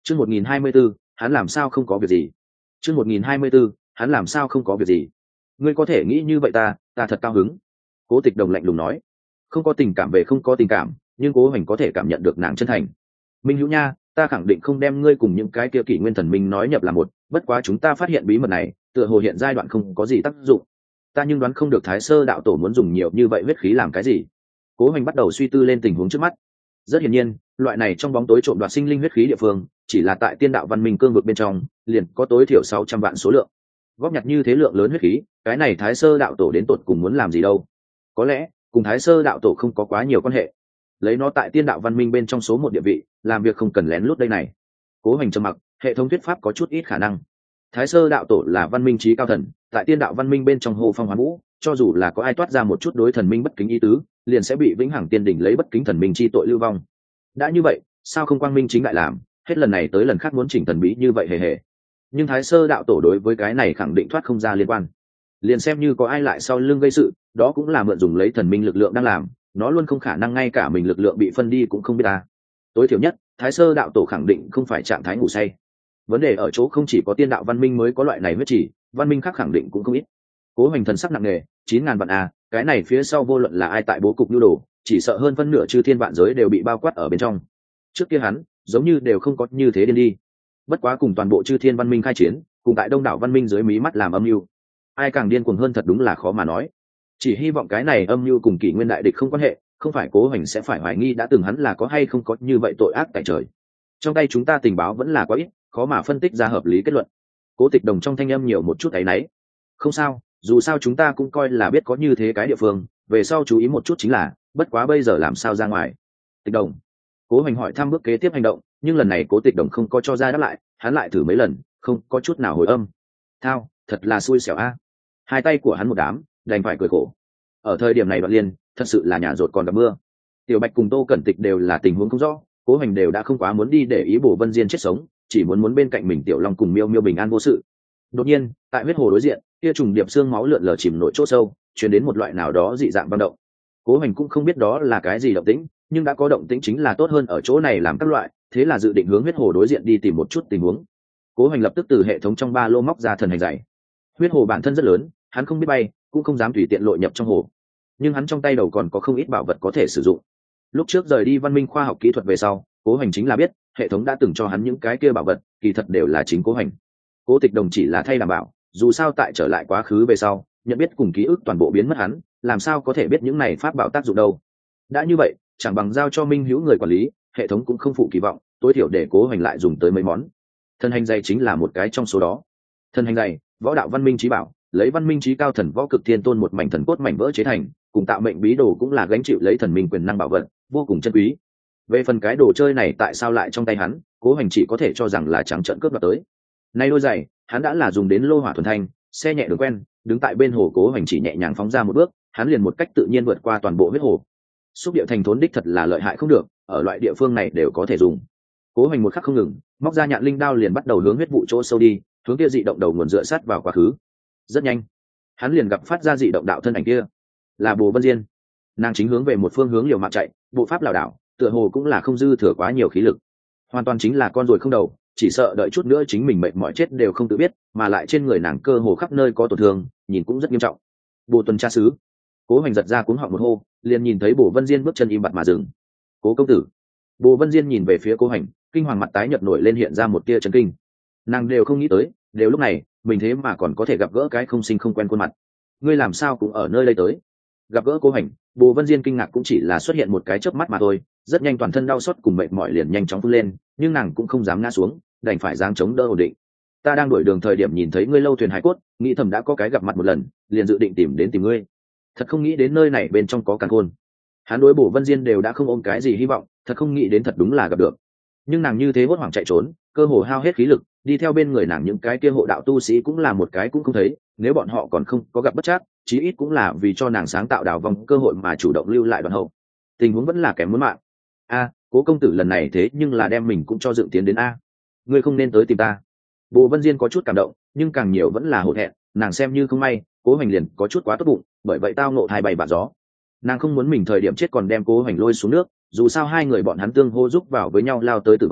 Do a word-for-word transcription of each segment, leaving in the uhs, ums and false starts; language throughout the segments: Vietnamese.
chương một nghìn hai mươi b ố hắn làm sao không có việc gì. chương một nghìn hai mươi b ố hắn làm sao không có việc gì. Ngươi có thể nghĩ như vậy ta ta thật cao hứng. Cố Tịch Đồng lạnh lùng nói. Không có tình cảm về không có tình cảm, nhưng Cố Hoành có thể cảm nhận được nàng chân thành. Minh Hữu nha, ta khẳng định không đem ngươi cùng những cái kia kỷ nguyên thần minh nói nhập là một, bất quá chúng ta phát hiện bí mật này tựa hồ hiện giai đoạn không có gì tác dụng. Ta nhưng đoán không được Thái Sơ đạo tổ muốn dùng nhiều như vậy huyết khí làm cái gì. Cố Hoành bắt đầu suy tư lên tình huống trước mắt. Rất hiển nhiên, loại này trong bóng tối trộm đoạt sinh linh huyết khí địa phương, chỉ là tại Tiên đạo văn minh cương vực bên trong, liền có tối thiểu sáu trăm vạn số lượng. Góp nhặt như thế lượng lớn huyết khí, cái này Thái Sơ đạo tổ đến tột cùng muốn làm gì đâu? Có lẽ, cùng Thái Sơ đạo tổ không có quá nhiều quan hệ. Lấy nó tại Tiên đạo văn minh bên trong số một địa vị, làm việc không cần lén lút đây này. Cố Hoành trầm mặc, hệ thống thuyết pháp có chút ít khả năng. Thái Sơ đạo tổ là văn minh trí cao thần, tại Tiên đạo văn minh bên trong hồ phong hoán vũ, cho dù là có ai toát ra một chút đối thần minh bất kính ý tứ, liền sẽ bị vĩnh hằng tiên đỉnh lấy bất kính thần minh chi tội lưu vong. Đã như vậy, sao không quang minh chính đại làm, hết lần này tới lần khác muốn chỉnh thần bí như vậy hề hề. Nhưng Thái Sơ đạo tổ đối với cái này khẳng định thoát không ra liên quan. Liền xem như có ai lại sau lưng gây sự, đó cũng là mượn dùng lấy thần minh lực lượng đang làm, nó luôn không khả năng ngay cả mình lực lượng bị phân đi cũng không biết ta. Tối thiểu nhất, Thái Sơ đạo tổ khẳng định không phải trạng thái ngủ say. Vấn đề ở chỗ không chỉ có Tiên đạo văn minh mới có loại này huyết chỉ, văn minh khác khẳng định cũng không ít. Cố Hoành thần sắc nặng nề, chín ngàn vạn a, cái này phía sau vô luận là ai tại bố cục nhu đồ, chỉ sợ hơn phân nửa chư thiên vạn giới đều bị bao quát ở bên trong. Trước kia hắn, giống như đều không có như thế điên đi. Bất quá cùng toàn bộ chư thiên văn minh khai chiến, cùng tại đông đảo văn minh dưới mí mắt làm âm mưu, ai càng điên cuồng hơn thật đúng là khó mà nói. Chỉ hy vọng cái này âm mưu cùng kỷ nguyên đại địch không quan hệ, không phải Cố Hoành sẽ phải hoài nghi đã từng hắn là có hay không có như vậy tội ác tại trời. Trong tay chúng ta tình báo vẫn là quá ít, khó mà phân tích ra hợp lý kết luận. Cố Tịch Đồng trong thanh âm nhiều một chút áy náy. Không sao, dù sao chúng ta cũng coi là biết có như thế cái địa phương, về sau chú ý một chút chính là, bất quá bây giờ làm sao ra ngoài. Tịch Đồng. Cố Hoành hỏi thăm bước kế tiếp hành động, nhưng lần này Cố Tịch Đồng không có cho ra đáp lại, hắn lại thử mấy lần, không có chút nào hồi âm. Thao, thật là xui xẻo a. Hai tay của hắn một đám, đành phải cười khổ. Ở thời điểm này Đoạn Liên, thật sự là nhà rột còn gặp mưa. Tiểu Bạch cùng Tô Cẩn Tịch đều là tình huống không rõ, Cố Hoành đều đã không quá muốn đi để ý Bổ Vân Diên chết sống, chỉ muốn muốn bên cạnh mình Tiểu Long cùng Miêu Miêu bình an vô sự. Đột nhiên, tại huyết hồ đối diện, kia trùng điệp xương máu lượn lờ chìm nổi chỗ sâu, truyền đến một loại nào đó dị dạng băng động. Cố Hoành cũng không biết đó là cái gì động tĩnh, nhưng đã có động tĩnh chính là tốt hơn ở chỗ này làm các loại, thế là dự định hướng huyết hồ đối diện đi tìm một chút tình huống. Cố Hoành lập tức từ hệ thống trong ba lô móc ra thần hành dày. Huyết hồ bản thân rất lớn, hắn không biết bay, cũng không dám tùy tiện lội nhập trong hồ. Nhưng hắn trong tay đầu còn có không ít bảo vật có thể sử dụng. Lúc trước rời đi văn minh khoa học kỹ thuật về sau, Cố Hoành chính là biết, hệ thống đã từng cho hắn những cái kia bảo vật, kỳ thật đều là chính Cố Hoành. Cố Tịch Đồng chỉ là thay đảm bảo, dù sao tại trở lại quá khứ về sau, nhận biết cùng ký ức toàn bộ biến mất hắn, làm sao có thể biết những này pháp bảo tác dụng đâu. Đã như vậy, chẳng bằng giao cho Minh Hữu người quản lý, hệ thống cũng không phụ kỳ vọng, tối thiểu để Cố Hoành lại dùng tới mấy món. Thần hành dày chính là một cái trong số đó. Thần hành dày, võ đạo văn minh trí bảo, lấy văn minh trí cao thần võ cực thiên tôn một mảnh thần cốt mảnh vỡ chế thành, cùng tạo mệnh bí đồ cũng là gánh chịu lấy thần minh quyền năng bảo vật, vô cùng chân quý. Về phần cái đồ chơi này tại sao lại trong tay hắn, Cố Hoành chỉ có thể cho rằng là trắng trợn cướp đoạt tới. Nay đôi giày, hắn đã là dùng đến lô hỏa thuần thanh, xe nhẹ đường quen, đứng tại bên hồ Cố Hoành chỉ nhẹ nhàng phóng ra một bước, hắn liền một cách tự nhiên vượt qua toàn bộ huyết hồ. Xúc địa thành thốn đích thật là lợi hại không được, ở loại địa phương này đều có thể dùng. Cố Hoành một khắc không ngừng, móc ra nhạn linh đao liền bắt đầu hướng huyết vụ chỗ sâu đi, hướng kia dị động đầu nguồn dựa sát vào quá khứ. Rất nhanh, hắn liền gặp phát ra dị động đạo thân ảnh kia, là Bồ Vân Diên. Nàng chính hướng về một phương hướng liều mạng chạy, bộ pháp lảo đảo, tựa hồ cũng là không dư thừa quá nhiều khí lực. Hoàn toàn chính là con ruồi không đầu, chỉ sợ đợi chút nữa chính mình mệt mỏi chết đều không tự biết, mà lại trên người nàng cơ hồ khắp nơi có tổn thương, nhìn cũng rất nghiêm trọng. Bồ tuần tra sứ. Cố Hoành giật ra cuống họng một hô, liền nhìn thấy Bồ Vân Diên bước chân im bặt mà dừng. Cố công tử. Bồ Vân Diên nhìn về phía Cố Hoành, kinh hoàng mặt tái nhợt nổi lên hiện ra một tia chấn kinh. Nàng đều không nghĩ tới, đều lúc này, mình thế mà còn có thể gặp gỡ cái không sinh không quen khuôn mặt. Ngươi làm sao cũng ở nơi đây tới? Gặp gỡ Cố Hoành, Bồ Vân Diên kinh ngạc cũng chỉ là xuất hiện một cái chớp mắt mà thôi, rất nhanh toàn thân đau xót cùng mệt mỏi liền nhanh chóng phun lên, nhưng nàng cũng không dám ngã xuống, đành phải giáng chống đỡ ổn định. Ta đang đuổi đường thời điểm nhìn thấy ngươi lâu thuyền hải cốt, nghĩ thầm đã có cái gặp mặt một lần, liền dự định tìm đến tìm ngươi. Thật không nghĩ đến nơi này bên trong có càn khôn. Hắn đối Bồ Vân Diên đều đã không ôm cái gì hy vọng, thật không nghĩ đến thật đúng là gặp được. Nhưng nàng như thế hốt hoảng chạy trốn, cơ hồ hao hết khí lực, đi theo bên người nàng những cái kia hộ đạo tu sĩ cũng là một cái cũng không thấy, nếu bọn họ còn không có gặp bất trắc, chí ít cũng là vì cho nàng sáng tạo đào vòng cơ hội mà chủ động lưu lại đoạn hậu. Tình huống vẫn là kém muốn mạng. A, Cố công tử lần này thế nhưng là đem mình cũng cho dựng tiến đến a. Ngươi không nên tới tìm ta. Bồ Vân Diên có chút cảm động, nhưng càng nhiều vẫn là hổ thẹn, nàng xem như không may, Cố Hoành liền có chút quá tốt bụng, bởi vậy tao nộ hai bày bạt gió. Nàng không muốn mình thời điểm chết còn đem Cố Hoành lôi xuống nước, dù sao hai người bọn hắn tương hô giúp vào với nhau lao tới tử vong,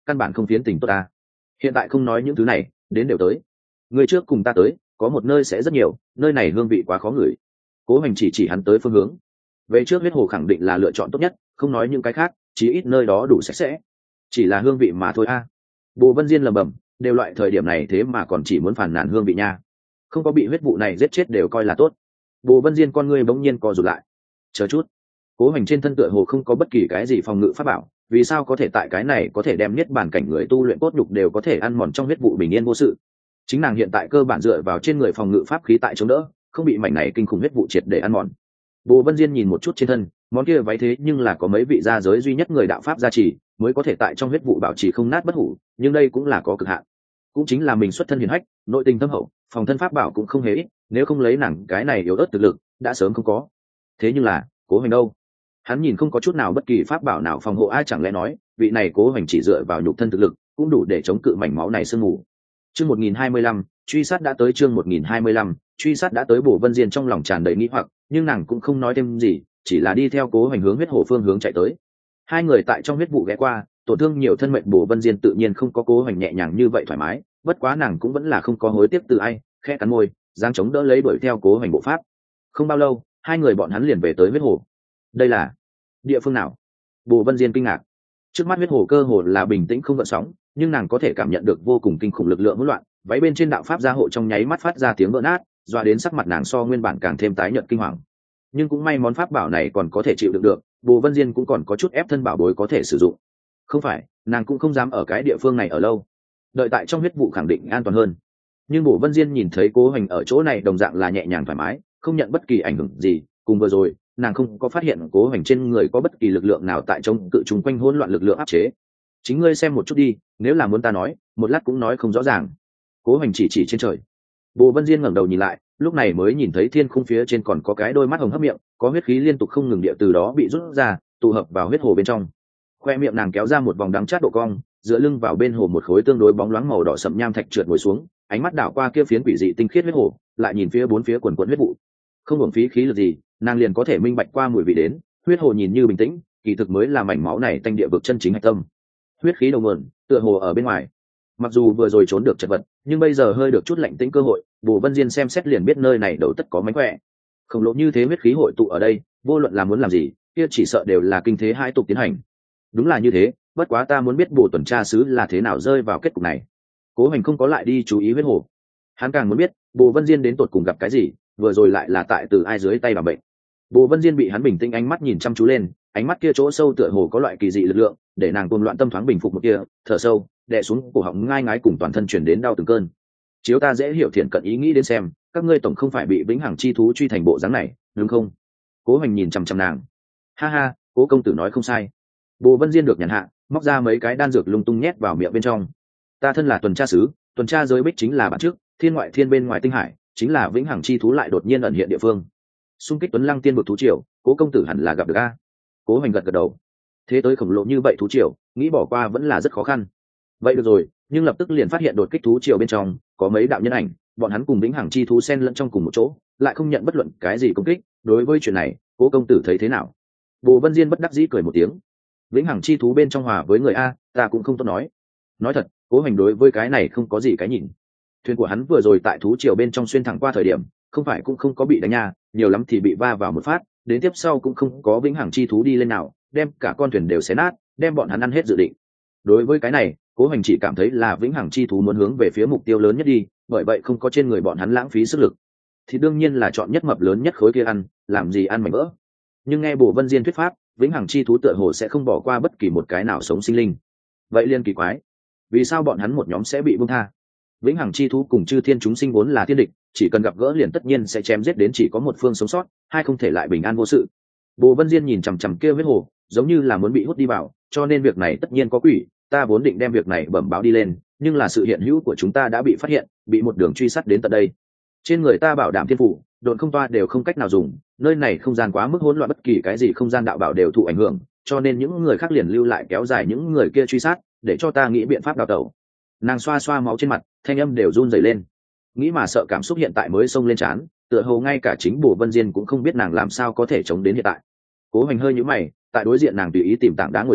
căn bản không phiến tình tốt ta. Hiện tại không nói những thứ này, đến đều tới. Người trước cùng ta tới, có một nơi sẽ rất nhiều, nơi này hương vị quá khó ngửi. Cố Hoành chỉ chỉ hắn tới phương hướng. Về trước huyết hồ khẳng định là lựa chọn tốt nhất, không nói những cái khác, chí ít nơi đó đủ sạch sẽ. Chỉ là hương vị mà thôi a. Bồ Vân Diên lầm bầm, đều loại thời điểm này thế mà còn chỉ muốn phản nàn hương vị nha. Không có bị huyết vụ này giết chết đều coi là tốt. Bồ Vân Diên con ngươi bỗng nhiên co rụt lại. Chờ chút. Cố Hoành trên thân tựa hồ không có bất kỳ cái gì phòng ngự pháp bảo, vì sao có thể tại cái này có thể đem niết bàn cảnh người tu luyện cốt nhục đều có thể ăn mòn trong huyết vụ bình yên vô sự. Chính nàng hiện tại cơ bản dựa vào trên người phòng ngự pháp khí tại chống đỡ, không bị mảnh này kinh khủng huyết vụ triệt để ăn mòn. Bồ Vân Diên nhìn một chút trên thân, món kia váy thế nhưng là có mấy vị gia giới duy nhất người đạo pháp gia trì, mới có thể tại trong huyết vụ bảo trì không nát bất hủ, nhưng đây cũng là có cực hạn. Cũng chính là mình xuất thân hiền hách, nội tình thâm hậu, phòng thân pháp bảo cũng không hề ít, nếu không lấy nàng cái này yếu ớt thực lực, đã sớm không có. Thế nhưng là, Cố Hoành đâu? Hắn nhìn không có chút nào bất kỳ pháp bảo nào phòng hộ, ai chẳng lẽ nói, vị này Cố Hoành chỉ dựa vào nhục thân thực lực, cũng đủ để chống cự mảnh máu này sương mù. Chương một nghìn hai mươi lăm, truy sát đã tới chương một nghìn hai mươi lăm, truy sát đã tới. Bồ Vân Diên trong lòng tràn đầy nghi hoặc, nhưng nàng cũng không nói thêm gì, chỉ là đi theo Cố Hoành hướng huyết hồ phương hướng chạy tới. Hai người tại trong huyết vụ ghé qua, tổn thương nhiều thân mệnh Bồ Vân Diên tự nhiên không có Cố Hoành nhẹ nhàng như vậy thoải mái, bất quá nàng cũng vẫn là không có hối tiếc từ ai, khẽ cắn môi, giang chống đỡ lấy đuổi theo Cố Hoành bộ pháp. Không bao lâu, hai người bọn hắn liền về tới huyết hồ. Đây là địa phương nào? Bồ Vân Diên kinh ngạc. Trước mắt huyết hồ cơ hồ là bình tĩnh không gợn sóng, nhưng nàng có thể cảm nhận được vô cùng kinh khủng lực lượng hỗn loạn, váy bên trên đạo pháp gia hộ trong nháy mắt phát ra tiếng vỡ nát, doa đến sắc mặt nàng so nguyên bản càng thêm tái nhợt kinh hoàng. Nhưng cũng may món pháp bảo này còn có thể chịu đựng được, Bồ Vân Diên cũng còn có chút ép thân bảo bối có thể sử dụng. Không phải, nàng cũng không dám ở cái địa phương này ở lâu, đợi tại trong huyết vụ khẳng định an toàn hơn. Nhưng Bồ Vân Diên nhìn thấy Cố Hoành ở chỗ này đồng dạng là nhẹ nhàng thoải mái, không nhận bất kỳ ảnh hưởng gì, cùng vừa rồi nàng không có phát hiện Cố Hoành trên người có bất kỳ lực lượng nào tại chống cự chung quanh hỗn loạn lực lượng áp chế. Chính ngươi xem một chút đi, nếu là muốn ta nói, một lát cũng nói không rõ ràng. Cố Hoành chỉ chỉ trên trời. Bồ Vân Diên ngẩng đầu nhìn lại, lúc này mới nhìn thấy thiên khung phía trên còn có cái đôi mắt hồng hấp miệng, có huyết khí liên tục không ngừng địa từ đó bị rút ra, tụ hợp vào huyết hồ bên trong. Khoe miệng nàng kéo ra một vòng đắng chát độ cong, dựa lưng vào bên hồ một khối tương đối bóng loáng màu đỏ sậm nham thạch trượt ngồi xuống, ánh mắt đảo qua kia phiến quỷ dị tinh khiết huyết hồ, lại nhìn phía bốn phía quần quần huyết vụ. Không hưởng phí khí lực gì, nàng liền có thể minh bạch qua mùi vị đến, huyết hồ nhìn như bình tĩnh, kỳ thực mới là mảnh máu này tanh địa vực chân chính hạch tâm. Huyết khí đầu nguồn, tựa hồ ở bên ngoài. Mặc dù vừa rồi trốn được chật vật, nhưng bây giờ hơi được chút lạnh tĩnh cơ hội, Bồ Vân Diên xem xét liền biết nơi này đầu tất có mánh khỏe. Khổng lồ như thế huyết khí hội tụ ở đây, vô luận là muốn làm gì, kia chỉ sợ đều là kinh thế hai tục tiến hành. Đúng là như thế, bất quá ta muốn biết Bồ tuần tra sứ là thế nào rơi vào kết cục này. Cố Hoành không có lại đi chú ý huyết hồ, hắn càng muốn biết Bồ Vân Diên đến tột cùng gặp cái gì, vừa rồi lại là tại từ ai dưới tay bà bệnh. Bồ Vân Diên bị hắn bình tĩnh ánh mắt nhìn chăm chú lên, ánh mắt kia chỗ sâu tựa hồ có loại kỳ dị lực lượng, để nàng cuồng loạn tâm thoáng bình phục một kia, thở sâu, đè xuống cổ họng ngai ngái cùng toàn thân truyền đến đau từng cơn. Chiếu ta dễ hiểu thiện cận ý nghĩ đến xem, các ngươi tổng không phải bị vĩnh hằng chi thú truy thành bộ dáng này, đúng không? Cố Hoành nhìn chằm chằm nàng. Ha ha, Cố công tử nói không sai. Bồ Vân Diên được nhàn hạ, móc ra mấy cái đan dược lung tung nhét vào miệng bên trong. Ta thân là tuần tra sứ, tuần tra giới bích chính là bản trước, thiên ngoại thiên bên ngoài tinh hải, chính là vĩnh hằng chi thú lại đột nhiên ẩn hiện địa phương. Xung kích tuấn lăng tiên vực thú triều, Cố công tử hẳn là gặp được a. Cố Hoành gật gật đầu. Thế tới khổng lồ như vậy thú triều, nghĩ bỏ qua vẫn là rất khó khăn. Vậy được rồi, nhưng lập tức liền phát hiện đột kích thú triều bên trong có mấy đạo nhân ảnh, bọn hắn cùng vĩnh hằng chi thú xen lẫn trong cùng một chỗ, lại không nhận bất luận cái gì công kích. Đối với chuyện này, Cố công tử thấy thế nào? Bồ Vân Diên bất đắc dĩ cười một tiếng. Vĩnh hằng chi thú bên trong hòa với người a, ta cũng không tốt nói. Nói thật, Cố Hoành đối với cái này không có gì cái nhìn. Thuyền của hắn vừa rồi tại thú triều bên trong xuyên thẳng qua thời điểm, không phải cũng không có bị đánh nha, nhiều lắm thì bị va vào một phát, đến tiếp sau cũng không có vĩnh hằng chi thú đi lên nào, đem cả con thuyền đều xé nát, đem bọn hắn ăn hết dự định. Đối với cái này, Cố Hoành chỉ cảm thấy là vĩnh hằng chi thú muốn hướng về phía mục tiêu lớn nhất đi, bởi vậy không có trên người bọn hắn lãng phí sức lực. Thì đương nhiên là chọn nhất mập lớn nhất khối kia ăn, làm gì ăn mảnh vỡ. Nhưng nghe Bồ Vân Diên thuyết pháp, vĩnh hằng chi thú tựa hồ sẽ không bỏ qua bất kỳ một cái nào sống sinh linh. Vậy liên kỳ quái, vì sao bọn hắn một nhóm sẽ bị buông tha? Vĩnh hằng chi thú cùng chư thiên chúng sinh vốn là thiên địch, chỉ cần gặp gỡ liền tất nhiên sẽ chém giết đến chỉ có một phương sống sót, hai không thể lại bình an vô sự. Bồ Vân Diên nhìn chằm chằm kia huyết hồ, giống như là muốn bị hút đi vào, cho nên việc này tất nhiên có quỷ, ta vốn định đem việc này bẩm báo đi lên, nhưng là sự hiện hữu của chúng ta đã bị phát hiện, bị một đường truy sát đến tận đây. Trên người ta bảo đảm thiên phủ, độn không toa đều không cách nào dùng, nơi này không gian quá mức hỗn loạn, bất kỳ cái gì không gian đạo bảo đều thụ ảnh hưởng, cho nên những người khác liền lưu lại kéo dài những người kia truy sát, để cho ta nghĩ biện pháp đào tẩu. Nàng xoa xoa máu trên mặt, thanh âm đều run rẩy lên. Nghĩ mà sợ cảm xúc hiện tại mới xông lên trán, tựa hồ ngay cả chính Bồ Vân Diên cũng không biết nàng làm sao có thể chống đến hiện tại. Cố Hoành hơi nhíu mày, tại đối diện nàng tùy ý tìm tảng đá ngồi xuống,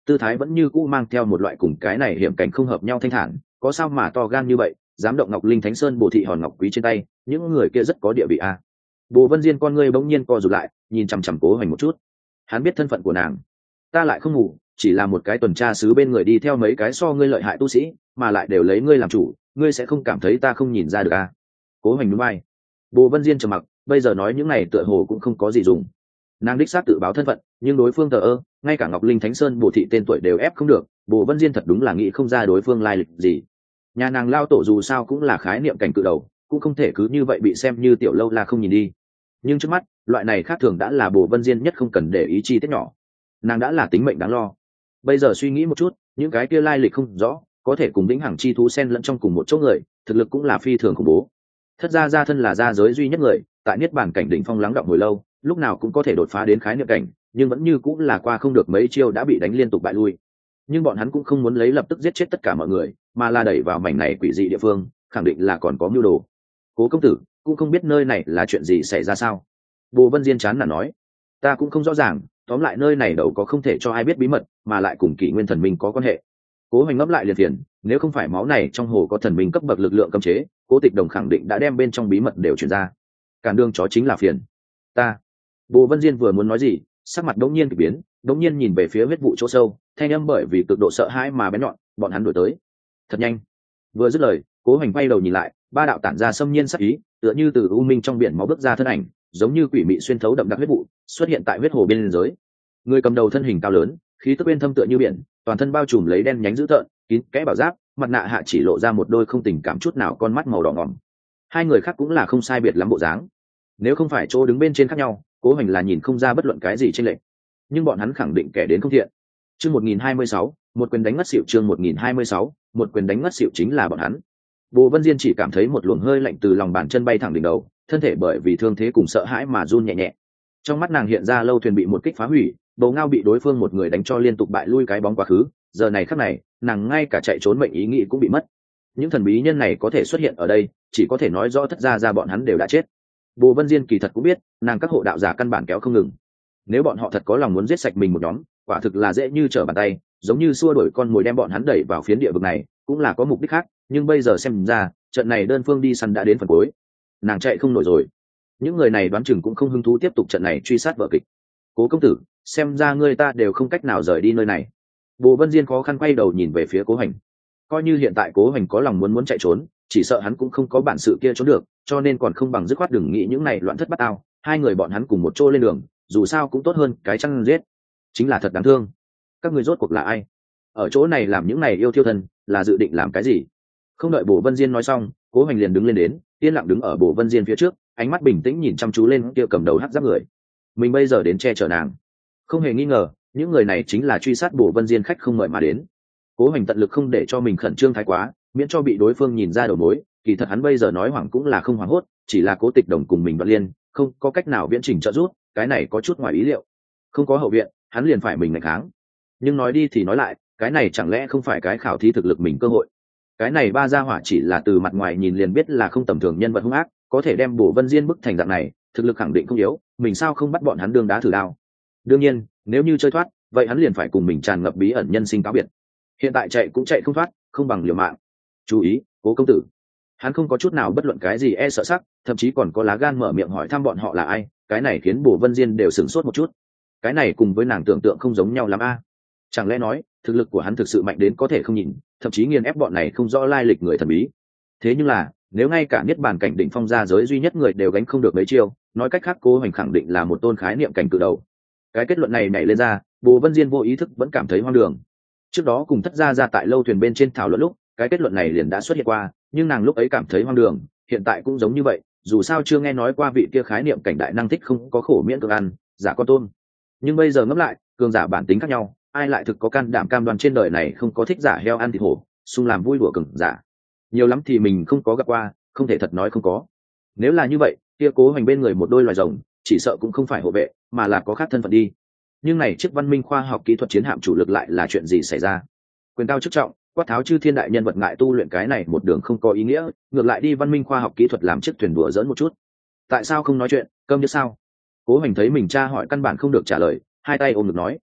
tư thái vẫn như cũ mang theo một loại cùng cái này hiểm cảnh không hợp nhau thanh thản. Có sao mà to gan như vậy, dám động Ngọc Linh Thánh Sơn bồ thị hòn ngọc quý trên tay, những người kia rất có địa vị a. Bồ Vân Diên con ngươi bỗng nhiên co rụt lại, nhìn chằm chằm Cố Hoành một chút. Hắn biết thân phận của nàng. Ta lại không ngủ, chỉ là một cái tuần tra sứ bên người đi theo mấy cái so ngươi lợi hại tu sĩ, mà lại đều lấy ngươi làm chủ, ngươi sẽ không cảm thấy ta không nhìn ra được a? Cố Hoành nhún vai. Bồ Vân Diên trầm mặc, bây giờ nói những này tựa hồ cũng không có gì dùng. Nàng đích xác tự báo thân phận, nhưng đối phương thờ ơ, ngay cả Ngọc Linh Thánh Sơn bồ thị tên tuổi đều ép không được. Bồ Vân Diên thật đúng là nghĩ không ra đối phương lai lịch gì. Nhà nàng lao tổ dù sao cũng là khái niệm cảnh cự đầu, cũng không thể cứ như vậy bị xem như tiểu lâu la không nhìn đi. Nhưng trước mắt, loại này khác thường đã là Bồ Vân Diên nhất không cần để ý chi tiết nhỏ. Nàng đã là tính mệnh đáng lo. Bây giờ suy nghĩ một chút, những cái kia lai lịch không rõ, có thể cùng đĩnh hằng chi thú xen lẫn trong cùng một chỗ người, thực lực cũng là phi thường khủng bố. Thất gia gia thân là gia giới duy nhất người, tại niết bàn cảnh đỉnh phong lắng đọng hồi lâu, lúc nào cũng có thể đột phá đến khái niệm cảnh, nhưng vẫn như cũng là qua không được mấy chiêu đã bị đánh liên tục bại lui. Nhưng bọn hắn cũng không muốn lấy lập tức giết chết tất cả mọi người, mà là đẩy vào mảnh này quỷ dị địa phương, khẳng định là còn có mưu đồ. Cố công tử cũng không biết nơi này là chuyện gì xảy ra sao? Bồ Vân Diên chán nản nói. Ta cũng không rõ ràng, tóm lại nơi này đâu có không thể cho ai biết bí mật, mà lại cùng Kỷ Nguyên Thần Minh có quan hệ. Cố Hoành ngấp lại liền phiền, nếu không phải máu này trong hồ có thần minh cấp bậc lực lượng cấm chế, Cố Tịch Đồng khẳng định đã đem bên trong bí mật đều truyền ra. Cản đường chó chính là phiền. Ta. Bồ Vân Diên vừa muốn nói gì, sắc mặt đống nhiên kỳ biến, đống nhiên nhìn về phía huyết vụ chỗ sâu, thanh âm bởi vì cực độ sợ hãi mà bén nhọn, bọn hắn đuổi tới. Thật nhanh. Vừa dứt lời, Cố Hoành quay đầu nhìn lại, ba đạo tản ra xâm nhiên sắc ý, tựa như từ u minh trong biển máu bước ra thân ảnh, giống như quỷ mị xuyên thấu đậm đặc huyết vụ, xuất hiện tại huyết hồ bên giới. Người cầm đầu thân hình cao lớn, khí tức bên thâm tựa như biển, toàn thân bao trùm lấy đen nhánh dữ tợn, kín kẽ bảo giáp, mặt nạ hạ chỉ lộ ra một đôi không tình cảm chút nào con mắt màu đỏ ngòm. Hai người khác cũng là không sai biệt lắm bộ dáng. Nếu không phải chỗ đứng bên trên khác nhau, Cố Hoành là nhìn không ra bất luận cái gì trên lệch. Nhưng bọn hắn khẳng định kẻ đến không thiện. Chương một nghìn hai mươi sáu, một quyền đánh ngất xỉu chương một nghìn hai mươi sáu, một quyền đánh ngất xỉu chính là bọn hắn. Bồ Vân Diên chỉ cảm thấy một luồng hơi lạnh từ lòng bàn chân bay thẳng đỉnh đầu, thân thể bởi vì thương thế cùng sợ hãi mà run nhẹ nhẹ. Trong mắt nàng hiện ra lâu thuyền bị một kích phá hủy, bầu ngao bị đối phương một người đánh cho liên tục bại lui cái bóng quá khứ, giờ này khắc này, nàng ngay cả chạy trốn mệnh ý nghĩ cũng bị mất. Những thần bí nhân này có thể xuất hiện ở đây, chỉ có thể nói rõ thất gia gia bọn hắn đều đã chết. Bồ Vân Diên kỳ thật cũng biết, nàng các hộ đạo giả căn bản kéo không ngừng. Nếu bọn họ thật có lòng muốn giết sạch mình một nhóm, quả thực là dễ như trở bàn tay, giống như xua đuổi con mồi đem bọn hắn đẩy vào phiến địa vực này, cũng là có mục đích khác, nhưng bây giờ xem ra, trận này đơn phương đi săn đã đến phần cuối. Nàng chạy không nổi rồi. Những người này đoán chừng cũng không hứng thú tiếp tục trận này truy sát vở kịch. Cố công tử, xem ra ngươi ta đều không cách nào rời đi nơi này. Bồ Vân Diên khó khăn quay đầu nhìn về phía Cố Hoành. Coi như hiện tại Cố Hoành có lòng muốn muốn chạy trốn, chỉ sợ hắn cũng không có bản sự kia trốn được, cho nên còn không bằng dứt khoát đừng nghĩ những này loạn thất bát ao. Hai người bọn hắn cùng một chỗ lên đường, dù sao cũng tốt hơn cái chăn giết. Chính là thật đáng thương. Các người rốt cuộc là ai? Ở chỗ này làm những này yêu thiêu thân, là dự định làm cái gì? Không đợi Bồ Vân Diên nói xong, Cố Hoành liền đứng lên đến, yên lặng đứng ở Bồ Vân Diên phía trước, ánh mắt bình tĩnh nhìn chăm chú lên kia cầm đầu hắc giáp người. Mình bây giờ đến che chở nàng. Không hề nghi ngờ, những người này chính là truy sát Bồ Vân Diên khách không mời mà đến. Cố Hoành tận lực không để cho mình khẩn trương thái quá, miễn cho bị đối phương nhìn ra đầu mối. Kỳ thật hắn bây giờ nói hoảng cũng là không hoảng hốt, chỉ là Cố Tịch Đồng cùng mình Đoạn Liên, không có cách nào viễn trình trợ giúp, cái này có chút ngoài ý liệu. Không có hậu viện, hắn liền phải mình nghênh kháng. Nhưng nói đi thì nói lại, cái này chẳng lẽ không phải cái khảo thí thực lực mình cơ hội? Cái này ba gia hỏa chỉ là từ mặt ngoài nhìn liền biết là không tầm thường nhân vật hung ác, có thể đem Bồ Vân Diên bức thành dạng này, thực lực khẳng định không yếu, mình sao không bắt bọn hắn đương đá thử đao? Đương nhiên, nếu như chơi thoát, vậy hắn liền phải cùng mình tràn ngập bí ẩn nhân sinh cáo biệt. Hiện tại chạy cũng chạy không thoát, không bằng liều mạng. Chú ý, Cố công tử. Hắn không có chút nào bất luận cái gì e sợ sắc, thậm chí còn có lá gan mở miệng hỏi thăm bọn họ là ai, cái này khiến Bồ Vân Diên đều sửng sốt một chút. Cái này cùng với nàng tưởng tượng không giống nhau lắm a. Chẳng lẽ nói, thực lực của hắn thực sự mạnh đến có thể không nhìn, thậm chí nghiền ép bọn này không rõ lai lịch người thần bí. Thế nhưng là, nếu ngay cả niết bàn cảnh đỉnh phong gia giới duy nhất người đều gánh không được mấy chiêu, nói cách khác Cố Hoành khẳng định là một tôn khái niệm cảnh cự đầu. Cái kết luận này nảy lên ra, Bồ Vân Diên vô ý thức vẫn cảm thấy hoang đường. Trước đó cùng thất gia ra tại lâu thuyền bên trên thảo luận lúc, cái kết luận này liền đã xuất hiện qua, nhưng nàng lúc ấy cảm thấy hoang đường, hiện tại cũng giống như vậy, dù sao chưa nghe nói qua vị kia khái niệm cảnh đại năng thích không có khổ miễn cưỡng ăn, giả con tôn. Nhưng bây giờ ngẫm lại, cường giả bản tính khác nhau, ai lại thực có can đảm cam đoan trên đời này không có thích giả heo ăn thịt hổ, xung làm vui đùa cường giả. Nhiều lắm thì mình không có gặp qua, không thể thật nói không có. Nếu là như vậy, kia Cố Hoành bên người một đôi loài rồng, chỉ sợ cũng không phải hộ vệ, mà là có khác thân phận đi. Nhưng này chiếc văn minh khoa học kỹ thuật chiến hạm chủ lực lại là chuyện gì xảy ra? Quyền cao chức trọng, quát tháo chư thiên đại nhân vật ngại tu luyện cái này một đường không có ý nghĩa, ngược lại đi văn minh khoa học kỹ thuật làm chiếc thuyền đùa dỡn một chút. Tại sao không nói chuyện, câm như sao? Cố Hoành thấy mình tra hỏi căn bản không được trả lời, hai tay ôm ngực nói: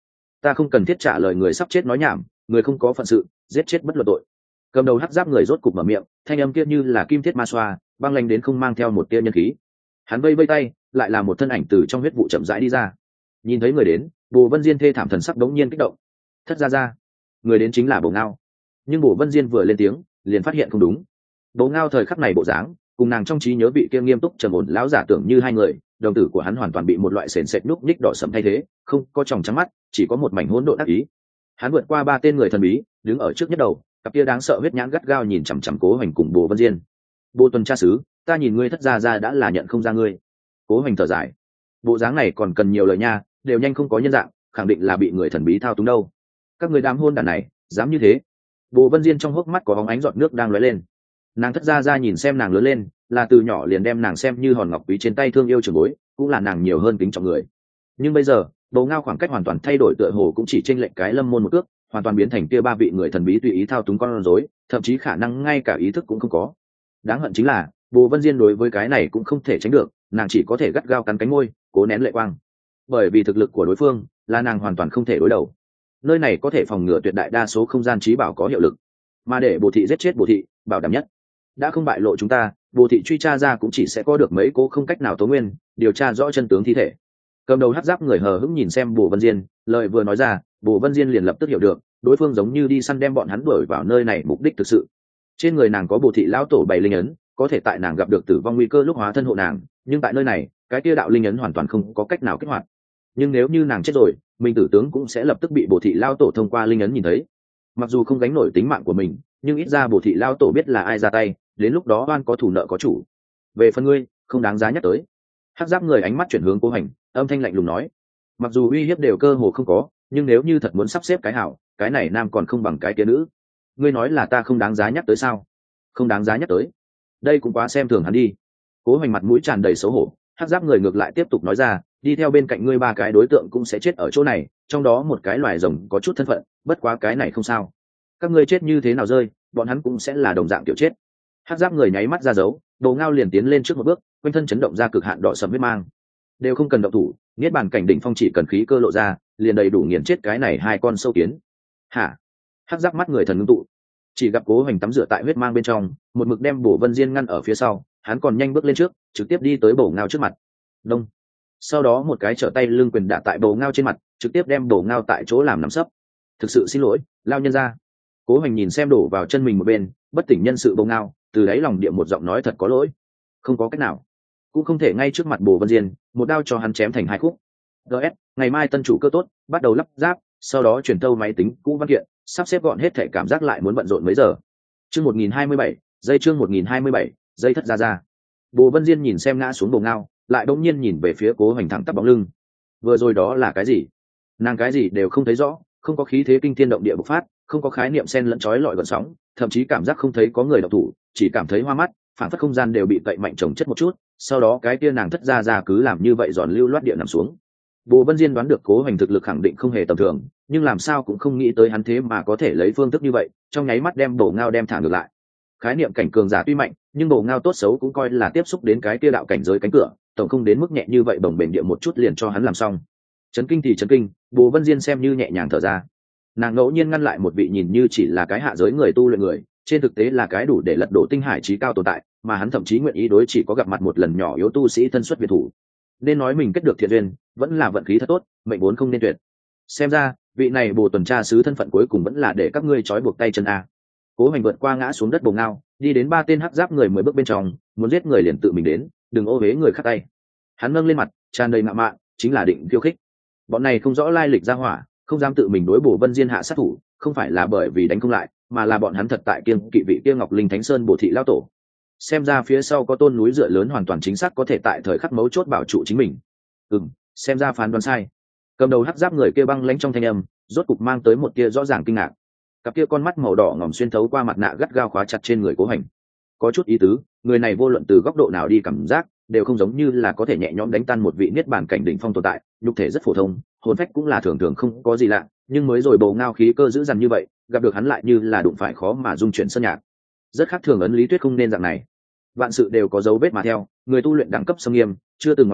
ta không cần thiết trả lời người sắp chết nói nhảm, người không có phận sự giết chết bất luận tội. Cầm đầu hắc giáp người rốt cục mở miệng, thanh âm kia như là kim thiết ma xoa, băng lanh đến không mang theo một tia nhân khí. Hắn vây vây tay, lại là một thân ảnh từ trong huyết vụ chậm rãi đi ra. Nhìn thấy người đến, Bồ Vân Diên thê thảm thần sắc đống nhiên kích động. Thất gia gia, người đến chính là Bồ Ngao. Nhưng Bồ Vân Diên vừa lên tiếng, liền phát hiện không đúng. Bồ Ngao thời khắc này bộ dáng, cùng nàng trong trí nhớ vị kia nghiêm túc trầm ổn lão giả tưởng như hai người, đồng tử của hắn hoàn toàn bị một loại sền sệt núc nhích đỏ sẫm thay thế, không có tròng trắng mắt, chỉ có một mảnh hỗn độn ác ý. Hắn vượt qua ba tên người thần bí, đứng ở trước nhất đầu, cặp kia đáng sợ huyết nhãn gắt gao nhìn chằm chằm Cố Hoành cùng Bồ Vân Diên. Bồ tuần tra sứ, ta nhìn ngươi thất gia gia đã là nhận không ra ngươi. Cố Hoành thở dài, bộ dáng này còn cần nhiều lời nha, đều nhanh không có nhân dạng, khẳng định là bị người thần bí thao túng đâu. Các người đám hôn đản này dám như thế. Bồ Vân Diên trong hốc mắt có bóng ánh giọt nước đang lóe lên. Nàng thất gia gia nhìn xem nàng lớn lên, là từ nhỏ liền đem nàng xem như hòn ngọc quý trên tay thương yêu trường bối, cũng là nàng nhiều hơn kính trọng người. Nhưng bây giờ Bồ Ngao khoảng cách hoàn toàn thay đổi, tựa hồ cũng chỉ chênh lệch cái lâm môn một cước, hoàn toàn biến thành kia ba vị người thần bí tùy ý thao túng con rối, thậm chí khả năng ngay cả ý thức cũng không có. Đáng hận chính là Bồ Vân Diên đối với cái này cũng không thể tránh được, nàng chỉ có thể gắt gao cắn cánh môi, cố nén lệ quang. Bởi vì thực lực của đối phương là nàng hoàn toàn không thể đối đầu. Nơi này có thể phòng ngừa tuyệt đại đa số không gian trí bảo có hiệu lực, mà để Bồ thị giết chết Bồ thị, bảo đảm nhất. Đã không bại lộ chúng ta, Bồ thị truy tra ra cũng chỉ sẽ có được mấy cố không cách nào tố nguyên, điều tra rõ chân tướng thi thể. Cầm đầu hắc giáp người hờ hững nhìn xem Bồ Vân Diên, lời vừa nói ra, Bồ Vân Diên liền lập tức hiểu được, đối phương giống như đi săn đem bọn hắn đuổi vào nơi này mục đích thực sự. Trên người nàng có Bồ thị lão tổ bảy linh ấn, có thể tại nàng gặp được tử vong nguy cơ lúc hóa thân hộ nàng, nhưng tại nơi này, cái kia đạo linh ấn hoàn toàn không có cách nào kích hoạt. Nhưng nếu như nàng chết rồi, mình tử tướng cũng sẽ lập tức bị Bồ thị lão tổ thông qua linh ấn nhìn thấy. Mặc dù không gánh nổi tính mạng của mình, nhưng ít ra Bồ thị lão tổ biết là ai ra tay, đến lúc đó oan có thủ nợ có chủ. Về phần ngươi, không đáng giá nhắc tới. Hắc giáp người ánh mắt chuyển hướng Cố Hành, âm thanh lạnh lùng nói, mặc dù uy hiếp đều cơ hồ không có, nhưng nếu như thật muốn sắp xếp cái hảo, cái này nam còn không bằng cái kia nữ. Ngươi nói là ta không đáng giá nhắc tới sao? Không đáng giá nhắc tới, đây cũng quá xem thường hắn đi. Cố Hành mặt mũi tràn đầy xấu hổ. Hắc giáp người ngược lại tiếp tục nói ra, đi theo bên cạnh ngươi ba cái đối tượng cũng sẽ chết ở chỗ này, trong đó một cái loài rồng có chút thân phận, bất quá cái này không sao. Các ngươi chết như thế nào rơi, bọn hắn cũng sẽ là đồng dạng kiểu chết. Hắc giáp người nháy mắt ra dấu, Đồ Ngao liền tiến lên trước một bước, quanh thân chấn động ra cực hạn đỏ sẫm huyết mang. Đều không cần động thủ, niết bàn cảnh đỉnh phong chỉ cần khí cơ lộ ra, liền đầy đủ nghiền chết cái này hai con sâu kiến. Hả? Hắc giáp mắt người thần ngưng tụ, chỉ gặp Cố Hoành tắm rửa tại huyết mang bên trong, một mực đem Bổ Vân Diên ngăn ở phía sau, hắn còn nhanh bước lên trước, trực tiếp đi tới Bổ Ngao trước mặt. Đông. Sau đó một cái trở tay lưng quyền đả tại Bổ Ngao trên mặt, trực tiếp đem Bổ Ngao tại chỗ làm nằm sấp. Thực sự xin lỗi, lao nhân ra. Cố Hoành nhìn xem đổ vào chân mình một bên, bất tỉnh nhân sự Bổ Ngao, từ đáy lòng địa một giọng nói thật có lỗi. Không có cách nào, cũng không thể ngay trước mặt Bồ Vân Diên, một đao cho hắn chém thành hai khúc. gs ngày mai tân chủ cơ tốt, bắt đầu lắp ráp, sau đó chuyển tâu máy tính cũ văn kiện, sắp xếp gọn hết thể, cảm giác lại muốn bận rộn mấy giờ. Chương một nghìn hai mươi bảy, dây chương một nghìn hai mươi bảy, dây thất ra ra. Bồ Vân Diên nhìn xem ngã xuống Bồ Ngao, lại đột nhiên nhìn về phía Cố Hoành thẳng tắp bóng lưng. Vừa rồi đó là cái gì? Nàng cái gì đều không thấy rõ, không có khí thế kinh thiên động địa bộc phát, không có khái niệm xen lẫn chói lọi gần sóng, thậm chí cảm giác không thấy có người động thủ, chỉ cảm thấy hoa mắt, phản phất không gian đều bị cậy mạnh chồng chất một chút. Sau đó cái kia nàng thất ra ra cứ làm như vậy giòn lưu loát địa nằm xuống. Bồ Vân Diên đoán được Cố Hoành thực lực khẳng định không hề tầm thường, nhưng làm sao cũng không nghĩ tới hắn thế mà có thể lấy phương thức như vậy, trong nháy mắt đem Bổ Ngao đem thả ngược lại. Khái niệm cảnh cường giả tuy mạnh, nhưng Bổ Ngao tốt xấu cũng coi là tiếp xúc đến cái kia đạo cảnh giới cánh cửa, tổng không đến mức nhẹ như vậy bồng bềnh địa một chút liền cho hắn làm xong. Chấn kinh thì chấn kinh, Bồ Vân Diên xem như nhẹ nhàng thở ra. Nàng ngẫu nhiên ngăn lại một vị nhìn như chỉ là cái hạ giới người tu luyện người, trên thực tế là cái đủ để lật đổ tinh hải trí cao tồn tại, mà hắn thậm chí nguyện ý đối chỉ có gặp mặt một lần nhỏ yếu tu sĩ thân xuất biệt thủ. Nên nói mình kết được thiện duyên, vẫn là vận khí thật tốt, mệnh vốn không nên tuyệt. Xem ra vị này Bồ tuần tra sứ thân phận cuối cùng vẫn là để các ngươi trói buộc tay chân a. Cố Hoành vượt qua ngã xuống đất Bồ Ngao, đi đến ba tên hắc giáp người mới bước bên trong, muốn giết người liền tự mình đến, đừng ô huế người khác tay. Hắn nâng lên mặt, tràn đầy ngạo mạn, chính là định khiêu khích. Bọn này không rõ lai lịch ra hỏa, không dám tự mình đối Bồ Vân Diên hạ sát thủ, không phải là bởi vì đánh không lại, mà là bọn hắn thật tại kiêng kỵ vị kia Ngọc Linh Thánh Sơn Bồ thị lão tổ. Xem ra phía sau có tôn núi dựa lớn hoàn toàn chính xác có thể tại thời khắc mấu chốt bảo trụ chính mình. Ừm, xem ra phán đoán sai. Cầm đầu hắc giáp người kia băng lãnh trong thanh âm, rốt cục mang tới một kia rõ ràng kinh ngạc. Cặp kia con mắt màu đỏ ngòm xuyên thấu qua mặt nạ gắt gao khóa chặt trên người Cố Hành. Có chút ý tứ, người này vô luận từ góc độ nào đi cảm giác, đều không giống như là có thể nhẹ nhõm đánh tan một vị niết bàn cảnh đỉnh phong tồn tại, nhục thể rất phổ thông, hồn phách cũng là thường thường không có gì lạ, nhưng mới rồi Bồ Ngao khí cơ dữ dằn như vậy, gặp được hắn lại như là đụng phải khó mà dung chuyển sơn nhạc. Rất khác thường, ấn lý tuyết không nên dạng này. Vạn sự đều có dấu vết mà theo, người tu luyện đẳng cấp sông nghiêm, chưa từng ngoại lệ,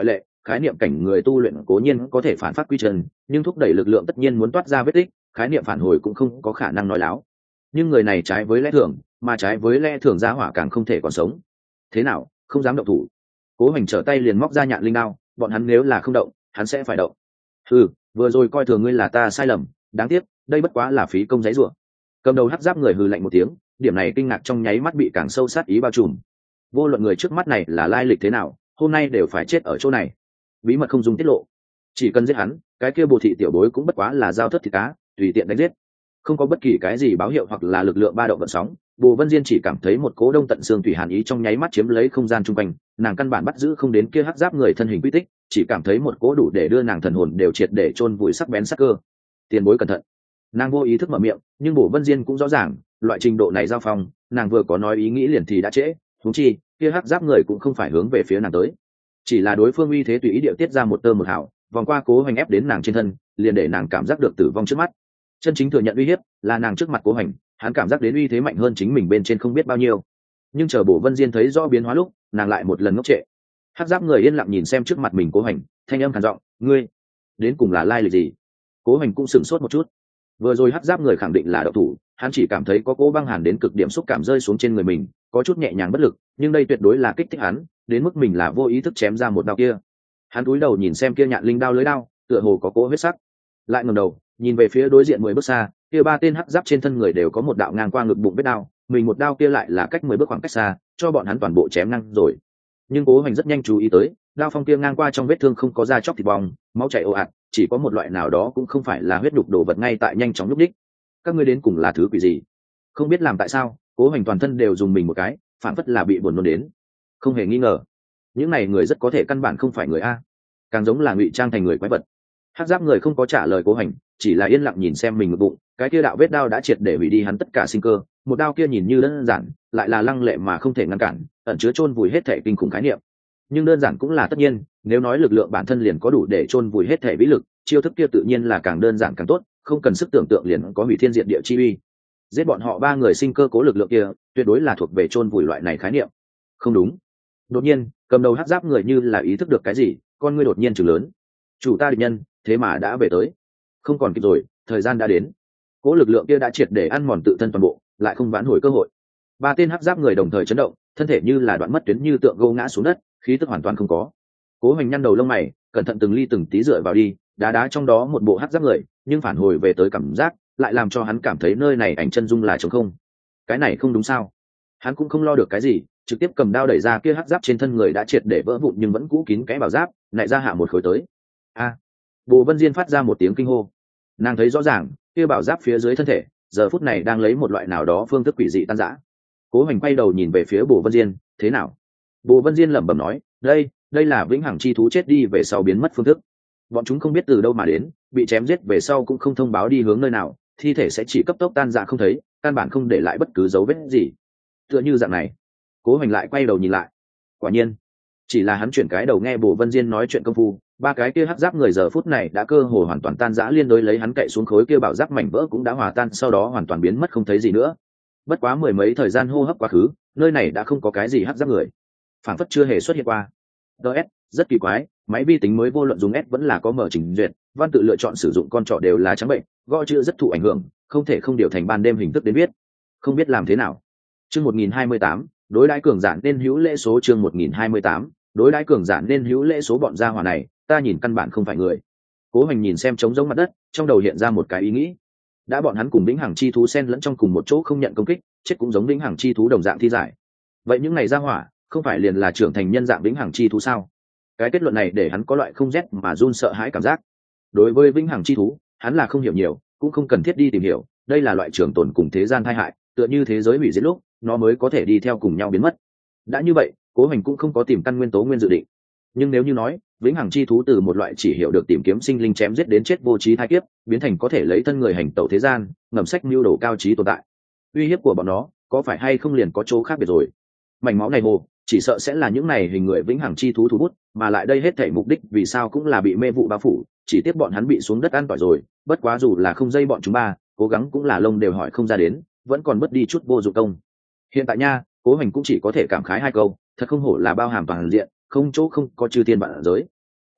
khái niệm cảnh người tu luyện cố nhiên có thể phản phát quy chân, nhưng thúc đẩy lực lượng tất nhiên muốn toát ra vết tích, khái niệm phản hồi cũng không có khả năng nói láo. Nhưng người này trái với lẽ thường, mà trái với lẽ thường gia hỏa càng không thể còn sống. Thế nào, không dám động thủ? Cố Hoành trở tay liền móc ra nhạn linh đao, bọn hắn nếu là không động, hắn sẽ phải động. Ừ, vừa rồi coi thường ngươi là ta sai lầm, đáng tiếc, đây bất quá là phí công giấy rủa. Cầm đầu hắc giáp người hừ lạnh một tiếng, điểm này kinh ngạc trong nháy mắt bị càng sâu sát ý bao trùm. Vô luận người trước mắt này là lai lịch thế nào, hôm nay đều phải chết ở chỗ này. Bí mật không dùng tiết lộ, chỉ cần giết hắn, cái kia Bồ thị tiểu bối cũng bất quá là giao thất thịt cá, tùy tiện đánh giết. Không có bất kỳ cái gì báo hiệu hoặc là lực lượng ba động vận sóng, Bồ Vân Diên chỉ cảm thấy một cỗ đông tận xương thủy hàn ý trong nháy mắt chiếm lấy không gian chung quanh, nàng căn bản bắt giữ không đến kia hắc giáp người thân hình quy tích, chỉ cảm thấy một cỗ đủ để đưa nàng thần hồn đều triệt để chôn vùi sắc bén sắc cơ. Tiền bối cẩn thận. Nàng vô ý thức mở miệng, nhưng Bồ Vân Diên cũng rõ ràng, loại trình độ này giao phong, nàng vừa có nói ý nghĩ liền thì đã trễ, huống chi, kia hắc giáp người cũng không phải hướng về phía nàng tới, chỉ là đối phương uy thế tùy ý điệu tiết ra một tơ một hào, vòng qua Cố Hoành ép đến nàng trên thân, liền để nàng cảm giác được tử vong trước mắt. Chân chính thừa nhận uy hiếp là nàng trước mặt Cố Hoành, hắn cảm giác đến uy thế mạnh hơn chính mình bên trên không biết bao nhiêu. Nhưng chờ Bổ Vân Diên thấy rõ biến hóa lúc, nàng lại một lần ngốc trệ. Hắc giáp người yên lặng nhìn xem trước mặt mình Cố Hoành, thanh âm khàn giọng, ngươi đến cùng là lai lịch gì? Cố Hoành cũng sửng sốt một chút. Vừa rồi hắc giáp người khẳng định là độc thủ, hắn chỉ cảm thấy có cỗ băng hàn đến cực điểm xúc cảm rơi xuống trên người mình, có chút nhẹ nhàng bất lực, nhưng đây tuyệt đối là kích thích hắn, đến mức mình là vô ý thức chém ra một đao kia. Hắn cúi đầu nhìn xem kia nhạn linh đao lưới đao, tựa hồ có cỗ huyết sắc. Lại ngẩng đầu, nhìn về phía đối diện mười bước xa, kia ba tên hắc giáp trên thân người đều có một đạo ngang qua ngực bụng vết đao, mình một đao kia lại là cách mười bước khoảng cách xa, cho bọn hắn toàn bộ chém năng rồi. Nhưng Cố Hoành rất nhanh chú ý tới, đao phong kia ngang qua trong vết thương không có da chóc thịt bong, máu chảy ồ ạt, chỉ có một loại nào đó cũng không phải là huyết đục đồ vật ngay tại nhanh chóng lúc đích. Các ngươi đến cùng là thứ quỷ gì? Không biết làm tại sao, Cố Hoành toàn thân đều dùng mình một cái, phản phất là bị buồn nôn đến. Không hề nghi ngờ, những này người rất có thể căn bản không phải người a, càng giống là ngụy trang thành người quái vật. Hắc giáp người không có trả lời Cố Hoành, chỉ là yên lặng nhìn xem mình ngực bụng, cái kia đạo vết đao đã triệt để hủy đi hắn tất cả sinh cơ, một đao kia nhìn như đơn giản, lại là lăng lệ mà không thể ngăn cản, ẩn chứa chôn vùi hết thể kinh khủng khái niệm. Nhưng đơn giản cũng là tất nhiên, nếu nói lực lượng bản thân liền có đủ để chôn vùi hết thể vĩ lực, chiêu thức kia tự nhiên là càng đơn giản càng tốt, không cần sức tưởng tượng liền có hủy thiên diệt địa chi uy. Giết bọn họ ba người sinh cơ cố lực lượng kia, tuyệt đối là thuộc về chôn vùi loại này khái niệm. Không đúng. Đột nhiên, cầm đầu hắc giáp người như là ý thức được cái gì, con ngươi đột nhiên trừng lớn. Chủ ta địch nhân, thế mà đã về tới. Không còn kịp rồi, thời gian đã đến. Cố lực lượng kia đã triệt để ăn mòn tự thân toàn bộ, lại không vãn hồi cơ hội. Ba tên hắc giáp người đồng thời chấn động, thân thể như là đoạn mất tuyến như tượng gỗ ngã xuống đất, khí tức hoàn toàn không có. Cố Hoành nhăn đầu lông mày, cẩn thận từng ly từng tí dựa vào đi, đá đá trong đó một bộ hắc giáp người, nhưng phản hồi về tới cảm giác, lại làm cho hắn cảm thấy nơi này ảnh chân dung là trống không. Cái này không đúng sao? Hắn cũng không lo được cái gì, trực tiếp cầm đao đẩy ra kia hắc giáp trên thân người đã triệt để vỡ vụn nhưng vẫn cũ kín cái bảo giáp, lại ra hạ một khối tới. A! Bồ Vân Diên phát ra một tiếng kinh hô. Nàng thấy rõ ràng, kia bảo giáp phía dưới thân thể, giờ phút này đang lấy một loại nào đó phương thức quỷ dị tan rã. Cố Hoành quay đầu nhìn về phía Bồ Vân Diên, thế nào? Bồ Vân Diên lẩm bẩm nói, đây, đây là vĩnh hằng chi thú chết đi về sau biến mất phương thức. Bọn chúng không biết từ đâu mà đến, bị chém giết về sau cũng không thông báo đi hướng nơi nào, thi thể sẽ chỉ cấp tốc tan rã không thấy, căn bản không để lại bất cứ dấu vết gì. Tựa như dạng này. Cố Hoành lại quay đầu nhìn lại. Quả nhiên, chỉ là hắn chuyển cái đầu nghe Bồ Vân Diên nói chuyện công phu, ba cái kia hắc giáp người giờ phút này đã cơ hồ hoàn toàn tan rã, liên đối lấy hắn cậy xuống khối kia bảo giáp mảnh vỡ cũng đã hòa tan, sau đó hoàn toàn biến mất không thấy gì nữa. Bất quá mười mấy thời gian hô hấp quá khứ, nơi này đã không có cái gì hắc giáp người, phản phất chưa hề xuất hiện qua. ds rất kỳ quái, máy vi tính mới vô luận dùng S vẫn là có mở trình duyệt, văn tự lựa chọn sử dụng con trỏ đều là trắng bệnh, gõ chữ rất thụ ảnh hưởng, không thể không điều thành ban đêm hình thức đến viết, không biết làm thế nào. Chương một nghìn hai mươi tám, đối đãi cường giản nên hữu lễ số. Chương một nghìn hai mươi tám, đối đãi cường giản nên hữu lễ số. Bọn gia hỏa này, ta nhìn căn bản không phải người. Cố Hoành nhìn xem trống rỗng mặt đất, trong đầu hiện ra một cái ý nghĩ. Đã bọn hắn cùng vĩnh hằng chi thú xen lẫn trong cùng một chỗ không nhận công kích, chết cũng giống vĩnh hằng chi thú đồng dạng thi giải. Vậy những này gia hỏa, không phải liền là trưởng thành nhân dạng vĩnh hằng chi thú sao? Cái kết luận này để hắn có loại không rét mà run sợ hãi cảm giác. Đối với vĩnh hằng chi thú, hắn là không hiểu nhiều, cũng không cần thiết đi tìm hiểu, đây là loại trường tồn cùng thế gian tai hại, tựa như thế giới hủy diệt lúc, nó mới có thể đi theo cùng nhau biến mất. Đã như vậy, Cố Hoành cũng không có tìm căn nguyên tố nguyên dự định. Nhưng nếu như nói, vĩnh hằng chi thú từ một loại chỉ hiểu được tìm kiếm sinh linh chém giết đến chết vô trí thai kiếp, biến thành có thể lấy thân người hành tẩu thế gian, ngầm sách mưu đồ cao trí tồn tại. Uy hiếp của bọn nó, có phải hay không liền có chỗ khác biệt rồi? Mảnh máu này hồ, chỉ sợ sẽ là những này hình người vĩnh hằng chi thú thú bút, mà lại đây hết thảy mục đích vì sao cũng là bị mê vụ bao phủ, chỉ tiếp bọn hắn bị xuống đất ăn tỏi rồi, bất quá dù là không dây bọn chúng ba, cố gắng cũng là lông đều hỏi không ra đến, vẫn còn mất đi chút vô dụng công. Hiện tại nha, Cố Hoành cũng chỉ có thể cảm khái hai câu, thật không hổ là bao hàm toàn diện, không chỗ không có chư thiên vạn giới.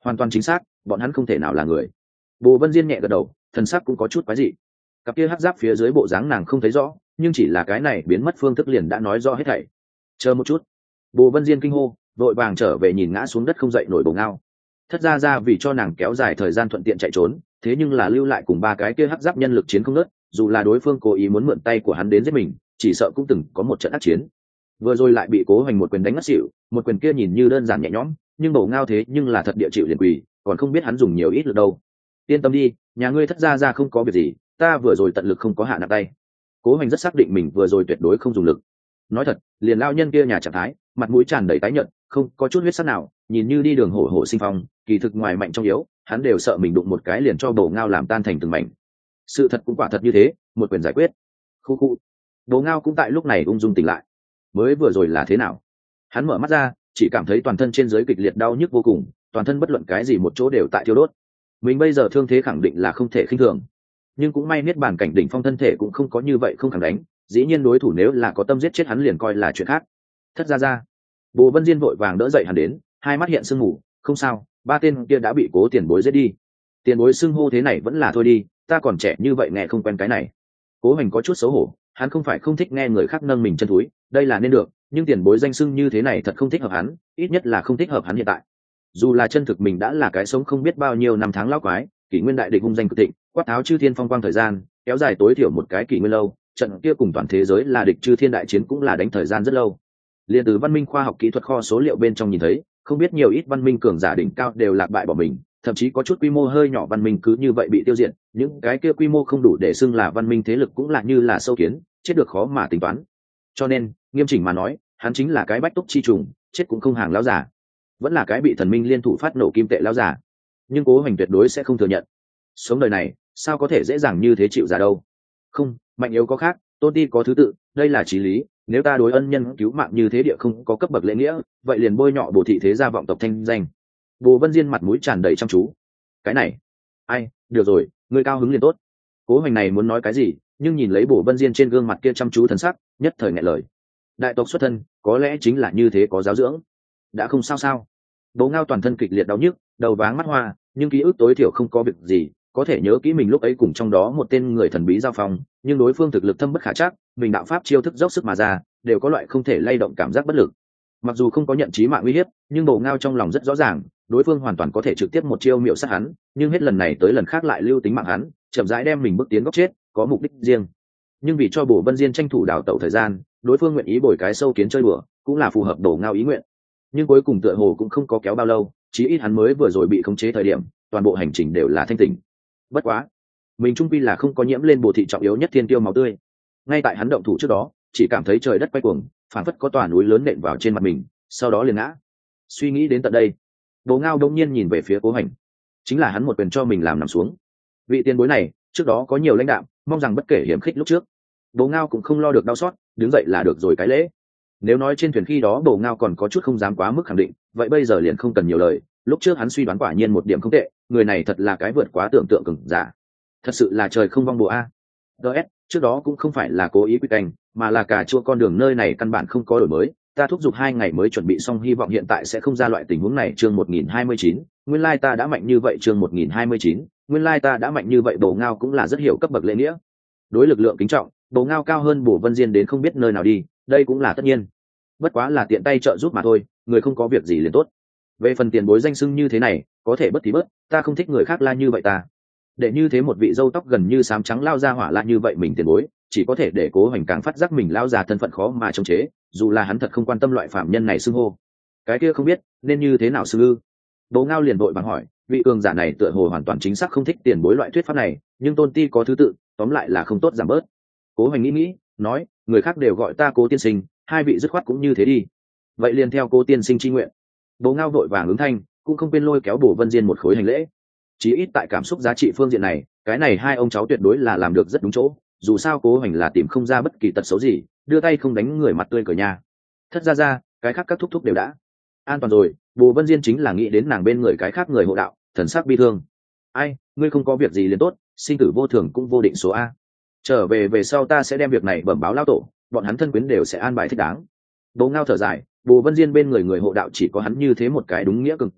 Hoàn toàn chính xác, bọn hắn không thể nào là người. Bồ Vân Diên nhẹ gật đầu, thần sắc cũng có chút quái dị. Cặp kia hắc giáp phía dưới bộ dáng nàng không thấy rõ, nhưng chỉ là cái này biến mất phương thức liền đã nói rõ hết thảy. Chờ một chút. Bồ Vân Diên kinh hô, vội vàng trở về nhìn ngã xuống đất không dậy nổi Bồ Ngao. Thất ra ra vì cho nàng kéo dài thời gian thuận tiện chạy trốn, thế nhưng là lưu lại cùng ba cái kia hắc giáp nhân lực chiến không nớt, dù là đối phương cố ý muốn mượn tay của hắn đến giết mình, chỉ sợ cũng từng có một trận ác chiến. Vừa rồi lại bị Cố Hoành một quyền đánh ngất xỉu, một quyền kia nhìn như đơn giản nhẹ nhõm, nhưng Bồ Ngao thế nhưng là thật địa chịu liền quỳ, còn không biết hắn dùng nhiều ít lực đâu. Yên tâm đi, nhà ngươi thất ra ra không có việc gì, ta vừa rồi tận lực không có hạ nặng tay. Cố Hoành rất xác định mình vừa rồi tuyệt đối không dùng lực. Nói thật, liền lao nhân kia nhà trạng thái, mặt mũi tràn đầy tái nhợt, không có chút huyết sắc nào, nhìn như đi đường hổ hổ sinh phong, kỳ thực ngoài mạnh trong yếu, hắn đều sợ mình đụng một cái liền cho Bồ Ngao làm tan thành từng mảnh. Sự thật cũng quả thật như thế, một quyền giải quyết. Khu khu. Bồ Ngao cũng tại lúc này ung dung tỉnh lại. Mới vừa rồi là thế nào? Hắn mở mắt ra, chỉ cảm thấy toàn thân trên dưới kịch liệt đau nhức vô cùng, toàn thân bất luận cái gì một chỗ đều tại thiêu đốt. Mình bây giờ thương thế khẳng định là không thể khinh thường, nhưng cũng may niết bàn cảnh đỉnh phong thân thể cũng không có như vậy không thẳng đánh, dĩ nhiên đối thủ nếu là có tâm giết chết hắn liền coi là chuyện khác. Thất ra ra. Bồ Vân Diên vội vàng đỡ dậy hắn đến, hai mắt hiện sương mù, không sao, ba tên kia đã bị Cố tiền bối giết đi. Tiền bối xưng hô thế này vẫn là thôi đi, ta còn trẻ như vậy nghe không quen cái này. Cố Hoành có chút xấu hổ, hắn không phải không thích nghe người khác nâng mình chân thúi, đây là nên được, nhưng tiền bối danh xưng như thế này thật không thích hợp hắn, ít nhất là không thích hợp hắn hiện tại. Dù là chân thực mình đã là cái sống không biết bao nhiêu năm tháng lão quái, kỷ nguyên đại địch hung danh cực thịnh, quát tháo chư thiên phong quang thời gian, kéo dài tối thiểu một cái kỷ nguyên lâu, trận kia cùng toàn thế giới là địch chư thiên đại chiến cũng là đánh thời gian rất lâu. Liên từ văn minh khoa học kỹ thuật kho số liệu bên trong nhìn thấy, không biết nhiều ít văn minh cường giả đỉnh cao đều lạc bại bỏ mình, thậm chí có chút quy mô hơi nhỏ văn minh cứ như vậy bị tiêu diệt, những cái kia quy mô không đủ để xưng là văn minh thế lực cũng là như là sâu kiến, chết được khó mà tính toán. Cho nên, nghiêm chỉnh mà nói, hắn chính là cái bách túc chi trùng, chết cũng không hàng lão giả, vẫn là cái bị thần minh liên thủ phát nổ kim tệ lão giả. Nhưng Cố Hoành tuyệt đối sẽ không thừa nhận. Sống đời này, sao có thể dễ dàng như thế chịu giả đâu? Không, mạnh yếu có khác, tôn ti có thứ tự, đây là chí lý, nếu ta đối ân nhân cứu mạng như thế địa không có cấp bậc lễ nghĩa, vậy liền bôi nhọ Bồ thị thế gia vọng tộc thanh danh. Bồ Vân Diên mặt mũi tràn đầy chăm chú. Cái này, ai, được rồi, ngươi cao hứng liền tốt. Cố Hoành này muốn nói cái gì, nhưng nhìn lấy Bồ Vân Diên trên gương mặt kia chăm chú thần sắc, nhất thời nghẹn lời. Đại tộc xuất thân, có lẽ chính là như thế có giáo dưỡng. Đã không sao sao. Bố Ngao toàn thân kịch liệt đau nhức, đầu váng mắt hoa, nhưng ký ức tối thiểu không có việc gì, có thể nhớ kỹ mình lúc ấy cùng trong đó một tên người thần bí giao phong, nhưng đối phương thực lực thâm bất khả trắc, mình đạo pháp chiêu thức dốc sức mà ra, đều có loại không thể lay động cảm giác bất lực. Mặc dù không có nhận chí mạng uy hiếp, nhưng Bồ Ngao trong lòng rất rõ ràng, đối phương hoàn toàn có thể trực tiếp một chiêu miểu sát hắn, nhưng hết lần này tới lần khác lại lưu tính mạng hắn, chậm rãi đem mình bước tiến góc chết, có mục đích riêng. Nhưng vì cho Bồ Vân Diên tranh thủ đào tẩu thời gian, đối phương nguyện ý bồi cái sâu kiến chơi bừa, cũng là phù hợp Bồ Ngao ý nguyện. Nhưng cuối cùng tựa hồ cũng không có kéo bao lâu, chí ít hắn mới vừa rồi bị khống chế thời điểm, toàn bộ hành trình đều là thanh tỉnh. Bất quá, mình trung quy là không có nhiễm lên Bồ thị trọng yếu nhất thiên tiêu máu tươi. Ngay tại hắn động thủ trước đó, chỉ cảm thấy trời đất quay cuồng, phản phất có tòa núi lớn nện vào trên mặt mình, sau đó liền ngã. Suy nghĩ đến tận đây, Bồ Ngao đông nhiên nhìn về phía Cố Hoành, chính là hắn một quyền cho mình làm nằm xuống. Vị tiền bối này, trước đó có nhiều lãnh đạm, mong rằng bất kể hiểm khích lúc trước. Bồ Ngao cũng không lo được đau xót, đứng dậy là được rồi cái lễ. Nếu nói trên thuyền khi đó Bồ Ngao còn có chút không dám quá mức khẳng định, vậy bây giờ liền không cần nhiều lời, lúc trước hắn suy đoán quả nhiên một điểm không tệ, người này thật là cái vượt quá tưởng tượng cường giả. Thật sự là trời không vong bồ a. ds trước đó cũng không phải là cố ý quy canh, mà là cà chua con đường nơi này căn bản không có đổi mới, ta thúc giục hai ngày mới chuẩn bị xong, hy vọng hiện tại sẽ không ra loại tình huống này. Chương một nghìn hai mươi chín, nguyên lai ta đã mạnh như vậy. Chương một nghìn hai mươi chín, nguyên lai ta đã mạnh như vậy. Bồ Ngao cũng là rất hiểu cấp bậc lễ nghĩa, đối lực lượng kính trọng, Bồ Ngao cao hơn Bồ Vân Diên đến không biết nơi nào đi, đây cũng là tất nhiên. Bất quá là tiện tay trợ giúp mà thôi, người không có việc gì liền tốt. Về phần tiền bối danh xưng như thế này, có thể bất thì bớt, ta không thích người khác la như vậy ta. Để như thế một vị râu tóc gần như xám trắng lao ra hỏa la như vậy mình tiền bối, chỉ có thể để Cố Hoành càng phát giác mình lao ra thân phận khó mà chống chế, dù là hắn thật không quan tâm loại phạm nhân này xưng hô. Cái kia không biết nên như thế nào xưng ư? Bố Ngao liền vội vàng hỏi, vị cường giả này tựa hồ hoàn toàn chính xác không thích tiền bối loại thuyết pháp này, nhưng tôn ti có thứ tự, tóm lại là không tốt giảm bớt. Cố Hoành nghĩ nghĩ, nói, người khác đều gọi ta Cố tiên sinh, hai vị dứt khoát cũng như thế đi. Vậy liền theo Cố tiên sinh chi nguyện. Bố Ngao vội vàng ứng thanh, cũng không quên lôi kéo Bồ Vân Diên một khối hành lễ. Chí ít tại cảm xúc giá trị phương diện này, cái này hai ông cháu tuyệt đối là làm được rất đúng chỗ, dù sao Cố Hoành là tìm không ra bất kỳ tật xấu gì, đưa tay không đánh người mặt tươi cười nha. Thất ra ra, cái khác các thúc thúc đều đã an toàn rồi. Bồ Vân Diên chính là nghĩ đến nàng bên người cái khác người hộ đạo, thần sắc bi thương. Ai, ngươi không có việc gì liền tốt, sinh tử vô thường cũng vô định số a. Trở về về sau ta sẽ đem việc này bẩm báo lao tổ, bọn hắn thân quyến đều sẽ an bài thích đáng. Bố Ngao thở dài, Bồ Vân Diên bên người người hộ đạo chỉ có hắn như thế một cái đúng nghĩa cực giả,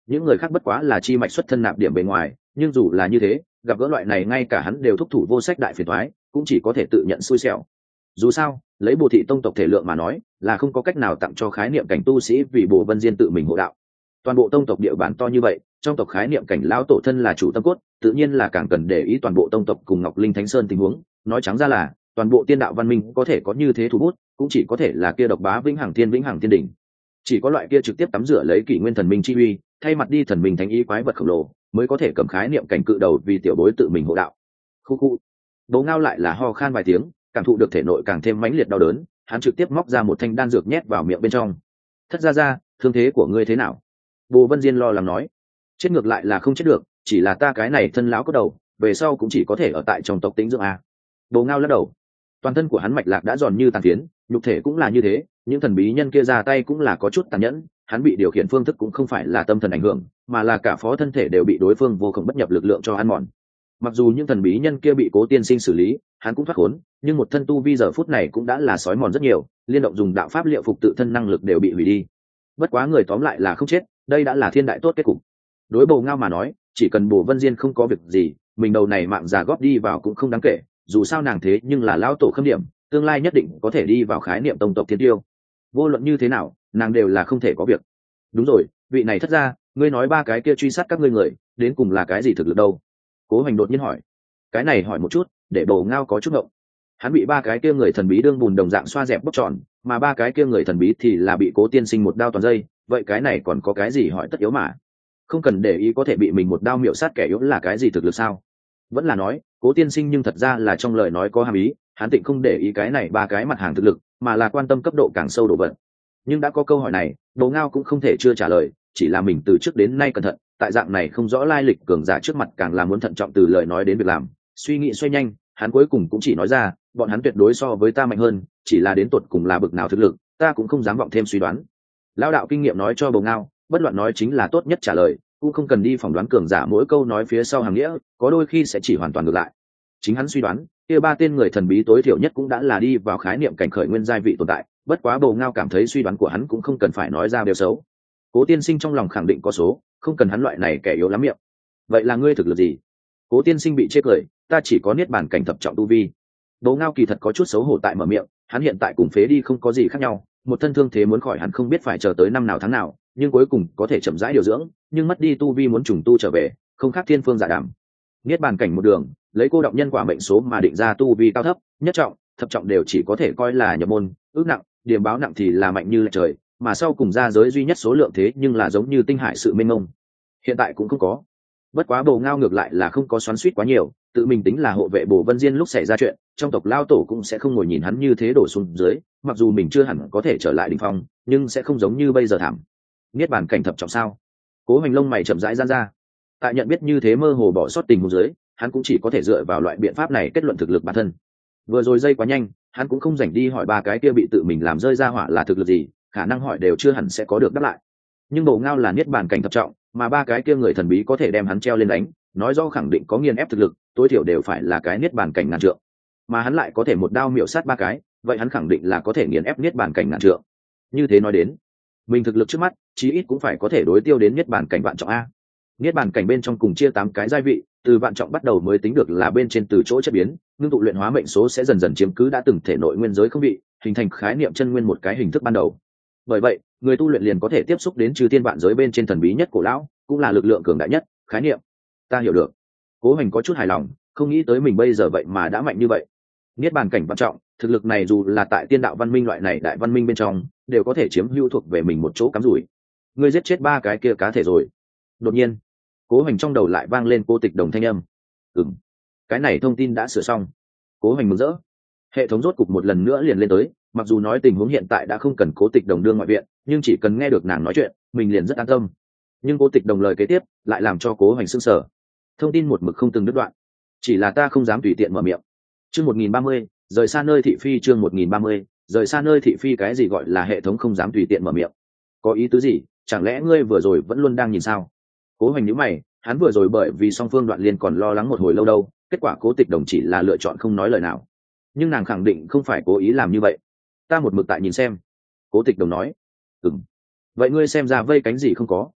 những người khác bất quá là chi mạch xuất thân nạp điểm bề ngoài, nhưng dù là như thế, gặp gỡ loại này ngay cả hắn đều thúc thủ vô sách đại phiền toái, cũng chỉ có thể tự nhận xui xẻo. Dù sao, lấy Bồ thị tông tộc thể lượng mà nói, là không có cách nào tặng cho khái niệm cảnh tu sĩ vì Bồ Vân Diên tự mình hộ đạo. Toàn bộ tông tộc địa bàn to như vậy, trong tộc khái niệm cảnh lão tổ thân là chủ tâm cốt, tự nhiên là càng cần để ý toàn bộ tông tộc cùng Ngọc Linh Thánh Sơn tình huống. Nói trắng ra là, toàn bộ tiên đạo văn minh có thể có như thế thủ bút, cũng chỉ có thể là kia độc bá vĩnh hằng thiên vĩnh hằng thiên đỉnh. Chỉ có loại kia trực tiếp tắm rửa lấy kỷ nguyên thần minh chi uy, thay mặt đi thần minh thánh ý quái vật khổng lồ, mới có thể cầm khái niệm cảnh cự đầu vì tiểu bối tự mình hộ đạo. Khu khu. Bố Ngao lại là ho khan vài tiếng, cảm thụ được thể nội càng thêm mãnh liệt đau đớn, hắn trực tiếp móc ra một thanh đan dược nhét vào miệng bên trong. Thất gia gia, thương thế của ngươi thế nào? Bồ Vân Diên lo lắng nói. Chết ngược lại là không chết được, chỉ là ta cái này thân lão có đầu, về sau cũng chỉ có thể ở tại trong tộc tĩnh dưỡng a. Bồ Ngao lắc đầu. Toàn thân của hắn mạch lạc đã giòn như tàn phiến, nhục thể cũng là như thế, những thần bí nhân kia ra tay cũng là có chút tàn nhẫn, hắn bị điều khiển phương thức cũng không phải là tâm thần ảnh hưởng, mà là cả phó thân thể đều bị đối phương vô cùng bất nhập lực lượng cho ăn mòn. Mặc dù những thần bí nhân kia bị Cố Tiên Sinh xử lý, hắn cũng thoát khốn, nhưng một thân tu vi giờ phút này cũng đã là sói mòn rất nhiều, liên động dùng đạo pháp liệu phục tự thân năng lực đều bị hủy đi. Bất quá người tóm lại là không chết, đây đã là thiên đại tốt kết cục. Đối Bồ Ngao mà nói, chỉ cần Bồ Vân Diên không có việc gì, mình đầu này mạng già góp đi vào cũng không đáng kể, dù sao nàng thế nhưng là lão tổ khâm điểm, tương lai nhất định có thể đi vào khái niệm tông tộc thiên tiêu. Vô luận như thế nào, nàng đều là không thể có việc. Đúng rồi, vị này thất ra, ngươi nói ba cái kia truy sát các ngươi người, đến cùng là cái gì thực lực đâu? Cố Hoành đột nhiên hỏi. Cái này hỏi một chút, để Bồ Ngao có chút ngộng. Hắn bị ba cái kia người thần bí đương bùn đồng dạng xoa dẹp bóc tròn, mà ba cái kia người thần bí thì là bị Cố Tiên Sinh một đao toàn dây, vậy cái này còn có cái gì hỏi tất yếu mà? Không cần để ý có thể bị mình một đao miệu sát kẻ yếu là cái gì thực lực sao? Vẫn là nói, Cố Tiên Sinh nhưng thật ra là trong lời nói có hàm ý, hắn tịnh không để ý cái này ba cái mặt hàng thực lực, mà là quan tâm cấp độ càng sâu độ vận. Nhưng đã có câu hỏi này, Bồ Ngao cũng không thể chưa trả lời, chỉ là mình từ trước đến nay cẩn thận, tại dạng này không rõ lai lịch cường giả trước mặt càng là muốn thận trọng từ lời nói đến việc làm. Suy nghĩ xoay nhanh, hắn cuối cùng cũng chỉ nói ra, bọn hắn tuyệt đối so với ta mạnh hơn, chỉ là đến tột cùng là bực nào thực lực, ta cũng không dám vọng thêm suy đoán. Lão đạo kinh nghiệm nói cho Bồ Ngao, bất luận nói chính là tốt nhất trả lời, cũng không cần đi phỏng đoán cường giả mỗi câu nói phía sau hàng nghĩa, có đôi khi sẽ chỉ hoàn toàn ngược lại. Chính hắn suy đoán, kia ba tên người thần bí tối thiểu nhất cũng đã là đi vào khái niệm cảnh khởi nguyên giai vị tồn tại, bất quá Bồ Ngao cảm thấy suy đoán của hắn cũng không cần phải nói ra điều xấu. Cố Tiên Sinh trong lòng khẳng định có số, không cần hắn loại này kẻ yếu lắm miệng. Vậy là ngươi thực lực gì? Cố Tiên Sinh bị chê cười, ta chỉ có niết bàn cảnh thập trọng tu vi. Bồ Ngao kỳ thật có chút xấu hổ tại mở miệng, hắn hiện tại cùng phế đi không có gì khác nhau, một thân thương thế muốn khỏi hắn không biết phải chờ tới năm nào tháng nào, nhưng cuối cùng có thể chậm rãi điều dưỡng, nhưng mất đi tu vi muốn trùng tu trở về, không khác thiên phương dạ đàm. Niết bàn cảnh một đường, lấy cô động nhân quả mệnh số mà định ra tu vi cao thấp, nhất trọng, thập trọng đều chỉ có thể coi là nhập môn, ước nặng, điểm báo nặng thì là mạnh như lệch trời, mà sau cùng ra giới duy nhất số lượng thế nhưng là giống như tinh hải sự mênh mông. Hiện tại cũng không có. Bất quá Bồ Ngao ngược lại là không có xoắn xuýt quá nhiều, tự mình tính là hộ vệ Bồ Vân Diên lúc xảy ra chuyện, trong tộc lao tổ cũng sẽ không ngồi nhìn hắn như thế đổ xuống dưới, mặc dù mình chưa hẳn có thể trở lại đỉnh phong, nhưng sẽ không giống như bây giờ thảm. Niết bàn cảnh thập trọng sao? Cố Hoành lông mày chậm rãi giãn ra. Tại nhận biết như thế mơ hồ bỏ sót tình huống dưới, hắn cũng chỉ có thể dựa vào loại biện pháp này kết luận thực lực bản thân. Vừa rồi dây quá nhanh, hắn cũng không rảnh đi hỏi ba cái kia bị tự mình làm rơi ra hỏa là thực lực gì, khả năng hỏi đều chưa hẳn sẽ có được đáp lại. Nhưng Bồ Ngao là niết bàn cảnh thập trọng, mà ba cái kia người thần bí có thể đem hắn treo lên đánh, nói rõ khẳng định có nghiền ép thực lực, tối thiểu đều phải là cái niết bàn cảnh ngàn trượng. Mà hắn lại có thể một đao miểu sát ba cái, vậy hắn khẳng định là có thể nghiền ép niết bàn cảnh ngàn trượng. Như thế nói đến, mình thực lực trước mắt, chí ít cũng phải có thể đối tiêu đến niết bàn cảnh vạn trọng a. Niết bàn cảnh bên trong cùng chia tám cái giai vị, từ vạn trọng bắt đầu mới tính được là bên trên từ chỗ chất biến, ngưng tụ luyện hóa mệnh số sẽ dần dần chiếm cứ đã từng thể nội nguyên giới không vị, hình thành khái niệm chân nguyên một cái hình thức ban đầu. Bởi vậy, người tu luyện liền có thể tiếp xúc đến chư thiên vạn giới bên trên thần bí nhất cổ lão, cũng là lực lượng cường đại nhất, khái niệm. Ta hiểu được. Cố Hoành có chút hài lòng, không nghĩ tới mình bây giờ vậy mà đã mạnh như vậy. Niết bàn cảnh vạn trọng, thực lực này dù là tại tiên đạo văn minh loại này đại văn minh bên trong, đều có thể chiếm hữu thuộc về mình một chỗ cắm rủi. Ngươi giết chết ba cái kia cá thể rồi. Đột nhiên, Cố Hoành trong đầu lại vang lên Cô Tịch Đồng thanh âm. Ừm, cái này thông tin đã sửa xong. Cố Hoành mừng rỡ. Hệ thống rốt cục một lần nữa liền lên tới, mặc dù nói tình huống hiện tại đã không cần Cố Tịch Đồng đưa ngoại viện, nhưng chỉ cần nghe được nàng nói chuyện, mình liền rất an tâm. Nhưng Cố Tịch Đồng lời kế tiếp lại làm cho Cố Hoành sững sờ. Thông tin một mực không từng đứt đoạn, chỉ là ta không dám tùy tiện mở miệng. Chương một nghìn ba mươi, rời xa nơi thị phi. Chương một nghìn ba mươi, rời xa nơi thị phi. Cái gì gọi là hệ thống không dám tùy tiện mở miệng? Có ý tứ gì? Chẳng lẽ ngươi vừa rồi vẫn luôn đang nhìn sao? Cố Hoành nhíu mày, hắn vừa rồi bởi vì song phương đoạn liên còn lo lắng một hồi lâu đâu, kết quả Cố Tịch Đồng chỉ là lựa chọn không nói lời nào. Nhưng nàng khẳng định không phải cố ý làm như vậy. Ta một mực tại nhìn xem. Cố Tịch Đồng nói. Ừm. Vậy ngươi xem ra vây cánh gì không có?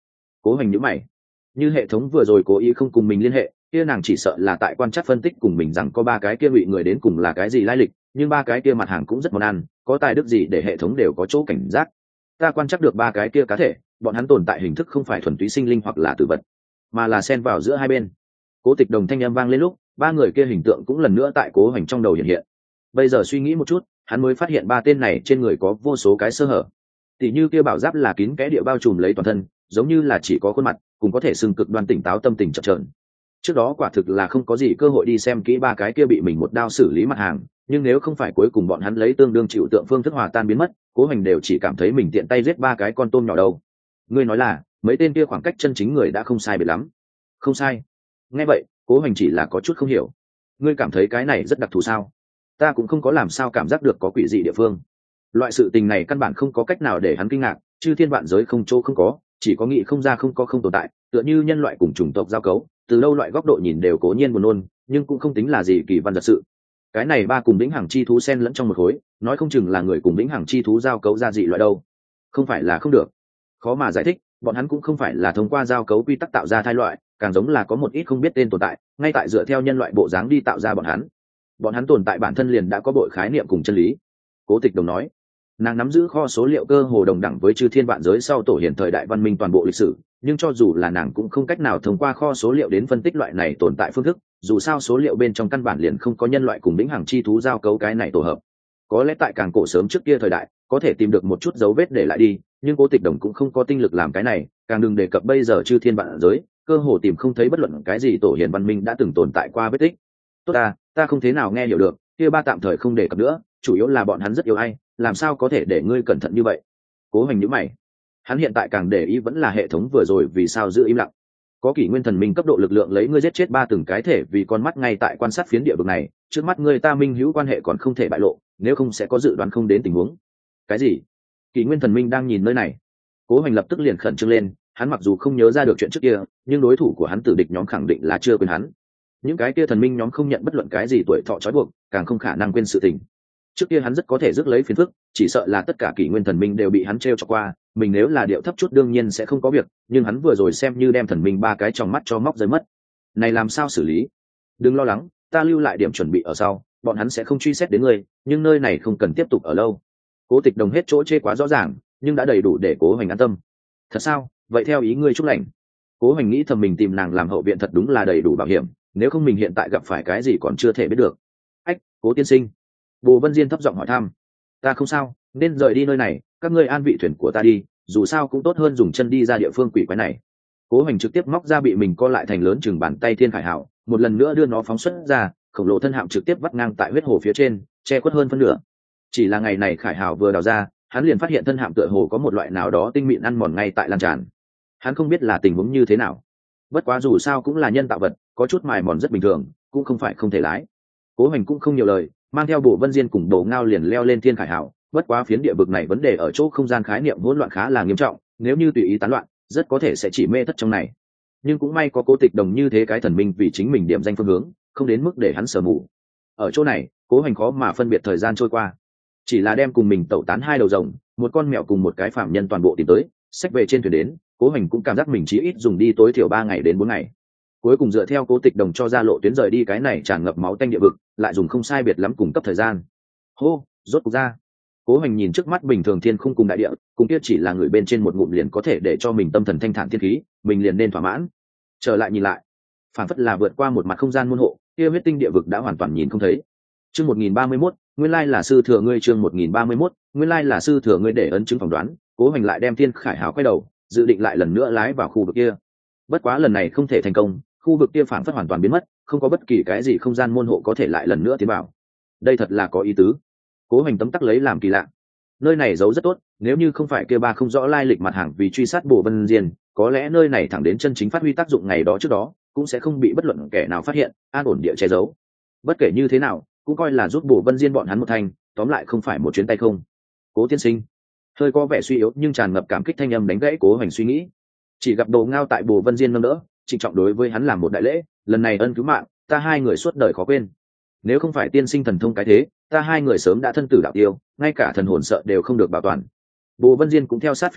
Cố Hoành nhíu mày. Như hệ thống vừa rồi cố ý không cùng mình liên hệ, kia nàng chỉ sợ là tại quan trắc phân tích cùng mình rằng có ba cái kia ngụy người đến cùng là cái gì lai lịch, nhưng ba cái kia mặt hàng cũng rất món ăn, có tài đức gì để hệ thống đều có chỗ cảnh giác. Ta quan trắc được ba cái kia cá thể, bọn hắn tồn tại hình thức không phải thuần túy sinh linh hoặc là tử vật, mà là xen vào giữa hai bên. Cố Tịch Đồng thanh âm vang lên lúc, ba người kia hình tượng cũng lần nữa tại Cố Hoành trong đầu hiện hiện. Bây giờ suy nghĩ một chút, hắn mới phát hiện ba tên này trên người có vô số cái sơ hở. Tỷ như kia bảo giáp là kín kẽ địa bao trùm lấy toàn thân, giống như là chỉ có khuôn mặt, cũng có thể xưng cực đoan tỉnh táo tâm tình chập chờn. Trước đó quả thực là không có gì cơ hội đi xem kỹ ba cái kia bị mình một đao xử lý mặt hàng, nhưng nếu không phải cuối cùng bọn hắn lấy tương đương chịu tượng phương thức hòa tan biến mất, Cố Hoành đều chỉ cảm thấy mình tiện tay giết ba cái con tôm nhỏ đâu. Ngươi nói là mấy tên kia khoảng cách chân chính người đã không sai biệt lắm. Không sai. Nghe vậy, Cố Hoành chỉ là có chút không hiểu. Ngươi cảm thấy cái này rất đặc thù sao? Ta cũng không có làm sao cảm giác được có quỷ dị địa phương. Loại sự tình này căn bản không có cách nào để hắn kinh ngạc, chư thiên vạn giới không chỗ không có, chỉ có nghĩ không ra không có không tồn tại, tựa như nhân loại cùng chủng tộc giao cấu, từ lâu loại góc độ nhìn đều cố nhiên buồn nôn, nhưng cũng không tính là gì kỳ văn giật sự. Cái này ba cùng vĩnh hằng chi thú xen lẫn trong một khối, nói không chừng là người cùng vĩnh hằng chi thú giao cấu ra dị loại đâu. Không phải là không được, khó mà giải thích, bọn hắn cũng không phải là thông qua giao cấu quy tắc tạo ra thai loại, càng giống là có một ít không biết tên tồn tại, ngay tại dựa theo nhân loại bộ dáng đi tạo ra bọn hắn. Bọn hắn tồn tại bản thân liền đã có bội khái niệm cùng chân lý. Cố Tịch Đồng nói, nàng nắm giữ kho số liệu cơ hồ đồng đẳng với chư thiên vạn giới sau tổ hiển thời đại văn minh toàn bộ lịch sử, nhưng cho dù là nàng cũng không cách nào thông qua kho số liệu đến phân tích loại này tồn tại phương thức, dù sao số liệu bên trong căn bản liền không có nhân loại cùng vĩnh hằng chi thú giao cấu cái này tổ hợp. Có lẽ tại càng cổ sớm trước kia thời đại có thể tìm được một chút dấu vết để lại đi, nhưng Cố Tịch Đồng cũng không có tinh lực làm cái này, càng đừng đề cập bây giờ chư thiên vạn giới cơ hồ tìm không thấy bất luận cái gì tổ hiển văn minh đã từng tồn tại qua vết tích. Tốt ta, ta không thế nào nghe hiểu được, kia ba tạm thời không đề cập nữa, chủ yếu là bọn hắn rất yêu ai, làm sao có thể để ngươi cẩn thận như vậy? Cố Hoành nhíu mày. Hắn hiện tại càng để ý vẫn là hệ thống vừa rồi vì sao giữ im lặng. Có kỷ nguyên thần minh cấp độ lực lượng lấy ngươi giết chết ba từng cái thể vì con mắt ngay tại quan sát phiến địa vực này, trước mắt ngươi ta minh hữu quan hệ còn không thể bại lộ, nếu không sẽ có dự đoán không đến tình huống. Cái gì? Kỷ nguyên thần minh đang nhìn nơi này. Cố Hoành lập tức liền khẩn trương lên, hắn mặc dù không nhớ ra được chuyện trước kia, nhưng đối thủ của hắn tử địch nhóm khẳng định là chưa quên hắn. Những cái kia thần minh nhóm không nhận bất luận cái gì tuổi thọ trói buộc, càng không khả năng quên sự tình. Trước kia hắn rất có thể rước lấy phiền phức, chỉ sợ là tất cả kỷ nguyên thần minh đều bị hắn trêu chọc qua, mình nếu là điệu thấp chút đương nhiên sẽ không có việc, nhưng hắn vừa rồi xem như đem thần minh ba cái trong mắt cho móc rơi mất. Này làm sao xử lý? Đừng lo lắng, ta lưu lại điểm chuẩn bị ở sau, bọn hắn sẽ không truy xét đến ngươi, nhưng nơi này không cần tiếp tục ở lâu. Cố Tịch Đồng hết chỗ chê quá rõ ràng, nhưng đã đầy đủ để Cố Hoành an tâm. Thật sao? Vậy theo ý ngươi chúc lành. Cố Hoành nghĩ thầm mình tìm nàng làm hậu viện thật đúng là đầy đủ bảo hiểm, nếu không mình hiện tại gặp phải cái gì còn chưa thể biết được. Ách, Cố tiên sinh. Bồ Vân Diên thấp giọng hỏi thăm. Ta không sao, nên rời đi nơi này, các ngươi an vị thuyền của ta đi, dù sao cũng tốt hơn dùng chân đi ra địa phương quỷ quái này. Cố Hoành trực tiếp móc ra bị mình co lại thành lớn chừng bàn tay thiên khải hảo, một lần nữa đưa nó phóng xuất ra, khổng lồ thân hạm trực tiếp vắt ngang tại huyết hồ phía trên, che khuất hơn phân nửa. Chỉ là ngày này khải hảo vừa đào ra, hắn liền phát hiện thân hạm tựa hồ có một loại nào đó tinh mịn ăn mòn ngay tại lan tràn. Hắn không biết là tình huống như thế nào. Bất quá dù sao cũng là nhân tạo vật, có chút mài mòn rất bình thường, cũng không phải không thể lái. Cố Hoành cũng không nhiều lời, mang theo Bộ Vân Diên cùng Đồ Ngao liền leo lên thiên khải hảo. Bất quá phiến địa vực này vấn đề ở chỗ không gian khái niệm hỗn loạn khá là nghiêm trọng, nếu như tùy ý tán loạn, rất có thể sẽ chỉ mê thất trong này. Nhưng cũng may có Cố Tịch Đồng như thế cái thần minh vì chính mình điểm danh phương hướng, không đến mức để hắn sờ mù. Ở chỗ này, Cố Hoành khó mà phân biệt thời gian trôi qua, chỉ là đem cùng mình tẩu tán hai đầu rồng, một con mèo cùng một cái phạm nhân toàn bộ tìm tới, xách về trên thuyền đến. Cố Hoành cũng cảm giác mình chỉ ít dùng đi tối thiểu ba ngày đến bốn ngày. Cuối cùng dựa theo Cố Tịch Đồng cho ra lộ tuyến rời đi cái này tràn ngập máu tanh địa vực, lại dùng không sai biệt lắm cùng cấp thời gian. Hô, rốt cuộc ra. Cố Hoành nhìn trước mắt bình thường thiên khung cùng đại địa, cùng kia chỉ là người bên trên một ngụm liền có thể để cho mình tâm thần thanh thản thiên khí, mình liền nên thỏa mãn. Trở lại nhìn lại, phản phất là vượt qua một mặt không gian môn hộ, kia huyết tinh địa vực đã hoàn toàn nhìn không thấy. Chương một nghìn ba mươi mốt, nguyên lai là sư thừa ngươi. Chương một nghìn ba mươi mốt, nguyên lai là sư thừa ngươi. Để ấn chứng phỏng đoán, Cố Hoành lại đem thiên khải hào quay đầu, dự định lại lần nữa lái vào khu vực kia. Bất quá lần này không thể thành công, khu vực kia phản phất hoàn toàn biến mất, không có bất kỳ cái gì không gian môn hộ có thể lại lần nữa tiến vào. Đây thật là có ý tứ. Cố Hoành tấm tắc lấy làm kỳ lạ. Nơi này giấu rất tốt, nếu như không phải kia ba không rõ lai lịch mặt hàng vì truy sát Bộ Vân Diên, có lẽ nơi này thẳng đến chân chính phát huy tác dụng ngày đó trước đó, cũng sẽ không bị bất luận kẻ nào phát hiện, an ổn địa che giấu. Bất kể như thế nào, cũng coi là giúp Bộ Vân Diên bọn hắn một thành, tóm lại không phải một chuyến tay không. Cố tiên sinh, hơi có vẻ suy yếu nhưng tràn ngập cảm kích thanh âm đánh gãy Cố Hoành suy nghĩ. Chỉ gặp Đồ Ngao tại Bộ Vân Diên nâng đỡ, trịnh trọng đối với hắn làm một đại lễ, lần này ân cứu mạng, ta hai người suốt đời khó quên. Nếu không phải tiên sinh thần thông cái thế, ta hai người sớm đã thân tử đạo tiêu, ngay cả thần hồn sợ đều không được bảo toàn. Bộ Vân Diên cũng theo sát phía sau,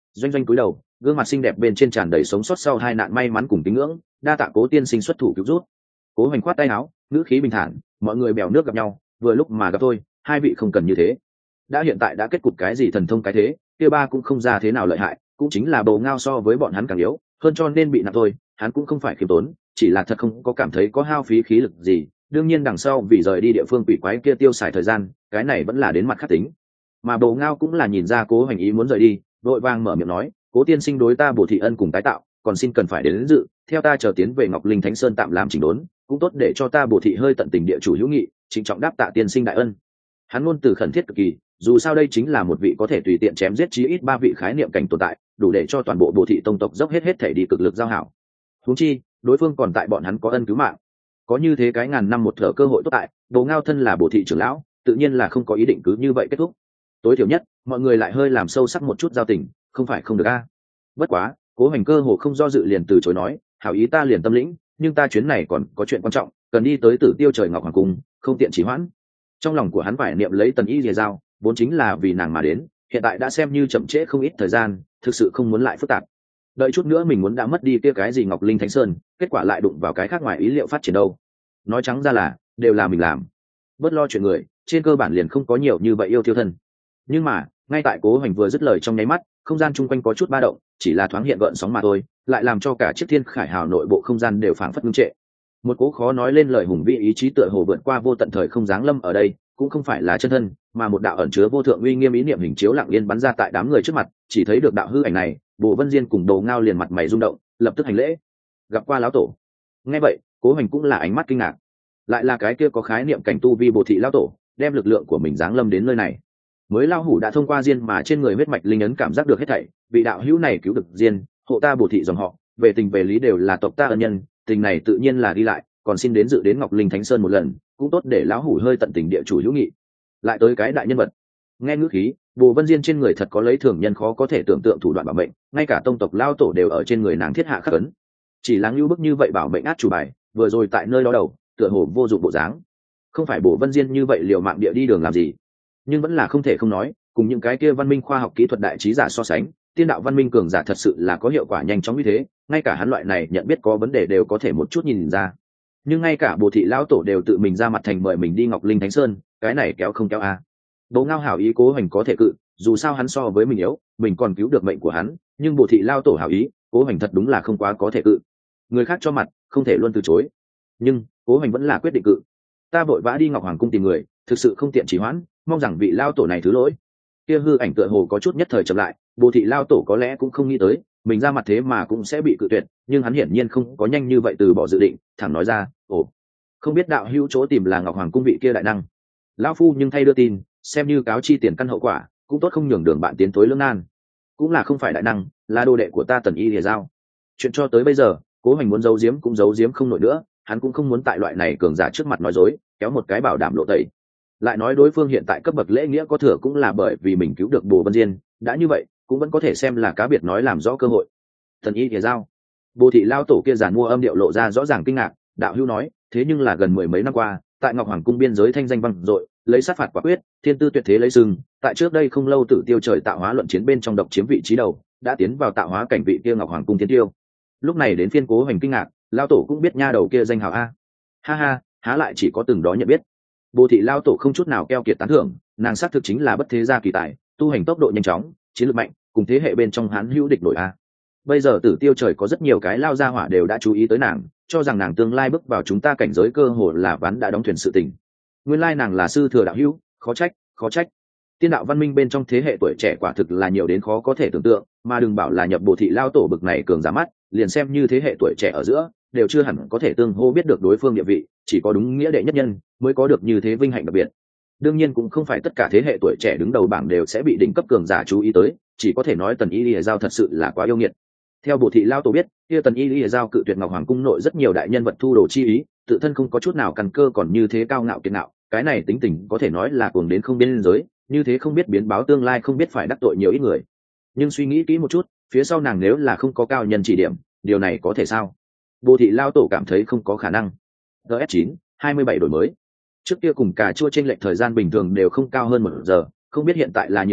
Doanh Doanh cúi đầu, gương mặt xinh đẹp bên trên tràn đầy sống sót sau hai nạn may mắn cùng tín ngưỡng, đa tạ Cố tiên sinh xuất thủ cứu rút. Cố Hoành khoát tay áo, ngữ khí bình thản, mọi người bèo nước gặp nhau, vừa lúc mà gặp tôi, hai vị không cần như thế. Đã hiện tại đã kết cục cái gì thần thông cái thế, kia ba cũng không ra thế nào lợi hại, cũng chính là bầu ngao so với bọn hắn càng yếu, hơn cho nên bị nặng thôi, hắn cũng không phải khiêm tốn, chỉ là thật không có cảm thấy có hao phí khí lực gì. Đương nhiên đằng sau vì rời đi địa phương quỷ quái kia tiêu xài thời gian, cái này vẫn là đến mặt khắc tính. Mà bầu ngao cũng là nhìn ra Cố Hoành ý muốn rời đi, vội vàng mở miệng nói, Cố tiên sinh đối ta bổ thị ân cùng tái tạo, còn xin cần phải đến, đến dự, theo ta chờ tiến về Ngọc Linh Thánh Sơn tạm làm chỉnh đốn, cũng tốt để cho ta bổ thị hơi tận tình địa chủ hữu nghị, trịnh trọng đáp tạ tiên sinh đại ân. Hắn ngôn từ khẩn thiết cực kỳ, dù sao đây chính là một vị có thể tùy tiện chém giết chí ít ba vị khái niệm cảnh tồn tại, đủ để cho toàn bộ bổ thị tông tộc dốc hết hết thể đi cực lực giao hảo. Huống chi, đối phương còn tại bọn hắn có ân cứu mạng, có như thế cái ngàn năm một thở cơ hội tốt tại, Bồ Ngao thân là bổ thị trưởng lão, tự nhiên là không có ý định cứ như vậy kết thúc. Tối thiểu nhất, mọi người lại hơi làm sâu sắc một chút giao tình, không phải không được a. Bất quá, Cố Hoành cơ hồ không do dự liền từ chối nói, hảo ý ta liền tâm lĩnh, nhưng ta chuyến này còn có chuyện quan trọng, cần đi tới Tử Tiêu Trời Ngọc Hoàng cung, không tiện trì hoãn. Trong lòng của hắn phải niệm lấy Tần Y Lìa Giao, vốn chính là vì nàng mà đến, hiện tại đã xem như chậm trễ không ít thời gian, thực sự không muốn lại phức tạp. Đợi chút nữa mình muốn đã mất đi kia cái gì Ngọc Linh Thánh Sơn, kết quả lại đụng vào cái khác ngoài ý liệu phát triển đâu. Nói trắng ra là, đều là mình làm. Bớt lo chuyện người, trên cơ bản liền không có nhiều như vậy yêu thiêu thân. Nhưng mà, ngay tại Cố Hoành vừa dứt lời trong nháy mắt, không gian chung quanh có chút ba động, chỉ là thoáng hiện gợn sóng mà thôi, lại làm cho cả chiếc Thiên Khải Hào nội bộ không gian đều phảng phất ngưng trệ. Một cố khó nói lên lời hùng vĩ ý chí tựa hồ vượt qua vô tận thời không giáng lâm ở đây, cũng không phải là chân thân, mà một đạo ẩn chứa vô thượng uy nghiêm ý niệm hình chiếu lặng yên bắn ra tại đám người trước mặt, chỉ thấy được đạo hư ảnh này, Bồ Vân Diên cùng Đồ Ngao liền mặt mày rung động, lập tức hành lễ. Gặp qua lão tổ. Nghe vậy, Cố Hoành cũng là ánh mắt kinh ngạc. Lại là cái kia có khái niệm cảnh tu vi Bồ thị lão tổ, đem lực lượng của mình giáng lâm đến nơi này. Mới lao hủ đã thông qua Diên mà trên người huyết mạch linh ấn cảm giác được hết thảy, vị đạo hữu này cứu được Diên, hộ ta Bồ thị dòng họ, về tình về lý đều là tộc ta ân nhân, tình này tự nhiên là đi lại, còn xin đến dự đến Ngọc Linh Thánh Sơn một lần, cũng tốt để lão hủ hơi tận tình địa chủ hữu nghị. Lại tới cái đại nhân vật. Nghe ngữ khí, Bồ Vân Diên trên người thật có lấy thường nhân khó có thể tưởng tượng thủ đoạn bảo mệnh, ngay cả tông tộc lao tổ đều ở trên người nàng thiết hạ khắc ấn. Chỉ là lưu bức như vậy bảo mệnh át chủ bài, vừa rồi tại nơi đó đầu, tựa hồ vô dụng bộ dáng. Không phải Bồ Vân Diên như vậy liều mạng địa đi đường làm gì, nhưng vẫn là không thể không nói, cùng những cái kia văn minh khoa học kỹ thuật đại trí giả so sánh, tiên đạo văn minh cường giả thật sự là có hiệu quả nhanh chóng như thế, ngay cả hắn loại này nhận biết có vấn đề đều có thể một chút nhìn ra. Nhưng ngay cả Bồ thị lão tổ đều tự mình ra mặt thành mời mình đi Ngọc Linh Thánh Sơn, cái này kéo không kéo a. Bố Ngao hảo ý Cố Hoành có thể cự, dù sao hắn so với mình yếu, mình còn cứu được mệnh của hắn, nhưng Bồ thị lão tổ hảo ý, Cố Hoành thật đúng là không quá có thể cự. Người khác cho mặt, không thể luôn từ chối. Nhưng Cố Hoành vẫn là quyết định cự. Ta vội vã đi Ngọc Hoàng cung tìm người, thực sự không tiện trì hoãn, mong rằng vị lão tổ này thứ lỗi. Kia hư ảnh tựa hồ có chút nhất thời chậm lại, Bồ thị lão tổ có lẽ cũng không nghĩ tới, mình ra mặt thế mà cũng sẽ bị cự tuyệt, nhưng hắn hiển nhiên không có nhanh như vậy từ bỏ dự định, thẳng nói ra, ồ, không biết đạo hữu chỗ tìm là Ngọc Hoàng cung vị kia đại năng. Lão phu nhưng thay đưa tin, xem như cáo chi tiền căn hậu quả, cũng tốt không nhường đường bạn tiến tối lưỡng nan. Cũng là không phải đại năng, là đồ đệ của ta Tần Y Lìa Giao. Chuyện cho tới bây giờ, Cố Hoành muốn giấu giếm cũng giấu giếm không nổi nữa, hắn cũng không muốn tại loại này cường giả trước mặt nói dối, kéo một cái bảo đảm lộ tẩy. Lại nói đối phương hiện tại cấp bậc lễ nghĩa có thừa cũng là bởi vì mình cứu được Bồ Vân Diên, đã như vậy, cũng vẫn có thể xem là cá biệt nói làm rõ cơ hội. Tần Y Lìa Giao. Bồ thị lao tổ kia giàn mua âm điệu lộ ra rõ ràng kinh ngạc, đạo hữu nói, thế nhưng là gần mười mấy năm qua, tại Ngọc Hoàng cung biên giới thanh danh vang dội, lấy sát phạt quả quyết, thiên tư tuyệt thế lấy sừng, tại trước đây không lâu Tử Tiêu Trời tạo hóa luận chiến bên trong độc chiếm vị trí đầu, đã tiến vào tạo hóa cảnh vị kia Ngọc Hoàng cung thiên tiêu. Lúc này đến phiên Cố Hoành kinh ngạc, lao tổ cũng biết nha đầu kia danh hào a. Ha ha, há lại chỉ có từng đó nhận biết. Bồ thị lao tổ không chút nào keo kiệt tán thưởng, nàng xác thực chính là bất thế gia kỳ tài, tu hành tốc độ nhanh chóng, chiến lược mạnh, cùng thế hệ bên trong hán hữu địch nổi a. Bây giờ Tử Tiêu Trời có rất nhiều cái lao gia hỏa đều đã chú ý tới nàng, cho rằng nàng tương lai bước vào chúng ta cảnh giới cơ hồ là ván đã đóng thuyền sự tình. Nguyên lai nàng là sư thừa đạo hữu, khó trách, khó trách. Tiên đạo văn minh bên trong thế hệ tuổi trẻ quả thực là nhiều đến khó có thể tưởng tượng, mà đừng bảo là nhập Bồ thị lao tổ bực này cường giả mắt, liền xem như thế hệ tuổi trẻ ở giữa, đều chưa hẳn có thể tương hô biết được đối phương địa vị, chỉ có đúng nghĩa đệ nhất nhân mới có được như thế vinh hạnh đặc biệt. Đương nhiên cũng không phải tất cả thế hệ tuổi trẻ đứng đầu bảng đều sẽ bị đỉnh cấp cường giả chú ý tới, chỉ có thể nói Tần Y Lìa Giao thật sự là quá yêu nghiệt. Theo Bồ thị lao tổ biết, kia Tần Y Lìa Giao cự tuyệt Ngọc Hoàng cung nội rất nhiều đại nhân vật thu đồ chi ý, tự thân không có chút nào căn cơ còn như thế cao ngạo kiệt ngạo, cái này tính tình có thể nói là cuồng đến không biên giới, như thế không biết biến báo tương lai, không biết phải đắc tội nhiều ít người. Nhưng suy nghĩ kỹ một chút, phía sau nàng nếu là không có cao nhân chỉ điểm, điều này có thể sao? Bồ thị lao tổ cảm thấy không có khả năng. gs chín hai mươi bảy đổi mới. Trước kia cùng cà chua trên lệch thời gian bình thường đều không cao hơn một giờ, không biết hiện tại là nhiều ít,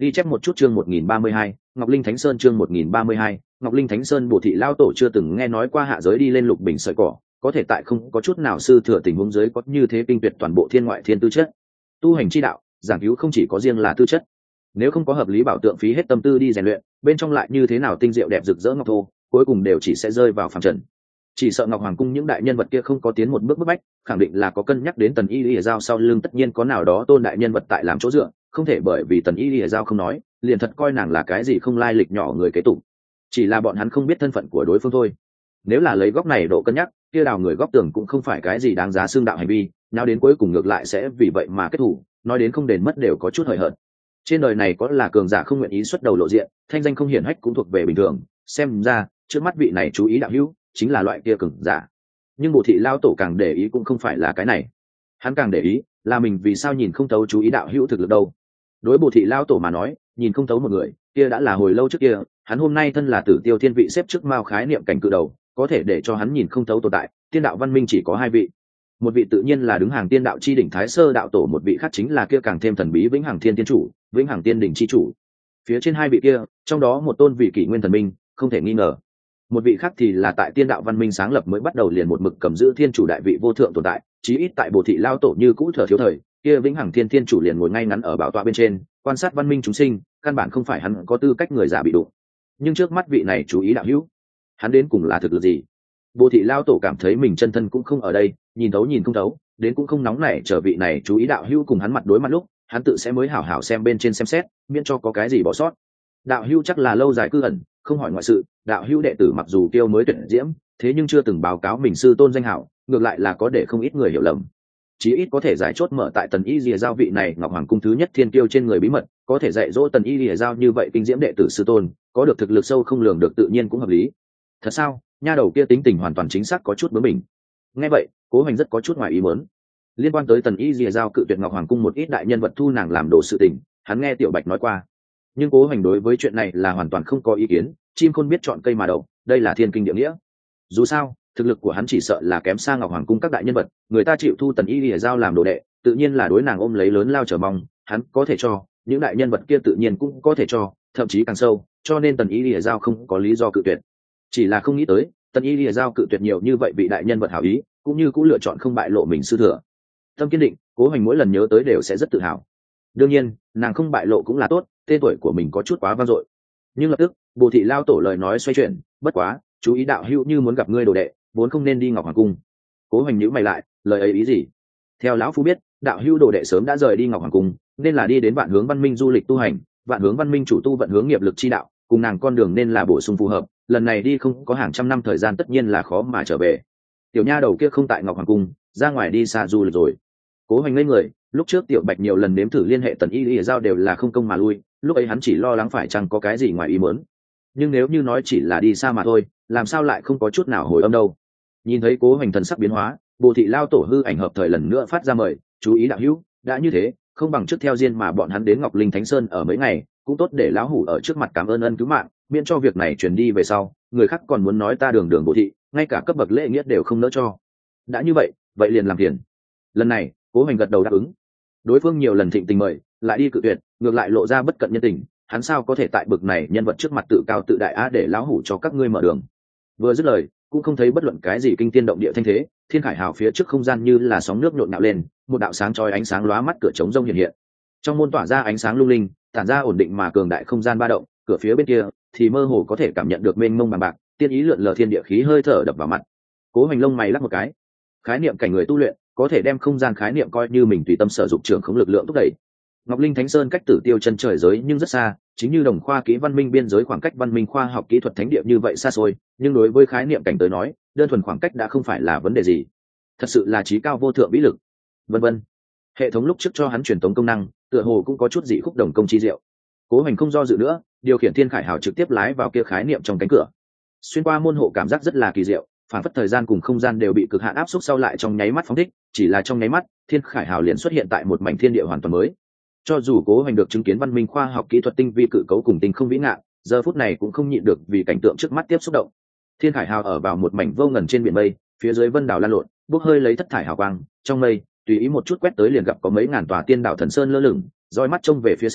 Đi chép một chút chương một nghìn ba mươi hai, Ngọc Linh Thánh Sơn chương một nghìn ba mươi hai, Ngọc Linh Thánh Sơn Bồ thị lao tổ chưa từng nghe nói qua hạ giới đi lên lục bình sợi cỏ, có thể tại không có chút nào sư thừa tình huống giới có như thế kinh tuyệt toàn bộ thiên ngoại thiên tư chất. Tu hành chi đạo, giảng cứu không chỉ có riêng là tư chất. Nếu không có hợp lý bảo tượng phí hết tâm tư đi rèn luyện, bên trong lại như thế nào tinh diệu đẹp rực rỡ ngọc thô, cuối cùng đều chỉ sẽ rơi vào phàm trần. Chỉ sợ Ngọc Hoàng cung những đại nhân vật kia không có tiến một bước bức bách, khẳng định là có cân nhắc đến Tần Y Lìa Giao sau lưng tất nhiên có nào đó tôn đại nhân vật tại làm chỗ dựa, không thể bởi vì Tần Y Lìa Giao không nói, liền thật coi nàng là cái gì không lai lịch nhỏ người kế tục. Chỉ là bọn hắn không biết thân phận của đối phương thôi. Nếu là lấy góc này độ cân nhắc, kia đào người góc tường cũng không phải cái gì đáng giá xương đạo hành vi, nào đến cuối cùng ngược lại sẽ vì vậy mà kết thủ, nói đến không đền mất đều có chút hời hợt. Trên đời này có là cường giả không nguyện ý xuất đầu lộ diện, thanh danh không hiển hách cũng thuộc về bình thường, xem ra trước mắt vị này chú ý đạo hữu chính là loại kia cường giả. Nhưng Bồ thị lao tổ càng để ý cũng không phải là cái này, hắn càng để ý là mình vì sao nhìn không thấu chú ý đạo hữu thực lực đâu. Đối Bồ thị lao tổ mà nói, nhìn không thấu một người kia đã là hồi lâu trước kia, hắn hôm nay thân là Tử Tiêu Thiên vị xếp trước mao khái niệm cảnh cự đầu, có thể để cho hắn nhìn không thấu tồn tại tiên đạo văn minh chỉ có hai vị. Một vị tự nhiên là đứng hàng tiên đạo chi đỉnh Thái Sơ đạo tổ, một vị khác chính là kia càng thêm thần bí Vĩnh Hằng Thiên Tiên chủ, Vĩnh Hằng Tiên đỉnh chi chủ. Phía trên hai vị kia, trong đó một tôn vị kỷ nguyên thần minh, không thể nghi ngờ. Một vị khác thì là tại tiên đạo văn minh sáng lập mới bắt đầu liền một mực cầm giữ thiên chủ đại vị vô thượng tồn tại, chí ít tại Bồ thị lao tổ như cũ thở thiếu thời, kia Vĩnh Hằng Thiên Tiên chủ liền ngồi ngay ngắn ở bảo tọa bên trên, quan sát văn minh chúng sinh, căn bản không phải hắn có tư cách người giả bị đụng. Nhưng trước mắt vị này chú ý đạo hữu, hắn đến cùng là thực lực gì? Bồ thị lao tổ cảm thấy mình chân thân cũng không ở đây, nhìn thấu nhìn không thấu, đến cũng không nóng nảy chờ vị này chú ý đạo hữu cùng hắn mặt đối mặt lúc, hắn tự sẽ mới hảo hảo xem bên trên xem xét, miễn cho có cái gì bỏ sót. Đạo hữu chắc là lâu dài cư ẩn, không hỏi ngoại sự, đạo hữu đệ tử mặc dù tiêu mới tuyển diễm, thế nhưng chưa từng báo cáo mình sư tôn danh hảo, ngược lại là có để không ít người hiểu lầm. Chí ít có thể giải chốt mở tại Tần Y Lìa Giao vị này Ngọc Hoàng cung thứ nhất thiên kiêu trên người bí mật, có thể dạy dỗ Tần Y Lìa Giao như vậy kinh diễm đệ tử sư tôn, có được thực lực sâu không lường được tự nhiên cũng hợp lý. Thật sao? Nha đầu kia tính tình hoàn toàn chính xác có chút bướng bỉnh. Nghe vậy, Cố Hoành rất có chút ngoài ý muốn. Liên quan tới Tần Y Lìa Giao cự tuyệt Ngọc Hoàng cung một ít đại nhân vật thu nàng làm đồ sự tình, hắn nghe Tiểu Bạch nói qua. Nhưng Cố Hoành đối với chuyện này là hoàn toàn không có ý kiến, chim khôn biết chọn cây mà đậu, đây là thiên kinh địa nghĩa. Dù sao, thực lực của hắn chỉ sợ là kém xa Ngọc Hoàng cung các đại nhân vật, người ta chịu thu Tần Y Lìa Giao làm đồ đệ, tự nhiên là đối nàng ôm lấy lớn lao chờ mong, hắn có thể cho, những đại nhân vật kia tự nhiên cũng có thể cho, thậm chí càng sâu, cho nên Tần Y Lìa Giao không có lý do cự tuyệt. Chỉ là không nghĩ tới, Tần Y Lìa Giao cự tuyệt nhiều như vậy vị đại nhân vật hảo ý, cũng như cũng lựa chọn không bại lộ mình sư thừa. Tâm kiên định, Cố Hoành mỗi lần nhớ tới đều sẽ rất tự hào. Đương nhiên, nàng không bại lộ cũng là tốt, tên tuổi của mình có chút quá vang dội. Nhưng lập tức, Bồ thị lao tổ lời nói xoay chuyển, bất quá, chú ý đạo hữu như muốn gặp ngươi đồ đệ, vốn không nên đi Ngọc Hoàng cung. Cố Hoành nhíu mày lại, lời ấy ý gì? Theo lão phu biết, đạo hữu đồ đệ sớm đã rời đi Ngọc Hoàng cung, nên là đi đến Vạn Hướng Văn Minh du lịch tu hành, Vạn Hướng Văn Minh chủ tu vận hướng nghiệp lực chi đạo, cùng nàng con đường nên là bổ sung phù hợp, lần này đi không có hàng trăm năm thời gian tất nhiên là khó mà trở về. Tiểu nha đầu kia không tại Ngọc Hoàng cung, ra ngoài đi xa du lịch rồi. Cố Hoành ngây người, lúc trước Tiểu Bạch nhiều lần nếm thử liên hệ Tần Y Lìa Giao đều là không công mà lui, lúc ấy hắn chỉ lo lắng phải chăng có cái gì ngoài ý muốn. Nhưng nếu như nói chỉ là đi xa mà thôi, làm sao lại không có chút nào hồi âm đâu? Nhìn thấy Cố Hoành thần sắc biến hóa, Bồ thị lao tổ hư ảnh hợp thời lần nữa phát ra mời, chú ý đạo hữu, đã như thế, không bằng trước theo diên mà bọn hắn đến Ngọc Linh Thánh Sơn ở mấy ngày, cũng tốt để lão hủ ở trước mặt cảm ơn ân cứu mạng, miễn cho việc này truyền đi về sau, người khác còn muốn nói ta đường đường Bồ thị, ngay cả cấp bậc lễ nghĩa đều không nỡ cho. Đã như vậy, vậy liền làm phiền. Lần này, Cố Hoành gật đầu đáp ứng. Đối phương nhiều lần thịnh tình mời, lại đi cự tuyệt, ngược lại lộ ra bất cận nhân tình, hắn sao có thể tại bậc này nhân vật trước mặt tự cao tự đại á để lão hủ cho các ngươi mở đường. Vừa dứt lời, cũng không thấy bất luận cái gì kinh tiên động địa thanh thế, thiên khải hào phía trước không gian như là sóng nước nhộn nhạo lên, một đạo sáng chói ánh sáng lóa mắt cửa trống rông hiện hiện. Trong môn tỏa ra ánh sáng lung linh, tản ra ổn định mà cường đại không gian ba động, cửa phía bên kia thì mơ hồ có thể cảm nhận được mênh mông bằng bạc, tiên ý lượn lờ thiên địa khí hơi thở đập vào mặt. Cố Hoành lông mày lắc một cái. Khái niệm cảnh người tu luyện, có thể đem không gian khái niệm coi như mình tùy tâm sử dụng trường không lực lượng thúc đẩy. Ngọc Linh Thánh Sơn cách Tử Tiêu chân trời giới nhưng rất xa, chính như đồng khoa kỹ văn minh biên giới khoảng cách văn minh khoa học kỹ thuật thánh địa như vậy xa xôi, nhưng đối với khái niệm cảnh tới nói, đơn thuần khoảng cách đã không phải là vấn đề gì. Thật sự là trí cao vô thượng vĩ lực. Vân vân. Hệ thống lúc trước cho hắn truyền tống công năng, tựa hồ cũng có chút dị khúc đồng công chi diệu. Cố Hoành không do dự nữa, điều khiển Thiên Khải Hào trực tiếp lái vào kia khái niệm trong cánh cửa. Xuyên qua môn hộ cảm giác rất là kỳ diệu, phản phất thời gian cùng không gian đều bị cực hạn áp suất sau lại trong nháy mắt phóng thích, chỉ là trong nháy mắt, Thiên Khải Hào liền xuất hiện tại một mảnh thiên địa hoàn toàn mới. Cho dù Cố Hoành được chứng kiến văn minh khoa học kỹ thuật tinh vi cự cấu cùng tinh không vĩ ngạn, giờ phút này cũng không nhịn được vì cảnh tượng trước mắt tiếp xúc động. Thiên Khải Hào ở vào một mảnh vô ngần trên biển mây, phía dưới vân đảo lan lộn, bốc hơi lấy thất thải hào quang, trong mây, tùy ý một chút quét tới liền gặp có mấy ngàn tòa tiên đảo thần sơn lơ lửng, roi mắt trông về phía xa,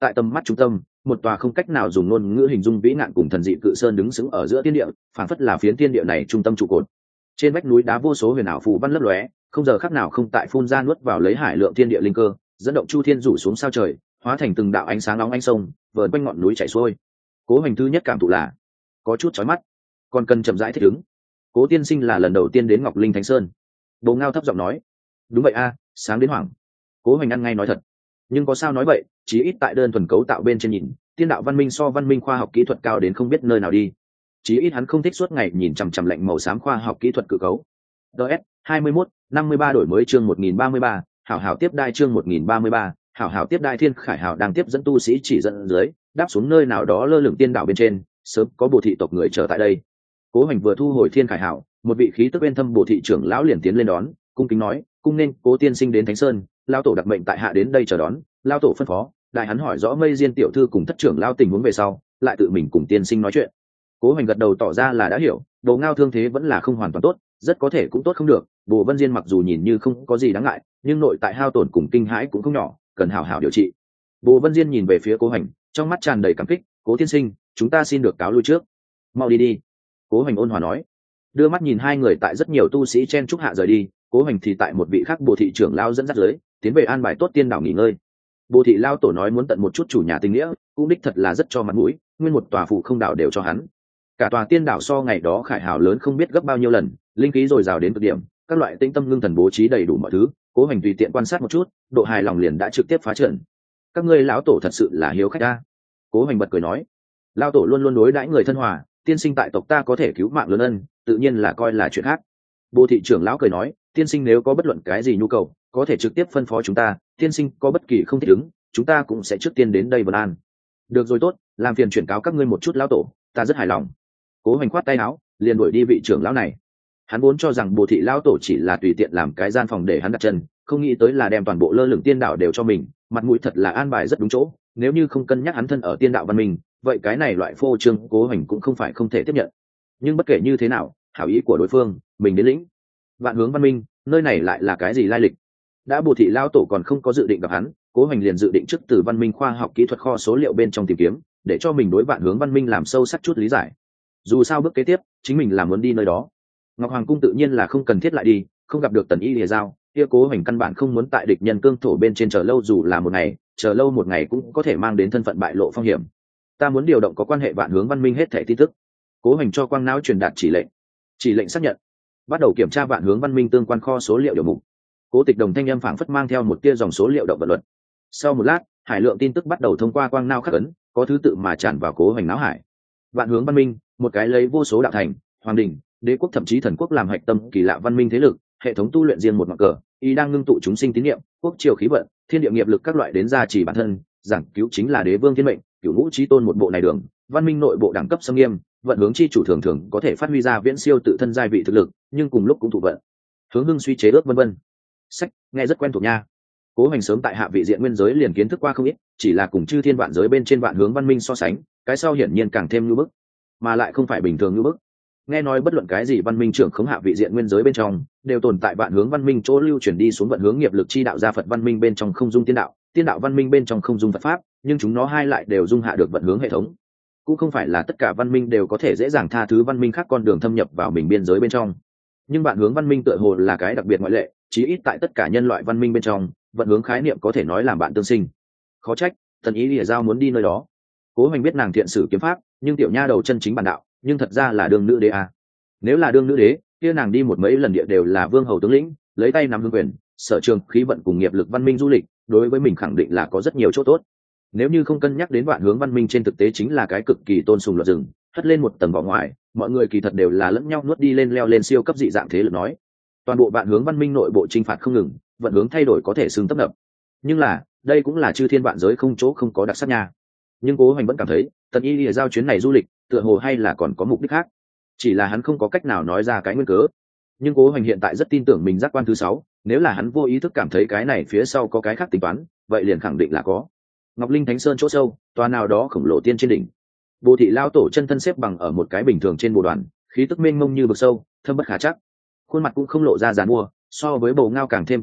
Tại tầm mắt trung tâm, một tòa không cách nào dùng ngôn ngữ hình dung vĩ ngạn cùng thần dị cự sơn đứng sững ở giữa thiên địa, phảng phất là phiến thiên địa này trung tâm trụ cột. Trên vách núi đá vô số huyền ảo phù văn lấp lóe, không giờ khắc nào không tại phun ra nuốt vào lấy hải lượng thiên địa linh cơ, dẫn động chu thiên rủ xuống sao trời, hóa thành từng đạo ánh sáng nóng ánh sông, vờn quanh ngọn núi chảy xuôi. Cố Hoành thứ nhất cảm thụ là có chút chói mắt, còn cần chậm rãi thích ứng. Cố tiên sinh là lần đầu tiên đến Ngọc Linh Thánh Sơn. Bồ Ngao thấp giọng nói. Đúng vậy a, sáng đến hoảng. Cố Hoành ăn ngay nói thật. Nhưng có sao nói vậy, chí ít tại đơn thuần cấu tạo bên trên nhìn, tiên đạo văn minh so văn minh khoa học kỹ thuật cao đến không biết nơi nào đi. Chí ít hắn không thích suốt ngày nhìn chằm chằm lạnh màu xám khoa học kỹ thuật cự cấu. ds hai mươi mốt năm mươi ba đổi mới chương một nghìn ba mươi ba, hảo hảo tiếp đai chương một nghìn ba mươi ba, hảo hảo tiếp đai. Thiên Khải Hảo đang tiếp dẫn tu sĩ chỉ dẫn dưới, đáp xuống nơi nào đó lơ lửng tiên đạo bên trên, sớm có Bồ thị tộc người chờ tại đây. Cố Hoành vừa thu hồi Thiên Khải Hảo, một vị khí tức bên thâm Bồ thị trưởng lão liền tiến lên đón, cung kính nói, cung nên Cố tiên sinh đến Thánh Sơn, lao tổ đặc mệnh tại hạ đến đây chờ đón. Lao tổ phân phó, đại hắn hỏi rõ Mây Diên tiểu thư cùng thất trưởng lao tình huống về sau, lại tự mình cùng tiên sinh nói chuyện. Cố Hoành gật đầu tỏ ra là đã hiểu, Đồ Ngao thương thế vẫn là không hoàn toàn tốt, rất có thể cũng tốt không được. Bồ Vân Diên mặc dù nhìn như không có gì đáng ngại, nhưng nội tại hao tổn cùng kinh hãi cũng không nhỏ, cần hảo hảo điều trị. Bồ Vân Diên nhìn về phía Cố Hoành, trong mắt tràn đầy cảm kích. Cố tiên sinh, chúng ta xin được cáo lui trước. Mau đi đi. Cố Hoành ôn hòa nói. Đưa mắt nhìn hai người tại rất nhiều tu sĩ chen chúc hạ rời đi, Cố Hoành thì tại một vị khác Bồ thị trưởng lao dẫn dắt dưới, tiến về an bài tốt tiên đảo nghỉ ngơi. Bồ thị lao tổ nói muốn tận một chút chủ nhà tình nghĩa, cũng đích thật là rất cho mặt mũi, nguyên một tòa phụ không đảo đều cho hắn. Cả tòa tiên đảo so ngày đó Khải Hào lớn không biết gấp bao nhiêu lần, linh khí dồi dào đến cực điểm, các loại tĩnh tâm ngưng thần bố trí đầy đủ mọi thứ. Cố Hoành tùy tiện quan sát một chút, độ hài lòng liền đã trực tiếp phá trận. Các ngươi lão tổ thật sự là hiếu khách ta. Cố Hoành bật cười nói, lao tổ luôn luôn đối đãi người thân hòa, tiên sinh tại tộc ta có thể cứu mạng lớn ân, tự nhiên là coi là chuyện khác. Bồ thị trưởng lão cười nói, tiên sinh nếu có bất luận cái gì nhu cầu, có thể trực tiếp phân phó chúng ta, tiên sinh có bất kỳ không thích ứng, chúng ta cũng sẽ trước tiên đến đây vân an. Được rồi tốt, làm phiền chuyển cáo các ngươi một chút lão tổ, ta rất hài lòng. Cố Hoành khoát tay áo, liền đuổi đi vị trưởng lão này. Hắn vốn cho rằng Bồ thị lão tổ chỉ là tùy tiện làm cái gian phòng để hắn đặt chân, không nghĩ tới là đem toàn bộ lơ lửng tiên đảo đều cho mình, mặt mũi thật là an bài rất đúng chỗ. Nếu như không cân nhắc hắn thân ở tiên đạo văn minh, vậy cái này loại phô trương Cố Hoành cũng không phải không thể tiếp nhận. Nhưng bất kể như thế nào, hảo ý của đối phương, mình đến lĩnh. Vạn Hướng Văn Minh, nơi này lại là cái gì lai lịch? Đã Bồ thị lão tổ còn không có dự định gặp hắn, Cố Hoành liền dự định trước từ Văn Minh khoa học kỹ thuật kho số liệu bên trong tìm kiếm, để cho mình đối Vạn Hướng Văn Minh làm sâu sắc chút lý giải. Dù sao bước kế tiếp, chính mình là muốn đi nơi đó. Ngọc Hoàng cung tự nhiên là không cần thiết lại đi, không gặp được Tần Y Lìa Giao, kia Cố Hoành căn bản không muốn tại địch nhân cương thổ bên trên chờ lâu, dù là một ngày, chờ lâu một ngày cũng có thể mang đến thân phận bại lộ phong hiểm. Ta muốn điều động có quan hệ Vạn Hướng Văn Minh hết thảy tin tức. Cố Hoành cho Quang Não truyền đạt chỉ lệnh. Chỉ lệnh xác nhận. Bắt đầu kiểm tra Vạn Hướng Văn Minh tương quan kho số liệu điều mục. Cố Tịch Đồng thanh âm phảng phất mang theo một tia dòng số liệu động vật luật. Sau một lát, hải lượng tin tức bắt đầu thông qua Quang Não khắc ấn, có thứ tự mà tràn vào Cố Hoành não hải. Vạn Hướng Văn Minh, một cái lấy vô số đạo thành, hoàng đình, đế quốc thậm chí thần quốc làm hạch tâm kỳ lạ văn minh thế lực, hệ thống tu luyện riêng một ngọn cờ, ý đang ngưng tụ chúng sinh tín niệm, quốc triều khí vận, thiên địa nghiệp lực các loại đến gia trì bản thân, giảng cứu chính là đế vương thiên mệnh, cửu ngũ chí tôn một bộ này đường, văn minh nội bộ đẳng cấp xâm nghiêm, vận hướng chi chủ thường thường có thể phát huy ra viễn siêu tự thân giai vị thực lực, nhưng cùng lúc cũng thủ vận hướng hưng suy chế ước vân vân. Sách nghe rất quen thuộc nha. Cố Hoành sớm tại hạ vị diện nguyên giới liền kiến thức qua không ít, chỉ là cùng chư thiên vạn giới bên trên Vạn Hướng Văn Minh so sánh, cái sau hiển nhiên càng thêm nhu bức, mà lại không phải bình thường nhu bức. Nghe nói bất luận cái gì văn minh trưởng khống hạ vị diện nguyên giới bên trong, đều tồn tại Vạn Hướng Văn Minh chỗ lưu truyền đi xuống vận hướng nghiệp lực chi đạo gia Phật văn minh bên trong không dung tiên đạo, tiên đạo văn minh bên trong không dung Phật pháp, nhưng chúng nó hai lại đều dung hạ được vận hướng hệ thống. Cũng không phải là tất cả văn minh đều có thể dễ dàng tha thứ văn minh khác con đường thâm nhập vào mình biên giới bên trong. Nhưng Vạn Hướng Văn Minh tựa hồ là cái đặc biệt ngoại lệ, chí ít tại tất cả nhân loại văn minh bên trong, vận hướng khái niệm có thể nói làm bạn tương sinh. Khó trách, Tần Ý Lìa Giao muốn đi nơi đó. Cố Hoành biết nàng thiện sử kiếm pháp, nhưng tiểu nha đầu chân chính bản đạo, nhưng thật ra là đương nữ đế à. Nếu là đương nữ đế, kia nàng đi một mấy lần địa đều là vương hầu tướng lĩnh, lấy tay nắm hương quyền, sở trường khí vận cùng nghiệp lực văn minh du lịch, đối với mình khẳng định là có rất nhiều chỗ tốt. Nếu như không cân nhắc đến Vạn Hướng Văn Minh trên thực tế chính là cái cực kỳ tôn sùng luật rừng, hất lên một tầng vỏ ngoài, mọi người kỳ thật đều là lẫn nhau nuốt đi lên leo lên siêu cấp dị dạng thế lực nói. Toàn bộ Vạn Hướng Văn Minh nội bộ chinh phạt không ngừng, vận hướng thay đổi có thể xương tấp nập. Nhưng là, đây cũng là chư thiên vạn giới không chỗ không có đặc sắc nha. Nhưng Cố Hoành vẫn cảm thấy, Tần Y Lìa Giao chuyến này du lịch, tựa hồ hay là còn có mục đích khác. Chỉ là hắn không có cách nào nói ra cái nguyên cớ. Nhưng Cố Hoành hiện tại rất tin tưởng mình giác quan thứ sáu, nếu là hắn vô ý thức cảm thấy cái này phía sau có cái khác tính toán, vậy liền khẳng định là có. Ngọc Linh Thánh Sơn chỗ sâu, tòa nào đó khổng lồ tiên trên đỉnh. Bồ thị lao tổ chân thân xếp bằng ở một cái bình thường trên bồ đoàn, khí tức mênh mông như vực sâu, thâm bất khả chắc. Khuôn mặt cũng không lộ ra giàn mua, so với Bồ Ngao càng thêm tuổi trẻ,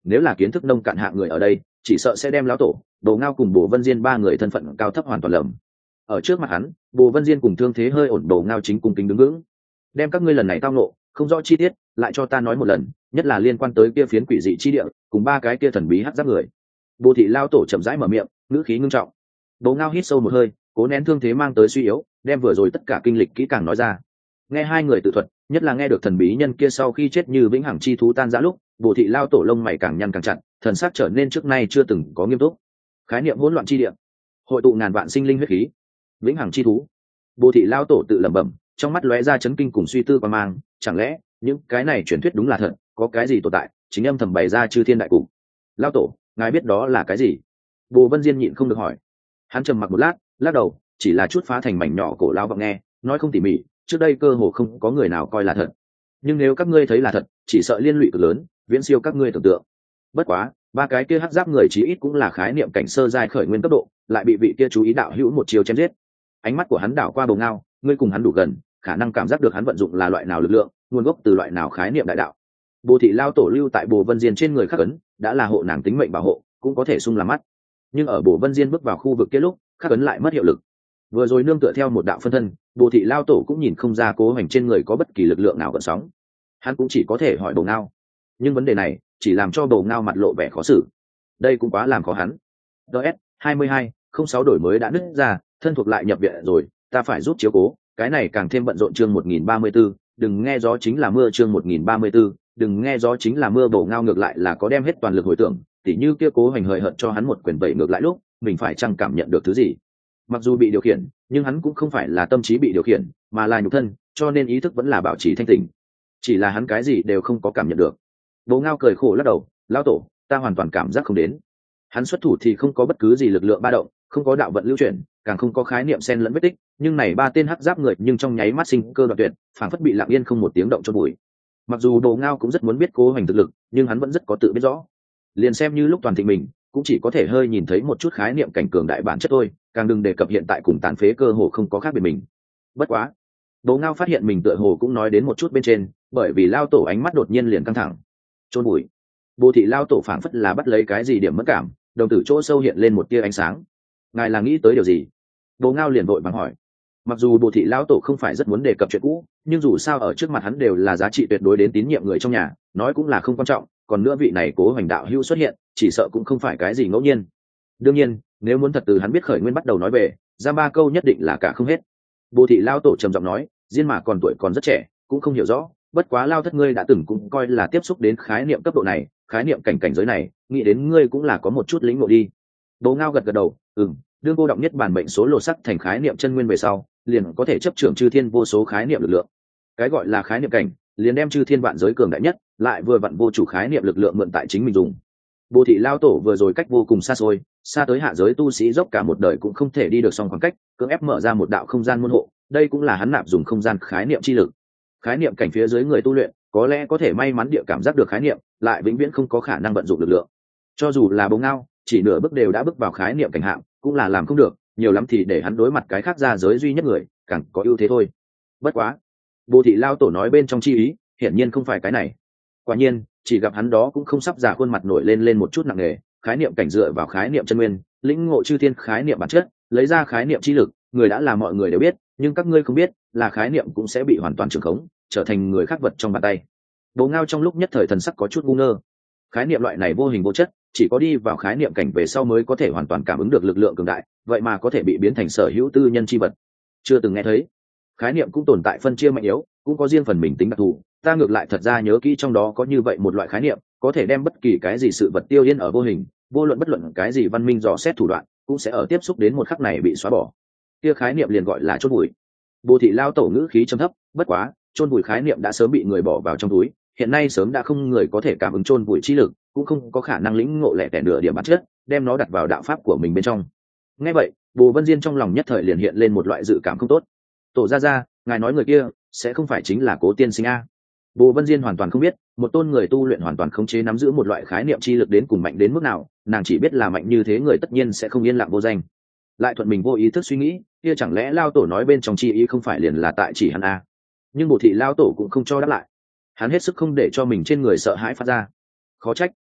nếu là kiến thức nông cạn hạ người ở đây chỉ sợ sẽ đem lão tổ Bồ Ngao cùng Bồ Vân Diên ba người thân phận cao thấp hoàn toàn lầm. Ở trước mặt hắn, Bồ Vân Diên cùng thương thế hơi ổn Bồ Ngao chính cùng kính đứng vững. Đem các ngươi lần này tao nộ không rõ chi tiết lại cho ta nói một lần, nhất là liên quan tới kia phiến quỷ dị chi địa cùng ba cái kia thần bí hắc giáp người. Bồ thị lao tổ chậm rãi mở miệng, ngữ khí ngưng trọng. Bồ Ngao hít sâu một hơi, cố nén thương thế mang tới suy yếu, đem vừa rồi tất cả kinh lịch kỹ càng nói ra. Nghe hai người tự thuật, nhất là nghe được thần bí nhân kia sau khi chết như vĩnh hằng chi thú tan rã lúc, Bồ thị lao tổ lông mày càng nhăn càng chặt, thần sắc trở nên trước nay chưa từng có nghiêm túc. Khái niệm hỗn loạn chi địa, hội tụ ngàn vạn sinh linh huyết khí, vĩnh hằng chi thú. Bồ thị lao tổ tự lẩm bẩm, trong mắt lóe ra chấn kinh cùng suy tư qua mang, chẳng lẽ những cái này truyền thuyết đúng là thật, có cái gì tồn tại, chính âm thầm bày ra chư thiên đại cục. Lao tổ, ngài biết đó là cái gì? Bồ Vân Diên nhịn không được hỏi. Hắn trầm mặc một lát, lắc đầu, chỉ là chút phá thành mảnh nhỏ cổ lao vọng nghe, nói không tỉ mỉ, trước đây cơ hồ không có người nào coi là thật. Nhưng nếu các ngươi thấy là thật, chỉ sợ liên lụy cực lớn, viễn siêu các ngươi tưởng tượng. Bất quá, ba cái kia hắc giáp người chí ít cũng là khái niệm cảnh sơ giai khởi nguyên cấp độ, lại bị vị kia chú ý đạo hữu một chiều chém giết. Ánh mắt của hắn đảo qua Bồ Ngao, ngươi cùng hắn đủ gần, khả năng cảm giác được hắn vận dụng là loại nào lực lượng, nguồn gốc từ loại nào khái niệm đại đạo. Bồ thị lao tổ lưu tại Bồ Vân Diên trên người khắc ấn, đã là hộ nàng tính mệnh bảo hộ, cũng có thể sung làm mắt. Nhưng ở Bồ Vân Diên bước vào khu vực kia lúc, khắc ấn lại mất hiệu lực. Vừa rồi nương tựa theo một đạo phân thân, Bồ thị lao tổ cũng nhìn không ra Cố Hoành trên người có bất kỳ lực lượng nào gợn sóng. Hắn cũng chỉ có thể hỏi Bồ Ngao. Nhưng vấn đề này chỉ làm cho Bồ Ngao mặt lộ vẻ khó xử. Đây cũng quá làm khó hắn. ds hai mươi hai không sáu đổi mới đã nứt ra, thân thuộc lại nhập viện rồi, ta phải giúp chiếu cố, cái này càng thêm bận rộn. Chương một nghìn ba mươi 34, đừng nghe gió chính là mưa. Chương một nghìn ba mươi 34, đừng nghe gió chính là mưa. Bồ Ngao ngược lại là có đem hết toàn lực hồi tưởng, tỉ như kia Cố Hoành hời hợt cho hắn một quyền vẩy ngược lại lúc, mình phải chăng cảm nhận được thứ gì. Mặc dù bị điều khiển, nhưng hắn cũng không phải là tâm trí bị điều khiển, mà là nhục thân, cho nên ý thức vẫn là bảo trì thanh tỉnh. Chỉ là hắn cái gì đều không có cảm nhận được. Bồ Ngao cười khổ lắc đầu, lão tổ, ta hoàn toàn cảm giác không đến. Hắn xuất thủ thì không có bất cứ gì lực lượng ba động, không có đạo vận lưu chuyển, càng không có khái niệm xen lẫn vết tích, nhưng này ba tên hắc giáp người nhưng trong nháy mắt sinh cơ đoạn tuyệt, phảng phất bị lặng yên không một tiếng động cho bụi. Mặc dù Bồ Ngao cũng rất muốn biết Cố Hoành thực lực, nhưng hắn vẫn rất có tự biết rõ. Liền xem như lúc toàn thịnh mình, cũng chỉ có thể hơi nhìn thấy một chút khái niệm cảnh cường đại bản chất thôi, càng đừng đề cập hiện tại cùng tàn phế cơ hồ không có khác biệt mình. Bất quá, Bồ Ngao phát hiện mình tựa hồ cũng nói đến một chút bên trên, bởi vì lao tổ ánh mắt đột nhiên liền căng thẳng. Chôn bụi. Bồ thị lao tổ phảng phất là bắt lấy cái gì điểm mất cảm, đồng tử chỗ sâu hiện lên một tia ánh sáng. Ngài là nghĩ tới điều gì? Bồ Ngao liền vội vàng hỏi. Mặc dù Bồ thị lao tổ không phải rất muốn đề cập chuyện cũ, nhưng dù sao ở trước mặt hắn đều là giá trị tuyệt đối đến tín nhiệm người trong nhà, nói cũng là không quan trọng. Còn nữa vị này Cố Hoành đạo hữu xuất hiện, chỉ sợ cũng không phải cái gì ngẫu nhiên. Đương nhiên, nếu muốn thật từ hắn biết khởi nguyên bắt đầu nói về, ra ba câu nhất định là cả không hết. Bồ thị lao tổ trầm giọng nói, Diên mà còn tuổi còn rất trẻ, cũng không hiểu rõ, bất quá lao thất ngươi đã từng cũng coi là tiếp xúc đến khái niệm cấp độ này, khái niệm cảnh cảnh giới này, nghĩ đến ngươi cũng là có một chút lĩnh ngộ đi. Bồ Ngao gật gật đầu, ừm, đương cô động nhất bản mệnh số lột sắc thành khái niệm chân nguyên về sau, liền có thể chấp trưởng chư thiên vô số khái niệm lực lượng. Cái gọi là khái niệm cảnh, liền đem chư thiên vạn giới cường đại nhất, lại vừa vặn vô chủ khái niệm lực lượng mượn tại chính mình dùng. Bồ thị lao tổ vừa rồi cách vô cùng xa xôi, xa tới hạ giới tu sĩ dốc cả một đời cũng không thể đi được xong khoảng cách, cưỡng ép mở ra một đạo không gian môn hộ, đây cũng là hắn nạp dùng không gian khái niệm chi lực. Khái niệm cảnh phía dưới người tu luyện, có lẽ có thể may mắn địa cảm giác được khái niệm, lại vĩnh viễn không có khả năng vận dụng lực lượng. Cho dù là Bồ Ngao, chỉ nửa bước đều đã bước vào khái niệm cảnh hạng, cũng là làm không được, nhiều lắm thì để hắn đối mặt cái khác ra giới duy nhất người, càng có ưu thế thôi. Bất quá, Bồ thị lao tổ nói bên trong chi ý, hiển nhiên không phải cái này. Quả nhiên, chỉ gặp hắn đó cũng không sắp giả khuôn mặt nổi lên lên một chút nặng nề, khái niệm cảnh dựa vào khái niệm chân nguyên, lĩnh ngộ chư thiên khái niệm bản chất, lấy ra khái niệm chi lực, người đã là mọi người đều biết, nhưng các ngươi không biết, là khái niệm cũng sẽ bị hoàn toàn trường khống, trở thành người khác vật trong bàn tay. Bồ Ngao trong lúc nhất thời thần sắc có chút ngu ngơ. Khái niệm loại này vô hình vô chất, chỉ có đi vào khái niệm cảnh về sau mới có thể hoàn toàn cảm ứng được lực lượng cường đại, vậy mà có thể bị biến thành sở hữu tư nhân chi vật. Chưa từng nghe thấy. Khái niệm cũng tồn tại phân chia mạnh yếu, cũng có riêng phần mình tính đặc thù. Ta ngược lại thật ra nhớ kỹ trong đó có như vậy một loại khái niệm, có thể đem bất kỳ cái gì sự vật tiêu yên ở vô hình, vô luận bất luận cái gì văn minh dò xét thủ đoạn, cũng sẽ ở tiếp xúc đến một khắc này bị xóa bỏ. Kia khái niệm liền gọi là chôn bụi. Bồ thị lao tổ ngữ khí trầm thấp, bất quá, chôn bụi khái niệm đã sớm bị người bỏ vào trong túi, hiện nay sớm đã không người có thể cảm ứng chôn bụi chi lực, cũng không có khả năng lĩnh ngộ lẻ tẻ nửa điểm bản chất, đem nó đặt vào đạo pháp của mình bên trong. Nghe vậy, Bồ Vân Diên trong lòng nhất thời liền hiện lên một loại dự cảm không tốt. Tổ gia gia, ngài nói người kia sẽ không phải chính là Cố tiên sinh a? Bồ Vân Diên hoàn toàn không biết, một tôn người tu luyện hoàn toàn khống chế nắm giữ một loại khái niệm chi lực đến cùng mạnh đến mức nào, nàng chỉ biết là mạnh như thế người tất nhiên sẽ không yên lặng vô danh. Lại thuận mình vô ý thức suy nghĩ, kia chẳng lẽ lao tổ nói bên trong chi ý không phải liền là tại chỉ hắn a? Nhưng Bồ thị lao tổ cũng không cho đáp lại. Hắn hết sức không để cho mình trên người sợ hãi phát ra. Khó trách,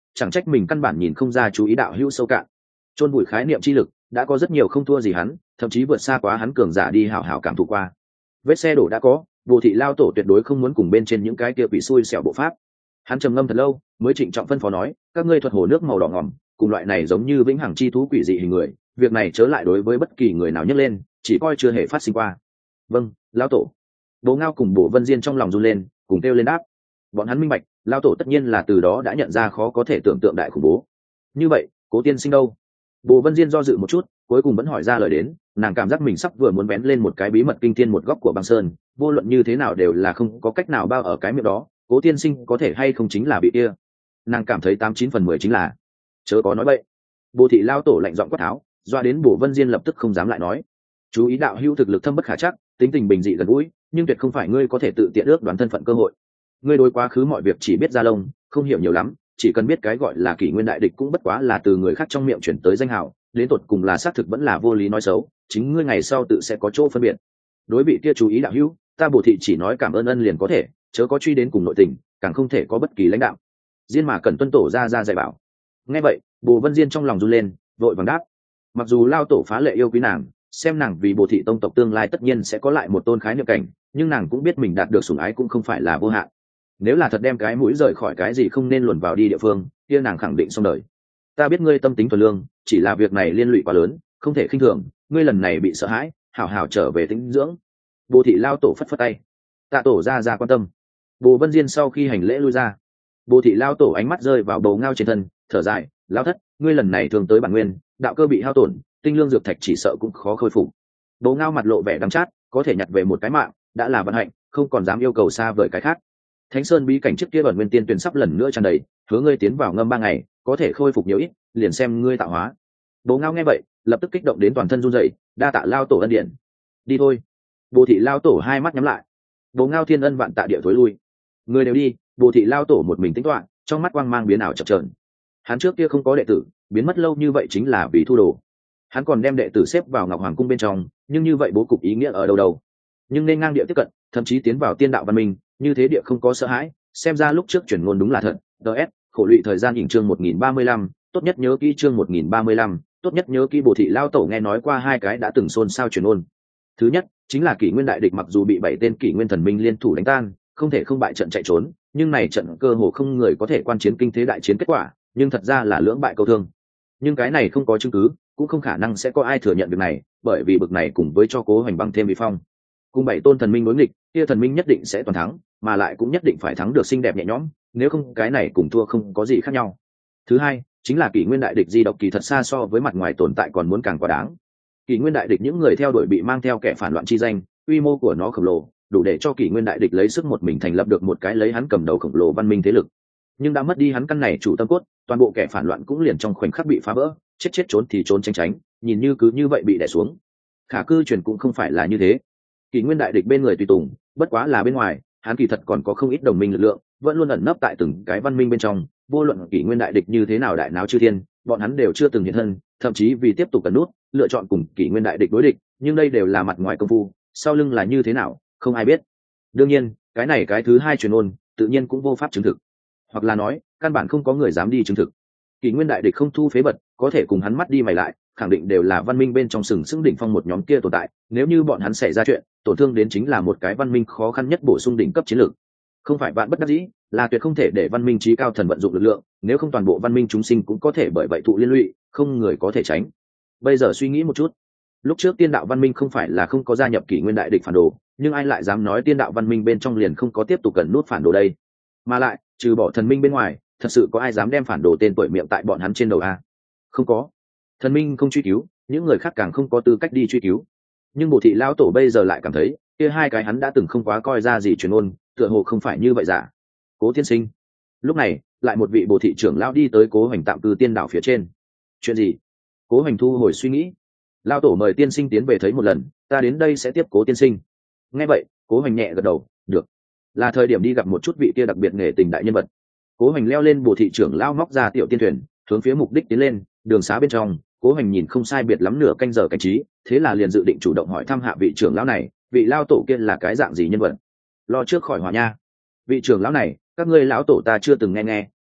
chẳng trách mình căn bản nhìn không ra chú ý đạo hữu sâu cạn. Chôn vùi khái niệm chi lực đã có rất nhiều không thua gì hắn, thậm chí vượt xa quá hắn cường giả đi hảo hảo cảm thụ qua. Vết xe đổ đã có, Bồ thị lao tổ tuyệt đối không muốn cùng bên trên những cái kia quỷ xui xẻo bộ pháp. Hắn trầm ngâm thật lâu mới trịnh trọng phân phó nói, các ngươi thuật hồ nước màu đỏ ngòm cùng loại này giống như vĩnh hằng chi thú quỷ dị hình người, việc này chớ lại đối với bất kỳ người nào nhắc lên, chỉ coi chưa hề phát sinh qua. Vâng, lao tổ. Bố Ngao cùng Bồ Vân Diên trong lòng run lên, cùng kêu lên đáp. Bọn hắn minh bạch, lao tổ tất nhiên là từ đó đã nhận ra khó có thể tưởng tượng đại khủng bố. Như vậy, Cố tiên sinh đâu? Bồ Vân Diên do dự một chút, cuối cùng vẫn hỏi ra lời đến. Nàng cảm giác mình sắp vừa muốn bén lên một cái bí mật kinh thiên một góc của băng sơn, vô luận như thế nào đều là không có cách nào bao ở cái miệng đó. Cố tiên sinh có thể hay không chính là bị kia. Nàng cảm thấy tám chín phần mười chính là. Chớ có nói bậy. Bồ thị lao tổ lạnh giọng quát tháo, doa đến Bồ Vân Diên lập tức không dám lại nói. Chú ý đạo hữu thực lực thâm bất khả chắc, tính tình bình dị gần gũi, nhưng tuyệt không phải ngươi có thể tự tiện ước đoán thân phận cơ hội. Ngươi đối quá khứ mọi việc chỉ biết ra lông, không hiểu nhiều lắm, chỉ cần biết cái gọi là kỷ nguyên đại địch cũng bất quá là từ người khác trong miệng chuyển tới danh hào, đến tột cùng là xác thực vẫn là vô lý nói xấu, chính ngươi ngày sau tự sẽ có chỗ phân biệt. Đối bị kia chú ý đạo hữu, ta Bồ thị chỉ nói cảm ơn ân liền có thể, chớ có truy đến cùng nội tình, càng không thể có bất kỳ lãnh đạo. Diên mà cần tuân tổ ra ra dạy bảo. Nghe vậy, Bồ Vân Diên trong lòng run lên, vội vàng đáp. Mặc dù lao tổ phá lệ yêu quý nàng, xem nàng vì Bồ thị tông tộc tương lai tất nhiên sẽ có lại một tôn khái niệm cảnh, nhưng nàng cũng biết mình đạt được sủng ái cũng không phải là vô hạn. Nếu là thật đem cái mũi rời khỏi cái gì không nên luồn vào đi địa phương, kia nàng khẳng định xong đời. Ta biết ngươi tâm tính thuần lương, chỉ là việc này liên lụy quá lớn, không thể khinh thường, ngươi lần này bị sợ hãi, hảo hảo trở về tĩnh dưỡng. Bồ thị lao tổ phất phất tay. Tạ tổ ra ra quan tâm. Bồ Vân Diên sau khi hành lễ lui ra. Bồ thị lao tổ ánh mắt rơi vào Bồ Ngao trên thân, thở dài, lao thất, ngươi lần này thường tới bản nguyên, đạo cơ bị hao tổn, tinh lương dược thạch chỉ sợ cũng khó khôi phục. Bồ Ngao mặt lộ vẻ đắng chát, có thể nhặt về một cái mạng, đã là vận hạnh, không còn dám yêu cầu xa vời cái khác. Thánh Sơn bí cảnh trước kia bản nguyên tiên tuyển sắp lần nữa tràn đầy, hứa ngươi tiến vào ngâm ba ngày, có thể khôi phục nhiều ít, liền xem ngươi tạo hóa. Bồ Ngao nghe vậy, lập tức kích động đến toàn thân run rẩy, đa tạ lao tổ ân điển. Đi thôi. Bồ thị lao tổ hai mắt nhắm lại. Bồ Ngao thiên ân vạn tạ địa thối lui. Người đều đi, Bồ thị lao tổ một mình tính toán, trong mắt quang mang biến ảo chập chờn. Hắn trước kia không có đệ tử, biến mất lâu như vậy chính là vì thu đồ. Hắn còn đem đệ tử xếp vào Ngọc Hoàng cung bên trong, nhưng như vậy bố cục ý nghĩa ở đâu đâu? Nhưng nên ngang địa tiếp cận, thậm chí tiến vào tiên đạo văn minh, như thế địa không có sợ hãi, xem ra lúc trước chuyển ngôn đúng là thật. ds khổ lụy thời gian ỉn chương một nghìn ba mươi lăm, tốt nhất nhớ kỹ chương một nghìn ba mươi lăm, tốt nhất nhớ kỹ. Bồ thị lao tổ nghe nói qua hai cái đã từng xôn xao chuyển ngôn. Thứ nhất chính là kỷ nguyên đại địch mặc dù bị bảy tên kỷ nguyên thần minh liên thủ đánh tan, không thể không bại trận chạy trốn, nhưng này trận cơ hồ không người có thể quan chiến kinh thế đại chiến kết quả, nhưng thật ra là lưỡng bại câu thương. Nhưng cái này không có chứng cứ, cũng không khả năng sẽ có ai thừa nhận việc này, bởi vì bực này cùng với cho Cố Hoành băng thêm bị phong. Cùng bảy tôn thần minh đối nghịch, kia thần minh nhất định sẽ toàn thắng, mà lại cũng nhất định phải thắng được xinh đẹp nhẹ nhõm, nếu không cái này cùng thua không có gì khác nhau. Thứ hai chính là kỷ nguyên đại địch di độc kỳ thật xa so với mặt ngoài tồn tại còn muốn càng quá đáng. Kỷ nguyên đại địch những người theo đuổi bị mang theo kẻ phản loạn chi danh, quy mô của nó khổng lồ, đủ để cho kỷ nguyên đại địch lấy sức một mình thành lập được một cái lấy hắn cầm đầu khổng lồ văn minh thế lực. Nhưng đã mất đi hắn căn này chủ tâm cốt, toàn bộ kẻ phản loạn cũng liền trong khoảnh khắc bị phá vỡ, chết chết trốn thì trốn tránh tránh, nhìn như cứ như vậy bị đè xuống. Khả cư truyền cũng không phải là như thế. Kỷ nguyên đại địch bên người tùy tùng, bất quá là bên ngoài, hắn kỳ thật còn có không ít đồng minh lực lượng, vẫn luôn ẩn nấp tại từng cái văn minh bên trong. Vô luận kỷ nguyên đại địch như thế nào đại náo chư thiên, bọn hắn đều chưa từng hiện thân, thậm chí vì tiếp tục cẩn nút, lựa chọn cùng kỷ nguyên đại địch đối địch, nhưng đây đều là mặt ngoài công phu, sau lưng là như thế nào, không ai biết. Đương nhiên, cái này cái thứ hai truyền ôn, tự nhiên cũng vô pháp chứng thực, hoặc là nói, căn bản không có người dám đi chứng thực. Kỷ nguyên đại địch không thu phế bật, có thể cùng hắn mắt đi mày lại, khẳng định đều là văn minh bên trong sừng sững đỉnh phong một nhóm kia tồn tại. Nếu như bọn hắn xảy ra chuyện, tổn thương đến chính là một cái văn minh khó khăn nhất bổ sung đỉnh cấp chiến lược. Không phải bạn bất đắc dĩ, là tuyệt không thể để văn minh trí cao thần vận dụng lực lượng, nếu không toàn bộ văn minh chúng sinh cũng có thể bởi vậy thụ liên lụy, không người có thể tránh. Bây giờ suy nghĩ một chút, lúc trước tiên đạo văn minh không phải là không có gia nhập kỷ nguyên đại địch phản đồ, nhưng ai lại dám nói tiên đạo văn minh bên trong liền không có tiếp tục cần nút phản đồ đây? Mà lại, trừ bỏ thần minh bên ngoài, thật sự có ai dám đem phản đồ tên tuổi miệng tại bọn hắn trên đầu a? Không có. Thần minh không truy cứu, những người khác càng không có tư cách đi truy cứu. Nhưng Bồ thị lão tổ bây giờ lại cảm thấy, kia hai cái hắn đã từng không quá coi ra gì truyền ôn, tựa hồ không phải như vậy giả. Cố tiên sinh. Lúc này, lại một vị Bồ thị trưởng lão đi tới Cố Hoành tạm cư tiên đảo phía trên. Chuyện gì? Cố Hoành thu hồi suy nghĩ. Lão tổ mời tiên sinh tiến về thấy một lần, ta đến đây sẽ tiếp Cố tiên sinh. Nghe vậy, Cố Hoành nhẹ gật đầu, được. Là thời điểm đi gặp một chút vị kia đặc biệt nghề tình đại nhân vật. Cố Hoành leo lên Bồ thị trưởng lão móc ra tiểu tiên thuyền, hướng phía mục đích tiến lên. Đường xá bên trong, Cố Hoành nhìn không sai biệt lắm nửa canh giờ cảnh trí, thế là liền dự định chủ động hỏi thăm hạ vị trưởng lão này, vị lão tổ kia là cái dạng gì nhân vật. Lo trước khỏi hỏa nha. Vị trưởng lão này, các ngươi lão tổ ta chưa từng nghe nghe,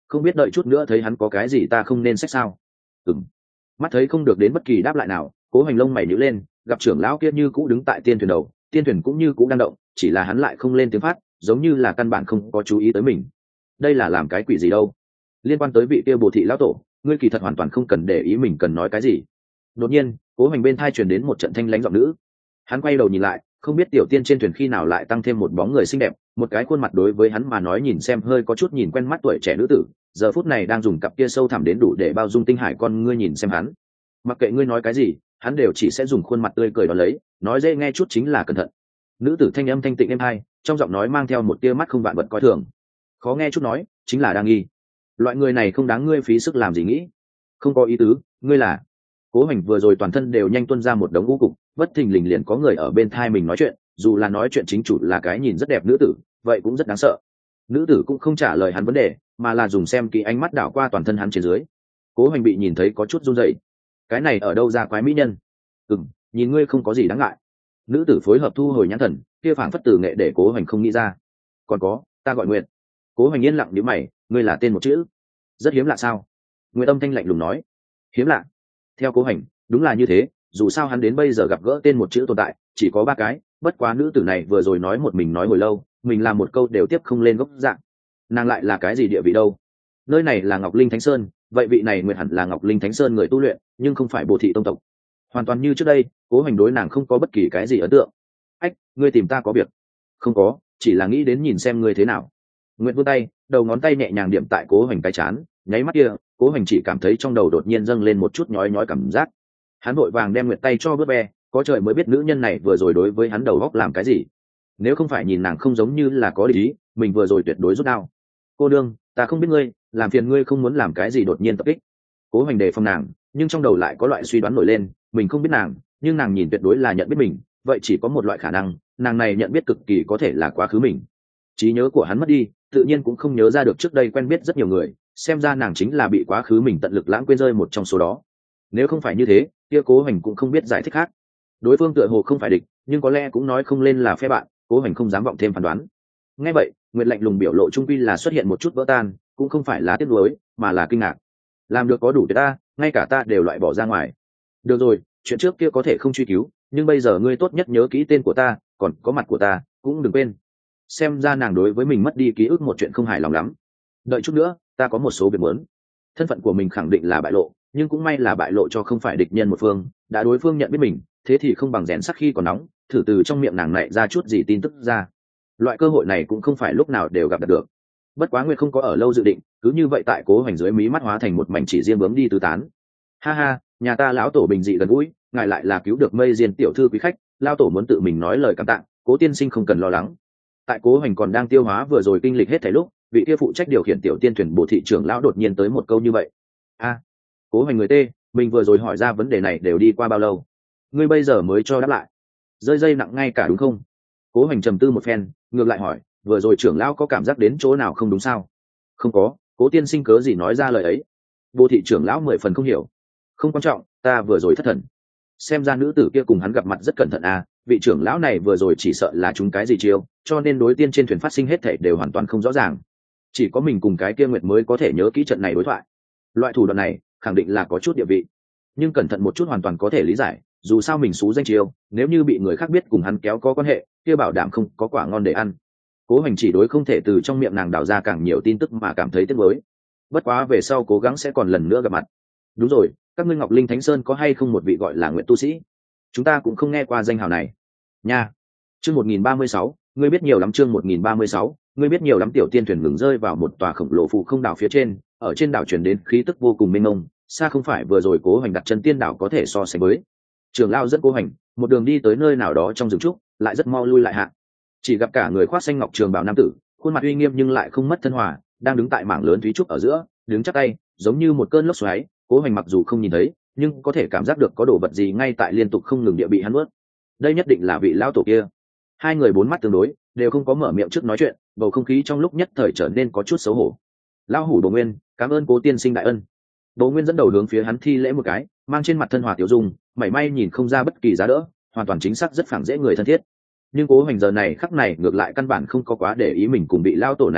không biết đợi chút nữa thấy hắn có cái gì ta không nên xét sao? Ừm. Mắt thấy không được đến bất kỳ đáp lại nào, Cố Hoành lông mày nhíu lên, gặp trưởng lão kia như cũ đứng tại tiên thuyền đầu, tiên thuyền cũng như cũ đang động, chỉ là hắn lại không lên tiếng phát, giống như là căn bản không có chú ý tới mình. Đây là làm cái quỷ gì đâu? Liên quan tới vị kia Bồ thị lão tổ, ngươi kỳ thật hoàn toàn không cần để ý mình cần nói cái gì. Đột nhiên, Cố Hoành bên tai truyền đến một trận thanh lãnh giọng nữ. Hắn quay đầu nhìn lại, không biết tiểu tiên trên thuyền khi nào lại tăng thêm một bóng người xinh đẹp, một cái khuôn mặt đối với hắn mà nói nhìn xem hơi có chút nhìn quen mắt tuổi trẻ nữ tử, giờ phút này đang dùng cặp kia sâu thẳm đến đủ để bao dung tinh hải con ngươi nhìn xem hắn. Mặc kệ ngươi nói cái gì, hắn đều chỉ sẽ dùng khuôn mặt tươi cười đó lấy, nói dễ nghe chút chính là cẩn thận. Nữ tử thanh âm thanh tịnh êm hai, trong giọng nói mang theo một tia mắt không vạn vật coi thường. Khó nghe chút nói, chính là đang nghi. Loại người này không đáng ngươi phí sức làm gì nghĩ. Không có ý tứ, ngươi là. Cố Hoành vừa rồi toàn thân đều nhanh tuôn ra một đống u cục, bất thình lình liền có người ở bên thai mình nói chuyện, dù là nói chuyện chính chủ là cái nhìn rất đẹp nữ tử, vậy cũng rất đáng sợ. Nữ tử cũng không trả lời hắn vấn đề, mà là dùng xem kỹ ánh mắt đảo qua toàn thân hắn trên dưới. Cố Hoành bị nhìn thấy có chút run rẩy. Cái này ở đâu ra quái mỹ nhân? Ừm, nhìn ngươi không có gì đáng ngại. Nữ tử phối hợp thu hồi nhãn thần, kia phảng phất từ nghệ để Cố Hoành không nghĩ ra. Còn có, ta gọi Nguyệt. Cố Hoành yên lặng nhíu mày, ngươi là tên một chữ. Rất hiếm lạ sao? Nguyệt âm thanh lạnh lùng nói. Hiếm lạ? Theo Cố Hoành, đúng là như thế, dù sao hắn đến bây giờ gặp gỡ tên một chữ tồn tại chỉ có ba cái, bất quá nữ tử này vừa rồi nói một mình nói hồi lâu, mình làm một câu đều tiếp không lên gốc dạng. Nàng lại là cái gì địa vị đâu? Nơi này là Ngọc Linh Thánh Sơn, vậy vị này Nguyệt hẳn là Ngọc Linh Thánh Sơn người tu luyện, nhưng không phải Bồ thị tông tộc. Hoàn toàn như trước đây, Cố Hoành đối nàng không có bất kỳ cái gì ấn tượng. Ách, ngươi tìm ta có việc? Không có, chỉ là nghĩ đến nhìn xem ngươi thế nào. Nguyệt vươn tay, đầu ngón tay nhẹ nhàng điểm tại Cố Hoành cái chán, nháy mắt kia, Cố Hoành chỉ cảm thấy trong đầu đột nhiên dâng lên một chút nhói nhói cảm giác. Hắn vội vàng đem Nguyệt tay cho bớt be, có trời mới biết nữ nhân này vừa rồi đối với hắn đầu góc làm cái gì. Nếu không phải nhìn nàng không giống như là có lý, mình vừa rồi tuyệt đối rút đao. Cô đương, ta không biết ngươi, làm phiền ngươi không muốn làm cái gì đột nhiên tập kích. Cố Hoành đề phòng nàng, nhưng trong đầu lại có loại suy đoán nổi lên, mình không biết nàng, nhưng nàng nhìn tuyệt đối là nhận biết mình, vậy chỉ có một loại khả năng, nàng này nhận biết cực kỳ có thể là quá khứ mình. Trí nhớ của hắn mất đi, tự nhiên cũng không nhớ ra được trước đây quen biết rất nhiều người, xem ra nàng chính là bị quá khứ mình tận lực lãng quên rơi một trong số đó. Nếu không phải như thế, kia Cố Hoành cũng không biết giải thích khác. Đối phương tựa hồ không phải địch, nhưng có lẽ cũng nói không lên là phe bạn, Cố Hoành không dám vọng thêm phán đoán. Nghe vậy, Nguyệt lạnh lùng biểu lộ trung quy là xuất hiện một chút vỡ tan, cũng không phải là tiếc nuối, mà là kinh ngạc. Làm được có đủ để ta, ngay cả ta đều loại bỏ ra ngoài. Được rồi, chuyện trước kia có thể không truy cứu, nhưng bây giờ ngươi tốt nhất nhớ kỹ tên của ta, còn có mặt của ta, cũng đừng quên. Xem ra nàng đối với mình mất đi ký ức một chuyện không hài lòng lắm. Đợi chút nữa, ta có một số việc muốn. Thân phận của mình khẳng định là bại lộ, nhưng cũng may là bại lộ cho không phải địch nhân một phương, đã đối phương nhận biết mình, thế thì không bằng rèn sắc khi còn nóng, thử từ trong miệng nàng này ra chút gì tin tức ra. Loại cơ hội này cũng không phải lúc nào đều gặp được. Bất quá Nguyệt không có ở lâu dự định, cứ như vậy tại Cố Hoành dưới mí mắt hóa thành một mảnh chỉ riêng bướm đi tứ tán. Ha ha, nhà ta lão tổ bình dị gần gũi, ngài lại là cứu được Mây Diên tiểu thư quý khách, lão tổ muốn tự mình nói lời cảm tạ, Cố tiên sinh không cần lo lắng. Tại Cố Hoành còn đang tiêu hóa vừa rồi kinh lịch hết thảy lúc, vị kia phụ trách điều khiển tiểu tiên thuyền Bồ thị trưởng lão đột nhiên tới một câu như vậy. A, Cố Hoành người tê, mình vừa rồi hỏi ra vấn đề này đều đi qua bao lâu? Ngươi bây giờ mới cho đáp lại? Rơi dây nặng ngay cả đúng không? Cố Hoành trầm tư một phen, ngược lại hỏi, vừa rồi trưởng lão có cảm giác đến chỗ nào không đúng sao? Không có, Cố tiên sinh cớ gì nói ra lời ấy? Bồ thị trưởng lão mười phần không hiểu. Không quan trọng, ta vừa rồi thất thần. Xem ra nữ tử kia cùng hắn gặp mặt rất cẩn thận à, vị trưởng lão này vừa rồi chỉ sợ là chúng cái gì chiêu, cho nên đối tiên trên thuyền phát sinh hết thảy đều hoàn toàn không rõ ràng. Chỉ có mình cùng cái kia Nguyệt mới có thể nhớ kỹ trận này đối thoại. Loại thủ đoạn này khẳng định là có chút địa vị, nhưng cẩn thận một chút hoàn toàn có thể lý giải, dù sao mình xú danh chiêu, nếu như bị người khác biết cùng hắn kéo có quan hệ, kia bảo đảm không có quả ngon để ăn. Cố Hoành chỉ đối không thể từ trong miệng nàng đào ra càng nhiều tin tức mà cảm thấy tiếc nuối. Bất quá về sau cố gắng sẽ còn lần nữa gặp mặt. Đúng rồi, các ngươi Ngọc Linh Thánh Sơn có hay không một vị gọi là Nguyệt tu sĩ? Chúng ta cũng không nghe qua danh hào này. Nha. Chương một nghìn ba mươi sáu, ngươi biết nhiều lắm. Chương một nghìn ba mươi sáu, ngươi biết nhiều lắm. Tiểu tiên thuyền ngừng rơi vào một tòa khổng lồ phù không đảo phía trên, ở trên đảo truyền đến khí tức vô cùng mênh mông, xa không phải vừa rồi Cố Hoành đặt chân tiên đảo có thể so sánh với. Trường lao dẫn Cố Hoành một đường đi tới nơi nào đó trong rừng trúc, lại rất mau lui lại hạ. Chỉ gặp cả người khoác xanh ngọc trường bào nam tử, khuôn mặt uy nghiêm nhưng lại không mất thân hòa, đang đứng tại mảng lớn thúy trúc ở giữa, đứng chắp tay, giống như một cơn lốc xoáy. Cố Hoành mặc dù không nhìn thấy, nhưng có thể cảm giác được có đồ vật gì ngay tại liên tục không ngừng địa bị hắn nuốt. Đây nhất định là vị lão tổ kia. Hai người bốn mắt tương đối, đều không có mở miệng trước nói chuyện, bầu không khí trong lúc nhất thời trở nên có chút xấu hổ. Lão hủ Bồ Nguyên, cảm ơn Cố tiên sinh đại ân. Bồ Nguyên dẫn đầu hướng phía hắn thi lễ một cái, mang trên mặt thân hòa tiểu dung, mảy may nhìn không ra bất kỳ giá đỡ, hoàn toàn chính xác rất phẳng dễ người thân thiết. Nhưng Cố Hoành giờ này khắc này ngược lại căn bản không có quá để ý mình cùng bị lão tổ này gặp mặt,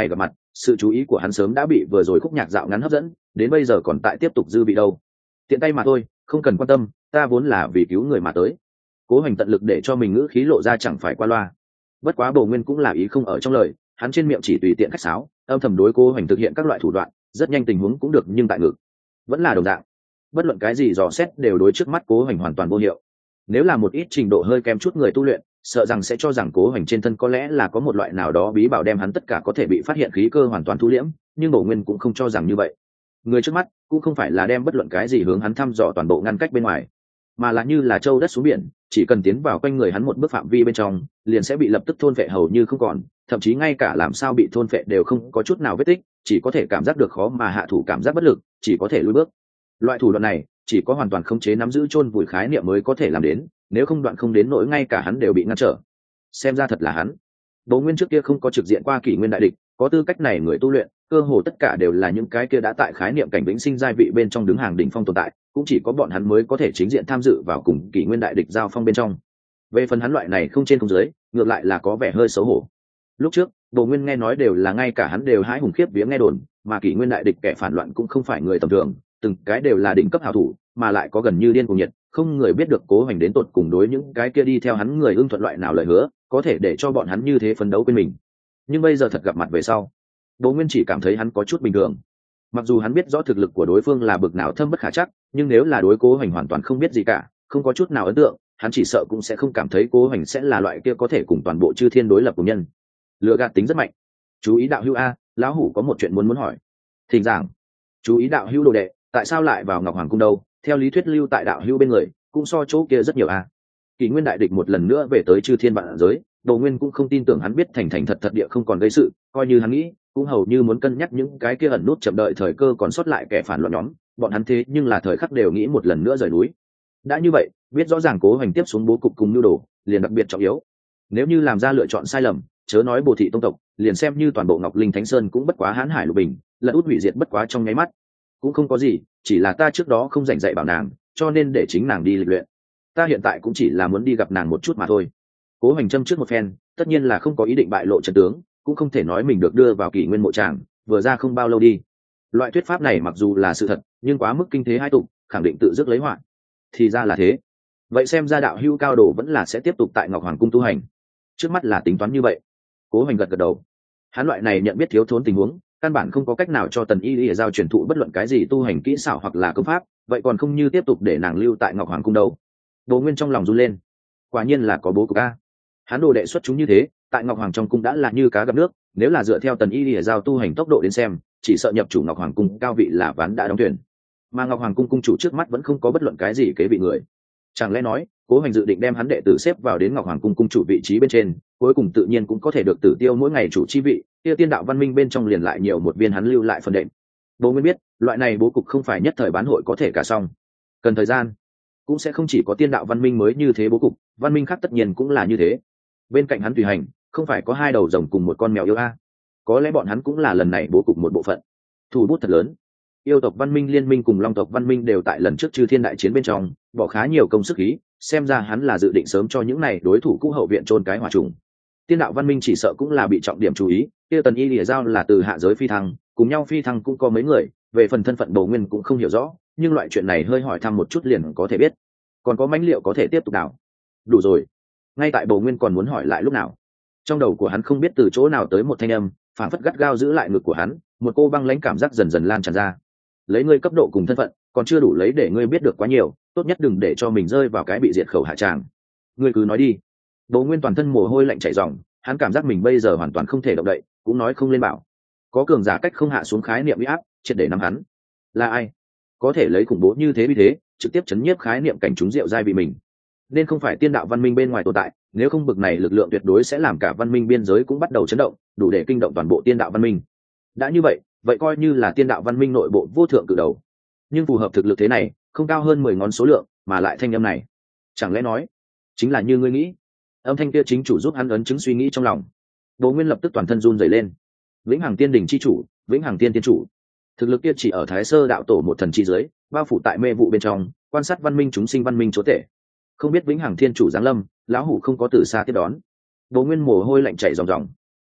sự chú ý của hắn sớm đã bị vừa rồi khúc nhạc dạo ngắn hấp dẫn, đến bây giờ còn tại tiếp tục dư vị đâu. Tiện tay mà thôi, không cần quan tâm, ta vốn là vì cứu người mà tới. Cố Hoành tận lực để cho mình ngữ khí lộ ra chẳng phải qua loa. Bất quá Bồ Nguyên cũng là ý không ở trong lời, hắn trên miệng chỉ tùy tiện khách sáo, âm thầm đối Cố Hoành thực hiện các loại thủ đoạn, rất nhanh tình huống cũng được, nhưng tại ngực vẫn là đồng dạng. Bất luận cái gì dò xét đều đối trước mắt Cố Hoành hoàn toàn vô hiệu. Nếu là một ít trình độ hơi kém chút người tu luyện, sợ rằng sẽ cho rằng Cố Hoành trên thân có lẽ là có một loại nào đó bí bảo đem hắn tất cả có thể bị phát hiện khí cơ hoàn toàn thu liễm, nhưng Bồ Nguyên cũng không cho rằng như vậy. Người trước mắt cũng không phải là đem bất luận cái gì hướng hắn thăm dò toàn bộ ngăn cách bên ngoài, mà là như là châu đất xuống biển, chỉ cần tiến vào quanh người hắn một bước phạm vi bên trong, liền sẽ bị lập tức thôn phệ hầu như không còn, thậm chí ngay cả làm sao bị thôn phệ đều không có chút nào vết tích, chỉ có thể cảm giác được khó mà hạ thủ, cảm giác bất lực, chỉ có thể lùi bước. Loại thủ đoạn này chỉ có hoàn toàn khống chế nắm giữ chôn vùi khái niệm mới có thể làm đến, nếu không đoạn không đến nỗi ngay cả hắn đều bị ngăn trở. Xem ra thật là hắn. Bố Nguyên trước kia không có trực diện qua kỷ nguyên đại địch, có tư cách này người tu luyện, cơ hồ tất cả đều là những cái kia đã tại khái niệm cảnh vĩnh sinh giai vị bên trong đứng hàng đỉnh phong tồn tại, cũng chỉ có bọn hắn mới có thể chính diện tham dự vào cùng kỷ nguyên đại địch giao phong bên trong. Về phần hắn loại này không trên không dưới, ngược lại là có vẻ hơi xấu hổ. Lúc trước, Bồ Nguyên nghe nói đều là ngay cả hắn đều hãi hùng khiếp vía nghe đồn, mà kỷ nguyên đại địch kẻ phản loạn cũng không phải người tầm thường, từng cái đều là đỉnh cấp hảo thủ, mà lại có gần như điên cuồng nhiệt, không người biết được Cố Hoành đến tột cùng đối những cái kia đi theo hắn người ưng thuận loại nào lời hứa, có thể để cho bọn hắn như thế phấn đấu quên mình. Nhưng bây giờ thật gặp mặt về sau, Bồ Nguyên chỉ cảm thấy hắn có chút bình thường. Mặc dù hắn biết rõ thực lực của đối phương là bực nào thâm bất khả chắc, nhưng nếu là đối Cố Hoành hoàn toàn không biết gì cả, không có chút nào ấn tượng, hắn chỉ sợ cũng sẽ không cảm thấy Cố Hoành sẽ là loại kia có thể cùng toàn bộ chư thiên đối lập của nhân. Lựa gạt tính rất mạnh. Chú ý đạo hữu a, lão hủ có một chuyện muốn muốn hỏi. Thỉnh giảng. Chú ý đạo hữu đồ đệ, tại sao lại vào Ngọc Hoàng cung đâu? Theo lý thuyết lưu tại đạo hữu bên người, cũng so chỗ kia rất nhiều a. Kỷ nguyên đại địch một lần nữa về tới chư thiên vạn giới, Đồ Nguyên cũng không tin tưởng hắn biết thành thành thật thật địa không còn gây sự, coi như hắn nghĩ, cũng hầu như muốn cân nhắc những cái kia ẩn nút chậm đợi thời cơ còn sót lại kẻ phản loạn nhóm, bọn hắn thế nhưng là thời khắc đều nghĩ một lần nữa rời núi. Đã như vậy, biết rõ ràng Cố Hoành tiếp xuống bố cục cùng nhu đồ, liền đặc biệt trọng yếu. Nếu như làm ra lựa chọn sai lầm, chớ nói Bồ thị tông tộc, liền xem như toàn bộ Ngọc Linh Thánh Sơn cũng bất quá hãn hải lục bình, lật út hủy diệt bất quá trong nháy mắt. Cũng không có gì, chỉ là ta trước đó không dành dạy bảo nàng, cho nên để chính nàng đi lịch luyện. Ta hiện tại cũng chỉ là muốn đi gặp nàng một chút mà thôi. Cố Hoành châm trước một phen, tất nhiên là không có ý định bại lộ trận tướng, cũng không thể nói mình được đưa vào kỷ nguyên mộ tràng, vừa ra không bao lâu đi. Loại thuyết pháp này mặc dù là sự thật, nhưng quá mức kinh thế hai tục, khẳng định tự dứt lấy họa. Thì ra là thế. Vậy xem ra đạo hữu cao đồ vẫn là sẽ tiếp tục tại Ngọc Hoàng cung tu hành. Trước mắt là tính toán như vậy. Cố Hoành gật gật đầu. Hắn loại này nhận biết thiếu thốn tình huống, căn bản không có cách nào cho Tần Y Y giao truyền thụ bất luận cái gì tu hành kỹ xảo hoặc là công pháp, vậy còn không như tiếp tục để nàng lưu tại Ngọc Hoàng cung đâu. Bồ Nguyên trong lòng run lên. Quả nhiên là có bố cục a. Hắn đồ đệ xuất chúng như thế, tại Ngọc Hoàng trong cung đã là như cá gặp nước, nếu là dựa theo Tần Y Y giao tu hành tốc độ đến xem, chỉ sợ nhập chủ Ngọc Hoàng cung cao vị là ván đã đóng thuyền. Mà Ngọc Hoàng cung cung chủ trước mắt vẫn không có bất luận cái gì kế vị người. Chẳng lẽ nói, Cố Hoành dự định đem hắn đệ tử xếp vào đến Ngọc Hoàng cung cung chủ vị trí bên trên, cuối cùng tự nhiên cũng có thể được tử tiêu mỗi ngày chủ chi vị, kia tiên đạo văn minh bên trong liền lại nhiều một viên hắn lưu lại phần đệm. Bố Nguyên biết, loại này bố cục không phải nhất thời bán hội có thể cả xong, cần thời gian. Cũng sẽ không chỉ có tiên đạo văn minh mới như thế bố cục, văn minh khác tất nhiên cũng là như thế. Bên cạnh hắn tùy hành, không phải có hai đầu rồng cùng một con mèo yêu a? Có lẽ bọn hắn cũng là lần này bố cục một bộ phận. Thủ bút thật lớn. Yêu tộc văn minh liên minh cùng Long tộc văn minh đều tại lần trước Chư Thiên đại chiến bên trong bỏ khá nhiều công sức khí, xem ra hắn là dự định sớm cho những này đối thủ cũ hậu viện chôn cái hỏa trùng. Tiên đạo văn minh chỉ sợ cũng là bị trọng điểm chú ý, kia Tần Y Lìa giao là từ hạ giới phi thăng, cùng nhau phi thăng cũng có mấy người, về phần thân phận Bồ Nguyên cũng không hiểu rõ, nhưng loại chuyện này hơi hỏi thăm một chút liền có thể biết. Còn có mãnh liệu có thể tiếp tục đảo. Đủ rồi. Ngay tại Bồ Nguyên còn muốn hỏi lại lúc nào, trong đầu của hắn không biết từ chỗ nào tới một thanh âm, phảng phất gắt gao giữ lại ngực của hắn, một cô băng lãnh cảm giác dần dần lan tràn ra. Lấy ngươi cấp độ cùng thân phận, còn chưa đủ lấy để ngươi biết được quá nhiều, tốt nhất đừng để cho mình rơi vào cái bị diệt khẩu hạ tràng. Ngươi cứ nói đi. Bồ Nguyên toàn thân mồ hôi lạnh chảy ròng, hắn cảm giác mình bây giờ hoàn toàn không thể động đậy, cũng nói không lên bảo. Có cường giả cách không hạ xuống khái niệm uy áp, triệt để nắm hắn. Là ai? Có thể lấy khủng bố như thế vì thế, trực tiếp chấn nhiếp khái niệm cảnh chúng rượu giai bị mình. Nên không phải tiên đạo văn minh bên ngoài tồn tại, nếu không bực này lực lượng tuyệt đối sẽ làm cả văn minh biên giới cũng bắt đầu chấn động, đủ để kinh động toàn bộ tiên đạo văn minh. Đã như vậy, vậy coi như là tiên đạo văn minh nội bộ vô thượng cự đầu. Nhưng phù hợp thực lực thế này, không cao hơn mười ngón số lượng, mà lại thanh âm này, chẳng lẽ nói chính là như ngươi nghĩ? Âm thanh kia chính chủ giúp hắn ấn chứng suy nghĩ trong lòng. Bồ Nguyên lập tức toàn thân run rẩy lên. Vĩnh Hằng Tiên Đỉnh chi chủ, Vĩnh Hằng Tiên Tiên chủ, thực lực kia chỉ ở Thái Sơ đạo tổ một thần chi dưới, bao phủ tại mê vụ bên trong, quan sát văn minh chúng sinh văn minh chúa tể. Không biết Vĩnh Hằng Thiên chủ giáng lâm, lão hủ không có từ xa tiếp đón. Bồ Nguyên mồ hôi lạnh chảy ròng ròng.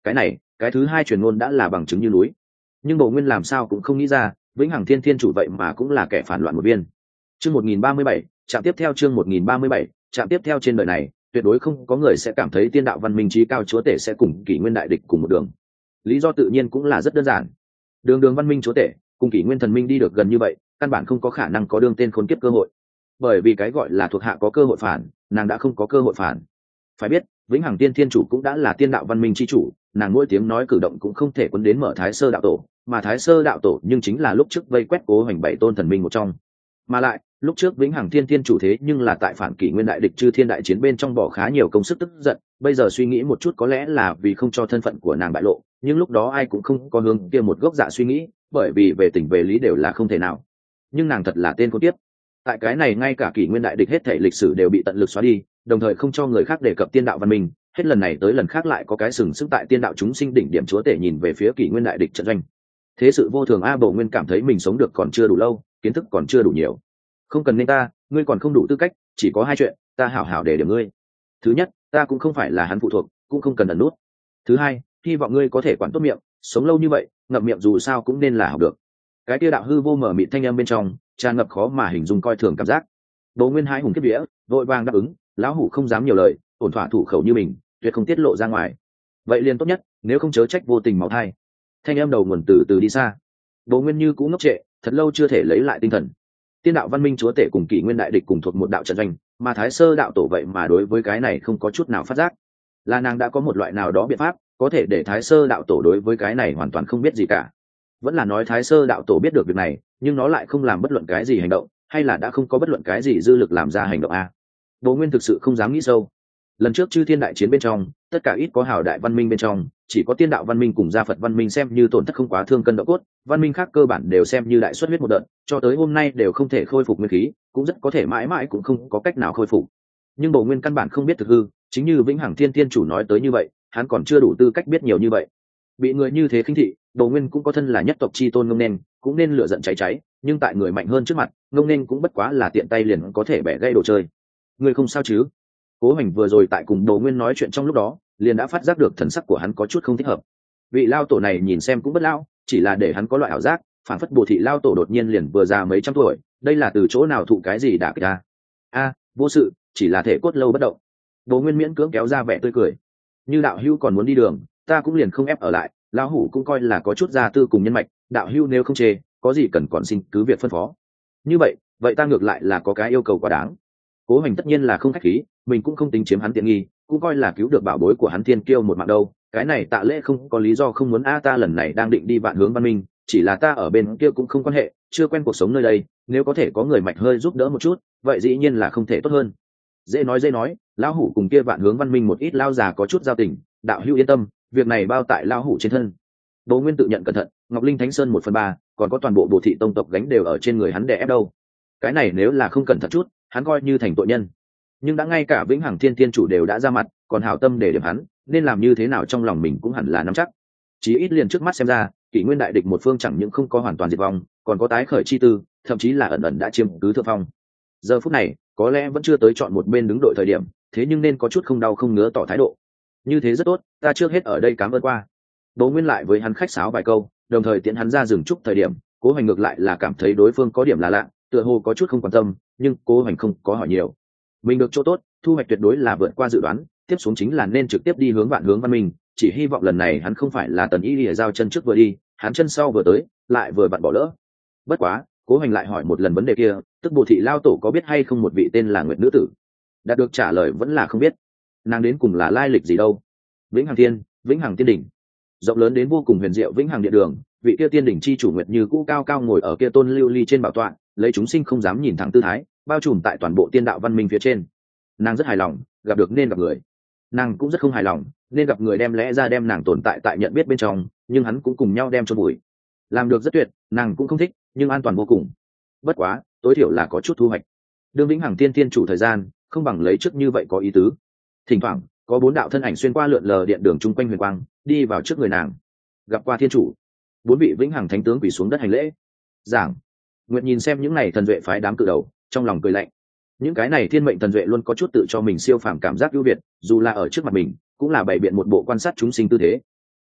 Cái này cái thứ hai truyền ngôn đã là bằng chứng như núi, nhưng Bồ Nguyên làm sao cũng không nghĩ ra vĩnh hằng thiên thiên chủ vậy mà cũng là kẻ phản loạn một viên. Chương một nghìn ba mươi bảy, trạm tiếp theo. Chương một nghìn ba mươi bảy, trạm tiếp theo. Trên đời này tuyệt đối không có người sẽ cảm thấy tiên đạo văn minh trí cao chúa tể sẽ cùng kỷ nguyên đại địch cùng một đường. Lý do tự nhiên cũng là rất đơn giản, đường đường văn minh chúa tể cùng kỷ nguyên thần minh đi được gần như vậy, căn bản không có khả năng có đương tên khốn kiếp cơ hội. Bởi vì cái gọi là thuộc hạ có cơ hội phản, nàng đã không có cơ hội phản. Phải biết vĩnh hằng tiên thiên chủ cũng đã là tiên đạo văn minh chi chủ, nàng mỗi tiếng nói cử động cũng không thể quấn đến mở thái sơ đạo tổ, mà thái sơ đạo tổ nhưng chính là lúc trước vây quét Cố Hoành bảy tôn thần minh một trong. Mà lại lúc trước vĩnh hằng thiên thiên chủ thế nhưng là tại phản kỷ nguyên đại địch chư thiên đại chiến bên trong bỏ khá nhiều công sức, tức giận bây giờ suy nghĩ một chút có lẽ là vì không cho thân phận của nàng bại lộ, nhưng lúc đó ai cũng không có hướng kia một gốc dạ suy nghĩ, bởi vì về tình về lý đều là không thể nào. Nhưng nàng thật là tên khốn kiếp, tại cái này ngay cả kỷ nguyên đại địch hết thể lịch sử đều bị tận lực xóa đi, đồng thời không cho người khác đề cập tiên đạo văn minh, hết lần này tới lần khác lại có cái sừng sức tại tiên đạo chúng sinh đỉnh điểm chúa tể nhìn về phía kỷ nguyên đại địch trận doanh. Thế sự vô thường a. Bồ Nguyên cảm thấy mình sống được còn chưa đủ lâu, kiến thức còn chưa đủ nhiều. Không cần nên ta, ngươi còn không đủ tư cách, chỉ có hai chuyện ta hảo hảo để điểm ngươi. Thứ nhất, ta cũng không phải là hắn phụ thuộc, cũng không cần ẩn nút. Thứ hai, hy vọng ngươi có thể quản tốt miệng, sống lâu như vậy ngậm miệng dù sao cũng nên là học được. Cái kia đạo hư vô mở mịt thanh âm bên trong tràn ngập khó mà hình dung coi thường cảm giác. Bồ Nguyên hái hùng kiếp vía vội vàng đáp ứng, lão hủ không dám nhiều lời, ổn thỏa thủ khẩu như mình, tuyệt không tiết lộ ra ngoài. Vậy liền tốt nhất, nếu không chớ trách vô tình máu thai. Thanh âm đầu nguồn từ từ đi xa. Bồ Nguyên như cũng ngốc trệ, thật lâu chưa thể lấy lại tinh thần. Tiên đạo văn minh chúa tể cùng kỷ nguyên đại địch cùng thuộc một đạo trận doanh, mà thái sơ đạo tổ vậy mà đối với cái này không có chút nào phát giác. Là nàng đã có một loại nào đó biện pháp có thể để thái sơ đạo tổ đối với cái này hoàn toàn không biết gì cả? Vẫn là nói thái sơ đạo tổ biết được việc này nhưng nó lại không làm bất luận cái gì hành động, hay là đã không có bất luận cái gì dư lực làm ra hành động a? Bồ Nguyên thực sự không dám nghĩ sâu. Lần trước chư thiên đại chiến bên trong, tất cả ít có hào đại văn minh bên trong, chỉ có tiên đạo văn minh cùng gia Phật văn minh xem như tổn thất không quá thương cân độ cốt, văn minh khác cơ bản đều xem như đại xuất huyết một đợt, cho tới hôm nay đều không thể khôi phục nguyên khí, cũng rất có thể mãi mãi cũng không có cách nào khôi phục. Nhưng Bồ Nguyên căn bản không biết thực hư, chính như vĩnh hằng thiên tiên chủ nói tới như vậy, hắn còn chưa đủ tư cách biết nhiều như vậy. Bị người như thế khinh thị, Bồ Nguyên cũng có thân là nhất tộc chi tôn ngông nên, cũng nên lửa giận cháy cháy, nhưng tại người mạnh hơn trước mặt, ngông nên cũng bất quá là tiện tay liền có thể bẻ gây đồ chơi. Người không sao chứ? Cố Hoành vừa rồi tại cùng Bồ Nguyên nói chuyện trong lúc đó, liền đã phát giác được thần sắc của hắn có chút không thích hợp. Vị lao tổ này nhìn xem cũng bất lão, chỉ là để hắn có loại ảo giác, phản phất Bồ thị lao tổ đột nhiên liền vừa già mấy trăm tuổi, đây là từ chỗ nào thụ cái gì đã kích ra? A, vô sự, chỉ là thể cốt lâu bất động. Bồ Nguyên miễn cưỡng kéo ra vẻ tươi cười. Như đạo hữu còn muốn đi đường, ta cũng liền không ép ở lại, lão hủ cũng coi là có chút gia tư cùng nhân mạch, đạo hữu nếu không chê, có gì cần còn xin cứ việc phân phó. Như vậy, vậy ta ngược lại là có cái yêu cầu quá đáng. Cố Hoành tất nhiên là không khách khí, mình cũng không tính chiếm hắn tiện nghi, cũng coi là cứu được bảo bối của hắn thiên kiêu một mạng đâu, cái này tạ lễ không có lý do không muốn. A, ta lần này đang định đi vạn hướng văn minh, chỉ là ta ở bên kia cũng không quan hệ, chưa quen cuộc sống nơi đây, nếu có thể có người mạnh hơi giúp đỡ một chút, vậy dĩ nhiên là không thể tốt hơn. Dễ nói dễ nói, lão hủ cùng kia vạn hướng văn minh một ít lao già có chút giao tình, đạo hữu yên tâm, việc này bao tại lão hủ trên thân. Bồ Nguyên tự nhận cẩn thận, Ngọc Linh Thánh Sơn một phần ba, còn có toàn bộ Bồ thị tông tộc gánh đều ở trên người hắn đè ép đâu. Cái này nếu là không cẩn thận chút, hắn coi như thành tội nhân. Nhưng đã ngay cả vĩnh hằng thiên thiên chủ đều đã ra mặt, còn hảo tâm để điểm hắn, nên làm như thế nào trong lòng mình cũng hẳn là nắm chắc. Chí ít liền trước mắt xem ra, kỷ nguyên đại địch một phương chẳng những không có hoàn toàn diệt vong, còn có tái khởi chi tư, thậm chí là ẩn ẩn đã chiếm cứ thượng phong. Giờ phút này có lẽ vẫn chưa tới chọn một bên đứng đội thời điểm, thế nhưng nên có chút không đau không ngứa tỏ thái độ. Như thế rất tốt, ta trước hết ở đây cảm ơn qua. Bố Nguyên lại với hắn khách sáo vài câu, đồng thời tiễn hắn ra rừng trúc thời điểm, Cố Hoành ngược lại là cảm thấy đối phương có điểm là lạ, tựa hồ có chút không quan tâm, nhưng Cố Hoành không có hỏi nhiều. Mình được chỗ tốt, thu hoạch tuyệt đối là vượt qua dự đoán, tiếp xuống chính là nên trực tiếp đi hướng vạn hướng văn minh, chỉ hy vọng lần này hắn không phải là tần y lìa giao chân trước vừa đi, hắn chân sau vừa tới, lại vừa vặn bỏ lỡ. Bất quá, Cố Hoành lại hỏi một lần vấn đề kia, tức Bồ thị lao tổ có biết hay không một vị tên là Nguyệt nữ tử. Đạt được trả lời vẫn là không biết. Nàng đến cùng là lai lịch gì đâu? Vĩnh Hằng Thiên, Vĩnh Hằng Tiên đỉnh, rộng lớn đến vô cùng huyền diệu Vĩnh Hằng Điện đường, vị kia tiên đỉnh chi chủ Nguyệt như cũ cao cao ngồi ở kia tôn lưu ly trên bảo tọa, lấy chúng sinh không dám nhìn thẳng tư thái, bao trùm tại toàn bộ tiên đạo văn minh phía trên. Nàng rất hài lòng, gặp được nên gặp người. Nàng cũng rất không hài lòng, nên gặp người đem lẽ ra đem nàng tồn tại tại nhận biết bên trong, nhưng hắn cũng cùng nhau đem cho bụi. Làm được rất tuyệt, nàng cũng không thích, nhưng an toàn vô cùng. Bất quá, tối thiểu là có chút thu hoạch. Đương Vĩnh Hằng Tiên tiên chủ thời gian, không bằng lấy trước như vậy có ý tứ. Thỉnh thoảng, có bốn đạo thân ảnh xuyên qua lượn lờ điện đường chung quanh huyền quang, đi vào trước người nàng. Gặp qua thiên chủ. Bốn vị Vĩnh Hằng thánh tướng quỳ xuống đất hành lễ. Giảng. Nguyệt nhìn xem những này thần duệ phái đám cự đầu, trong lòng cười lạnh. Những cái này thiên mệnh thần duệ luôn có chút tự cho mình siêu phàm cảm giác ưu việt, dù là ở trước mặt mình, cũng là bày biện một bộ quan sát chúng sinh tư thế.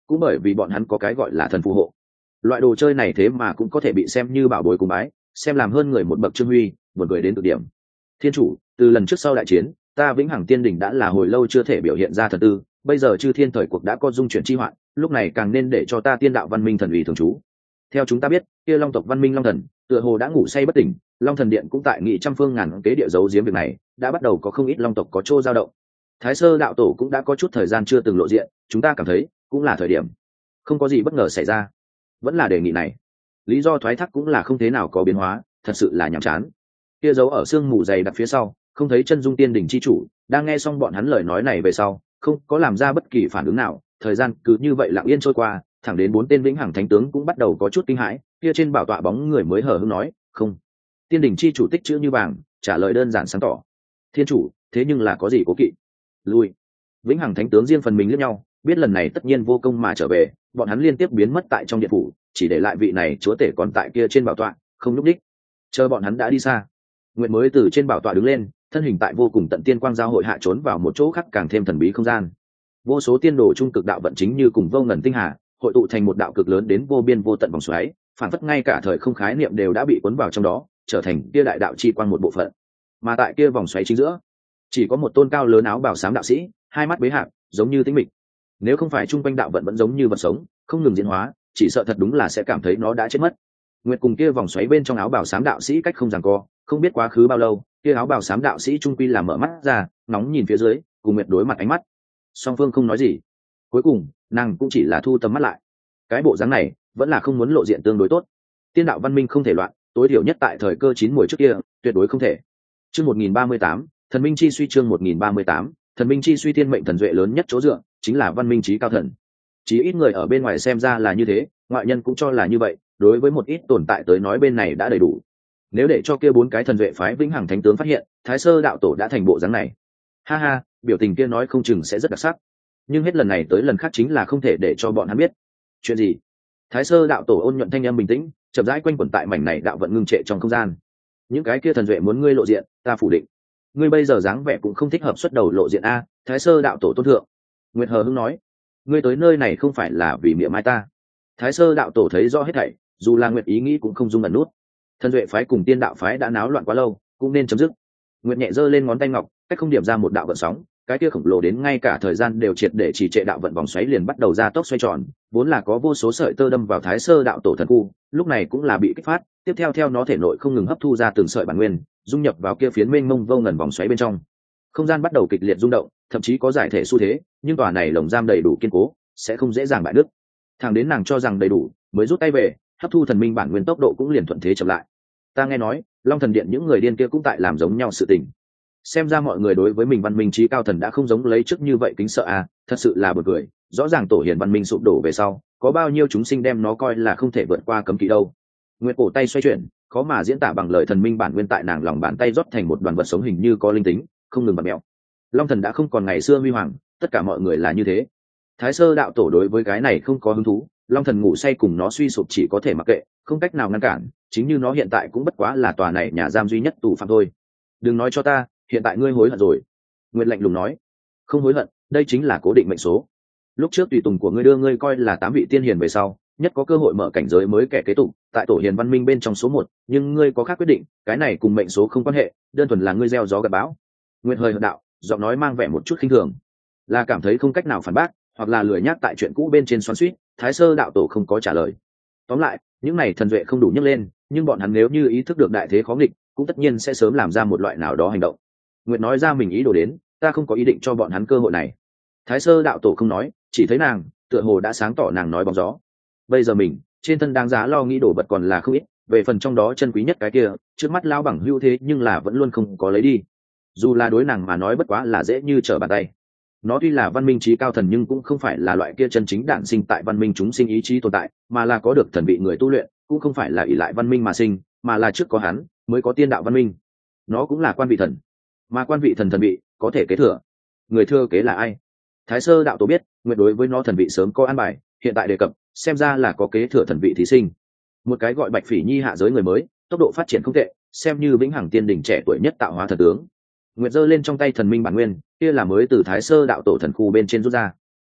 cũng bởi vì bọn hắn có cái gọi là thần phù hộ. Loại đồ chơi này thế mà cũng có thể bị xem như bảo bối cùng bái, xem làm hơn người một bậc trương huy, buồn cười đến cực điểm. Thiên chủ, từ lần trước sau đại chiến, ta vĩnh hằng tiên đỉnh đã là hồi lâu chưa thể biểu hiện ra thần tư, bây giờ chư thiên thời cuộc đã có dung chuyển chi hoạn, lúc này càng nên để cho ta tiên đạo văn minh thần ủy thường trú. Theo chúng ta biết, kia long tộc văn minh long thần tựa hồ đã ngủ say bất tỉnh, long thần điện cũng tại nghị trăm phương ngàn kế địa giấu giếm việc này, đã bắt đầu có không ít long tộc có chỗ dao động. Thái sơ đạo tổ cũng đã có chút thời gian chưa từng lộ diện, chúng ta cảm thấy cũng là thời điểm. Không có gì bất ngờ xảy ra, vẫn là đề nghị này. Lý do thoái thác cũng là không thế nào có biến hóa, thật sự là nhàm chán. Kia giấu ở sương mù dày đặc phía sau, không thấy chân dung tiên đỉnh chi chủ, đang nghe xong bọn hắn lời nói này về sau, không có làm ra bất kỳ phản ứng nào, thời gian cứ như vậy lặng yên trôi qua, thẳng đến bốn tên vĩnh hằng thánh tướng cũng bắt đầu có chút kinh hãi, kia trên bảo tọa bóng người mới hờ hững nói, "Không." Tiên đỉnh chi chủ tích chữ như vàng, trả lời đơn giản sáng tỏ. "Thiên chủ, thế nhưng là có gì cố kỵ?" Lui. Vĩnh hằng thánh tướng riêng phần mình liếc nhau, biết lần này tất nhiên vô công mà trở về, bọn hắn liên tiếp biến mất tại trong điện phủ, chỉ để lại vị này chúa tể còn tại kia trên bảo tọa, không lúc đích. Chờ bọn hắn đã đi xa, Nguyệt mới từ trên bảo tọa đứng lên, thân hình tại vô cùng tận tiên quang giao hội hạ trốn vào một chỗ khác càng thêm thần bí không gian. Vô số tiên đồ trung cực đạo vận chính như cùng vô ngần tinh hà, hội tụ thành một đạo cực lớn đến vô biên vô tận vòng xoáy, phản phất ngay cả thời không khái niệm đều đã bị cuốn vào trong đó, trở thành kia đại đạo chi quang một bộ phận. Mà tại kia vòng xoáy chính giữa, chỉ có một tôn cao lớn áo bào xám đạo sĩ, hai mắt bế hạc, giống như tĩnh mịch. Nếu không phải trung quanh đạo vận vẫn giống như vật sống, không ngừng diễn hóa, chỉ sợ thật đúng là sẽ cảm thấy nó đã chết mất. Nguyệt cùng kia vòng xoáy bên trong áo bào xám đạo sĩ cách không giằng co, không biết quá khứ bao lâu, kia áo bào xám đạo sĩ trung quy là mở mắt ra, nóng nhìn phía dưới, cùng Nguyệt đối mặt ánh mắt. Song phương không nói gì. Cuối cùng, nàng cũng chỉ là thu tầm mắt lại. Cái bộ dáng này, vẫn là không muốn lộ diện tương đối tốt. Tiên đạo văn minh không thể loạn, tối thiểu nhất tại thời cơ chín muồi trước kia, tuyệt đối không thể. Chương một nghìn ba mươi tám, thần minh chi suy chương một nghìn ba mươi tám, thần minh chi suy thiên mệnh thần duệ lớn nhất chỗ dựa, chính là văn minh trí cao thần. Chỉ ít người ở bên ngoài xem ra là như thế, ngoại nhân cũng cho là như vậy, đối với một ít tồn tại tới nói bên này đã đầy đủ. Nếu để cho kia bốn cái thần duệ phái vĩnh hằng thánh tướng phát hiện, Thái Sơ đạo tổ đã thành bộ dáng này. Ha ha, biểu tình kia nói không chừng sẽ rất đặc sắc. Nhưng hết lần này tới lần khác chính là không thể để cho bọn hắn biết. Chuyện gì? Thái Sơ đạo tổ ôn nhuận thanh âm bình tĩnh, chậm rãi quanh quẩn tại mảnh này đạo vận ngưng trệ trong không gian. Những cái kia thần duệ muốn ngươi lộ diện, ta phủ định. Ngươi bây giờ dáng vẻ cũng không thích hợp xuất đầu lộ diện a. Thái Sơ đạo tổ tôn thượng. Nguyệt Hờ hững nói, ngươi tới nơi này không phải là vì miệng mai ta. Thái Sơ đạo tổ thấy rõ hết thảy, dù là Nguyệt ý nghĩ cũng không dung ẩn nút. Thần duệ phái cùng tiên đạo phái đã náo loạn quá lâu, cũng nên chấm dứt. Nguyệt nhẹ giơ lên ngón tay ngọc, cách không điểm ra một đạo vận sóng, cái kia khổng lồ đến ngay cả thời gian đều triệt để trì trệ đạo vận vòng xoáy liền bắt đầu ra tốc xoay tròn, vốn là có vô số sợi tơ đâm vào Thái Sơ đạo tổ thần khu, lúc này cũng là bị kích phát, tiếp theo theo nó thể nội không ngừng hấp thu ra từng sợi bản nguyên, dung nhập vào kia phiến mênh mông vô ngần vòng xoáy bên trong. Không gian bắt đầu kịch liệt rung động, thậm chí có giải thể xu thế, nhưng tòa này lồng giam đầy đủ kiên cố, sẽ không dễ dàng bại đứt. Thẳng đến nàng cho rằng đầy đủ, mới rút tay về, hấp thu thần minh bản nguyên tốc độ cũng liền thuận thế chậm lại. Ta nghe nói, Long Thần Điện những người điên kia cũng tại làm giống nhau sự tình. Xem ra mọi người đối với mình văn minh trí cao thần đã không giống lấy trước như vậy kính sợ à, thật sự là buồn cười. Rõ ràng tổ hiền văn minh sụp đổ về sau, có bao nhiêu chúng sinh đem nó coi là không thể vượt qua cấm kỵ đâu. Nguyệt cổ tay xoay chuyển, khó mà diễn tả bằng lời thần minh bản nguyên tại nàng lòng bàn tay rót thành một đoàn vật sống hình như có linh tính, không ngừng bật mẹo. Long thần đã không còn ngày xưa huy hoàng, tất cả mọi người là như thế. Thái Sơ đạo tổ đối với cái này không có hứng thú, Long thần ngủ say cùng nó suy sụp chỉ có thể mặc kệ, không cách nào ngăn cản, chính như nó hiện tại cũng bất quá là tòa này nhà giam duy nhất tù phạm thôi. Đừng nói cho ta, hiện tại ngươi hối hận rồi. Nguyệt lạnh lùng nói, không hối hận, đây chính là cố định mệnh số. Lúc trước tùy tùng của ngươi đưa ngươi coi là tám vị tiên hiền về sau, nhất có cơ hội mở cảnh giới mới kẻ kế tục, tại tổ hiền văn minh bên trong số một, nhưng ngươi có khác quyết định, cái này cùng mệnh số không quan hệ, đơn thuần là ngươi gieo gió gặt bão. Nguyệt hơi hợt đạo, giọng nói mang vẻ một chút khinh thường, là cảm thấy không cách nào phản bác, hoặc là lười nhác tại chuyện cũ bên trên xoắn xuýt. Thái Sơ đạo tổ không có trả lời. Tóm lại, những này thần duệ không đủ nhấc lên, nhưng bọn hắn nếu như ý thức được đại thế khó nghịch, cũng tất nhiên sẽ sớm làm ra một loại nào đó hành động. Nguyệt nói ra mình ý đồ đến, ta không có ý định cho bọn hắn cơ hội này. Thái Sơ đạo tổ không nói, chỉ thấy nàng tựa hồ đã sáng tỏ nàng nói bóng gió. Bây giờ mình trên thân đáng giá lo nghĩ đồ vật còn là không ít, về phần trong đó chân quý nhất cái kia, trước mắt lao bằng hưu thế nhưng là vẫn luôn không có lấy đi. Dù là đối nàng mà nói bất quá là dễ như trở bàn tay. Nó tuy là văn minh trí cao thần nhưng cũng không phải là loại kia chân chính đản sinh tại văn minh chúng sinh ý chí tồn tại, mà là có được thần vị người tu luyện, cũng không phải là ỷ lại văn minh mà sinh, mà là trước có hắn mới có tiên đạo văn minh. Nó cũng là quan vị thần, mà quan vị thần thần vị có thể kế thừa. Người thừa kế là ai? Thái Sơ đạo tổ biết, Nguyệt đối với nó thần vị sớm có an bài, hiện tại đề cập, xem ra là có kế thừa thần vị thí sinh. Một cái gọi Bạch Phỉ Nhi hạ giới người mới, tốc độ phát triển không tệ, xem như vĩnh hằng tiên đỉnh trẻ tuổi nhất tạo hóa thần tướng. Nguyệt giơ lên trong tay thần minh bản nguyên, kia là mới từ Thái Sơ đạo tổ thần khu bên trên rút ra.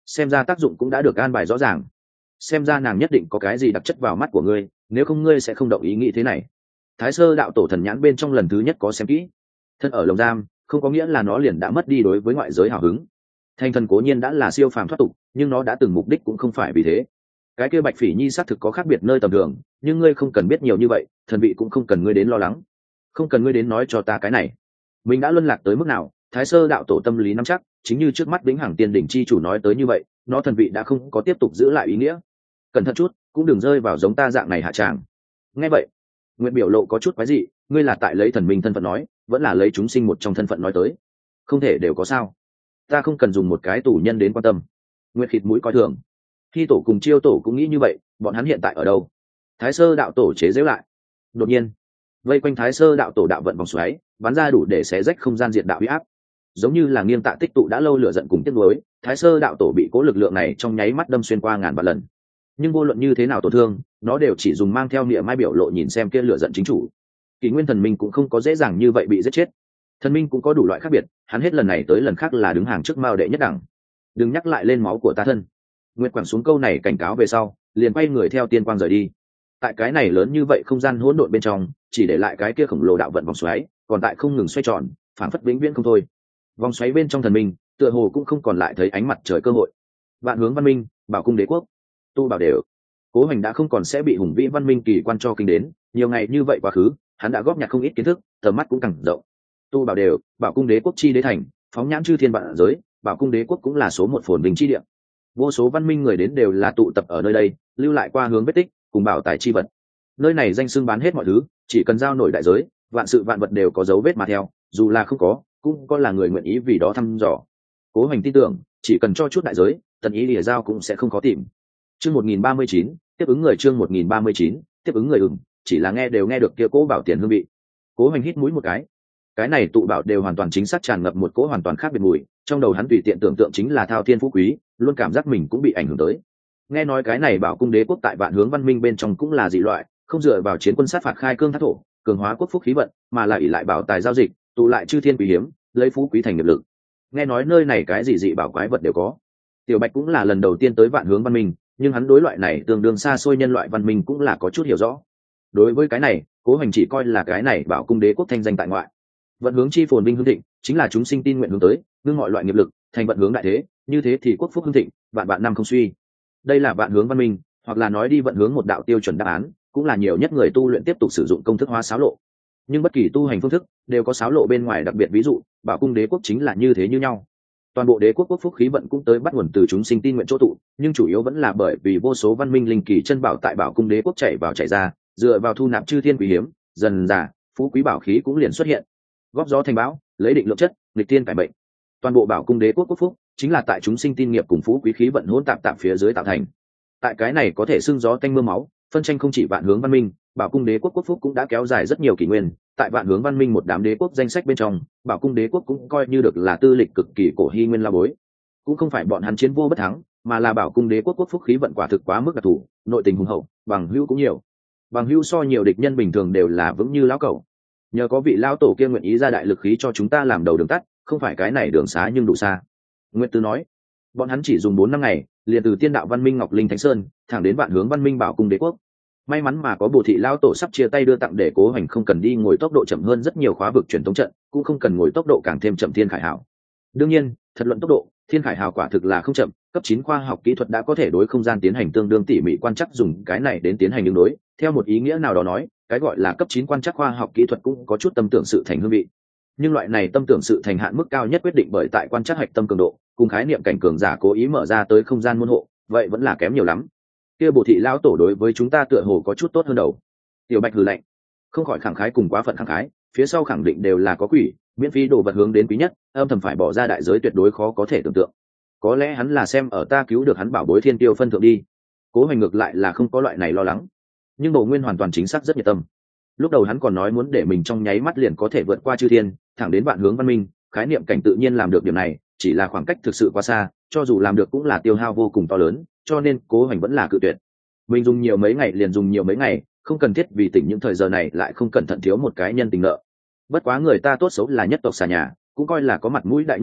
xem ra tác dụng cũng đã được an bài rõ ràng. Xem ra nàng nhất định có cái gì đặc chất vào mắt của ngươi, nếu không ngươi sẽ không động ý nghĩ thế này. Thái Sơ đạo tổ thần nhãn bên trong lần thứ nhất có xem kỹ. Thân ở lồng giam không có nghĩa là nó liền đã mất đi đối với ngoại giới hào hứng. Thanh thần cố nhiên đã là siêu phàm thoát tục, nhưng nó đã từng mục đích cũng không phải vì thế. Cái kia Bạch Phỉ Nhi xác thực có khác biệt nơi tầm thường, nhưng ngươi không cần biết nhiều như vậy, thần vị cũng không cần ngươi đến lo lắng, không cần ngươi đến nói cho ta cái này. Mình đã luân lạc tới mức nào, Thái Sơ đạo tổ tâm lý nắm chắc, chính như trước mắt Vĩnh Hằng Tiên đỉnh chi chủ nói tới như vậy, nó thần vị đã không có tiếp tục giữ lại ý nghĩa. Cẩn thận chút, cũng đừng rơi vào giống ta dạng này hạ tràng. Nghe vậy, Nguyệt biểu lộ có chút quái dị, ngươi là tại lấy thần minh thân phận nói, vẫn là lấy chúng sinh một trong thân phận nói tới? Không thể đều có sao? Ta không cần dùng một cái tù nhân đến quan tâm. Nguyệt khịt mũi coi thường. Khi tổ cùng Chiêu tổ cũng nghĩ như vậy, bọn hắn hiện tại ở đâu? Thái Sơ đạo tổ chế giễu lại. Đột nhiên, vây quanh Thái Sơ đạo tổ đạo vận vòng xoáy, bắn ra đủ để xé rách không gian diệt đạo uy áp. Giống như là nghiêng tạ tích tụ đã lâu lửa giận cùng tiếc nuối, Thái Sơ đạo tổ bị cố lực lượng này trong nháy mắt đâm xuyên qua ngàn vạn lần. Nhưng vô luận như thế nào tổn thương, nó đều chỉ dùng mang theo niệm mai biểu lộ nhìn xem kia lửa giận chính chủ. Kỷ Nguyên thần minh cũng không có dễ dàng như vậy bị giết chết. Thần minh cũng có đủ loại khác biệt, hắn hết lần này tới lần khác là đứng hàng trước mao đệ nhất đẳng. Đừng nhắc lại lên máu của ta thân. Nguyệt quẳng xuống câu này cảnh cáo về sau, liền quay người theo tiên quang rời đi. Tại cái này lớn như vậy không gian hỗn độn bên trong, chỉ để lại cái kia khổng lồ đạo vận vòng xoáy, còn tại không ngừng xoay tròn, phảng phất vĩnh viễn không thôi. Vòng xoáy bên trong thần minh, tựa hồ cũng không còn lại thấy ánh mặt trời cơ hội. Vạn hướng văn minh, bảo cung đế quốc, tu bảo đều. Cố Hoành đã không còn sẽ bị hùng vĩ văn minh kỳ quan cho kinh đến, nhiều ngày như vậy quá khứ, hắn đã góp nhặt không ít kiến thức, tầm mắt cũng càng rộng. Tu bảo đều, bảo cung đế quốc chi đế thành, phóng nhãn chư thiên vạn giới, bảo cung đế quốc cũng là số một phồn vinh chi địa. Vô số văn minh người đến đều là tụ tập ở nơi đây, lưu lại qua hướng vết tích, cùng bảo tài chi vật. Nơi này danh xưng bán hết mọi thứ, chỉ cần giao nổi đại giới, vạn sự vạn vật đều có dấu vết mà theo, dù là không có, cũng có là người nguyện ý vì đó thăm dò. Cố Hoành tin tưởng, chỉ cần cho chút đại giới, tần ý lìa giao cũng sẽ không khó tìm. Chương một nghìn ba mươi chín, tiếp ứng người chương một nghìn ba mươi chín, tiếp ứng người ừm, chỉ là nghe đều nghe được kia cố bảo tiền hương vị. Cố Hoành hít mũi một cái. Cái này tụ bảo đều hoàn toàn chính xác tràn ngập một cỗ hoàn toàn khác biệt mùi, trong đầu hắn tùy tiện tưởng tượng chính là thao thiên phú quý, luôn cảm giác mình cũng bị ảnh hưởng tới. Nghe nói cái này bảo cung đế quốc tại vạn hướng văn minh bên trong cũng là dị loại, không dựa vào chiến quân sát phạt khai cương thác thổ, cường hóa quốc phúc khí vận, mà là ỷ lại bảo tài giao dịch, tụ lại chư thiên quý hiếm, lấy phú quý thành nghiệp lực. Nghe nói nơi này cái gì dị bảo quái vật đều có. Tiểu Bạch cũng là lần đầu tiên tới vạn hướng văn minh, nhưng hắn đối loại này tương đương xa xôi nhân loại văn minh cũng là có chút hiểu rõ. Đối với cái này, Cố Hoành chỉ coi là cái này bảo cung đế quốc thanh danh tại ngoại. Vận hướng chi phồn vinh hưng thịnh, chính là chúng sinh tin nguyện hướng tới, ngưng mọi loại nghiệp lực, thành vận hướng đại thế, như thế thì quốc phúc hưng thịnh, vạn vạn năm không suy. Đây là vạn hướng văn minh, hoặc là nói đi vận hướng một đạo tiêu chuẩn đáp án, cũng là nhiều nhất người tu luyện tiếp tục sử dụng công thức hóa xáo lộ. Nhưng bất kỳ tu hành phương thức đều có xáo lộ bên ngoài đặc biệt, ví dụ, bảo cung đế quốc chính là như thế như nhau. Toàn bộ đế quốc quốc phúc khí vận cũng tới bắt nguồn từ chúng sinh tin nguyện chỗ tụ, nhưng chủ yếu vẫn là bởi vì vô số văn minh linh kỳ chân bảo tại bảo cung đế quốc chảy vào chảy ra, dựa vào thu nạp chư thiên quý hiếm, dần dà phú quý bảo khí cũng liền xuất hiện. Góp gió thành bão, lấy định lượng chất, nghịch tiên cải mệnh. Toàn bộ bảo cung đế quốc quốc phúc chính là tại chúng sinh tin nghiệp cùng phú quý khí vận hỗn tạp tạp phía dưới tạo thành. Tại cái này có thể xưng gió tanh mưa máu, phân tranh không chỉ vạn hướng văn minh, bảo cung đế quốc quốc phúc cũng đã kéo dài rất nhiều kỷ nguyên. Tại vạn hướng văn minh một đám đế quốc danh sách bên trong, bảo cung đế quốc cũng coi như được là tư lịch cực kỳ cổ hy nguyên la bối. Cũng không phải bọn hắn chiến vô bất thắng, mà là bảo cung đế quốc quốc phúc khí vận quả thực quá mức đặc thù, nội tình hùng hậu, bằng hữu cũng nhiều. Bằng hữu so nhiều địch nhân bình thường đều là vững như lão cẩu. Nhờ có vị lão tổ kia nguyện ý ra đại lực khí cho chúng ta làm đầu đường tắt, không phải cái này đường xá nhưng đủ xa. Nguyệt Tư nói, bọn hắn chỉ dùng bốn năm ngày, liền từ tiên đạo văn minh Ngọc Linh Thánh Sơn, thẳng đến vạn hướng văn minh bảo cung đế quốc. May mắn mà có Bồ thị lão tổ sắp chia tay đưa tặng để Cố Hoành không cần đi ngồi tốc độ chậm hơn rất nhiều khóa vực truyền thống trận, cũng không cần ngồi tốc độ càng thêm chậm thiên khải hào. Đương nhiên, thật luận tốc độ, thiên khải hào quả thực là không chậm, cấp chín khoa học kỹ thuật đã có thể đối không gian tiến hành tương đương tỉ mỉ quan trắc, dùng cái này đến tiến hành ứng đối. Theo một ý nghĩa nào đó nói, cái gọi là cấp chín quan trắc khoa học kỹ thuật cũng có chút tâm tưởng sự thành hương vị. Nhưng loại này tâm tưởng sự thành hạn mức cao nhất quyết định bởi tại quan trắc hạch tâm cường độ, cùng khái niệm cảnh cường giả cố ý mở ra tới không gian môn hộ, vậy vẫn là kém nhiều lắm. Kia Bồ thị lão tổ đối với chúng ta tựa hồ có chút tốt hơn đầu. Tiểu Bạch hừ lạnh, không khỏi khẳng khái cùng quá phận khẳng khái, phía sau khẳng định đều là có quỷ, miễn phí đồ vật hướng đến quý nhất, âm thầm phải bỏ ra đại giới tuyệt đối khó có thể tưởng tượng. Có lẽ hắn là xem ở ta cứu được hắn bảo bối thiên tiêu phân thượng đi. Cố Hoành ngược lại là không có loại này lo lắng, nhưng Bồ Nguyên hoàn toàn chính xác rất nhiệt tâm. Lúc đầu hắn còn nói muốn để mình trong nháy mắt liền có thể vượt qua chư thiên, thẳng đến vạn hướng văn minh, khái niệm cảnh tự nhiên làm được điểm này, chỉ là khoảng cách thực sự quá xa, cho dù làm được cũng là tiêu hao vô cùng to lớn, cho nên Cố Hoành vẫn là cự tuyệt. Mình dùng nhiều mấy ngày liền dùng nhiều mấy ngày, không cần thiết vì tỉnh những thời giờ này lại không cẩn thận thiếu một cái nhân tình nợ. Bất quá người ta tốt xấu là nhất tộc xà nhà, cũng coi là có mặt mũi đại nhân vật,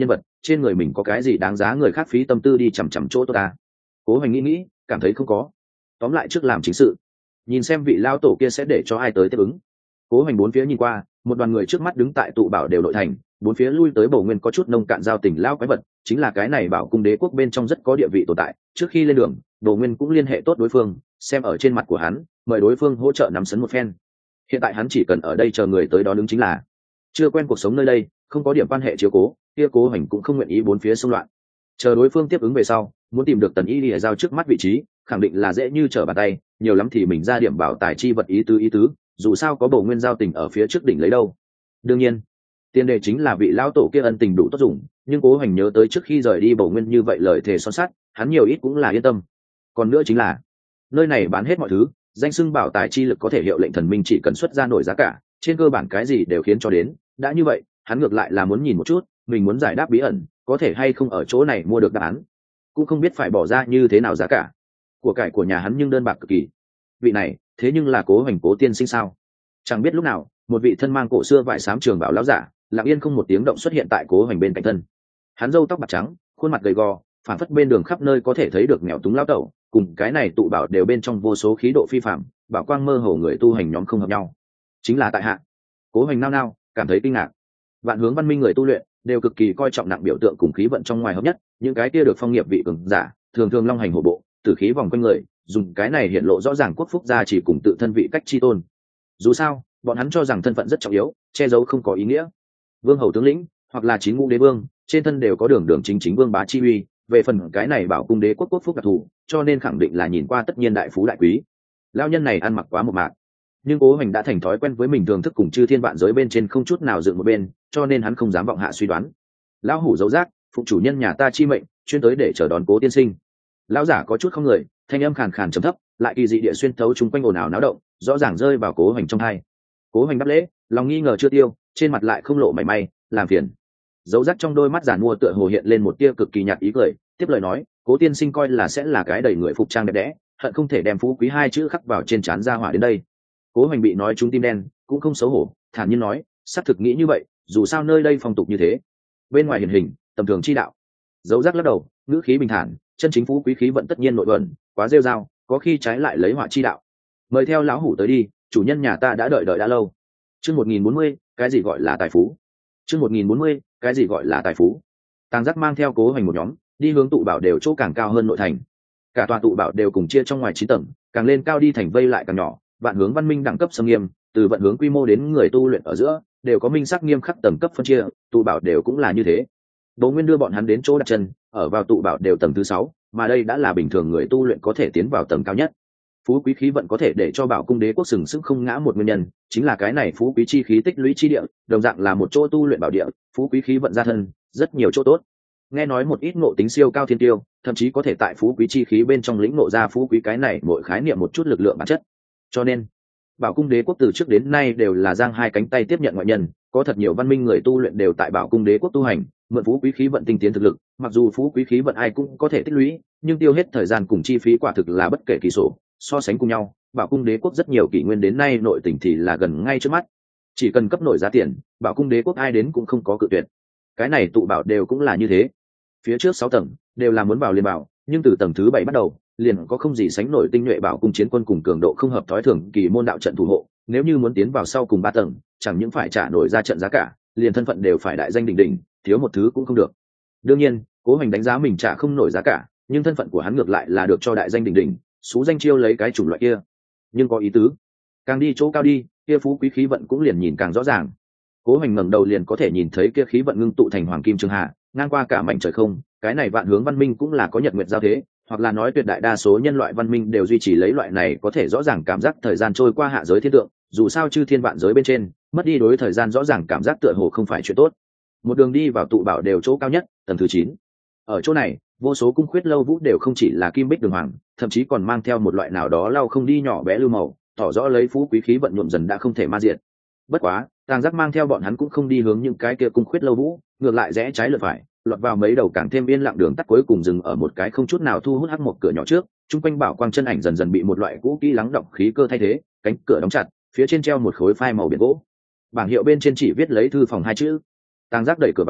trên người mình có cái gì đáng giá người khác phí tâm tư đi chằm chằm chỗ tôi ta. Cố Hoành nghĩ nghĩ cảm thấy không có, tóm lại trước làm chính sự, nhìn xem vị lao tổ kia sẽ để cho ai tới tiếp ứng. Cố Hoành bốn phía nhìn qua, một đoàn người trước mắt đứng tại tụ bảo đều nội thành, bốn phía lui tới bổ nguyên có chút nông cạn giao tình lao quái vật, chính là cái này bảo cung đế quốc bên trong rất có địa vị tồn tại. Trước khi lên đường, bổ nguyên cũng liên hệ tốt đối phương, xem ở trên mặt của hắn, mời đối phương hỗ trợ nắm sấn một phen. Hiện tại hắn chỉ cần ở đây chờ người tới đó đứng chính là. Chưa quen cuộc sống nơi đây, không có điểm quan hệ chiếu cố, kia Cố Hoành cũng không nguyện ý bốn phía xung loạn. Chờ đối phương tiếp ứng về sau, muốn tìm được Tần Y Lìa giao trước mắt vị trí, khẳng định là dễ như trở bàn tay, nhiều lắm thì mình ra điểm bảo tài chi vật ý tứ ý tứ, dù sao có bổ nguyên giao tình ở phía trước đỉnh lấy đâu. Đương nhiên, tiền đề chính là vị lão tổ kia ân tình đủ tốt dùng, nhưng Cố Hoành nhớ tới trước khi rời đi bổ nguyên như vậy lời thề son sắt, hắn nhiều ít cũng là yên tâm. Còn nữa chính là, nơi này bán hết mọi thứ, danh xưng bảo tài chi lực có thể hiệu lệnh thần minh chỉ cần xuất ra nổi giá cả, trên cơ bản cái gì đều khiến cho đến, đã như vậy, hắn ngược lại là muốn nhìn một chút, mình muốn giải đáp bí ẩn, có thể hay không ở chỗ này mua được đáp án, cũng không biết phải bỏ ra như thế nào giá cả. Của cải của nhà hắn nhưng đơn bạc cực kỳ. Vị này, thế nhưng là Cố Hoành Cố tiên sinh sao? Chẳng biết lúc nào, một vị thân mang cổ xưa vải xám trường bảo lão giả, lặng yên không một tiếng động xuất hiện tại Cố Hoành bên cạnh thân. Hắn râu tóc bạc trắng, khuôn mặt gầy gò, phản phất bên đường khắp nơi có thể thấy được nghèo túng lão tẩu, cùng cái này tụ bảo đều bên trong vô số khí độ phi phạm, bảo quang mơ hồ người tu hành nhóm không hợp nhau. Chính là tại hạ. Cố Hoành nao nao, cảm thấy kinh ngạc. Vạn Hướng Văn Minh người tu luyện đều cực kỳ coi trọng nặng biểu tượng cùng khí vận trong ngoài hợp nhất, những cái kia được phong nghiệp vị cường giả, thường thường long hành hổ bộ, tử khí vòng quanh người, dùng cái này hiện lộ rõ ràng quốc phúc gia chỉ cùng tự thân vị cách chi tôn. Dù sao, bọn hắn cho rằng thân phận rất trọng yếu, che giấu không có ý nghĩa. Vương hầu tướng lĩnh, hoặc là chín ngũ đế vương, trên thân đều có đường đường chính chính vương bá chi uy, về phần cái này bảo cung đế quốc quốc phúc đặc thù, cho nên khẳng định là nhìn qua tất nhiên đại phú đại quý. Lão nhân này ăn mặc quá một mạc, nhưng Cố Hoành đã thành thói quen với mình thường thức cùng chư thiên vạn giới bên trên không chút nào dựng một bên, cho nên hắn không dám vọng hạ suy đoán. Lão hủ dấu giác, phụng chủ nhân nhà ta chi mệnh, chuyên tới để chờ đón Cố tiên sinh. Lão giả có chút không người, thanh âm khàn khàn trầm thấp, lại kỳ dị địa xuyên thấu chung quanh ồn ào náo động, rõ ràng rơi vào Cố Hoành trong tai. Cố Hoành đáp lễ, lòng nghi ngờ chưa tiêu, trên mặt lại không lộ mảy may, làm phiền. Dấu giác trong đôi mắt giản mua tựa hồ hiện lên một tia cực kỳ nhạt ý cười, tiếp lời nói, Cố tiên sinh coi là sẽ là cái đầy người phục trang đẹp đẽ, hận không thể đem phú quý hai chữ khắc vào trên trán ra hỏa đến đây. Cố Hoành bị nói trúng tim đen, cũng không xấu hổ, thản nhiên nói, xác thực nghĩ như vậy, dù sao nơi đây phong tục như thế, bên ngoài hiển hình tầm thường chi đạo. Dấu giác lắc đầu, ngữ khí bình thản, chân chính phú quý khí vận tất nhiên nội bẩn, quá rêu rao, có khi trái lại lấy họa chi đạo. Mời theo lão hủ tới đi, chủ nhân nhà ta đã đợi đợi đã lâu. Chương một nghìn bốn mươi, cái gì gọi là tài phú? Chương một nghìn bốn mươi, cái gì gọi là tài phú? Tàng Giác mang theo Cố Hoành một nhóm, đi hướng tụ bảo đều chỗ càng cao hơn nội thành. Cả tòa tụ bảo đều cùng chia trong ngoài chín tầng, càng lên cao đi thành vây lại càng nhỏ, Vạn Hướng Văn Minh đẳng cấp xâm nghiêm, từ vận hướng quy mô đến người tu luyện ở giữa, đều có minh sắc nghiêm khắc tầng cấp phân chia, tụ bảo đều cũng là như thế. Bố Nguyên đưa bọn hắn đến chỗ đặt chân, ở vào tụ bảo đều tầng thứ sáu, mà đây đã là bình thường người tu luyện có thể tiến vào tầng cao nhất. Phú quý khí vận có thể để cho bảo cung đế quốc sừng sững không ngã một nguyên nhân, chính là cái này phú quý chi khí tích lũy chi địa, đồng dạng là một chỗ tu luyện bảo địa, phú quý khí vận gia thân, rất nhiều chỗ tốt. Nghe nói một ít ngộ tính siêu cao thiên tiêu, thậm chí có thể tại phú quý chi khí bên trong lĩnh ngộ ra phú quý cái này mỗi khái niệm một chút lực lượng bản chất. Cho nên, bảo cung đế quốc từ trước đến nay đều là giang hai cánh tay tiếp nhận ngoại nhân, có thật nhiều văn minh người tu luyện đều tại bảo cung đế quốc tu hành, mượn phú quý khí vận tinh tiến thực lực, mặc dù phú quý khí vận ai cũng có thể tích lũy, nhưng tiêu hết thời gian cùng chi phí quả thực là bất kể kỳ số, so sánh cùng nhau, bảo cung đế quốc rất nhiều kỷ nguyên đến nay nội tình thì là gần ngay trước mắt. Chỉ cần cấp nổi giá tiền, bảo cung đế quốc ai đến cũng không có cự tuyệt. Cái này tụ bảo đều cũng là như thế. Phía trước sáu tầng đều là muốn vào liên bảo, nhưng từ tầng thứ bảy bắt đầu, liền có không gì sánh nổi tinh nhuệ bảo cung chiến quân cùng cường độ không hợp thói thường kỳ môn đạo trận thủ hộ, nếu như muốn tiến vào sau cùng ba tầng, chẳng những phải trả nổi ra trận giá cả, liền thân phận đều phải đại danh đỉnh đỉnh, thiếu một thứ cũng không được. Đương nhiên, Cố Hoành đánh giá mình trả không nổi giá cả, nhưng thân phận của hắn ngược lại là được cho đại danh đỉnh đỉnh, xú danh chiêu lấy cái chủng loại kia. Nhưng có ý tứ, càng đi chỗ cao đi, kia phú quý khí vận cũng liền nhìn càng rõ ràng. Cố Hoành ngẩng đầu liền có thể nhìn thấy kia khí vận ngưng tụ thành hoàng kim trường hạ, ngang qua cả mảnh trời không, cái này Vạn Hướng Văn Minh cũng là có nhật nguyệt giao thế, hoặc là nói tuyệt đại đa số nhân loại văn minh đều duy trì lấy loại này có thể rõ ràng cảm giác thời gian trôi qua hạ giới thiên tượng, dù sao chư thiên vạn giới bên trên, mất đi đối thời gian rõ ràng cảm giác tựa hồ không phải chuyện tốt. Một đường đi vào tụ bảo đều chỗ cao nhất, tầng thứ chín. Ở chỗ này, vô số cung khuyết lâu vũ đều không chỉ là kim bích đường hoàng, thậm chí còn mang theo một loại nào đó lau không đi nhỏ bé lưu màu, tỏ rõ lấy phú quý khí vận nhuộm dần đã không thể ma diệt. Bất quá, Tàng Giác mang theo bọn hắn cũng không đi hướng những cái kia cung khuyết lâu vũ, ngược lại rẽ trái lượt phải, lọt vào mấy đầu càng thêm yên lặng đường tắt, cuối cùng dừng ở một cái không chút nào thu hút hắc một cửa nhỏ trước, trung quanh bảo quang chân ảnh dần dần bị một loại cũ kỹ lắng động khí cơ thay thế, cánh cửa đóng chặt, phía trên treo một khối phai màu biển gỗ. Bảng hiệu bên trên chỉ viết lấy thư phòng hai chữ. Tàng Giác đẩy cửa vào,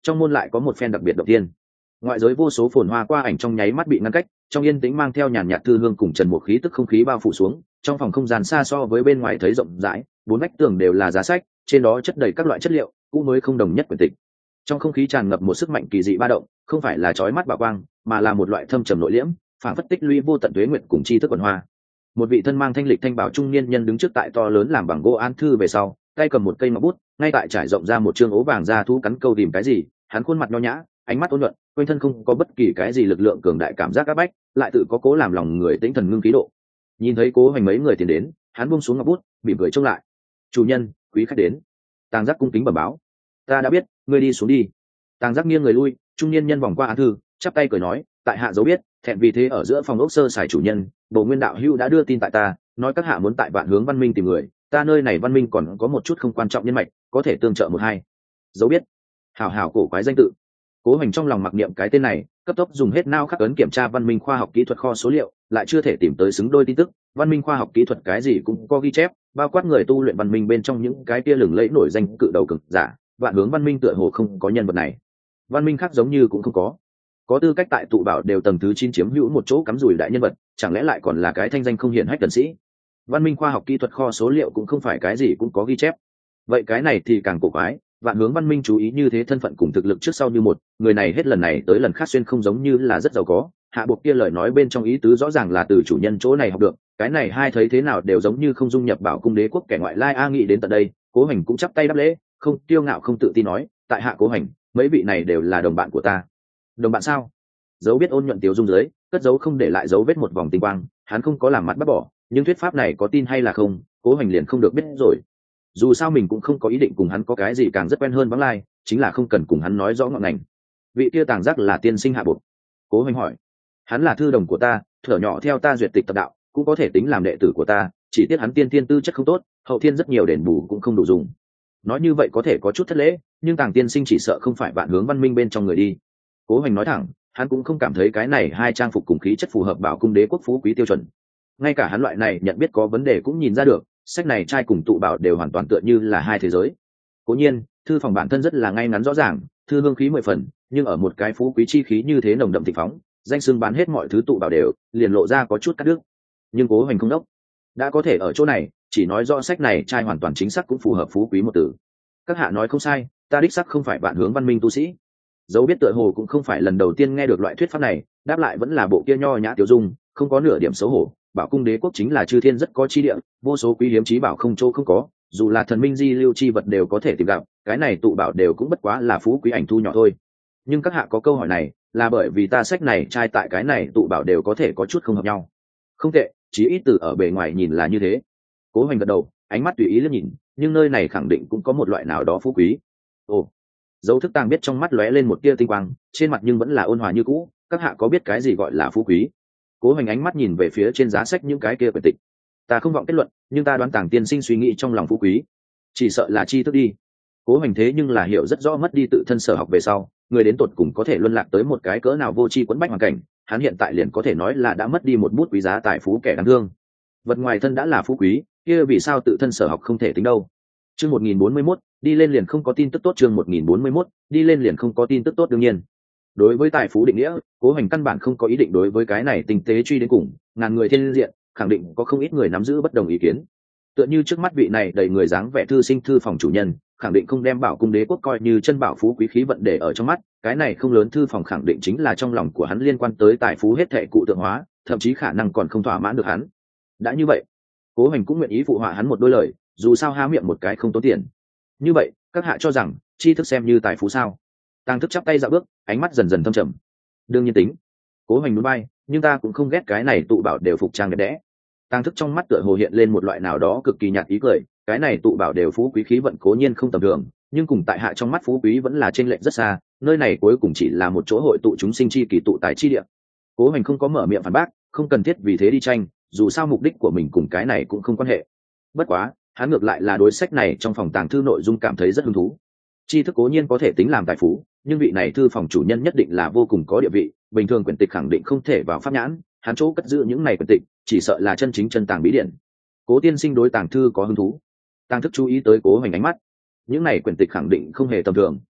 trong môn lại có một phen đặc biệt đầu tiên. Ngoại giới vô số phồn hoa qua ảnh trong nháy mắt bị ngăn cách, trong yên tĩnh mang theo nhàn nhạt thư hương cùng trần một khí tức không khí bao phủ xuống. Trong phòng không gian xa so với bên ngoài thấy rộng rãi, bốn vách tường đều là giá sách, trên đó chất đầy các loại chất liệu cũ mới không đồng nhất quyển tịch. Trong không khí tràn ngập một sức mạnh kỳ dị ba động, không phải là chói mắt bảo quang, mà là một loại thâm trầm nội liễm, phản phất tích lũy vô tận tuế nguyện cùng tri thức quần hoa. Một vị thân mang thanh lịch thanh bảo trung niên nhân đứng trước tại to lớn làm bằng gỗ án thư về sau, tay cầm một cây ngọc bút, ngay tại trải rộng ra một chương ố vàng da thú cắn câu tìm cái gì. Hắn khuôn mặt nho nhã, ánh mắt ôn nhuận, quanh thân không có bất kỳ cái gì lực lượng cường đại cảm giác áp bách, lại tự có cố làm lòng người tĩnh thần ngưng khí độ. Nhìn thấy Cố Hoành mấy người tiến đến, hắn buông xuống ngọc bút, mỉm cười trông lại. "Chủ nhân, quý khách đến." Tàng Giác cung kính bẩm báo. "Ta đã biết, ngươi đi xuống đi." Tàng Giác nghiêng người lui, trung niên nhân vòng qua án thư, chắp tay cười nói, "Tại hạ dấu biết, thẹn vì thế ở giữa phòng ốc sơ sài chủ nhân, Bồ Nguyên đạo hữu đã đưa tin tại ta, nói các hạ muốn tại Vạn Hướng Văn Minh tìm người, ta nơi này Văn Minh còn có một chút không quan trọng nhân mạch, có thể tương trợ một hai." Dấu biết. Hảo hảo cổ quái danh tự. Cố Hoành trong lòng mặc niệm cái tên này, cấp tốc dùng hết nao khắc ấn kiểm tra Văn Minh khoa học kỹ thuật kho số liệu, lại chưa thể tìm tới xứng đôi tin tức. Văn Minh khoa học kỹ thuật cái gì cũng có ghi chép, bao quát người tu luyện Văn Minh bên trong những cái kia lừng lẫy nổi danh cự đầu cực giả, Vạn Hướng Văn Minh tựa hồ không có nhân vật này. Văn Minh khác giống như cũng không có. Có tư cách tại tụ bảo đều tầng thứ chín chiếm hữu một chỗ cắm rủi đại nhân vật, chẳng lẽ lại còn là cái thanh danh không hiển hách tần sĩ? Văn Minh khoa học kỹ thuật kho số liệu cũng không phải cái gì cũng có ghi chép. Vậy cái này thì càng cổ quái, Vạn Hướng Văn Minh chú ý như thế thân phận cùng thực lực trước sau như một, người này hết lần này tới lần khác xuyên không giống như là rất giàu có. Hạ Buộc kia lời nói bên trong ý tứ rõ ràng là từ chủ nhân chỗ này học được, cái này hai thấy thế nào đều giống như không dung nhập Bảo Cung Đế quốc kẻ ngoại lai a. Nghĩ đến tận đây, Cố Hoành cũng chắp tay đáp lễ, không kiêu ngạo không tự tin nói, tại hạ Cố Hoành, mấy vị này đều là đồng bạn của ta. Đồng bạn sao? Dấu biết ôn nhuận tiếu dung dưới, cất dấu không để lại dấu vết một vòng tinh quang, hắn không có làm mặt bắt bỏ, nhưng thuyết pháp này có tin hay là không, Cố Hoành liền không được biết rồi. Dù sao mình cũng không có ý định cùng hắn có cái gì càng rất quen hơn vắng lai, chính là không cần cùng hắn nói rõ ngọn ngành. Vị kia Tàng Giác là tiên sinh Hạ Buộc. Cố Hoành hỏi. Hắn là thư đồng của ta, thở nhỏ theo ta duyệt tịch tập đạo, cũng có thể tính làm đệ tử của ta, chỉ tiếc hắn tiên tiên tư chất không tốt, hậu thiên rất nhiều đền bù cũng không đủ dùng. Nói như vậy có thể có chút thất lễ, nhưng Tàng tiên sinh chỉ sợ không phải Vạn Hướng Văn Minh bên trong người đi. Cố Hoành nói thẳng, hắn cũng không cảm thấy cái này hai trang phục cùng khí chất phù hợp Bảo Cung Đế quốc phú quý tiêu chuẩn. Ngay cả hắn loại này nhận biết có vấn đề cũng nhìn ra được, sách này trai cùng tụ bảo đều hoàn toàn tựa như là hai thế giới. Cố nhiên, thư phòng bản thân rất là ngay ngắn rõ ràng, thư hương khí mười phần, nhưng ở một cái phú quý chi khí như thế nồng đậm thịnh phóng, danh xưng bán hết mọi thứ tụ bảo đều, liền lộ ra có chút cắt đứt. Nhưng Cố Hoành không đốc, đã có thể ở chỗ này, chỉ nói rõ sách này trai hoàn toàn chính xác cũng phù hợp phú quý một từ. Các hạ nói không sai, ta đích xác không phải Vạn Hướng Văn Minh tu sĩ. Dấu biết tựa hồ cũng không phải lần đầu tiên nghe được loại thuyết pháp này, đáp lại vẫn là bộ kia nho nhã tiểu dung, không có nửa điểm xấu hổ. Bảo Cung Đế quốc chính là chư thiên rất có chi địa, vô số quý hiếm chí bảo không chỗ không có, dù là thần minh di lưu chi vật đều có thể tìm gặp, cái này tụ bảo đều cũng bất quá là phú quý ảnh thu nhỏ thôi. Nhưng các hạ có câu hỏi này, là bởi vì ta sách này trai tại cái này tụ bảo đều có thể có chút không hợp nhau. Không tệ, chí ít từ ở bề ngoài nhìn là như thế. Cố Hoành gật đầu, ánh mắt tùy ý liếc nhìn, nhưng nơi này khẳng định cũng có một loại nào đó phú quý. Ồ. Dấu Thức Tàng biết trong mắt lóe lên một tia tinh quang, trên mặt nhưng vẫn là ôn hòa như cũ, các hạ có biết cái gì gọi là phú quý? Cố Hoành ánh mắt nhìn về phía trên giá sách những cái kia quyển tịch. Ta không vọng kết luận, nhưng ta đoán Tàng tiên sinh suy nghĩ trong lòng phú quý, chỉ sợ là tri thức đi. Cố Hoành thế nhưng là hiểu rất rõ mất đi tự thân sở học về sau, người đến tột cùng có thể luân lạc tới một cái cỡ nào vô tri quẫn bách hoàn cảnh, hắn hiện tại liền có thể nói là đã mất đi một bút quý giá tài phú kẻ đáng thương. Vật ngoài thân đã là phú quý, kia vì sao tự thân sở học không thể tính đâu? Chương một nghìn bốn mươi mốt, đi lên liền không có tin tức tốt. Chương một nghìn bốn mươi mốt, đi lên liền không có tin tức tốt. Đương nhiên, đối với tài phú định nghĩa, Cố Hoành căn bản không có ý định đối với cái này tinh tế truy đến cùng, ngàn người thiên diện, khẳng định có không ít người nắm giữ bất đồng ý kiến. Tựa như trước mắt vị này đầy người dáng vẻ thư sinh thư phòng chủ nhân, khẳng định không đem Bảo Cung Đế quốc coi như chân bảo phú quý khí vận để ở trong mắt, cái này không lớn thư phòng khẳng định chính là trong lòng của hắn liên quan tới tài phú hết thệ cụ tượng hóa, thậm chí khả năng còn không thỏa mãn được hắn. Đã như vậy, Cố Hoành cũng nguyện ý phụ họa hắn một đôi lời, dù sao há miệng một cái không tốn tiền. Như vậy, các hạ cho rằng tri thức xem như tài phú sao? Tàng Thức chắp tay dạo bước, ánh mắt dần dần thâm trầm. Đương nhiên tính. Cố Hoành núi bay, nhưng ta cũng không ghét cái này tụ bảo đều phục trang đẹp đẽ. Tàng Thức trong mắt tựa hồ hiện lên một loại nào đó cực kỳ nhạt ý cười, cái này tụ bảo đều phú quý khí vận cố nhiên không tầm thường, nhưng cùng tại hạ trong mắt phú quý vẫn là trên lệch rất xa, nơi này cuối cùng chỉ là một chỗ hội tụ chúng sinh chi kỳ tụ tài chi địa. Cố Hoành không có mở miệng phản bác, không cần thiết vì thế đi tranh, dù sao mục đích của mình cùng cái này cũng không quan hệ. Bất quá, hắn ngược lại là đối sách này trong phòng tàng thư nội dung cảm thấy rất hứng thú. Tri thức cố nhiên có thể tính làm tài phú, nhưng vị này thư phòng chủ nhân nhất định là vô cùng có địa vị, bình thường quyển tịch khẳng định không thể vào pháp nhãn, hắn chỗ cất giữ những này quyển tịch, chỉ sợ là chân chính chân tàng bí điển. Cố tiên sinh đối tàng thư có hứng thú. Tàng Thức chú ý tới Cố Hoành ánh mắt. Những này quyển tịch khẳng định không hề tầm thường.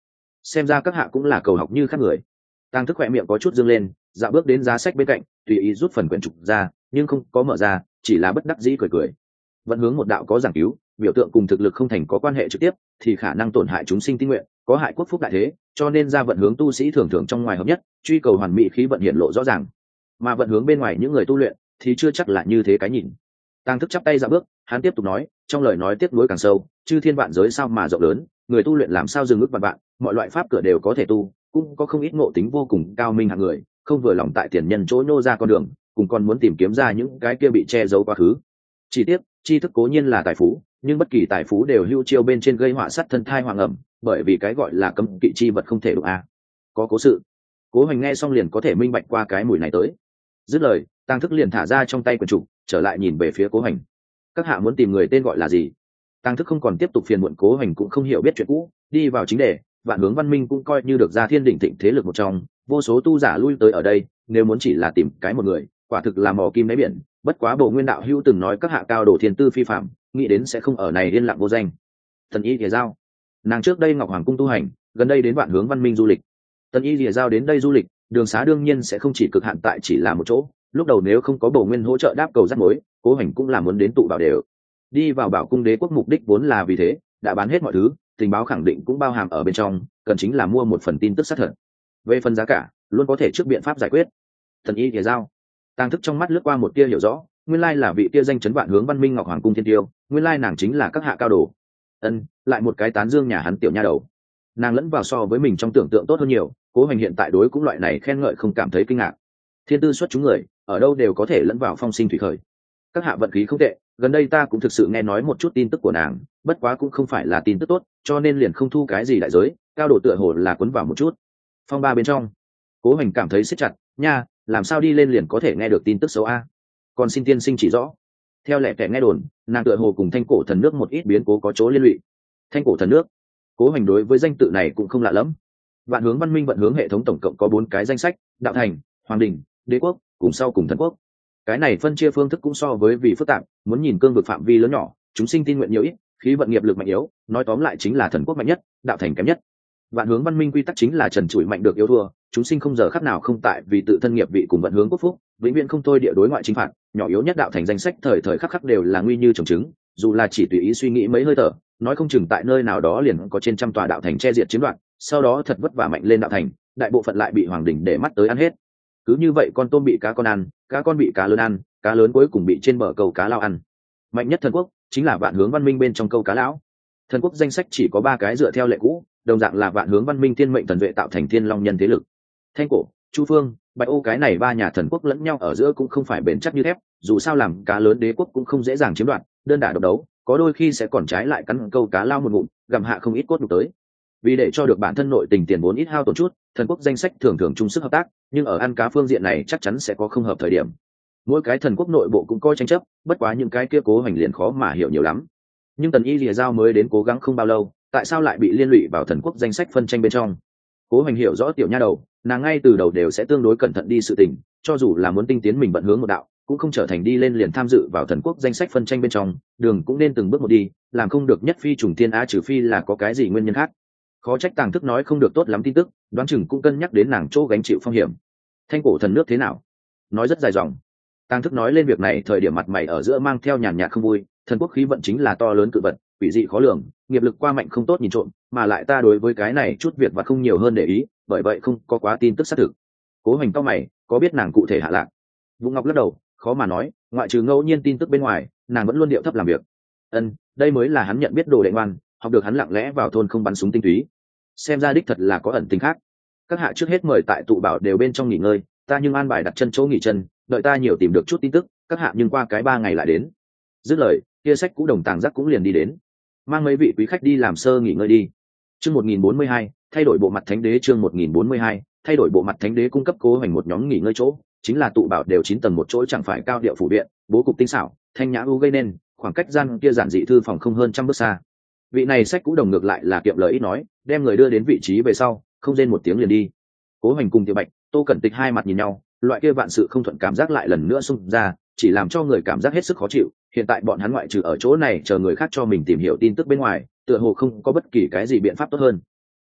xem ra các hạ cũng là cầu học như khác người. Tàng thức khỏe miệng có chút dương lên, dạo bước đến giá sách bên cạnh, tùy ý rút phần quyển trục ra, nhưng không có mở ra, chỉ là bất đắc dĩ cười cười. Vận hướng một đạo có giảng cứu, biểu tượng cùng thực lực không thành có quan hệ trực tiếp, thì khả năng tổn hại chúng sinh tinh nguyện, có hại quốc phúc đại thế, cho nên ra vận hướng tu sĩ thường thường trong ngoài hợp nhất, truy cầu hoàn mỹ khí vận hiện lộ rõ ràng. Mà vận hướng bên ngoài những người tu luyện thì chưa chắc là như thế cái nhìn. Tàng thức chắp tay ra bước, hắn tiếp tục nói, trong lời nói tiếp nối càng sâu, chư thiên vạn giới sao mà rộng lớn, người tu luyện làm sao dừng ước vạn vạn, mọi loại pháp cửa đều có thể tu, cũng có không ít ngộ tính vô cùng cao minh hạng người, không vừa lòng tại tiền nhân chỗ nô ra con đường, cùng còn muốn tìm kiếm ra những cái kia bị che giấu quá khứ. Chỉ tiếc, tri thức cố nhiên là tài phú, nhưng bất kỳ tài phú đều hưu chiêu bên trên gây họa sát thân thai hoàng ẩm, bởi vì cái gọi là cấm kỵ chi vật không thể đụng a. Có cố sự. Cố Hoành nghe xong liền có thể minh bạch qua cái mùi này tới. Dứt lời, Tàng Thức liền thả ra trong tay quyển trục, trở lại nhìn về phía Cố Hoành. Các hạ muốn tìm người tên gọi là gì? Tàng Thức không còn tiếp tục phiền muộn Cố Hoành cũng không hiểu biết chuyện cũ, đi vào chính đề, Vạn Hướng Văn Minh cũng coi như được ra thiên đỉnh thịnh thế lực một trong, vô số tu giả lui tới ở đây, nếu muốn chỉ là tìm cái một người, quả thực là mò kim đáy biển. Bất quá Bồ Nguyên đạo hữu từng nói các hạ cao đồ thiên tư phi phạm, nghĩ đến sẽ không ở này yên lặng vô danh. Thần Y Lìa Giao, nàng trước đây Ngọc Hoàng cung tu hành, gần đây đến Vạn Hướng Văn Minh du lịch. Thần Y Lìa Giao đến đây du lịch, đường xá đương nhiên sẽ không chỉ cực hạn tại chỉ là một chỗ. Lúc đầu nếu không có Bồ Nguyên hỗ trợ đáp cầu rắc mối, Cố Hoành cũng là muốn đến tụ bảo đều. Đi vào Bảo Cung Đế quốc mục đích vốn là vì thế, đã bán hết mọi thứ, tình báo khẳng định cũng bao hàm ở bên trong, cần chính là mua một phần tin tức xác thật. Về phần giá cả, luôn có thể trước biện pháp giải quyết. Thần Y Lìa Giao, Tàng Thức trong mắt lướt qua một tia hiểu rõ, nguyên lai là vị tia danh chấn Vạn Hướng Văn Minh Ngọc Hoàng cung thiên tiêu, nguyên lai nàng chính là các hạ cao đồ. Ân, lại một cái tán dương nhà hắn tiểu nha đầu. Nàng lẫn vào so với mình trong tưởng tượng tốt hơn nhiều, Cố Hoành hiện tại đối cũng loại này khen ngợi không cảm thấy kinh ngạc. Thiên tư xuất chúng người, ở đâu đều có thể lẫn vào phong sinh thủy khởi. Các hạ vận khí không tệ, gần đây ta cũng thực sự nghe nói một chút tin tức của nàng, bất quá cũng không phải là tin tức tốt, cho nên liền không thu cái gì đại giới, cao độ tựa hồ là cuốn vào một chút. Phong ba bên trong, Cố Hoành cảm thấy siết chặt, nha, làm sao đi lên liền có thể nghe được tin tức xấu a? Còn xin tiên sinh chỉ rõ. Theo lẽ kẻ nghe đồn, nàng tựa hồ cùng Thanh Cổ Thần Nước một ít biến cố có chỗ liên lụy. Thanh Cổ Thần Nước, Cố Hoành đối với danh tự này cũng không lạ lắm. Vạn Hướng Văn Minh vận hướng hệ thống tổng cộng có bốn cái danh sách: Đạo Thành, Hoàng Đình, Đế Quốc, cùng sau cùng Thần Quốc. Cái này phân chia phương thức cũng so với vì phức tạp, muốn nhìn cương vực phạm vi lớn nhỏ, chúng sinh tin nguyện nhiều ít, khí vận nghiệp lực mạnh yếu, nói tóm lại chính là Thần Quốc mạnh nhất, Đạo Thành kém nhất. Vạn Hướng Văn Minh quy tắc chính là trần trụi mạnh được yếu thua, chúng sinh không giờ khắc nào không tại vì tự thân nghiệp vị cùng vận hướng quốc phúc, vĩnh viễn không thôi địa đối ngoại chính phạt, nhỏ yếu nhất Đạo Thành danh sách thời thời khắc khắc đều là nguy như trồng trứng, dù là chỉ tùy ý suy nghĩ mấy hơi thở, nói không chừng tại nơi nào đó liền có trên trăm tòa Đạo Thành che diệt chiếm đoạt, sau đó thật vất vả mạnh lên Đạo Thành, đại bộ phận lại bị Hoàng Đình để mắt tới ăn hết. Cứ như vậy con tôm bị cá con ăn, cá con bị cá lớn ăn, cá lớn cuối cùng bị trên bờ câu cá lao ăn. Mạnh nhất Thần Quốc chính là Vạn Hướng Văn Minh bên trong câu cá lão. Thần Quốc danh sách chỉ có ba cái dựa theo lệ cũ, đồng dạng là Vạn Hướng Văn Minh thiên mệnh thần vệ tạo thành thiên long nhân thế lực. Thanh Cổ, Chu Phương, Bạch Ô cái này ba nhà thần quốc lẫn nhau ở giữa cũng không phải bền chắc như thép, dù sao làm cá lớn đế quốc cũng không dễ dàng chiếm đoạt, đơn đả độc đấu, có đôi khi sẽ còn trái lại cắn câu cá lao một ngụm, gặm hạ không ít cốt đục tới. Vì để cho được bản thân nội tình tiền vốn ít hao tổn chút, thần quốc danh sách thường thường chung sức hợp tác, nhưng ở ăn cá phương diện này chắc chắn sẽ có không hợp thời điểm. Mỗi cái thần quốc nội bộ cũng có tranh chấp, bất quá những cái kia Cố Hoành liền khó mà hiểu nhiều lắm. Nhưng Tần Y Lìa Giao mới đến cố gắng không bao lâu, tại sao lại bị liên lụy vào thần quốc danh sách phân tranh bên trong? Cố Hoành hiểu rõ tiểu nha đầu, nàng ngay từ đầu đều sẽ tương đối cẩn thận đi sự tình, cho dù là muốn tinh tiến mình vận hướng một đạo, cũng không trở thành đi lên liền tham dự vào thần quốc danh sách phân tranh bên trong, đường cũng nên từng bước một đi, làm không được nhất phi trùng thiên á, trừ phi là có cái gì nguyên nhân khác. Khó trách Tàng Thức nói không được tốt lắm tin tức, đoán chừng cũng cân nhắc đến nàng chỗ gánh chịu phong hiểm. Thanh Cổ Thần Nước thế nào? Nói rất dài dòng. Tàng Thức nói lên việc này thời điểm mặt mày ở giữa mang theo nhàn nhạt không vui, thần quốc khí vận chính là to lớn cự vật, quỷ dị khó lường, nghiệp lực qua mạnh không tốt nhìn trộm, mà lại ta đối với cái này chút việc và không nhiều hơn để ý, bởi vậy không có quá tin tức xác thực. Cố Hoành cao mày, có biết nàng cụ thể hạ lạc? Vũ Ngọc lắc đầu, khó mà nói, ngoại trừ ngẫu nhiên tin tức bên ngoài, nàng vẫn luôn điệu thấp làm việc. Ân, đây mới là hắn nhận biết đồ đệ ngoan, học được hắn lặng lẽ vào thôn không bắn súng tinh túy. Xem ra đích thật là có ẩn tình khác. Các hạ trước hết mời tại tụ bảo đều bên trong nghỉ ngơi, ta nhưng an bài đặt chân chỗ nghỉ chân, đợi ta nhiều tìm được chút tin tức, các hạ nhưng qua cái ba ngày lại đến. Dứt lời, kia sách cũ đồng tàng giác cũng liền đi đến, mang mấy vị quý khách đi làm sơ nghỉ ngơi đi. Chương một nghìn bốn mươi hai, thay đổi bộ mặt thánh đế. Chương một nghìn bốn mươi hai, thay đổi bộ mặt thánh đế cung cấp Cố Hoành một nhóm nghỉ ngơi chỗ, chính là tụ bảo đều chín tầng một chỗ, chẳng phải cao điệu phủ viện, bố cục tinh xảo, thanh nhã ưu gây nên, khoảng cách gian kia giản dị thư phòng không hơn trăm bước xa. Vị này sách cũ đồng ngược lại là kiệm lời ít nói, đem người đưa đến vị trí về sau, không rên một tiếng liền đi. Cố Hoành cùng Tiểu Bạch, Tô Cẩn Tịch hai mặt nhìn nhau, loại kia vạn sự không thuận cảm giác lại lần nữa xung ra, chỉ làm cho người cảm giác hết sức khó chịu. Hiện tại bọn hắn ngoại trừ ở chỗ này chờ người khác cho mình tìm hiểu tin tức bên ngoài, tựa hồ không có bất kỳ cái gì biện pháp tốt hơn.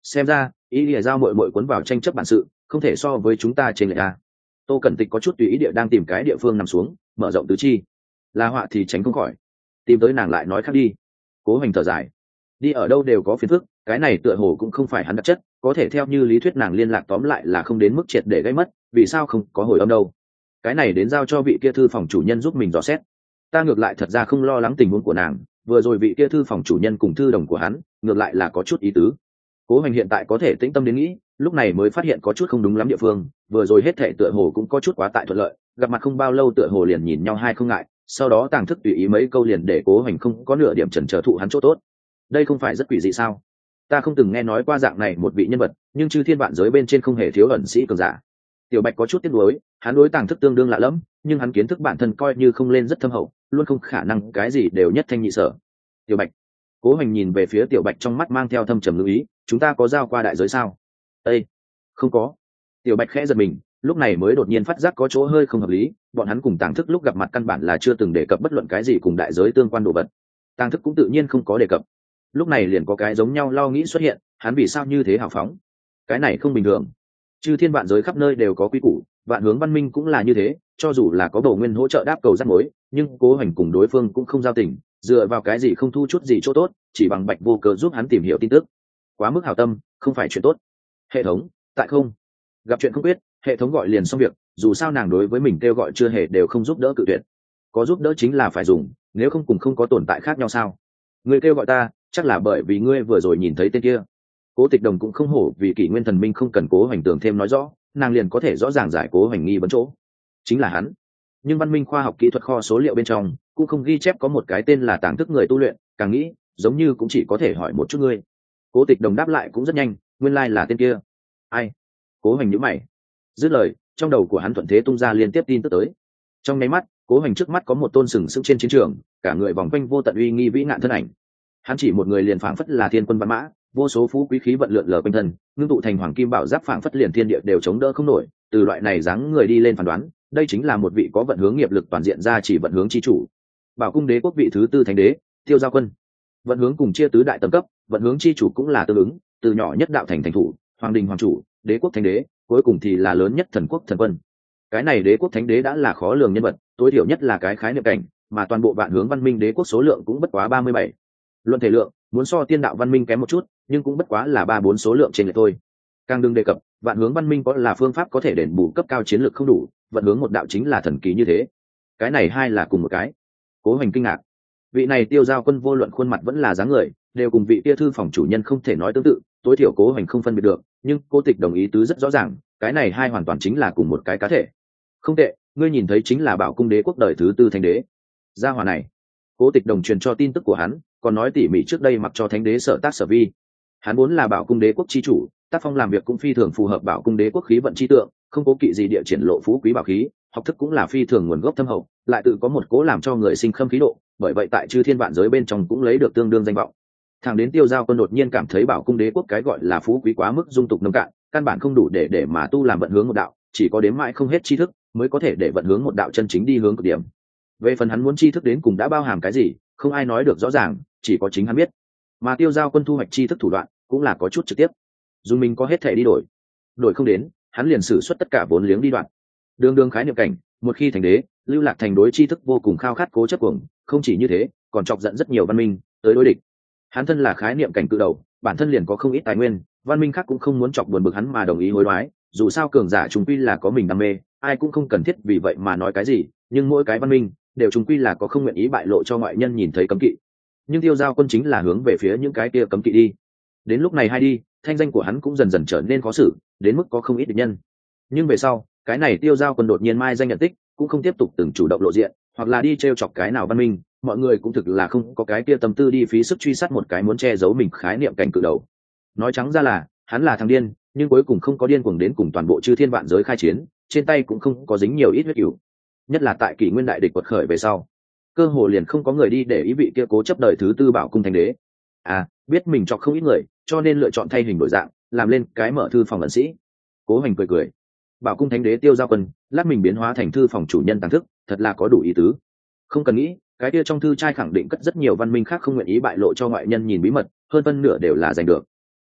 xem ra ý địa giao mội mội cuốn vào tranh chấp bản sự không thể so với chúng ta trên lệ a. Tô Cẩn Tịch có chút tùy ý địa đang tìm cái địa phương nằm xuống, mở rộng tứ chi. Là họa thì tránh không khỏi, tìm tới nàng lại nói khác đi. Cố Hoành thở dài, đi ở đâu đều có phiền phức, cái này tựa hồ cũng không phải hắn đặc chất, có thể theo như lý thuyết nàng liên lạc tóm lại là không đến mức triệt để gây mất, vì sao không có hồi âm đâu. Cái này đến giao cho vị kia thư phòng chủ nhân giúp mình dò xét. Ta ngược lại thật ra không lo lắng tình huống của nàng, vừa rồi vị kia thư phòng chủ nhân cùng thư đồng của hắn ngược lại là có chút ý tứ. Cố Hoành hiện tại có thể tĩnh tâm đến nghĩ, lúc này mới phát hiện có chút không đúng lắm địa phương, vừa rồi hết thệ tựa hồ cũng có chút quá tại thuận lợi, gặp mặt không bao lâu tựa hồ liền nhìn nhau hai không ngại, sau đó tàng thức tùy ý mấy câu liền để Cố Hoành không có nửa điểm chần chờ thụ hắn chỗ tốt. Đây không phải rất quỷ dị sao? Ta không từng nghe nói qua dạng này một vị nhân vật, nhưng chư thiên vạn giới bên trên không hề thiếu ẩn sĩ cường giả. Tiểu Bạch có chút tiếc nuối, hắn đối tàng thức tương đương lạ lẫm, nhưng hắn kiến thức bản thân coi như không lên rất thâm hậu, luôn không khả năng cái gì đều nhất thanh nhị sở. Tiểu Bạch, Cố Hoành nhìn về phía Tiểu Bạch trong mắt mang theo thâm trầm lưu ý, chúng ta có giao qua đại giới sao? Ê, không có. Tiểu Bạch khẽ giật mình, lúc này mới đột nhiên phát giác có chỗ hơi không hợp lý, bọn hắn cùng tàng thức lúc gặp mặt căn bản là chưa từng đề cập bất luận cái gì cùng đại giới tương quan đồ vật. Tàng thức cũng tự nhiên không có đề cập. Lúc này liền có cái giống nhau lo nghĩ xuất hiện, hắn vì sao như thế hào phóng? Cái này không bình thường. Chư thiên vạn giới khắp nơi đều có quy củ, vạn hướng văn minh cũng là như thế, cho dù là có Bổ Nguyên hỗ trợ đáp cầu rắc mối, nhưng Cố Hoành cùng đối phương cũng không giao tình, dựa vào cái gì không thu chút gì chỗ tốt, chỉ bằng Bạch Vô Cớ giúp hắn tìm hiểu tin tức. Quá mức hảo tâm, không phải chuyện tốt. Hệ thống, tại không gặp chuyện không biết, hệ thống gọi liền xong việc, dù sao nàng đối với mình kêu gọi chưa hề đều không giúp đỡ cự tuyệt. Có giúp đỡ chính là phải dùng, nếu không cùng không có tồn tại khác nhau sao? Ngươi kêu gọi ta, chắc là bởi vì ngươi vừa rồi nhìn thấy tên kia. Cố Tịch Đồng cũng không hổ vì Kỷ Nguyên Thần Minh không cần Cố Hoành tưởng thêm nói rõ, nàng liền có thể rõ ràng giải Cố Hoành nghi vấn chỗ. Chính là hắn. Nhưng văn minh khoa học kỹ thuật kho số liệu bên trong cũng không ghi chép có một cái tên là tàng thức người tu luyện, càng nghĩ giống như cũng chỉ có thể hỏi một chút ngươi. Cố Tịch Đồng đáp lại cũng rất nhanh, nguyên lai là tên kia. Ai? Cố Hoành nhíu mày. Dứt lời, trong đầu của hắn thuận thế tung ra liên tiếp tin tức tới. Trong nháy mắt, Cố Hoành trước mắt có một tôn sừng sững trên chiến trường, cả người vòng quanh vô tận uy nghi vĩ ngạn thân ảnh. Hắn chỉ một người liền phảng phất là thiên quân văn mã, vô số phú quý khí vận lượn lờ quanh thân, ngưng tụ thành hoàng kim bảo giáp phảng phất liền thiên địa đều chống đỡ không nổi. Từ loại này dáng người đi lên phán đoán, đây chính là một vị có vận hướng nghiệp lực toàn diện ra chỉ vận hướng chi chủ. Bảo Cung Đế quốc vị thứ tư thánh đế, Tiêu Giao Quân. Vận hướng cùng chia tứ đại tầng cấp, vận hướng chi chủ cũng là tương ứng, từ nhỏ nhất đạo thành thành thủ, hoàng đình hoàng chủ, đế quốc thánh đế, cuối cùng thì là lớn nhất thần quốc thần quân. Cái này đế quốc thánh đế đã là khó lường nhân vật, tối thiểu nhất là cái khái niệm cảnh, mà toàn bộ vạn hướng văn minh đế quốc số lượng cũng bất quá ba mươi bảy. Luận thể lượng, muốn so tiên đạo văn minh kém một chút, nhưng cũng bất quá là ba bốn số lượng trên lệch thôi. Càng đừng đề cập, vạn hướng văn minh có là phương pháp có thể đền bù cấp cao chiến lược không đủ, vận hướng một đạo chính là thần kỳ như thế. Cái này hai là cùng một cái. Cố Hoành kinh ngạc. Vị này Tiêu Giao Quân vô luận khuôn mặt vẫn là dáng người, đều cùng vị kia thư phòng chủ nhân không thể nói tương tự, tối thiểu Cố Hoành không phân biệt được, nhưng Cố Tịch đồng ý tứ rất rõ ràng, cái này hai hoàn toàn chính là cùng một cái cá thể. Không tệ, ngươi nhìn thấy chính là Bảo Cung Đế quốc đời thứ tư thánh đế. Gia hỏa này, Cố Tịch đồng truyền cho tin tức của hắn, còn nói tỉ mỉ trước đây mặc cho thánh đế sở tác sở vi. Hắn vốn là Bảo Cung Đế quốc chi chủ, tác phong làm việc cũng phi thường phù hợp Bảo Cung Đế quốc khí vận chi tượng, không cố kỵ gì địa triển lộ phú quý bảo khí, học thức cũng là phi thường nguồn gốc thâm hậu, lại tự có một cố làm cho người sinh khâm khí độ, bởi vậy tại chư thiên vạn giới bên trong cũng lấy được tương đương danh vọng. Thằng đến Tiêu Giao Quân đột nhiên cảm thấy Bảo Cung Đế quốc cái gọi là phú quý quá mức dung tục nông cạn, căn bản không đủ để để mà tu làm vận hướng một đạo, chỉ có đếm mãi không hết tri thức mới có thể để vận hướng một đạo chân chính đi hướng cực điểm. Về phần hắn muốn tri thức đến cùng đã bao hàm cái gì, không ai nói được rõ ràng, chỉ có chính hắn biết. Mà Tiêu Giao Quân thu hoạch tri thức thủ đoạn cũng là có chút trực tiếp, dù mình có hết thể đi đổi, đổi không đến, hắn liền sử xuất tất cả vốn liếng đi đoạn. Đường đường khái niệm cảnh, một khi thành đế, lưu lạc thành đối tri thức vô cùng khao khát cố chấp cuồng, không chỉ như thế, còn chọc giận rất nhiều văn minh tới đối địch. Hắn thân là khái niệm cảnh cự đầu, bản thân liền có không ít tài nguyên, văn minh khác cũng không muốn chọc buồn bực hắn mà đồng ý hối đoái, dù sao cường giả chúng quy là có mình đam mê, ai cũng không cần thiết vì vậy mà nói cái gì, nhưng mỗi cái văn minh đều chúng quy là có không nguyện ý bại lộ cho ngoại nhân nhìn thấy cấm kỵ. Nhưng Tiêu Giao Quân chính là hướng về phía những cái kia cấm kỵ đi. Đến lúc này hay đi, thanh danh của hắn cũng dần dần trở nên khó xử, đến mức có không ít địch nhân. Nhưng về sau, cái này Tiêu Giao Quân đột nhiên mai danh nhận tích, cũng không tiếp tục từng chủ động lộ diện, hoặc là đi trêu chọc cái nào văn minh, mọi người cũng thực là không có cái kia tâm tư đi phí sức truy sát một cái muốn che giấu mình khái niệm cảnh cự đầu. Nói trắng ra là, hắn là thằng điên, nhưng cuối cùng không có điên cuồng đến cùng toàn bộ chư thiên vạn giới khai chiến, trên tay cũng không có dính nhiều ít huyết cửu. Nhất là tại kỷ nguyên đại địch quật khởi về sau, cơ hồ liền không có người đi để ý vị kia cố chấp đời thứ tư Bảo Cung thánh đế. À, biết mình chọc không ít người, cho nên lựa chọn thay hình đổi dạng, làm lên cái mở thư phòng ẩn sĩ. Cố Hoành cười cười. Bảo Cung thánh đế Tiêu Giao Quân, lát mình biến hóa thành thư phòng chủ nhân tàng thức, thật là có đủ ý tứ. Không cần nghĩ, cái kia trong thư trai khẳng định cất rất nhiều văn minh khác không nguyện ý bại lộ cho ngoại nhân nhìn bí mật, hơn phân nửa đều là giành được.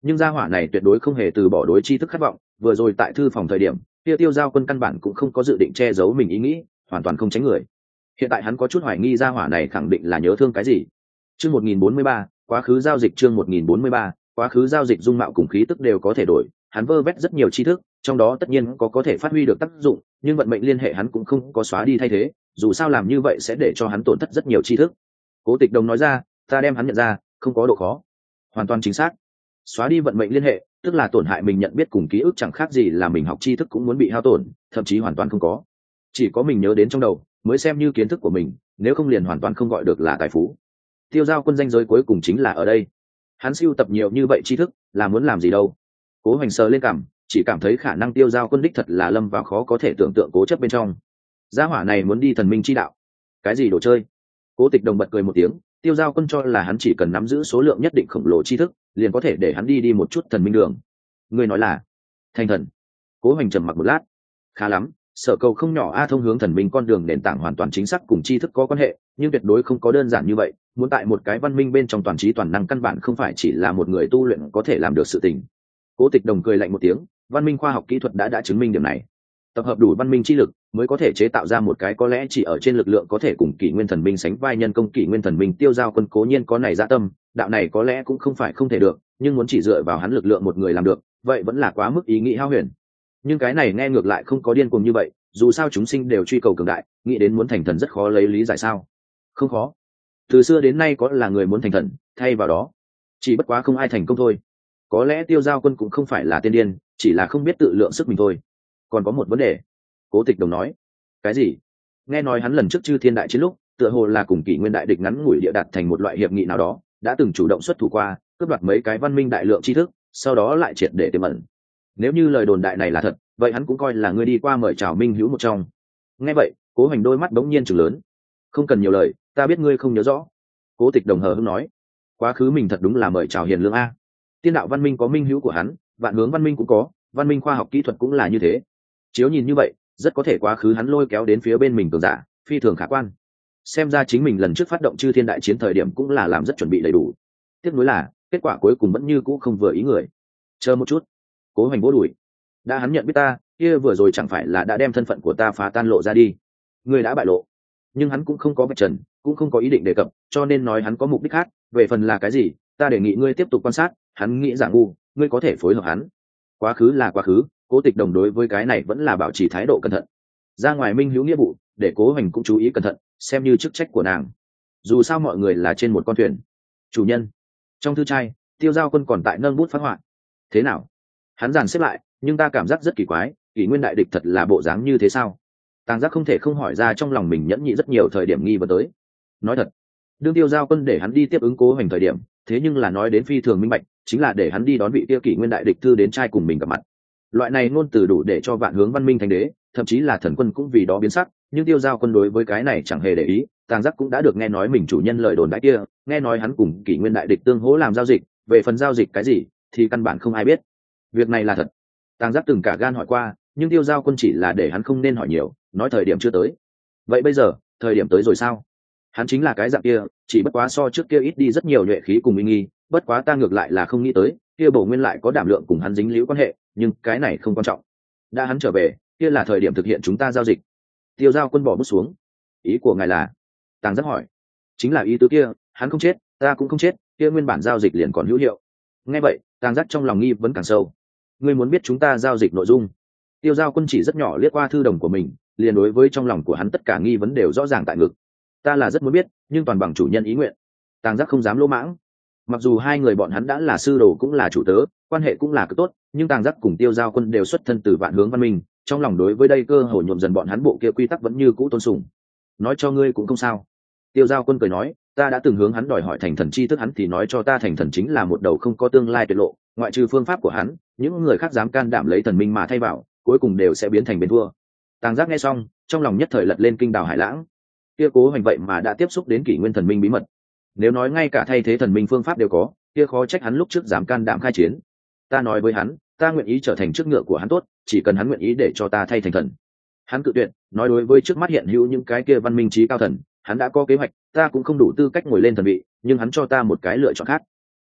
nhưng gia hỏa này tuyệt đối không hề từ bỏ đối tri thức khát vọng. Vừa rồi tại thư phòng thời điểm kia Tiêu Giao Quân căn bản cũng không có dự định che giấu mình ý nghĩ, hoàn toàn không tránh người. Hiện tại hắn có chút hoài nghi gia hỏa này khẳng định là nhớ thương cái gì. Chương một nghìn bốn mươi ba, quá khứ giao dịch. Chương một nghìn bốn mươi ba, quá khứ giao dịch. Dung mạo cùng khí tức đều có thể đổi, hắn vơ vét rất nhiều tri thức, trong đó tất nhiên có có thể phát huy được tác dụng, nhưng vận mệnh liên hệ hắn cũng không có xóa đi thay thế, dù sao làm như vậy sẽ để cho hắn tổn thất rất nhiều tri thức. Cố Tịch Đồng nói ra, ta đem hắn nhận ra, không có độ khó. Hoàn toàn chính xác. Xóa đi vận mệnh liên hệ, tức là tổn hại mình nhận biết cùng ký ức, chẳng khác gì là mình học tri thức cũng muốn bị hao tổn, thậm chí hoàn toàn không có. Chỉ có mình nhớ đến trong đầu mới xem như kiến thức của mình, nếu không liền hoàn toàn không gọi được là tài phú. Tiêu Giao Quân danh giới cuối cùng chính là ở đây. Hắn sưu tập nhiều như vậy tri thức là muốn làm gì đâu? Cố Hoành sờ lên cằm, chỉ cảm thấy khả năng Tiêu Giao Quân đích thật là lâm vào khó có thể tưởng tượng cố chấp bên trong. Gia hỏa này muốn đi thần minh chi đạo, cái gì đồ chơi? Cố Tịch Đồng bật cười một tiếng, Tiêu Giao Quân cho là hắn chỉ cần nắm giữ số lượng nhất định khổng lồ tri thức, liền có thể để hắn đi đi một chút thần minh đường. Ngươi nói là thành thần? Cố Hoành trầm mặc một lát, khá lắm, sở cầu không nhỏ a, thông hướng thần minh con đường nền tảng hoàn toàn chính xác cùng tri thức có quan hệ, nhưng tuyệt đối không có đơn giản như vậy. Muốn tại một cái văn minh bên trong toàn trí toàn năng, căn bản không phải chỉ là một người tu luyện có thể làm được sự tình. Cố Tịch Đồng cười lạnh một tiếng, văn minh khoa học kỹ thuật đã đã chứng minh điểm này. Tập hợp đủ văn minh chi lực mới có thể chế tạo ra một cái có lẽ chỉ ở trên lực lượng có thể cùng kỷ nguyên thần binh sánh vai nhân công kỷ nguyên thần binh. Tiêu Giao Quân cố nhiên có này dạ tâm, đạo này có lẽ cũng không phải không thể được, nhưng muốn chỉ dựa vào hắn lực lượng một người làm được, vậy vẫn là quá mức ý nghĩ hao huyền. Nhưng cái này nghe ngược lại không có điên cuồng như vậy, dù sao chúng sinh đều truy cầu cường đại, nghĩ đến muốn thành thần rất khó lấy lý giải sao? Không khó. Từ xưa đến nay có là người muốn thành thần, thay vào đó chỉ bất quá không ai thành công thôi. Có lẽ Tiêu Giao Quân cũng không phải là tiên điên, chỉ là không biết tự lượng sức mình thôi. Còn có một vấn đề. Cố Tịch Đồng nói. Cái gì? Nghe nói hắn lần trước chư thiên đại chiến lúc, tựa hồ là cùng kỷ nguyên đại địch ngắn ngủi địa đạt thành một loại hiệp nghị nào đó, đã từng chủ động xuất thủ qua, cướp đoạt mấy cái văn minh đại lượng tri thức, sau đó lại triệt để tiềm ẩn. Nếu như lời đồn đại này là thật, vậy hắn cũng coi là người đi qua mời chào minh hữu một trong. Nghe vậy, Cố Hoành đôi mắt bỗng nhiên trừng lớn. Không cần nhiều lời, ta biết ngươi không nhớ rõ. Cố Tịch Đồng hờ hững nói. Quá khứ mình thật đúng là mời chào hiền lương a. Tiên đạo văn minh có minh hữu của hắn, vạn hướng văn minh cũng có, văn minh khoa học kỹ thuật cũng là như thế. Chiếu nhìn như vậy, rất có thể quá khứ hắn lôi kéo đến phía bên mình cường giả, phi thường khả quan. Xem ra chính mình lần trước phát động chư thiên đại chiến thời điểm cũng là làm rất chuẩn bị đầy đủ. Tiếc nuối là kết quả cuối cùng vẫn như cũ không vừa ý người. Chờ một chút. Cố Hoành vỗ đùi. Đã hắn nhận biết ta, kia vừa rồi chẳng phải là đã đem thân phận của ta phá tan lộ ra đi? Ngươi đã bại lộ. Nhưng hắn cũng không có vạch trần, cũng không có ý định đề cập, cho nên nói hắn có mục đích khác. Về phần là cái gì, ta đề nghị ngươi tiếp tục quan sát, hắn nghĩ giả ngu, ngươi có thể phối hợp hắn. Quá khứ là quá khứ, Cố Tịch Đồng đối với cái này vẫn là bảo trì thái độ cẩn thận. Ra ngoài minh hữu nghĩa vụ, để Cố Hoành cũng chú ý cẩn thận, xem như chức trách của nàng. Dù sao mọi người là trên một con thuyền. Chủ nhân, trong thư trai, Tiêu Giao Quân còn tại nâng bút phát họa. Thế nào? Hắn dàn xếp lại, nhưng ta cảm giác rất kỳ quái, kỷ nguyên đại địch thật là bộ dáng như thế sao? Tàng Giác không thể không hỏi ra trong lòng mình nhẫn nhị rất nhiều thời điểm nghi vấn tới. Nói thật, đương Tiêu Giao Quân để hắn đi tiếp ứng Cố Hoành thời điểm, thế nhưng là nói đến phi thường minh bạch, chính là để hắn đi đón vị kia kỷ nguyên đại địch thư đến trai cùng mình gặp mặt. Loại này ngôn từ đủ để cho vạn hướng văn minh thành đế, thậm chí là thần quân cũng vì đó biến sắc, nhưng Tiêu Giao Quân đối với cái này chẳng hề để ý. Tàng Giác cũng đã được nghe nói mình chủ nhân lời đồn đại kia, nghe nói hắn cùng kỷ nguyên đại địch tương hỗ làm giao dịch, về phần giao dịch cái gì thì căn bản không ai biết. Việc này là thật. Tàng Giác từng cả gan hỏi qua, nhưng Tiêu Giao Quân chỉ là để hắn không nên hỏi nhiều, nói thời điểm chưa tới. Vậy bây giờ thời điểm tới rồi sao? Hắn chính là cái dạng kia, chỉ bất quá so trước kia ít đi rất nhiều nhuệ khí cùng uy nghi, bất quá ta ngược lại là không nghĩ tới kia Bổ Nguyên lại có đảm lượng cùng hắn dính líu quan hệ, nhưng cái này không quan trọng. Đã hắn trở về, kia là thời điểm thực hiện chúng ta giao dịch. Tiêu Giao Quân bỏ bút xuống. Ý của ngài là? Tàng Giác hỏi. Chính là ý tứ kia, hắn không chết, ta cũng không chết, kia nguyên bản giao dịch liền còn hữu hiệu. Nghe vậy, Tàng Giác trong lòng nghi vẫn càng sâu. Ngươi muốn biết chúng ta giao dịch nội dung? Tiêu Giao Quân chỉ rất nhỏ liếc qua thư đồng của mình, liền đối với trong lòng của hắn tất cả nghi vấn đều rõ ràng tại ngực. Ta là rất muốn biết, nhưng toàn bằng chủ nhân ý nguyện. Tàng Giác không dám lỗ mãng. Mặc dù hai người bọn hắn đã là sư đồ cũng là chủ tớ, quan hệ cũng là cực tốt, nhưng Tàng Giác cùng Tiêu Giao Quân đều xuất thân từ vạn hướng văn minh, trong lòng đối với đây cơ hội nhuộm dần bọn hắn bộ kia quy tắc vẫn như cũ tôn sùng. Nói cho ngươi cũng không sao. Tiêu Giao Quân cười nói, ta đã từng hướng hắn đòi hỏi thành thần chi thức, hắn thì nói cho ta thành thần chính là một đầu không có tương lai tuyệt lộ, ngoại trừ phương pháp của hắn, những người khác dám can đảm lấy thần minh mà thay vào, cuối cùng đều sẽ biến thành bên thua. Tàng Giác nghe xong, trong lòng nhất thời lật lên kinh đào hải lãng. Kia Cố Hoành vậy mà đã tiếp xúc đến kỷ nguyên thần minh bí mật. Nếu nói ngay cả thay thế thần minh phương pháp đều có, kia khó trách hắn lúc trước dám can đảm khai chiến. Ta nói với hắn, ta nguyện ý trở thành chức ngựa của hắn tốt, chỉ cần hắn nguyện ý để cho ta thay thành thần. Hắn cự tuyệt, nói đối với trước mắt hiện hữu những cái kia văn minh trí cao thần, hắn đã có kế hoạch, ta cũng không đủ tư cách ngồi lên thần vị, nhưng hắn cho ta một cái lựa chọn khác.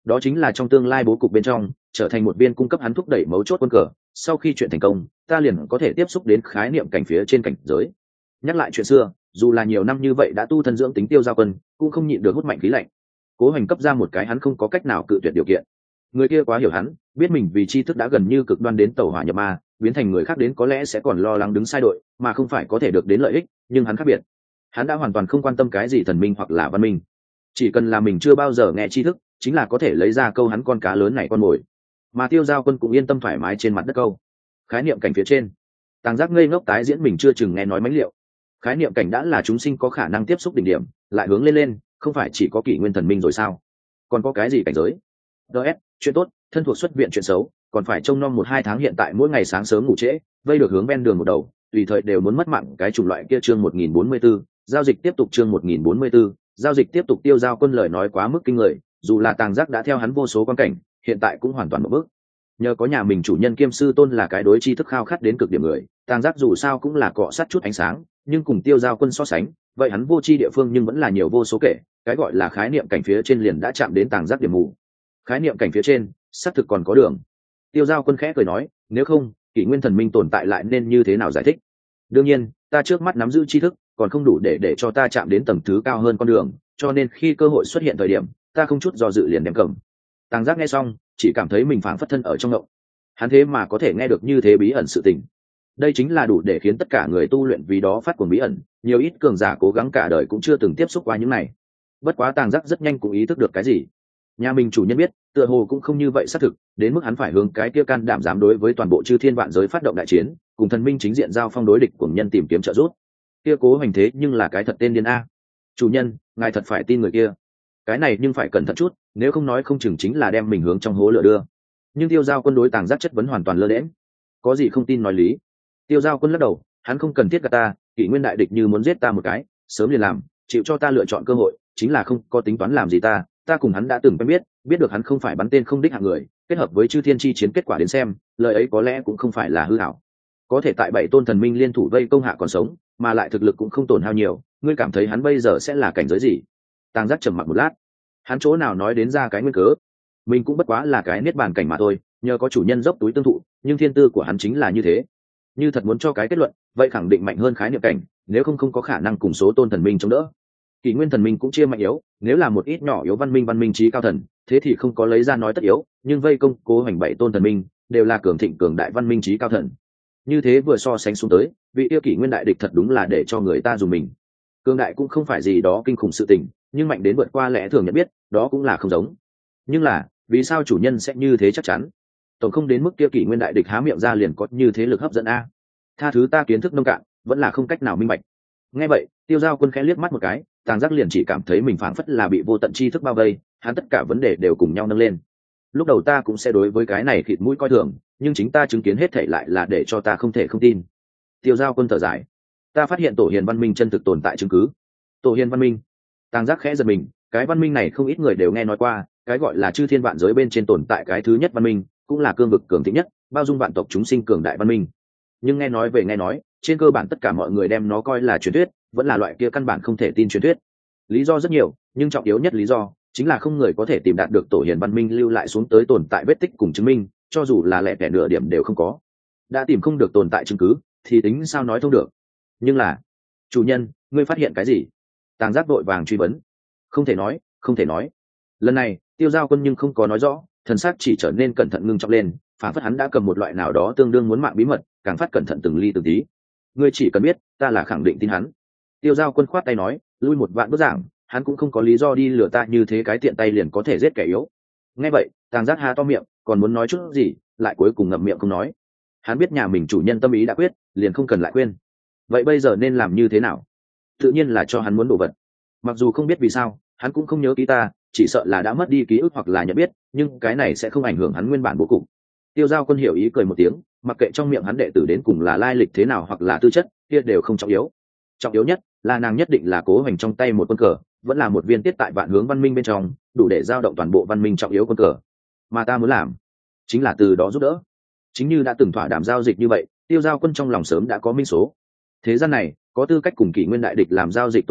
đó chính là trong tương lai bố cục bên trong trở thành một viên cung cấp hắn thúc đẩy mấu chốt quân cờ. Sau khi chuyện thành công, ta liền có thể tiếp xúc đến khái niệm cảnh phía trên cảnh giới. Nhắc lại chuyện xưa, dù là nhiều năm như vậy đã tu thân dưỡng tính Tiêu Giao Quân cũng không nhịn được hút mạnh khí lạnh. Cố Hoành cấp ra một cái hắn không có cách nào cự tuyệt điều kiện. Người kia quá hiểu hắn, biết mình vì tri thức đã gần như cực đoan đến tẩu hỏa nhập ma, biến thành người khác đến có lẽ sẽ còn lo lắng đứng sai đội mà không phải có thể được đến lợi ích, nhưng hắn khác biệt. Hắn đã hoàn toàn không quan tâm cái gì thần minh hoặc là văn minh, chỉ cần là mình chưa bao giờ nghe tri thức chính là có thể lấy ra câu hắn con cá lớn này con mồi. Mà Tiêu Giao Quân cũng yên tâm thoải mái trên mặt đất câu. Khái niệm cảnh phía trên, Tàng Giác ngây ngốc tái diễn mình chưa chừng nghe nói mánh liệu. Khái niệm cảnh đã là chúng sinh có khả năng tiếp xúc đỉnh điểm, lại hướng lên lên, không phải chỉ có kỷ nguyên thần minh rồi sao? Còn có cái gì cảnh giới? ds chuyện tốt, thân thuộc xuất viện chuyện xấu, còn phải trông nom một hai tháng, hiện tại mỗi ngày sáng sớm ngủ trễ, vây được hướng ven đường một đầu, tùy thời đều muốn mất mạng cái chủng loại kia. Chương một nghìn bốn mươi tư, giao dịch tiếp tục. Chương một nghìn bốn mươi tư, giao dịch tiếp tục. Tiêu Giao Quân lời nói quá mức kinh người, dù là Tàng Giác đã theo hắn vô số quan cảnh, hiện tại cũng hoàn toàn một bước. Nhờ có nhà mình chủ nhân kiêm sư tôn là cái đối tri thức khao khát đến cực điểm người, Tàng Giác dù sao cũng là cọ sát chút ánh sáng, nhưng cùng Tiêu Giao Quân so sánh, vậy hắn vô tri địa phương nhưng vẫn là nhiều vô số kể. Cái gọi là khái niệm cảnh phía trên liền đã chạm đến Tàng Giác điểm mù. Khái niệm cảnh phía trên xác thực còn có đường. Tiêu Giao Quân khẽ cười nói, nếu không kỷ nguyên thần minh tồn tại lại nên như thế nào giải thích? Đương nhiên ta trước mắt nắm giữ tri thức còn không đủ để để cho ta chạm đến tầng thứ cao hơn con đường, cho nên khi cơ hội xuất hiện thời điểm ta không chút do dự liền đem cầm. Tàng Giác nghe xong chỉ cảm thấy mình phảng phất thân ở trong ngộng. Hắn thế mà có thể nghe được như thế bí ẩn sự tình, đây chính là đủ để khiến tất cả người tu luyện vì đó phát cuồng bí ẩn, nhiều ít cường giả cố gắng cả đời cũng chưa từng tiếp xúc qua những này. Bất quá Tàng Giác rất nhanh cũng ý thức được cái gì. Nhà mình chủ nhân biết tựa hồ cũng không như vậy xác thực, đến mức hắn phải hướng cái kia can đảm dám đối với toàn bộ chư thiên vạn giới phát động đại chiến, cùng thần minh chính diện giao phong đối địch của nhân tìm kiếm trợ giúp. Kia Cố Hoành thế nhưng là cái thật tên điên a. Chủ nhân, ngài thật phải tin người kia. Cái này nhưng phải cẩn thận chút, nếu không nói không chừng chính là đem mình hướng trong hố lửa đưa. Nhưng Tiêu Giao Quân đối Tàng Giác chất vấn hoàn toàn lơ đễnh. Có gì không tin nói lý. Tiêu Giao Quân lắc đầu, hắn không cần thiết gạt ta, kỷ nguyên đại địch như muốn giết ta một cái, sớm liền làm, chịu cho ta lựa chọn cơ hội, chính là không có tính toán làm gì ta. Ta cùng hắn đã từng quen biết, biết được hắn không phải bắn tên không đích hạng người, kết hợp với chư thiên chi chiến kết quả đến xem, lời ấy có lẽ cũng không phải là hư ảo. Có thể tại bảy tôn thần minh liên thủ vây công hạ còn sống, mà lại thực lực cũng không tổn hao nhiều, ngươi cảm thấy hắn bây giờ sẽ là cảnh giới gì? Tàng Giác trầm mặc một lát, hắn chỗ nào nói đến ra cái nguyên cớ? Mình cũng bất quá là cái niết bàn cảnh mà thôi, nhờ có chủ nhân dốc túi tương thụ, nhưng thiên tư của hắn chính là như thế. Như thật muốn cho cái kết luận, vậy khẳng định mạnh hơn khái niệm cảnh, nếu không không có khả năng cùng số tôn thần minh chống đỡ. Kỷ nguyên thần minh cũng chia mạnh yếu, nếu là một ít nhỏ yếu văn minh văn minh trí cao thần, thế thì không có lấy ra nói tất yếu, nhưng vây công Cố Hoành bảy tôn thần minh đều là cường thịnh cường đại văn minh trí cao thần. Như thế vừa so sánh xuống tới, vị yêu kỷ nguyên đại địch thật đúng là để cho người ta dùng mình. Cường đại cũng không phải gì đó kinh khủng sự tình, nhưng mạnh đến vượt qua lẽ thường nhận biết, đó cũng là không giống. Nhưng là, vì sao chủ nhân sẽ như thế chắc chắn? Tổng không đến mức kia kỷ nguyên đại địch há miệng ra liền có như thế lực hấp dẫn a. Tha thứ ta kiến thức nông cạn, vẫn là không cách nào minh bạch. Nghe vậy, Tiêu Giao Quân khẽ liếc mắt một cái, Tàng Giác liền chỉ cảm thấy mình phảng phất là bị vô tận tri thức bao vây, hắn tất cả vấn đề đều cùng nhau nâng lên. Lúc đầu ta cũng sẽ đối với cái này khịt mũi coi thường, nhưng chính ta chứng kiến hết thảy lại là để cho ta không thể không tin. Tiêu Giao Quân thở dài, ta phát hiện tổ hiền văn minh chân thực tồn tại chứng cứ. Tổ hiền văn minh? Tàng Giác khẽ giật mình, cái văn minh này không ít người đều nghe nói qua, cái gọi là chư thiên vạn giới bên trên tồn tại cái thứ nhất văn minh, cũng là cương vực cường thịnh nhất, bao dung vạn tộc chúng sinh cường đại văn minh. Nhưng nghe nói về nghe nói, trên cơ bản tất cả mọi người đem nó coi là truyền thuyết, vẫn là loại kia căn bản không thể tin truyền thuyết. Lý do rất nhiều, nhưng trọng yếu nhất lý do chính là không người có thể tìm đạt được tổ hiền văn minh lưu lại xuống tới tồn tại vết tích cùng chứng minh, cho dù là lẻ tẻ nửa điểm đều không có. Đã tìm không được tồn tại chứng cứ thì tính sao nói thông được. Nhưng là, chủ nhân, ngươi phát hiện cái gì? Tàng Giác vội vàng truy vấn. Không thể nói, không thể nói. Lần này Tiêu Giao Quân nhưng không có nói rõ, thần sắc chỉ trở nên cẩn thận ngưng trọng lên, phản phất hắn đã cầm một loại nào đó tương đương muốn mạng bí mật, càng phát cẩn thận từng ly từng tí. Ngươi chỉ cần biết, ta là khẳng định tin hắn. Tiêu Giao Quân khoát tay nói, lui một vạn bước giảng, hắn cũng không có lý do đi lừa ta như thế, cái tiện tay liền có thể giết kẻ yếu. Nghe vậy, Tàng Giác há to miệng, còn muốn nói chút gì, lại cuối cùng ngậm miệng không nói. Hắn biết nhà mình chủ nhân tâm ý đã quyết, liền không cần lại khuyên. Vậy bây giờ nên làm như thế nào? Tự nhiên là cho hắn muốn đồ vật. Mặc dù không biết vì sao, hắn cũng không nhớ ký ta, chỉ sợ là đã mất đi ký ức hoặc là nhận biết, nhưng cái này sẽ không ảnh hưởng hắn nguyên bản bố cục. Tiêu Giao Quân hiểu ý cười một tiếng, mặc kệ trong miệng hắn đệ tử đến cùng là lai lịch thế nào hoặc là tư chất, kia đều không trọng yếu. Trọng yếu nhất là nàng nhất định là Cố Hoành trong tay một quân cờ, vẫn là một viên tiết tại vạn hướng văn minh bên trong, đủ để giao động toàn bộ văn minh trọng yếu quân cờ. Mà ta muốn làm, chính là từ đó giúp đỡ. Chính như đã từng thỏa đàm giao dịch như vậy, Tiêu Giao Quân trong lòng sớm đã có minh số. Thế gian này có tư cách cùng kỷ nguyên đại địch làm giao dịch tồn tại,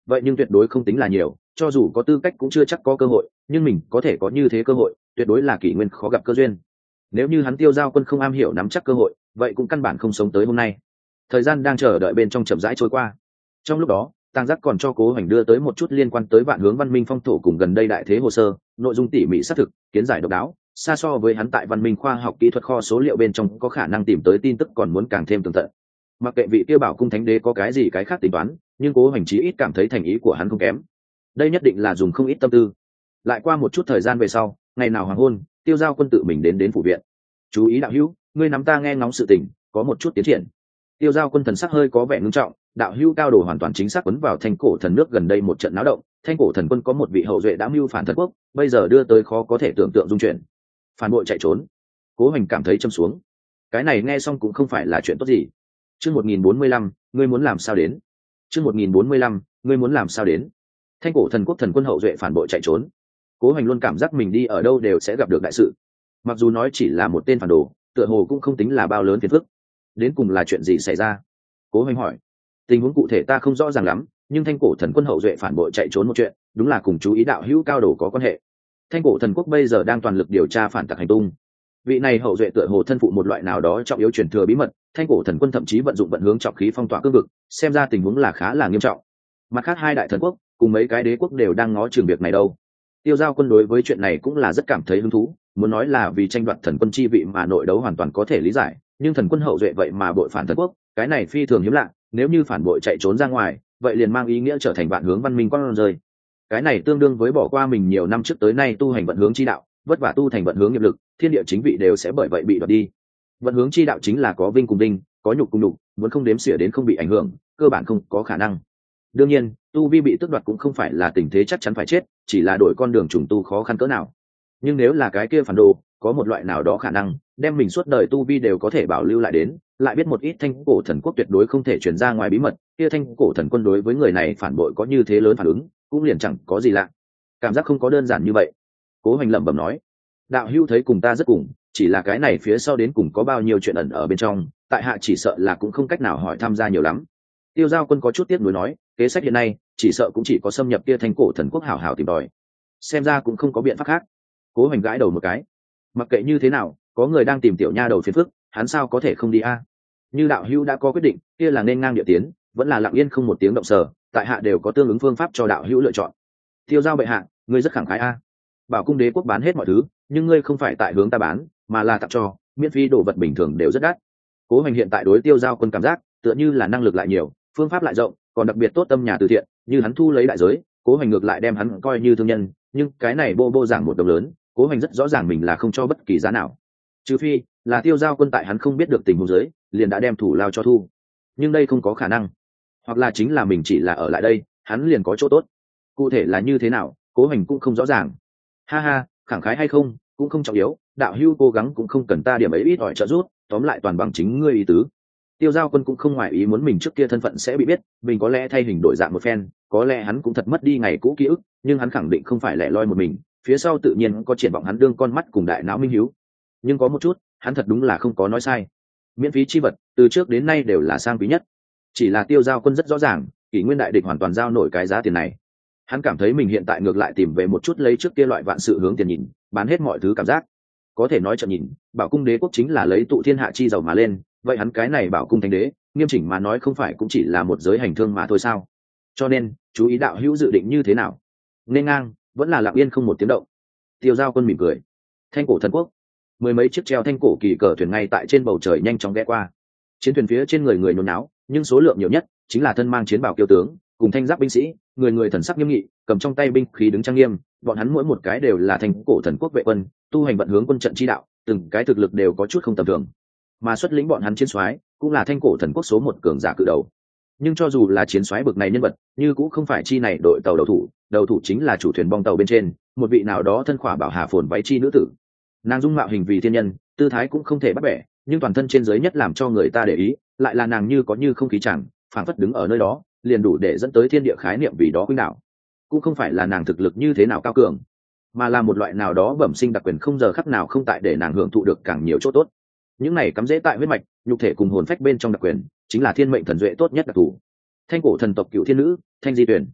vậy nhưng tuyệt đối không tính là nhiều, cho dù có tư cách cũng chưa chắc có cơ hội, nhưng mình có thể có như thế cơ hội tuyệt đối là kỷ nguyên khó gặp cơ duyên. Nếu như hắn Tiêu Giao Quân không am hiểu nắm chắc cơ hội, vậy cũng căn bản không sống tới hôm nay. Thời gian đang chờ đợi bên trong chậm rãi trôi qua. Trong lúc đó, Tàng Giác còn cho Cố Hoành đưa tới một chút liên quan tới Vạn Hướng Văn Minh phong thổ cùng gần đây đại thế hồ sơ, nội dung tỉ mỉ xác thực, kiến giải độc đáo, xa so với hắn tại Văn Minh khoa học kỹ thuật kho số liệu bên trong có khả năng tìm tới tin tức còn muốn càng thêm tường tận. Mặc kệ vị kia Bảo Cung Thánh Đế có cái gì cái khác tính toán, nhưng Cố Hoành chí ít cảm thấy thành ý của hắn không kém. Đây nhất định là dùng không ít tâm tư. Lại qua một chút thời gian về sau, ngày nào hoàng hôn, Tiêu Giao Quân tự mình đến đến phủ viện. Chú ý đạo hữu, ngươi nắm ta nghe ngóng sự tình, có một chút tiến triển. Tiêu Giao Quân thần sắc hơi có vẻ ngưng trọng, đạo hữu cao đồ hoàn toàn chính xác quấn vào Thanh Cổ Thần nước gần đây một trận náo động, Thanh Cổ Thần quân có một vị hậu duệ đã mưu phản thần quốc, bây giờ đưa tới khó có thể tưởng tượng dung chuyển. Phản bội chạy trốn. Cố Hoành cảm thấy châm xuống. Cái này nghe xong cũng không phải là chuyện tốt gì. Chương một nghìn bốn mươi lăm, ngươi muốn làm sao đến? Chương một nghìn bốn mươi lăm, ngươi muốn làm sao đến? Thanh Cổ Thần quốc thần quân hậu duệ phản bội chạy trốn. Cố Hoành luôn cảm giác mình đi ở đâu đều sẽ gặp được đại sự. Mặc dù nói chỉ là một tên phản đồ, tựa hồ cũng không tính là bao lớn phiền phức. Đến cùng là chuyện gì xảy ra? Cố Hoành hỏi. Tình huống cụ thể ta không rõ ràng lắm, nhưng Thanh Cổ Thần quân hậu duệ phản bội chạy trốn một chuyện, đúng là cùng chú ý đạo hữu cao đồ có quan hệ. Thanh Cổ Thần quốc bây giờ đang toàn lực điều tra phản tặc hành tung. Vị này hậu duệ tựa hồ thân phụ một loại nào đó trọng yếu truyền thừa bí mật, Thanh Cổ Thần quân thậm chí vận dụng vận hướng trọng khí phong tỏa cương vực, xem ra tình huống là khá là nghiêm trọng. Mặt khác hai đại thần quốc cùng mấy cái đế quốc đều đang ngó chừng việc này đâu. Tiêu Giao Quân đối với chuyện này cũng là rất cảm thấy hứng thú, muốn nói là vì tranh đoạt thần quân chi vị mà nội đấu hoàn toàn có thể lý giải, nhưng thần quân hậu duệ vậy mà bội phản thần quốc, cái này phi thường hiếm lạ, nếu như phản bội chạy trốn ra ngoài, vậy liền mang ý nghĩa trở thành Vạn Hướng Văn Minh con rơi. Cái này tương đương với bỏ qua mình nhiều năm trước tới nay tu hành vận hướng chi đạo, vất vả tu thành vận hướng nghiệp lực, thiên địa chính vị đều sẽ bởi vậy bị đoạt đi. Vận hướng chi đạo chính là có vinh cùng vinh, có nhục cùng nhục, muốn không đếm xỉa đến không bị ảnh hưởng, cơ bản không có khả năng. Đương nhiên, tu vi bị tước đoạt cũng không phải là tình thế chắc chắn phải chết, chỉ là đổi con đường trùng tu khó khăn cỡ nào. Nhưng nếu là cái kia phản đồ, có một loại nào đó khả năng đem mình suốt đời tu vi đều có thể bảo lưu lại đến, lại biết một ít Thanh Cổ Thần quốc tuyệt đối không thể truyền ra ngoài bí mật, kia Thanh Cổ Thần quân đối với người này phản bội có như thế lớn phản ứng, cũng liền chẳng có gì lạ. Cảm giác không có đơn giản như vậy. Cố Hoành lẩm bẩm nói, đạo hữu thấy cùng ta rất cùng, chỉ là cái này phía sau đến cùng có bao nhiêu chuyện ẩn ở bên trong, tại hạ chỉ sợ là cũng không cách nào hỏi tham gia nhiều lắm. Tiêu Giao Quân có chút tiếc nuối nói, kế sách hiện nay chỉ sợ cũng chỉ có xâm nhập kia Thanh Cổ Thần quốc hảo hảo tìm tòi, xem ra cũng không có biện pháp khác. Cố Hoành gãi đầu một cái, mặc kệ như thế nào, có người đang tìm tiểu nha đầu phiền phức, hắn sao có thể không đi a? Như đạo hữu đã có quyết định, kia là nên ngang địa tiến, vẫn là lặng yên không một tiếng động sờ, tại hạ đều có tương ứng phương pháp cho đạo hữu lựa chọn. Tiêu Giao bệ hạ, ngươi rất khẳng khái a. Bảo Cung đế quốc bán hết mọi thứ, nhưng ngươi không phải tại hướng ta bán, mà là tặng cho, miễn phí đồ vật bình thường đều rất đắt. Cố Hoành hiện tại đối Tiêu Giao Quân cảm giác tựa như là năng lực lại nhiều, phương pháp lại rộng, còn đặc biệt tốt tâm nhà từ thiện, như hắn thu lấy đại giới, Cố Hoành ngược lại đem hắn coi như thương nhân, nhưng cái này bô bô giảng một đồng lớn, Cố Hoành rất rõ ràng mình là không cho bất kỳ giá nào, trừ phi là Tiêu Giao Quân tại hắn không biết được tình huống dưới liền đã đem thủ lao cho thu, nhưng đây không có khả năng, hoặc là chính là mình chỉ là ở lại đây hắn liền có chỗ tốt, cụ thể là như thế nào Cố Hoành cũng không rõ ràng. Ha ha, khẳng khái hay không cũng không trọng yếu, đạo hữu cố gắng cũng không cần ta điểm ấy ít ỏi trợ giúp, tóm lại toàn bằng chính ngươi ý tứ. Tiêu Giao Quân cũng không ngoài ý muốn mình trước kia thân phận sẽ bị biết, mình có lẽ thay hình đổi dạng một phen, có lẽ hắn cũng thật mất đi ngày cũ ký ức, nhưng hắn khẳng định không phải lẻ loi một mình, phía sau tự nhiên có triển vọng hắn đương con mắt cùng đại não minh hiếu. Nhưng có một chút, hắn thật đúng là không có nói sai. Miễn phí chi vật, từ trước đến nay đều là sang quý nhất. Chỉ là Tiêu Giao Quân rất rõ ràng, kỷ nguyên đại địch hoàn toàn giao nổi cái giá tiền này. Hắn cảm thấy mình hiện tại ngược lại tìm về một chút lấy trước kia loại vạn sự hướng tiền nhìn, bán hết mọi thứ cảm giác. Có thể nói chậm nhìn, Bảo Cung đế quốc chính là lấy tụ thiên hạ chi giàu mà lên, vậy hắn cái này Bảo Cung thánh đế, nghiêm chỉnh mà nói không phải cũng chỉ là một giới hành thương mà thôi sao? Cho nên, chú ý đạo hữu dự định như thế nào? Nên ngang, vẫn là lặng yên không một tiếng động. Tiêu Giao Quân mỉm cười. Thanh Cổ Thần quốc, mười mấy chiếc treo thanh cổ kỳ cờ thuyền ngay tại trên bầu trời nhanh chóng ghé qua. Chiến thuyền phía trên người người nhốn náo, nhưng số lượng nhiều nhất chính là thân mang chiến bào kiêu tướng cùng thanh giáp binh sĩ, người người thần sắc nghiêm nghị, cầm trong tay binh khí đứng trang nghiêm. Bọn hắn mỗi một cái đều là Thanh Cổ Thần quốc vệ quân, tu hành vận hướng quân trận chi đạo, từng cái thực lực đều có chút không tầm thường. Mà xuất lĩnh bọn hắn chiến soái cũng là Thanh Cổ Thần quốc số một cường giả cự đầu. Nhưng cho dù là chiến soái bực này nhân vật, như cũng không phải chi này đội tàu đầu thủ, đầu thủ chính là chủ thuyền bong tàu bên trên một vị nào đó thân khỏa bảo hà phồn váy chi nữ tử. Nàng dung mạo hình vì thiên nhân, tư thái cũng không thể bắt bẻ, nhưng toàn thân trên dưới nhất làm cho người ta để ý lại là nàng như có như không khí chẳng, phảng phất đứng ở nơi đó liền đủ để dẫn tới thiên địa khái niệm vì đó khuynh đảo. Cũng không phải là nàng thực lực như thế nào cao cường, mà là một loại nào đó bẩm sinh đặc quyền không giờ khắc nào không tại để nàng hưởng thụ được càng nhiều chỗ tốt. Những này cắm rễ tại huyết mạch, nhục thể cùng hồn phách bên trong đặc quyền, chính là thiên mệnh thần duệ tốt nhất đặc thù. Thanh Cổ thần tộc cựu thiên nữ, Thanh Di Tuyển.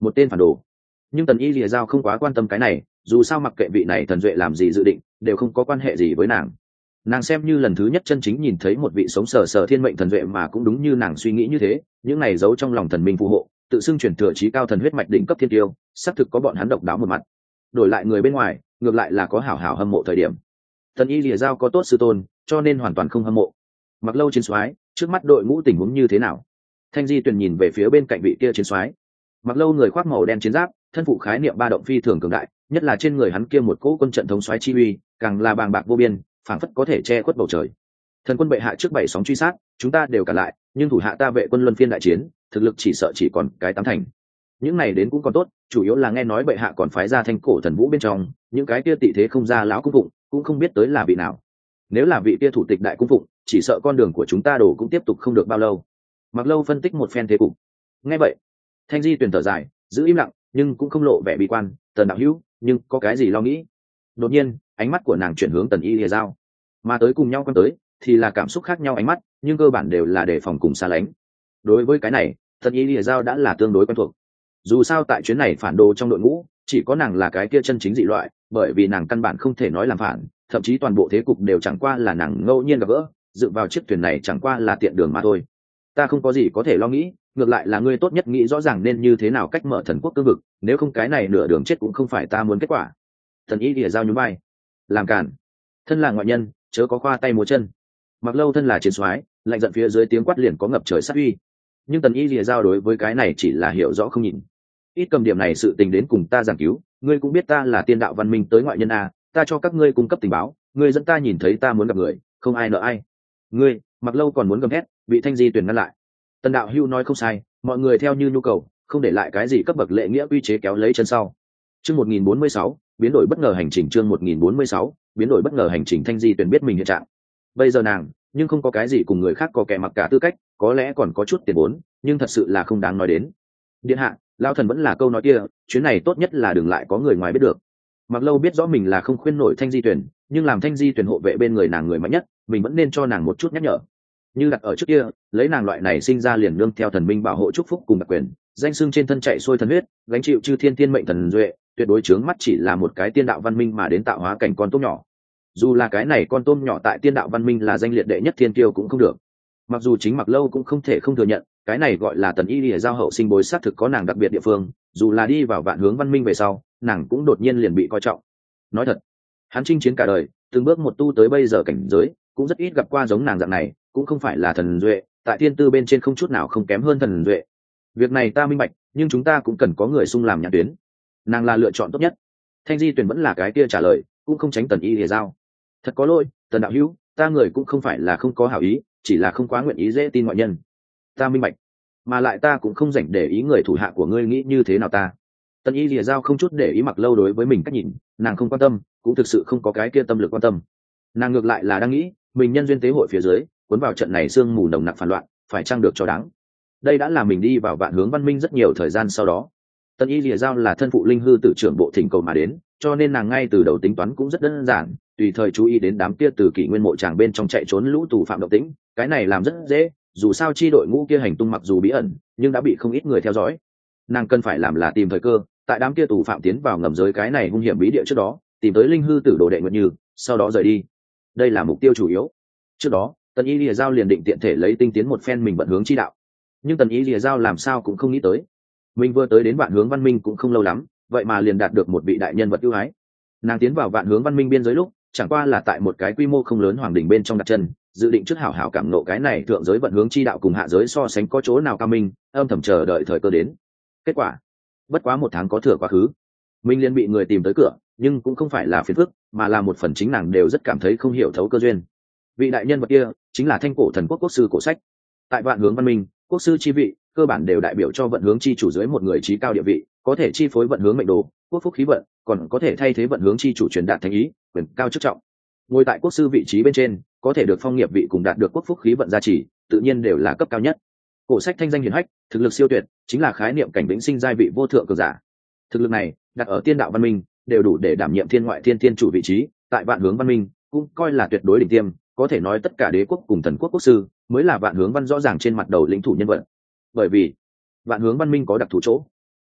một tên phản đồ. Nhưng tần y lìa giao không quá quan tâm cái này, dù sao mặc kệ vị này thần duệ làm gì dự định đều không có quan hệ gì với nàng. Nàng xem như lần thứ nhất chân chính nhìn thấy một vị sống sờ sờ thiên mệnh thần duệ, mà cũng đúng như nàng suy nghĩ như thế, những này giấu trong lòng thần minh phù hộ, tự xưng truyền thừa trí cao thần huyết mạch đỉnh cấp thiên tiêu, xác thực có bọn hắn độc đáo một mặt. Đổi lại người bên ngoài, ngược lại là có hảo hảo hâm mộ thời điểm. Tần y lìa giao có tốt sư tôn, cho nên hoàn toàn không hâm mộ. Mặc Lâu chiến soái, trước mắt đội ngũ tình huống như thế nào? Thanh Di Tuyền nhìn về phía bên cạnh vị kia chiến soái. Mặc Lâu người khoác màu đen chiến giáp, thân phụ khái niệm ba động phi thường cường đại, nhất là trên người hắn kia một cỗ quân trận thống soái chi uy, càng là bàng bạc vô biên, phảng phất có thể che khuất bầu trời. Thần quân bệ hạ trước bảy sóng truy sát, chúng ta đều cả lại, nhưng thủ hạ ta vệ quân luân phiên đại chiến, thực lực chỉ sợ chỉ còn cái tám thành. Những này đến cũng còn tốt, chủ yếu là nghe nói bệ hạ còn phái ra thanh cổ thần vũ bên trong, những cái kia tị thế không ra lão cung phụng, cũng không biết tới là vị nào. Nếu là vị kia thủ tịch đại cung phụng, chỉ sợ con đường của chúng ta đổ cũng tiếp tục không được bao lâu. Mặc Lâu phân tích một phen thế cục. Nghe vậy, Thanh Di Tuyền thở dài, giữ im lặng, nhưng cũng không lộ vẻ bi quan. Tần đạo hữu, nhưng có cái gì lo nghĩ? Đột nhiên, ánh mắt của nàng chuyển hướng Tần Y Lìa Giao, mà tới cùng nhau quan tới, thì là cảm xúc khác nhau ánh mắt, nhưng cơ bản đều là đề phòng cùng xa lánh. Đối với cái này, Tần Y Lìa Giao đã là tương đối quen thuộc. Dù sao tại chuyến này phản đồ trong đội ngũ, chỉ có nàng là cái kia chân chính dị loại, bởi vì nàng căn bản không thể nói làm phản, thậm chí toàn bộ thế cục đều chẳng qua là nàng ngẫu nhiên gặp gỡ, dựa vào chiếc thuyền này chẳng qua là tiện đường mà thôi. Ta không có gì có thể lo nghĩ, ngược lại là ngươi tốt nhất nghĩ rõ ràng nên như thế nào cách mở thần quốc cương vực, nếu không cái này nửa đường chết cũng không phải ta muốn kết quả. Thần Y Lìa Giao nhún vai, làm cản, thân là ngoại nhân, chớ có khoa tay múa chân. Mặc Lâu thân là chiến soái, lạnh giận phía dưới tiếng quát liền có ngập trời sát uy. Nhưng Tần Y Lìa Giao đối với cái này chỉ là hiểu rõ không nhìn. Ít cầm điểm này sự tình đến cùng ta giảng cứu, ngươi cũng biết ta là tiên đạo văn minh tới ngoại nhân a, ta cho các ngươi cung cấp tình báo, ngươi dẫn ta nhìn thấy ta muốn gặp người, không ai nợ ai. Ngươi, Mặc Lâu còn muốn gầm hét, bị Thanh Di Tuyền ngăn lại. Tần đạo hưu nói không sai, mọi người theo như nhu cầu, không để lại cái gì cấp bậc lệ nghĩa quy chế kéo lấy chân sau. Chương một nghìn bốn mươi sáu, biến đổi bất ngờ hành trình chương một nghìn bốn mươi sáu, biến đổi bất ngờ hành trình Thanh Di Tuyền biết mình hiện trạng. Bây giờ nàng, nhưng không có cái gì cùng người khác có kẻ mặc cả tư cách, có lẽ còn có chút tiền vốn, nhưng thật sự là không đáng nói đến. Điện hạ, lão thần vẫn là câu nói kia, chuyến này tốt nhất là đừng lại có người ngoài biết được. Mặc Lâu biết rõ mình là không khuyên nổi Thanh Di Tuyền, nhưng làm Thanh Di Tuyền hộ vệ bên người nàng người mạnh nhất, mình vẫn nên cho nàng một chút nhắc nhở. Như đặt ở trước kia, lấy nàng loại này sinh ra liền nương theo thần minh bảo hộ chúc phúc cùng đặc quyền, danh xưng trên thân chạy xuôi thần huyết, gánh chịu chư thiên tiên mệnh thần duệ, tuyệt đối chướng mắt chỉ là một cái tiên đạo văn minh mà đến tạo hóa cảnh con tôm nhỏ. Dù là cái này con tôm nhỏ tại tiên đạo văn minh là danh liệt đệ nhất thiên tiêu cũng không được. Mặc dù chính Mặc Lâu cũng không thể không thừa nhận, cái này gọi là Tần Y Lìa Giao hậu sinh bối xác thực có nàng đặc biệt địa phương, dù là đi vào vạn hướng văn minh về sau, nàng cũng đột nhiên liền bị coi trọng. Nói thật, hắn chinh chiến cả đời, từng bước một tu tới bây giờ cảnh giới, cũng rất ít gặp qua giống nàng dạng này, cũng không phải là thần duệ, tại thiên tư bên trên không chút nào không kém hơn thần duệ. Việc này ta minh bạch, nhưng chúng ta cũng cần có người xung làm nhãn tuyến. Nàng là lựa chọn tốt nhất. Thanh Di Tuyền vẫn là cái kia trả lời, cũng không tránh Tần Y Lìa Giao. Thật có lỗi, Tần đạo hữu, ta người cũng không phải là không có hảo ý, chỉ là không quá nguyện ý dễ tin ngoại nhân. Ta minh bạch, mà lại ta cũng không rảnh để ý người thủ hạ của ngươi nghĩ như thế nào ta. Tần Y Lìa Giao không chút để ý Mặc Lâu đối với mình cách nhìn, nàng không quan tâm, cũng thực sự không có cái kia tâm lực quan tâm. Nàng ngược lại là đang nghĩ, mình nhân duyên tế hội phía dưới, cuốn vào trận này sương mù nồng nặc phản loạn, phải chăng được cho đáng. Đây đã là mình đi vào vạn hướng văn minh rất nhiều thời gian sau đó. Tần Y Lìa Giao là thân phụ linh hư tự trưởng bộ thỉnh cầu mà đến, cho nên nàng ngay từ đầu tính toán cũng rất đơn giản, tùy thời chú ý đến đám kia từ kỷ nguyên mộ tràng bên trong chạy trốn lũ tù phạm động tĩnh, cái này làm rất dễ, dù sao chi đội ngũ kia hành tung mặc dù bí ẩn, nhưng đã bị không ít người theo dõi. Nàng cần phải làm là tìm thời cơ, tại đám kia tù phạm tiến vào ngầm giới cái này hung hiểm bí địa trước đó, tìm tới linh hư tử đồ đệ Nguyệt Như, sau đó rời đi. Đây là mục tiêu chủ yếu. Trước đó, Tần Y Lìa Giao liền định tiện thể lấy tinh tiến một phen mình vận hướng chi đạo, nhưng Tần Y Lìa Giao làm sao cũng không nghĩ tới, mình vừa tới đến vạn hướng văn minh cũng không lâu lắm, vậy mà liền đạt được một vị đại nhân vật ưu ái. Nàng tiến vào vạn hướng văn minh biên giới lúc, chẳng qua là tại một cái quy mô không lớn hoàng đỉnh bên trong đặt chân, dự định trước hảo hảo cảm nộ cái này thượng giới vận hướng chi đạo cùng hạ giới so sánh có chỗ nào cao minh, âm thầm chờ đợi thời cơ đến. Kết quả, bất quá một tháng có thừa quá khứ, minh liền bị người tìm tới cửa, nhưng cũng không phải là phiền phức, mà là một phần chính nàng đều rất cảm thấy không hiểu thấu cơ duyên. Vị đại nhân vật kia chính là Thanh Cổ Thần Quốc quốc sư Cổ Sách. Tại vạn hướng văn minh, quốc sư chi vị cơ bản đều đại biểu cho vận hướng chi chủ dưới một người trí cao địa vị, có thể chi phối vận hướng mệnh đồ, quốc phúc khí vận, còn có thể thay thế vận hướng chi chủ truyền đạt thành ý, quyền cao chức trọng. Ngồi tại quốc sư vị trí bên trên, có thể được phong nghiệp vị cùng đạt được quốc phúc khí vận gia trì, tự nhiên đều là cấp cao nhất. Cổ Sách thanh danh hiển hách, thực lực siêu tuyệt, chính là khái niệm cảnh vĩnh sinh giai vị vô thượng cường giả. Thực lực này, đặt ở tiên đạo văn minh, đều đủ để đảm nhiệm thiên ngoại thiên thiên chủ vị trí, tại vạn hướng văn minh, cũng coi là tuyệt đối đỉnh tiêm, có thể nói tất cả đế quốc cùng thần quốc quốc sư mới là vạn hướng văn rõ ràng trên mặt đầu lĩnh thủ nhân vật. Bởi vì vạn hướng văn minh có đặc thù chỗ,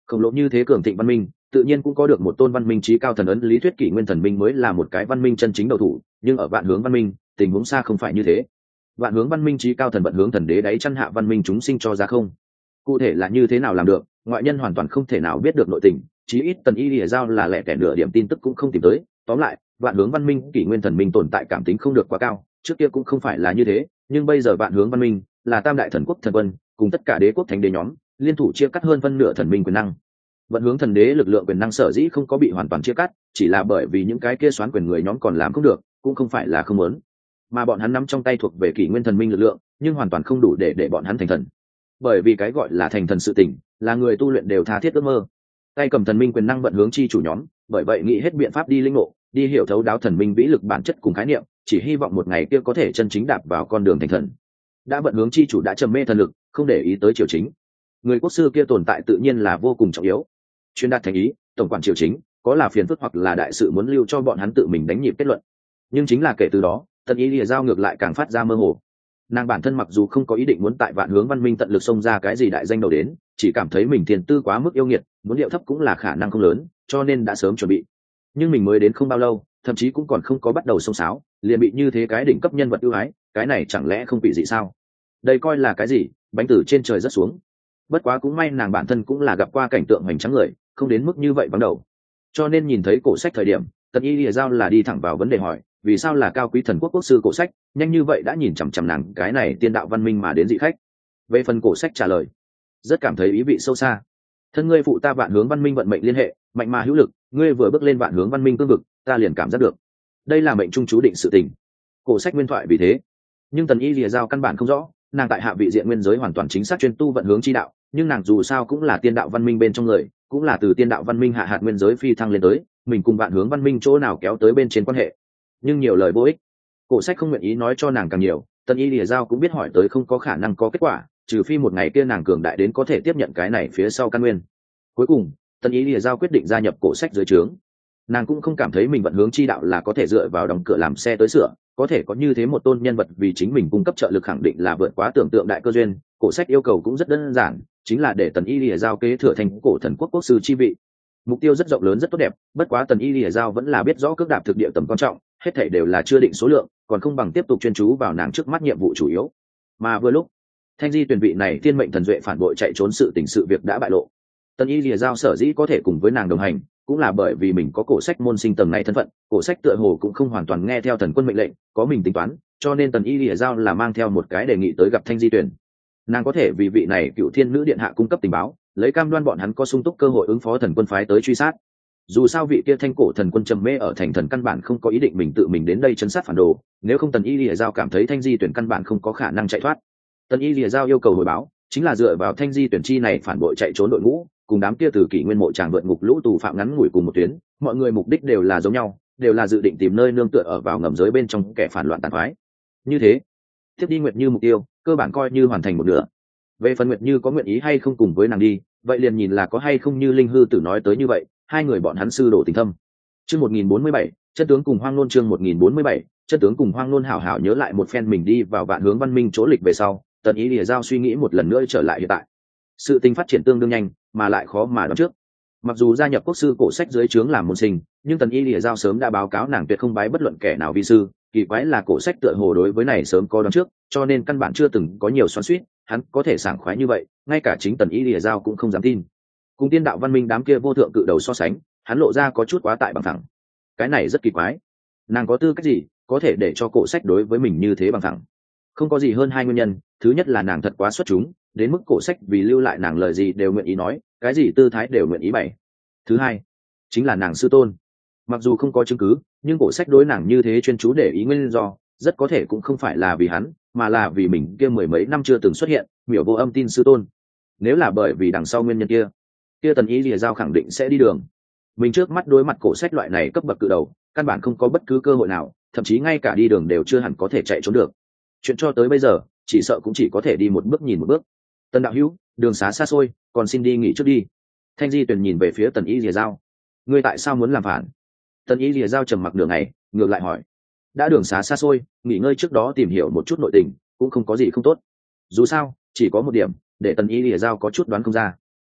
Khổng lồ như thế cường thịnh văn minh tự nhiên cũng có được một tôn văn minh trí cao thần ấn, lý thuyết kỷ nguyên thần minh mới là một cái văn minh chân chính đầu thủ, nhưng ở vạn hướng văn minh tình huống xa không phải như thế. Vạn hướng văn minh trí cao thần vận hướng thần đế đáy chăn hạ văn minh chúng sinh cho ra không. Cụ thể là như thế nào làm được, ngoại nhân hoàn toàn không thể nào biết được nội tình, chí ít Tần Y Lìa Giao là lẻ tẻ nửa điểm tin tức cũng không tìm tới. Tóm lại, vạn hướng văn minh kỷ nguyên thần minh tồn tại cảm tính không được quá cao, trước kia cũng không phải là như thế, nhưng bây giờ vạn hướng văn minh là tam đại thần quốc thần quân cùng tất cả đế quốc thánh đế nhóm liên thủ chia cắt hơn phân nửa thần minh quyền năng. Vận hướng thần đế lực lượng quyền năng sở dĩ không có bị hoàn toàn chia cắt, chỉ là bởi vì những cái kia xoán quyền người nhóm còn làm không được, cũng không phải là không muốn, mà bọn hắn nắm trong tay thuộc về kỷ nguyên thần minh lực lượng, nhưng hoàn toàn không đủ để để bọn hắn thành thần. Bởi vì cái gọi là thành thần sự tình, là người tu luyện đều tha thiết ước mơ. Tay cầm thần minh quyền năng vận hướng chi chủ nhóm, bởi vậy nghĩ hết biện pháp đi linh ngộ, đi hiểu thấu đáo thần minh vĩ lực bản chất cùng khái niệm, chỉ hy vọng một ngày kia có thể chân chính đạp vào con đường thành thần. Đã vận hướng chi chủ đã trầm mê thần lực, không để ý tới triều chính. Người quốc sư kia tồn tại tự nhiên là vô cùng trọng yếu. Chuyên đạt thành ý, tổng quản triều chính, có là phiền phức hoặc là đại sự muốn lưu cho bọn hắn tự mình đánh nhịp kết luận. Nhưng chính là kể từ đó, Tần Y Lìa Giao ngược lại càng phát ra mơ hồ. Nàng bản thân mặc dù không có ý định muốn tại vạn hướng văn minh tận lực xông ra cái gì đại danh đầu đến, chỉ cảm thấy mình tiền tư quá mức yêu nghiệt, muốn điệu thấp cũng là khả năng không lớn, cho nên đã sớm chuẩn bị. Nhưng mình mới đến không bao lâu, thậm chí cũng còn không có bắt đầu xông xáo, liền bị như thế cái đỉnh cấp nhân vật ưu ái, cái này chẳng lẽ không bị gì sao? Đây coi là cái gì? Bánh từ trên trời rớt xuống. Bất quá cũng may nàng bản thân cũng là gặp qua cảnh tượng hoành tráng người, không đến mức như vậy vắng đầu. Cho nên nhìn thấy cổ sách thời điểm, Tần Y Lìa Giao là đi thẳng vào vấn đề hỏi, vì sao là cao quý thần quốc quốc sư cổ sách nhanh như vậy đã nhìn chằm chằm nàng cái này tiên đạo văn minh mà đến dị khách. Về phần cổ sách trả lời, rất cảm thấy ý vị sâu xa. Thân ngươi phụ ta vạn hướng văn minh vận mệnh liên hệ, mạnh mà hữu lực, ngươi vừa bước lên vạn hướng văn minh cương vực, ta liền cảm giác được đây là mệnh trung chú định sự tình. Cổ sách nguyên thoại vì thế, nhưng Tần Y Lìa Giao căn bản không rõ, nàng tại hạ vị diện nguyên giới hoàn toàn chính xác chuyên tu vận hướng chi đạo, nhưng nàng dù sao cũng là tiên đạo văn minh bên trong người, cũng là từ tiên đạo văn minh hạ hạt nguyên giới phi thăng lên tới, mình cùng vạn hướng văn minh chỗ nào kéo tới bên trên quan hệ. Nhưng nhiều lời vô ích, cổ sách không nguyện ý nói cho nàng càng nhiều. Tần Y Lìa Giao cũng biết hỏi tới không có khả năng có kết quả, trừ phi một ngày kia nàng cường đại đến có thể tiếp nhận cái này phía sau căn nguyên. Cuối cùng Tần Y Lìa Giao quyết định gia nhập cổ sách dưới trướng. Nàng cũng không cảm thấy mình vận hướng chi đạo là có thể dựa vào đóng cửa làm xe tới sửa, có thể có như thế một tôn nhân vật vì chính mình cung cấp trợ lực khẳng định là vượt quá tưởng tượng đại cơ duyên. Cổ sách yêu cầu cũng rất đơn giản, chính là để Tần Y Lìa Giao kế thừa thành cổ thần quốc quốc sư chi vị. Mục tiêu rất rộng lớn rất tốt đẹp, bất quá Tần Y Lìa Giao vẫn là biết rõ cước đạp thực địa tầm quan trọng, hết thảy đều là chưa định số lượng, còn không bằng tiếp tục chuyên chú vào nàng trước mắt nhiệm vụ chủ yếu. Mà vừa lúc Thanh Di tuyển vị này thiên mệnh thần duệ phản bội chạy trốn sự tình sự việc đã bại lộ. Tần Y Lìa Giao sở dĩ có thể cùng với nàng đồng hành, cũng là bởi vì mình có cổ sách môn sinh tầng này thân phận, cổ sách tựa hồ cũng không hoàn toàn nghe theo thần quân mệnh lệnh, có mình tính toán, cho nên Tần Y Lìa Giao là mang theo một cái đề nghị tới gặp Thanh Di tuyển. Nàng có thể vì vị này cựu thiên nữ điện hạ cung cấp tình báo, lấy cam đoan bọn hắn có sung túc cơ hội ứng phó thần quân phái tới truy sát. Dù sao vị kia thanh cổ thần quân trầm mê ở thành thần căn bản không có ý định mình tự mình đến đây chấn sát phản đồ, nếu không Tần Y Lìa Giao cảm thấy Thanh Di tuyển căn bản không có khả năng chạy thoát. Tần Y Lìa Giao yêu cầu hồi báo, chính là dựa vào Thanh Di tuyển chi này phản bội chạy trốn đội ngũ, cùng đám kia từ kỷ nguyên mộ tràng vượt ngục lũ tù phạm ngắn ngủi cùng một tuyến, mọi người mục đích đều là giống nhau, đều là dự định tìm nơi nương tựa ở vào ngầm giới bên trong kẻ phản loạn tàn phái. Như thế, tiếp đi Nguyệt Như mục tiêu, cơ bản coi như hoàn thành một nửa. Về phần Nguyệt Như có nguyện ý hay không cùng với nàng đi, vậy liền nhìn là có hay không như Linh Hư Tử nói tới như vậy, hai người bọn hắn sư đồ tình thâm. Chương một nghìn bốn mươi bảy, chân tướng cùng Hoang Nôn chương một nghìn bốn mươi bảy, chân tướng cùng Hoang Nôn hảo hảo nhớ lại một phen mình đi vào vạn hướng văn minh chỗ lịch về sau, Tần Y Lìa Giao suy nghĩ một lần nữa trở lại hiện tại. Sự tình phát triển tương đương nhanh, mà lại khó mà đoán trước. Mặc dù gia nhập quốc sư cổ sách dưới trướng làm môn sinh, nhưng Tần Y Lìa Giao sớm đã báo cáo nàng tuyệt không bái bất luận kẻ nào vi sư, kỳ quái là cổ sách tựa hồ đối với này sớm có đoán trước, cho nên căn bản chưa từng có nhiều xoắn xuýt, hắn có thể sảng khoái như vậy, ngay cả chính Tần Y Lìa Giao cũng không dám tin. Cùng tiên đạo văn minh đám kia vô thượng cự đầu so sánh, hắn lộ ra có chút quá tại bằng thẳng. Cái này rất kỳ quái. Nàng có tư cách gì có thể để cho cổ sách đối với mình như thế bằng thẳng? Không có gì hơn hai nguyên nhân, thứ nhất là nàng thật quá xuất chúng, đến mức cổ sách vì lưu lại nàng lời gì đều nguyện ý nói, cái gì tư thái đều nguyện ý bày. Thứ hai chính là nàng sư tôn. Mặc dù không có chứng cứ, nhưng cổ sách đối nàng như thế chuyên chú để ý nguyên do, rất có thể cũng không phải là vì hắn, mà là vì mình kia mười mấy năm chưa từng xuất hiện, miểu vô âm tin sư tôn. Nếu là bởi vì đằng sau nguyên nhân kia, kia Tần Y Lìa Giao khẳng định sẽ đi đường. Mình trước mắt đối mặt cổ sách loại này cấp bậc cự đầu, căn bản không có bất cứ cơ hội nào, thậm chí ngay cả đi đường đều chưa hẳn có thể chạy trốn được. Chuyện cho tới bây giờ, chỉ sợ cũng chỉ có thể đi một bước nhìn một bước. Tần đạo hữu, đường xá xa xôi, còn xin đi nghỉ trước đi. Thanh Di Tuyền nhìn về phía Tần Y Lìa Giao. Ngươi tại sao muốn làm phản? Tần Y Lìa Giao trầm mặc nửa ngày, ngược lại hỏi. Đã đường xá xa xôi, nghỉ ngơi trước đó tìm hiểu một chút nội tình, cũng không có gì không tốt. Dù sao, chỉ có một điểm, để Tần Y Lìa Giao có chút đoán không ra.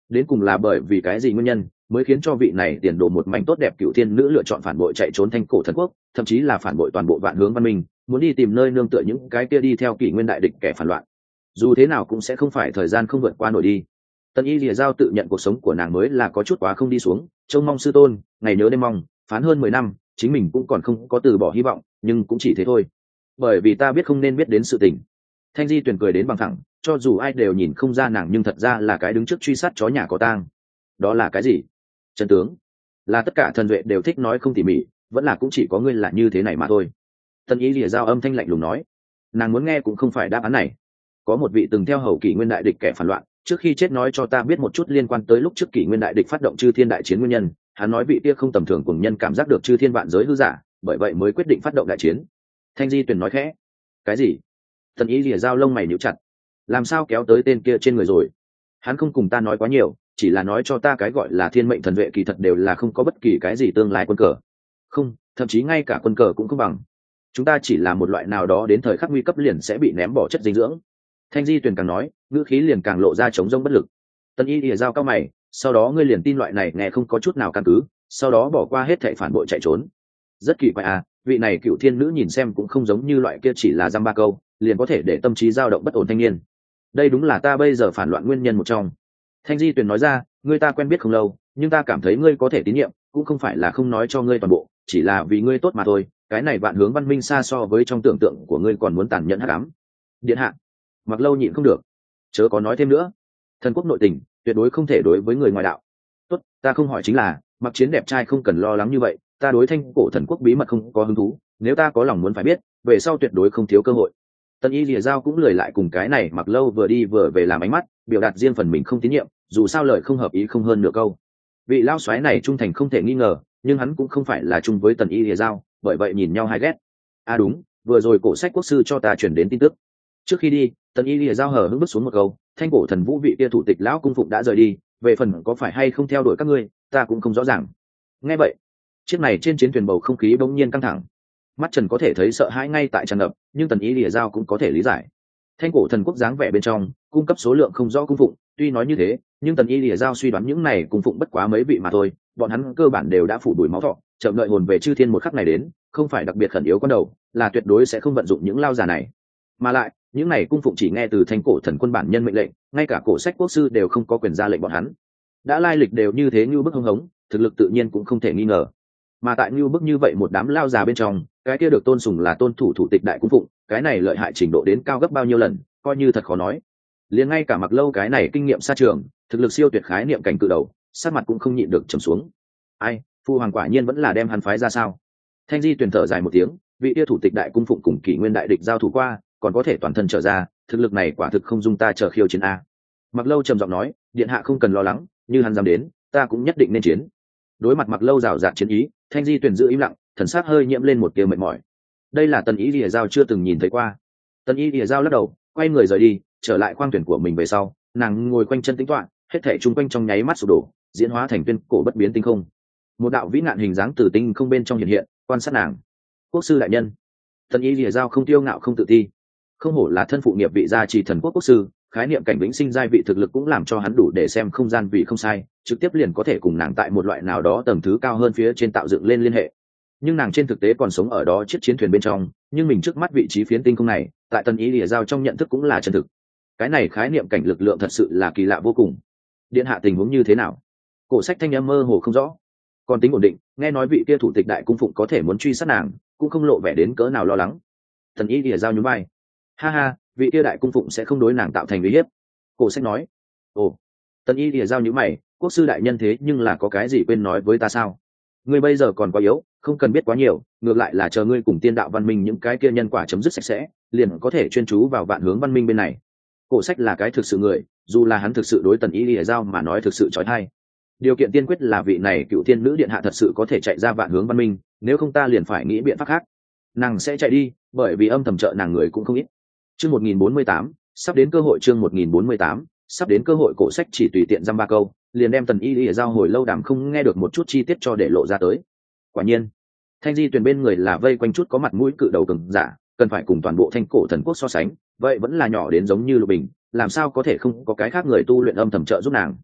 đến cùng là bởi vì cái gì nguyên nhân mới khiến cho vị này tiền đồ một mảnh tốt đẹp cựu thiên nữ lựa chọn phản bội chạy trốn thanh cổ thần quốc, thậm chí là phản bội toàn bộ vạn hướng văn minh, muốn đi tìm nơi nương tựa những cái kia đi theo kỷ nguyên đại địch kẻ phản loạn. Dù thế nào cũng sẽ không phải thời gian không vượt qua nổi đi. Tần Y Lìa Giao tự nhận cuộc sống của nàng mới là có chút quá không đi xuống, trông mong sư tôn, ngày nhớ đêm mong, phán hơn mười năm, chính mình cũng còn không có từ bỏ hy vọng, nhưng cũng chỉ thế thôi. Bởi vì ta biết không nên biết đến sự tình. Thanh Di Tuyền cười đến bằng thẳng, cho dù ai đều nhìn không ra nàng nhưng thật ra là cái đứng trước truy sát chó nhà có tang. Đó là cái gì? Chân tướng là tất cả thần vệ đều thích nói không tỉ mỉ, vẫn là cũng chỉ có ngươi là như thế này mà thôi. Tần Y Lìa Giao âm thanh lạnh lùng nói, nàng muốn nghe cũng không phải đáp án này. Có một vị từng theo hầu kỷ nguyên đại địch kẻ phản loạn, trước khi chết nói cho ta biết một chút liên quan tới lúc trước kỷ nguyên đại địch phát động chư thiên đại chiến nguyên nhân. Hắn nói vị kia không tầm thường cùng nhân cảm giác được chư thiên vạn giới hư giả, bởi vậy mới quyết định phát động đại chiến. Thanh Di Tuyền nói khẽ. Cái gì? Tần Y Lìa Giao lông mày nhíu chặt. Làm sao kéo tới tên kia trên người rồi? Hắn không cùng ta nói quá nhiều, chỉ là nói cho ta cái gọi là thiên mệnh thần vệ kỳ thật đều là không có bất kỳ cái gì tương lai quân cờ. Không, thậm chí ngay cả quân cờ cũng không bằng. Chúng ta chỉ là một loại nào đó đến thời khắc nguy cấp liền sẽ bị ném bỏ chất dinh dưỡng. Thanh Di Tuyền càng nói, ngữ khí liền càng lộ ra trống rỗng bất lực. Tần Y Lìa Giao cao mày, sau đó ngươi liền tin loại này nghe không có chút nào căn cứ, sau đó bỏ qua hết thảy phản bội chạy trốn. Rất kỳ quái à, vị này cựu thiên nữ nhìn xem cũng không giống như loại kia chỉ là dăm ba câu liền có thể để tâm trí dao động bất ổn thanh niên. Đây đúng là ta bây giờ phản loạn nguyên nhân một trong. Thanh Di Tuyền nói ra, ngươi ta quen biết không lâu, nhưng ta cảm thấy ngươi có thể tín nhiệm, cũng không phải là không nói cho ngươi toàn bộ, chỉ là vì ngươi tốt mà thôi. Cái này vạn hướng văn minh xa so với trong tưởng tượng của ngươi còn muốn tàn nhẫn hắc ám. Điện hạ, Mặc Lâu nhịn không được, chớ có nói thêm nữa. Thần quốc nội tình tuyệt đối không thể đối với người ngoài đạo. Tốt, ta không hỏi chính là, Mặc Chiến đẹp trai không cần lo lắng như vậy, ta đối thanh cổ thần quốc bí mật không có hứng thú, nếu ta có lòng muốn phải biết, về sau tuyệt đối không thiếu cơ hội. Tần Y Lìa Giao cũng lười lại cùng cái này Mặc Lâu vừa đi vừa về làm ánh mắt, biểu đạt riêng phần mình không tín nhiệm, dù sao lời không hợp ý không hơn nửa câu. Vị lao soái này trung thành không thể nghi ngờ, nhưng hắn cũng không phải là chung với Tần Y Lìa Giao, bởi vậy nhìn nhau hai ghét. À đúng, vừa rồi cổ sách quốc sư cho ta chuyển đến tin tức. Trước khi đi, Tần Y Lìa Giao hở hững bước xuống một câu, thanh cổ thần vũ vị kia thủ tịch lão cung phụng đã rời đi, về phần có phải hay không theo đuổi các ngươi, ta cũng không rõ ràng. Nghe vậy, chiếc này trên chiến thuyền bầu không khí bỗng nhiên căng thẳng, mắt Trần có thể thấy sợ hãi ngay tại tràn ngập, nhưng Tần Y Lìa Giao cũng có thể lý giải. Thanh cổ thần quốc dáng vẻ bên trong cung cấp số lượng không rõ cung phụng, tuy nói như thế, nhưng Tần Y Lìa Giao suy đoán những này cung phụng bất quá mấy vị mà thôi, bọn hắn cơ bản đều đã phủ đuổi máu thọ, chậm đợi hồn về chư thiên một khắc này đến, không phải đặc biệt khẩn yếu con đầu, là tuyệt đối sẽ không vận dụng những lao giả này. Mà lại, những này cung phụng chỉ nghe từ thanh cổ thần quân bản nhân mệnh lệnh, ngay cả cổ sách quốc sư đều không có quyền ra lệnh bọn hắn. Đã lai lịch đều như thế như bức hống hống, thực lực tự nhiên cũng không thể nghi ngờ. Mà tại như bức như vậy một đám lao già bên trong, cái kia được tôn sùng là tôn thủ thủ tịch đại cung phụng, cái này lợi hại trình độ đến cao gấp bao nhiêu lần, coi như thật khó nói. Liền ngay cả Mặc Lâu cái này kinh nghiệm xa trường, thực lực siêu tuyệt khái niệm cảnh cự đầu, sát mặt cũng không nhịn được trầm xuống. Ai, phu hoàng quả nhiên vẫn là đem hắn phái ra sao? Thanh Di Tuyền thở dài một tiếng, vị kia thủ tịch đại cung phụng cùng kỷ nguyên đại địch giao thủ qua, còn có thể toàn thân trở ra, thực lực này quả thực không dung ta chờ khiêu chiến a. Mặc Lâu trầm giọng nói, điện hạ không cần lo lắng, như hắn dám đến, ta cũng nhất định nên chiến. Đối mặt Mặc Lâu rào rạt chiến ý, Thanh Di Tuyền giữ im lặng, thần sắc hơi nhiễm lên một tia mệt mỏi. Đây là Tần Y Lìa Giao chưa từng nhìn thấy qua. Tần Y Lìa Giao lắc đầu, quay người rời đi, trở lại khoang thuyền của mình về sau, nàng ngồi quanh chân tĩnh tọa, hết thảy chung quanh trong nháy mắt sụp đổ, diễn hóa thành tuyên cổ bất biến tinh không. Một đạo vĩ nạn hình dáng từ tinh không bên trong hiện hiện, quan sát nàng. Quốc sư đại nhân. Tần Y Lìa Giao không tiêu ngạo không tự ti, không hổ là thân phụ nghiệp vị gia trì thần quốc quốc sư, khái niệm cảnh vĩnh sinh giai vị thực lực cũng làm cho hắn đủ để xem không gian vị không sai, trực tiếp liền có thể cùng nàng tại một loại nào đó tầng thứ cao hơn phía trên tạo dựng lên liên hệ. Nhưng nàng trên thực tế còn sống ở đó chiếc chiến thuyền bên trong, nhưng mình trước mắt vị trí phiến tinh không này, tại Tần Y Lìa Giao trong nhận thức cũng là chân thực. Cái này khái niệm cảnh lực lượng thật sự là kỳ lạ vô cùng. Điện hạ tình huống như thế nào? Cổ sách thanh âm mơ hồ không rõ. Còn tính ổn định, nghe nói vị kia thủ tịch đại cung phụng có thể muốn truy sát nàng, cũng không lộ vẻ đến cỡ nào lo lắng. Tần Y Lìa Giao nhún vai. Ha ha, vị kia đại cung phụng sẽ không đối nàng tạo thành uy hiếp. Cổ sách nói. Ồ. Tần Y Lìa Giao nhíu mày, quốc sư đại nhân thế nhưng là có cái gì quên nói với ta sao? Ngươi bây giờ còn quá yếu, không cần biết quá nhiều, ngược lại là chờ ngươi cùng tiên đạo văn minh những cái kia nhân quả chấm dứt sạch sẽ, liền có thể chuyên chú vào vạn hướng văn minh bên này. Cổ sách là cái thực sự người, dù là hắn thực sự đối Tần Y Lìa Giao mà nói thực sự chói tai. Điều kiện tiên quyết là vị này cựu thiên nữ điện hạ thật sự có thể chạy ra vạn hướng văn minh, nếu không ta liền phải nghĩ biện pháp khác. Nàng sẽ chạy đi, bởi vì âm thầm trợ nàng người cũng không ít. Chương một nghìn bốn mươi tám, sắp đến cơ hội. Chương một nghìn bốn mươi tám, sắp đến cơ hội. Cổ sách chỉ tùy tiện dăm ba câu, liền đem Tần Y Lìa Giao hồi lâu đàm không nghe được một chút chi tiết cho để lộ ra tới. Quả nhiên, Thanh Di Tuyền bên người là vây quanh chút có mặt mũi cự đầu cường giả, cần phải cùng toàn bộ thanh cổ thần quốc so sánh, vậy vẫn là nhỏ đến giống như Lục Bình, làm sao có thể không có cái khác người tu luyện âm thầm trợ giúp nàng.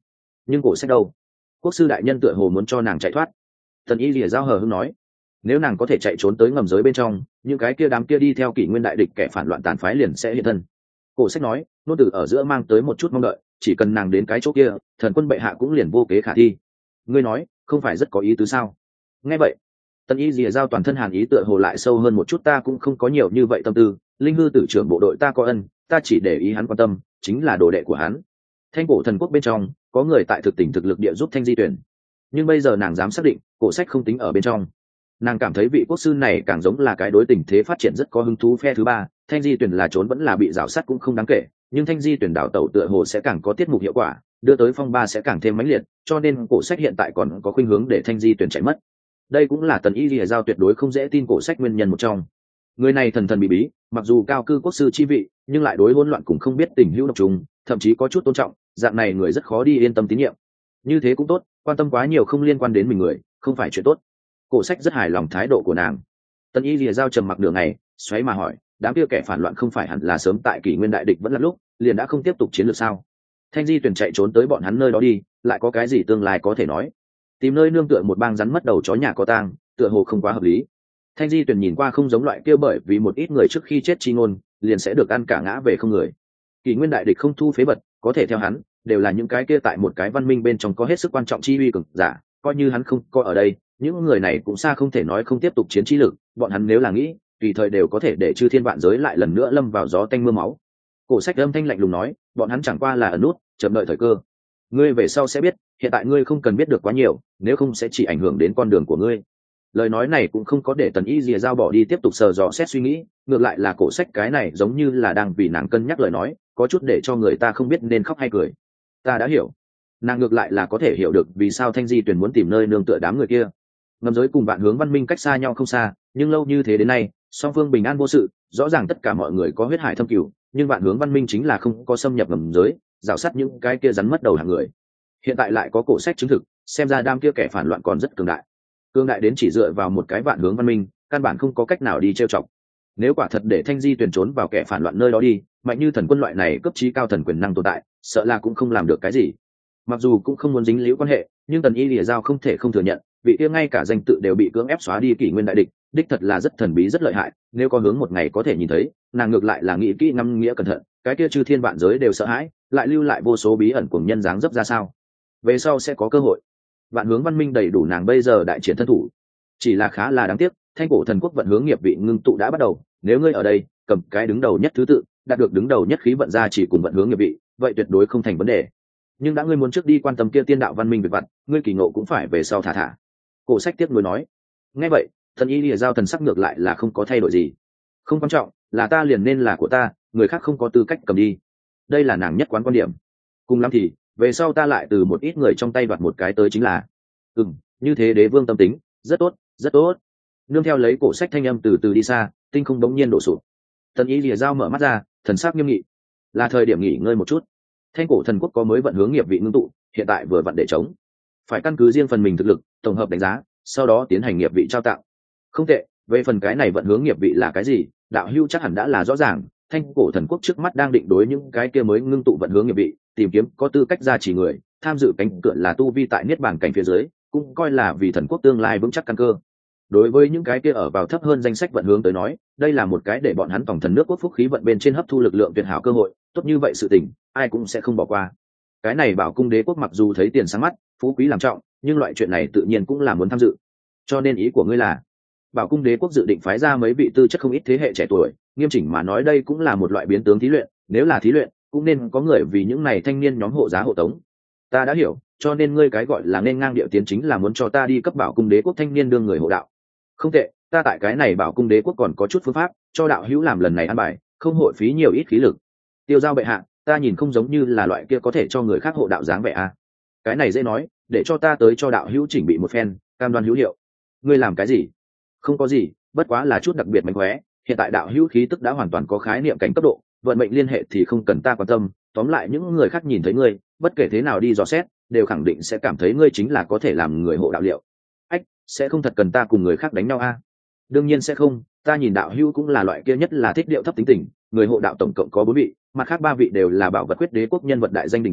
nhưng cổ sách đâu? Quốc sư đại nhân tựa hồ muốn cho nàng chạy thoát. Tần Y Lìa Giao hờ hững nói, nếu nàng có thể chạy trốn tới ngầm giới bên trong, những cái kia đám kia đi theo kỷ nguyên đại địch kẻ phản loạn tàn phái liền sẽ hiện thân. Cổ sách nói, nô từ ở giữa mang tới một chút mong đợi, chỉ cần nàng đến cái chỗ kia, thần quân bệ hạ cũng liền vô kế khả thi. Ngươi nói, không phải rất có ý tứ sao? Nghe vậy, Tần Y Lìa Giao toàn thân hàn ý tựa hồ lại sâu hơn một chút. Ta cũng không có nhiều như vậy tâm tư, linh hư tử trưởng bộ đội ta có ân, ta chỉ để ý hắn quan tâm, chính là đồ đệ của hắn. Thanh cổ thần quốc bên trong có người tại thực tình thực lực địa giúp Thanh Di Tuyển, nhưng bây giờ nàng dám xác định cổ sách không tính ở bên trong. Nàng cảm thấy vị quốc sư này càng giống là cái đối tình thế phát triển rất có hứng thú phe thứ ba. Thanh Di Tuyển là trốn vẫn là bị rào sát cũng không đáng kể, nhưng Thanh Di Tuyển đảo tẩu tựa hồ sẽ càng có tiết mục hiệu quả, đưa tới phong ba sẽ càng thêm mãnh liệt, cho nên cổ sách hiện tại còn có khuynh hướng để Thanh Di Tuyển chạy mất. Đây cũng là Tần Y Lìa Giao tuyệt đối không dễ tin cổ sách nguyên nhân một trong. Người này thần thần bí bí, mặc dù cao cư quốc sư chi vị, nhưng lại đối hỗn loạn cũng không biết tình hữu độc trùng, thậm chí có chút tôn trọng, dạng này người rất khó đi yên tâm tín nhiệm. Như thế cũng tốt, quan tâm quá nhiều không liên quan đến mình người, không phải chuyện tốt. Cổ sách rất hài lòng thái độ của nàng. Tần Y Lìa Giao trầm mặc nửa ngày, xoáy mà hỏi, đám kia kẻ phản loạn không phải hẳn là sớm tại kỷ nguyên đại địch vẫn là lúc liền đã không tiếp tục chiến lược sao? Thanh Di Tuyển chạy trốn tới bọn hắn nơi đó đi, lại có cái gì tương lai có thể nói? Tìm nơi nương tựa một bang rắn mất đầu chó nhà có tang, tựa hồ không quá hợp lý. Thanh Di Tuyển nhìn qua không giống loại kia bởi vì một ít người trước khi chết chi ngôn liền sẽ được ăn cả ngã về không người. Kỷ nguyên đại địch không thu phế vật, có thể theo hắn đều là những cái kia tại một cái văn minh bên trong có hết sức quan trọng chi uy cực giả, coi như hắn không có ở đây, những người này cũng xa không thể nói không tiếp tục chiến trí lực, bọn hắn nếu là nghĩ tùy thời đều có thể để chư thiên vạn giới lại lần nữa lâm vào gió tanh mưa máu. Cổ sách âm thanh lạnh lùng nói, bọn hắn chẳng qua là ẩn nút chậm đợi thời cơ. Ngươi về sau sẽ biết, hiện tại ngươi không cần biết được quá nhiều, nếu không sẽ chỉ ảnh hưởng đến con đường của ngươi. Lời nói này cũng không có để Tần Y Lìa Giao bỏ đi tiếp tục sờ dò xét suy nghĩ, ngược lại là cổ sách cái này giống như là đang vì nàng cân nhắc lời nói, có chút để cho người ta không biết nên khóc hay cười. Ta đã hiểu. Nàng ngược lại là có thể hiểu được vì sao Thanh Di Tuyển muốn tìm nơi nương tựa đám người kia. Ngầm giới cùng vạn hướng văn minh cách xa nhau không xa, nhưng lâu như thế đến nay, song phương bình an vô sự, rõ ràng tất cả mọi người có huyết hải thâm cửu, nhưng vạn hướng văn minh chính là không có xâm nhập ngầm giới, rào sát những cái kia rắn mất đầu hàng người. Hiện tại lại có cổ sách chứng thực, xem ra đám kia kẻ phản loạn còn rất cường đại. Cường đại đến chỉ dựa vào một cái vạn hướng văn minh, căn bản không có cách nào đi trêu chọc. Nếu quả thật để Thanh Di Tuyển trốn vào kẻ phản loạn nơi đó đi, mạnh như thần quân loại này cấp trí cao thần quyền năng tồn tại, sợ là cũng không làm được cái gì. Mặc dù cũng không muốn dính líu quan hệ, nhưng Tần Y Lìa Giao không thể không thừa nhận, vị kia ngay cả danh tự đều bị cưỡng ép xóa đi kỷ nguyên đại địch, đích thật là rất thần bí rất lợi hại. Nếu có hướng một ngày có thể nhìn thấy, nàng ngược lại là nghĩ kỹ ngắm nghĩa cẩn thận, cái kia chư thiên vạn giới đều sợ hãi, lại lưu lại vô số bí ẩn của nhân dáng dấp ra sao. Về sau sẽ có cơ hội. Vạn hướng văn minh đầy đủ nàng bây giờ đại triển thân thủ, chỉ là khá là đáng tiếc, thanh cổ thần quốc vận hướng nghiệp vị ngưng tụ đã bắt đầu. Nếu ngươi ở đây cầm cái đứng đầu nhất thứ tự, đạt được đứng đầu nhất khí vận ra chỉ cùng vận hướng nghiệp vị, vậy tuyệt đối không thành vấn đề. Nhưng đã ngươi muốn trước đi quan tâm kia tiên đạo văn minh về vật, ngươi kỳ ngộ cũng phải về sau thả thả. Cổ sách tiếp nối nói. Nghe vậy, Thần Y Lìa Giao thần sắc ngược lại là không có thay đổi gì. Không quan trọng, là ta liền nên là của ta, người khác không có tư cách cầm đi. Đây là nàng nhất quán quan điểm. Cùng lắm thì về sau ta lại từ một ít người trong tay đoạt một cái tới chính là. Ừm, như thế đế vương tâm tính, rất tốt, rất tốt. Nương theo lấy cổ sách thanh âm từ từ đi xa, tinh không bỗng nhiên đổ sụp. Thần Y Lìa Giao mở mắt ra, thần sắc nghiêm nghị. Là thời điểm nghỉ ngơi một chút. Thanh cổ thần quốc có mới vận hướng nghiệp vị ngưng tụ, hiện tại vừa vận để chống, phải căn cứ riêng phần mình thực lực tổng hợp đánh giá, sau đó tiến hành nghiệp vị trao tặng. Không tệ. Về phần cái này vận hướng nghiệp vị là cái gì, đạo hưu chắc hẳn đã là rõ ràng. Thanh cổ thần quốc trước mắt đang định đối những cái kia mới ngưng tụ vận hướng nghiệp vị, tìm kiếm có tư cách gia trì người, tham dự cánh cửa là tu vi tại niết bàn cảnh phía dưới, cũng coi là vì thần quốc tương lai vững chắc căn cơ. Đối với những cái kia ở vào thấp hơn danh sách vận hướng tới nói, đây là một cái để bọn hắn tổng thần nước quốc phúc khí vận bên trên hấp thu lực lượng tuyệt hảo cơ hội, tốt như vậy sự tình, ai cũng sẽ không bỏ qua. Cái này bảo cung đế quốc mặc dù thấy tiền sáng mắt, phú quý làm trọng, nhưng loại chuyện này tự nhiên cũng là muốn tham dự. Cho nên ý của ngươi là, bảo cung đế quốc dự định phái ra mấy vị tư chất không ít thế hệ trẻ tuổi, nghiêm chỉnh mà nói đây cũng là một loại biến tướng thí luyện, nếu là thí luyện, cũng nên có người vì những này thanh niên nhóm hộ giá hộ tống. Ta đã hiểu, cho nên ngươi cái gọi là nên ngang điệu tiến chính là muốn cho ta đi cấp bảo cung đế quốc thanh niên đương người hộ đạo. Không tệ, ta tại cái này bảo cung đế quốc còn có chút phương pháp, cho đạo hữu làm lần này ăn bài, không hội phí nhiều ít khí lực. Tiêu Giao bệ hạ, ta nhìn không giống như là loại kia có thể cho người khác hộ đạo dáng vẻ a. Cái này dễ nói, để cho ta tới cho đạo hữu chỉnh bị một phen, cam đoan hữu hiệu. Ngươi làm cái gì? Không có gì, bất quá là chút đặc biệt mánh khóe. Hiện tại đạo hữu khí tức đã hoàn toàn có khái niệm cảnh cấp độ, vận mệnh liên hệ thì không cần ta quan tâm. Tóm lại những người khác nhìn thấy ngươi, bất kể thế nào đi dò xét, đều khẳng định sẽ cảm thấy ngươi chính là có thể làm người hộ đạo liệu. Ách, sẽ không thật cần ta cùng người khác đánh nhau a? Đương nhiên sẽ không, ta nhìn đạo hữu cũng là loại kia nhất là thích điệu thấp tính tình, người hộ đạo tổng cộng có bốn vị, mặt khác ba vị đều là bảo vật quyết đế quốc nhân vật đại danh đình đình,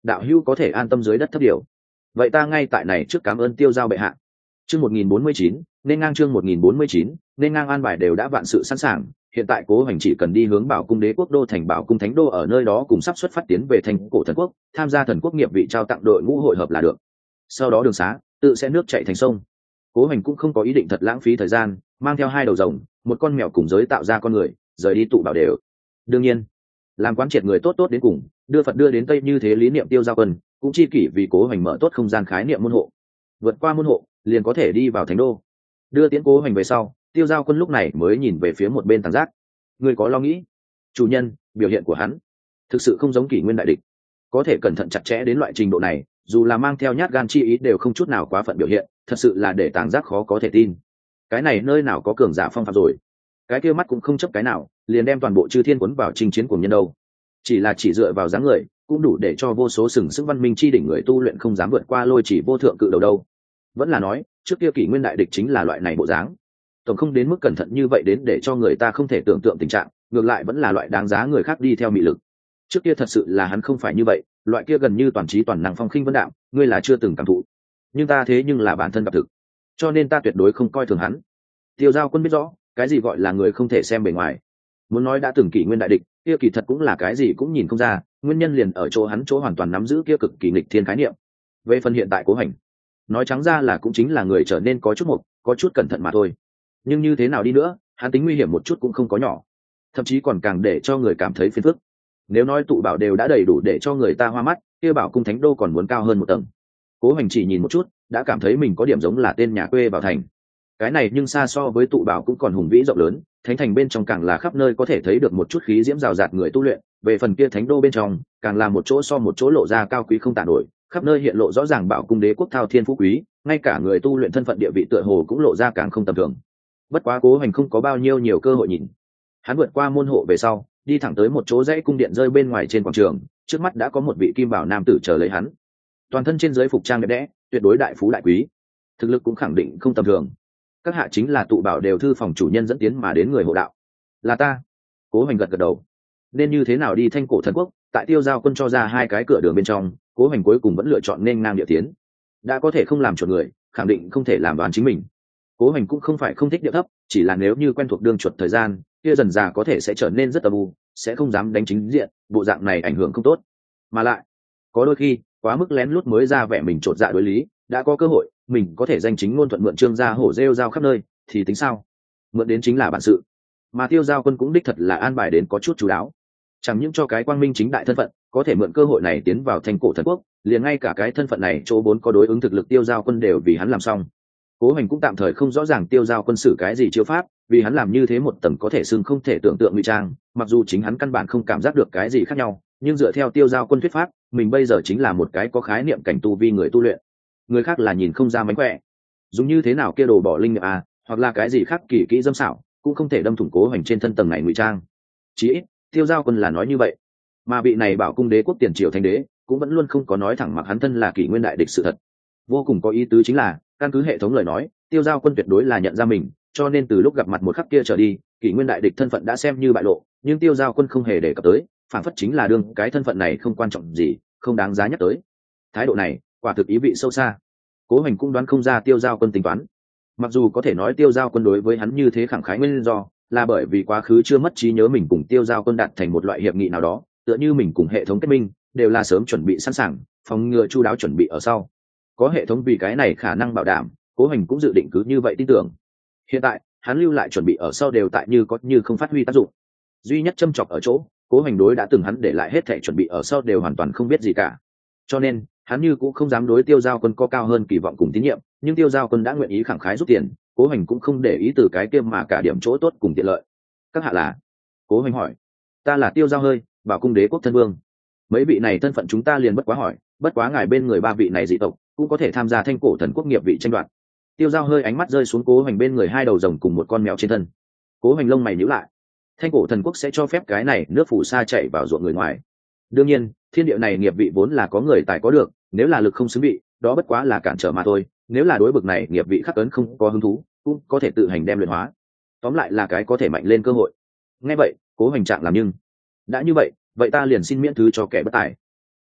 đạo hữu có thể an tâm dưới đất thấp điều. Vậy ta ngay tại này trước cảm ơn Tiêu giao bệ hạ. Chương một nghìn bốn mươi chín, nên ngang chương một nghìn bốn mươi chín, nên ngang an bài đều đã vạn sự sẵn sàng, hiện tại Cố Hoành chỉ cần đi hướng Bảo Cung Đế quốc đô thành Bảo Cung Thánh đô ở nơi đó cùng sắp xuất phát tiến về thành cổ thần quốc, tham gia thần quốc nghiệp vị trao tặng đội ngũ hội hợp là được. Sau đó đường xá, tự sẽ nước chảy thành sông. Cố Hoành cũng không có ý định thật lãng phí thời gian, mang theo hai đầu rồng, một con mèo cùng giới tạo ra con người, rời đi tụ bảo đều. Đương nhiên, làm quán triệt người tốt tốt đến cùng, đưa Phật đưa đến Tây như thế lý niệm Tiêu giao quân, cũng chi kỷ vì Cố Hoành mở tốt không gian khái niệm môn hộ. Vượt qua môn hộ, liền có thể đi vào thánh đô. Đưa tiến Cố Hoành về sau, Tiêu giao quân lúc này mới nhìn về phía một bên Tàng Giác. Người có lo nghĩ? Chủ nhân, biểu hiện của hắn thực sự không giống Kỷ Nguyên đại địch, có thể cẩn thận chặt chẽ đến loại trình độ này, dù là mang theo nhát gan chi ý đều không chút nào quá phận biểu hiện, thật sự là để Tàng Giác khó có thể tin. Cái này nơi nào có cường giả phong phạm rồi? Cái kia mắt cũng không chấp cái nào, liền đem toàn bộ chư thiên cuốn vào chinh chiến của nhân đâu. Chỉ là chỉ dựa vào dáng người, cũng đủ để cho vô số sừng sức văn minh chi đỉnh người tu luyện không dám vượt qua lôi chỉ vô thượng cự đầu đâu. Vẫn là nói, trước kia Kỷ Nguyên đại địch chính là loại này bộ dáng. Tổng không đến mức cẩn thận như vậy đến để cho người ta không thể tưởng tượng tình trạng, ngược lại vẫn là loại đáng giá người khác đi theo mị lực. Trước kia thật sự là hắn không phải như vậy, loại kia gần như toàn trí toàn năng phong khinh vân đạm, ngươi là chưa từng cảm thụ. Nhưng ta thế nhưng là bản thân gặp thực, cho nên ta tuyệt đối không coi thường hắn. Tiêu giao quân biết rõ, cái gì gọi là người không thể xem bề ngoài. Muốn nói đã từng Kỷ Nguyên đại địch, kia kỳ thật cũng là cái gì cũng nhìn không ra, nguyên nhân liền ở chỗ hắn chỗ hoàn toàn nắm giữ kia cực kỳ nghịch thiên khái niệm. Về phần hiện tại Cố Hành, nói trắng ra là cũng chính là người trở nên có chút mục, có chút cẩn thận mà thôi. Nhưng như thế nào đi nữa, hắn tính nguy hiểm một chút cũng không có nhỏ, thậm chí còn càng để cho người cảm thấy phiền phức. Nếu nói tụ bảo đều đã đầy đủ để cho người ta hoa mắt, kia Bảo Cung Thánh đô còn muốn cao hơn một tầng. Cố Hành chỉ nhìn một chút, đã cảm thấy mình có điểm giống là tên nhà quê Bảo Thành. Cái này nhưng xa so với tụ bảo cũng còn hùng vĩ rộng lớn, thánh thành bên trong càng là khắp nơi có thể thấy được một chút khí diễm rào rạt người tu luyện, về phần kia thánh đô bên trong càng là một chỗ so một chỗ lộ ra cao quý không tả nổi, khắp nơi hiện lộ rõ ràng Bảo Cung đế quốc thao thiên phú quý, ngay cả người tu luyện thân phận địa vị tựa hồ cũng lộ ra càng không tầm thường. Bất quá Cố Hành không có bao nhiêu nhiều cơ hội nhìn, hắn vượt qua môn hộ về sau, đi thẳng tới một chỗ dãy cung điện rơi bên ngoài trên quảng trường, trước mắt đã có một vị kim bảo nam tử chờ lấy hắn, toàn thân trên dưới phục trang đẹp đẽ, tuyệt đối đại phú đại quý, thực lực cũng khẳng định không tầm thường. Các hạ chính là tụ bảo đều thư phòng chủ nhân dẫn tiến mà đến người hộ đạo. Là ta. Cố Hành gật gật đầu. Nên như thế nào đi thanh cổ thần quốc, tại Tiêu giao quân cho ra hai cái cửa đường bên trong, Cố Hành cuối cùng vẫn lựa chọn nên ngang địa tiến. Đã có thể không làm chuột người, khẳng định không thể làm đoán chính mình. Cố Hành cũng không phải không thích địa thấp, chỉ là nếu như quen thuộc đường chuột thời gian, kia dần dà có thể sẽ trở nên rất âm u, sẽ không dám đánh chính diện, bộ dạng này ảnh hưởng không tốt. Mà lại, có đôi khi, quá mức lén lút mới ra vẻ mình trột dạ đối lý, đã có cơ hội mình có thể danh chính ngôn thuận mượn trương gia hổ rêu rao khắp nơi thì tính sao? Mượn đến chính là bản sự. Mà Tiêu giao quân cũng đích thật là an bài đến có chút chú đáo, chẳng những cho cái quang minh chính đại thân phận có thể mượn cơ hội này tiến vào thành cổ thần quốc, liền ngay cả cái thân phận này chỗ bốn có đối ứng thực lực Tiêu giao quân đều vì hắn làm xong. Cố Hành cũng tạm thời không rõ ràng Tiêu giao quân xử cái gì chiêu pháp, vì hắn làm như thế một tầng có thể xưng không thể tưởng tượng ngụy trang, mặc dù chính hắn căn bản không cảm giác được cái gì khác nhau, nhưng dựa theo Tiêu giao quân thuyết pháp, mình bây giờ chính là một cái có khái niệm cảnh tu vi người tu luyện, người khác là nhìn không ra mánh khỏe, dùng như thế nào kia đồ bỏ linh nghiệm à, hoặc là cái gì khác kỳ kỹ dâm xảo, cũng không thể đâm thủng Cố Hành trên thân tầng này ngụy trang. Chí ít Tiêu giao quân là nói như vậy, mà vị này Bảo Cung đế quốc tiền triều thánh đế cũng vẫn luôn không có nói thẳng mặc hắn thân là Kỷ Nguyên đại địch sự thật. Vô cùng có ý tứ chính là, căn cứ hệ thống lời nói, Tiêu giao quân tuyệt đối là nhận ra mình, cho nên từ lúc gặp mặt một khắc kia trở đi, Kỷ Nguyên đại địch thân phận đã xem như bại lộ, nhưng Tiêu giao quân không hề đề cập tới, phản phất chính là đương cái thân phận này không quan trọng gì, không đáng giá nhắc tới. Thái độ này quả thực ý vị sâu xa. Cố Hành cũng đoán không ra Tiêu giao quân tính toán, mặc dù có thể nói Tiêu giao quân đối với hắn như thế khẳng khái nguyên do là bởi vì quá khứ chưa mất trí nhớ mình cùng Tiêu giao quân đạt thành một loại hiệp nghị nào đó, tựa như mình cùng hệ thống kết minh đều là sớm chuẩn bị sẵn sàng, phòng ngừa chu đáo chuẩn bị ở sau. Có hệ thống vì cái này khả năng bảo đảm, Cố Hành cũng dự định cứ như vậy tin tưởng. Hiện tại hắn lưu lại chuẩn bị ở sau đều tại như có như không phát huy tác dụng. Duy nhất châm chọc ở chỗ, Cố Hành đối đã từng hắn để lại hết thảy chuẩn bị ở sau đều hoàn toàn không biết gì cả, cho nên hắn như cũng không dám đối Tiêu giao quân có cao hơn kỳ vọng cùng tín nhiệm. Nhưng Tiêu giao quân đã nguyện ý khẳng khái rút tiền, Cố Hành cũng không để ý từ cái kia mà cả điểm chỗ tốt cùng tiện lợi. Các hạ là? Cố Hành hỏi. Ta là Tiêu giao hơi, Bảo Cung đế quốc thân vương. Mấy vị này thân phận chúng ta liền bất quá hỏi, bất quá ngài bên người ba vị này dị tộc cũng có thể tham gia thanh cổ thần quốc nghiệp vị tranh đoạt. Tiêu giao hơi ánh mắt rơi xuống Cố Hành bên người hai đầu rồng cùng một con mèo trên thân. Cố Hành lông mày nhíu lại. Thanh cổ thần quốc sẽ cho phép cái này nước phù sa chạy vào ruộng người ngoài? Đương nhiên, thiên địa này nghiệp vị vốn là có người tài có được, nếu là lực không xứng vị, đó bất quá là cản trở mà thôi. Nếu là đối bực này nghiệp vị khắc ấn không có hứng thú, cũng có thể tự hành đem luyện hóa. Tóm lại là cái có thể mạnh lên cơ hội. Nghe vậy, Cố Hành trạng làm nhưng đã như vậy, vậy ta liền xin miễn thứ cho kẻ bất tài.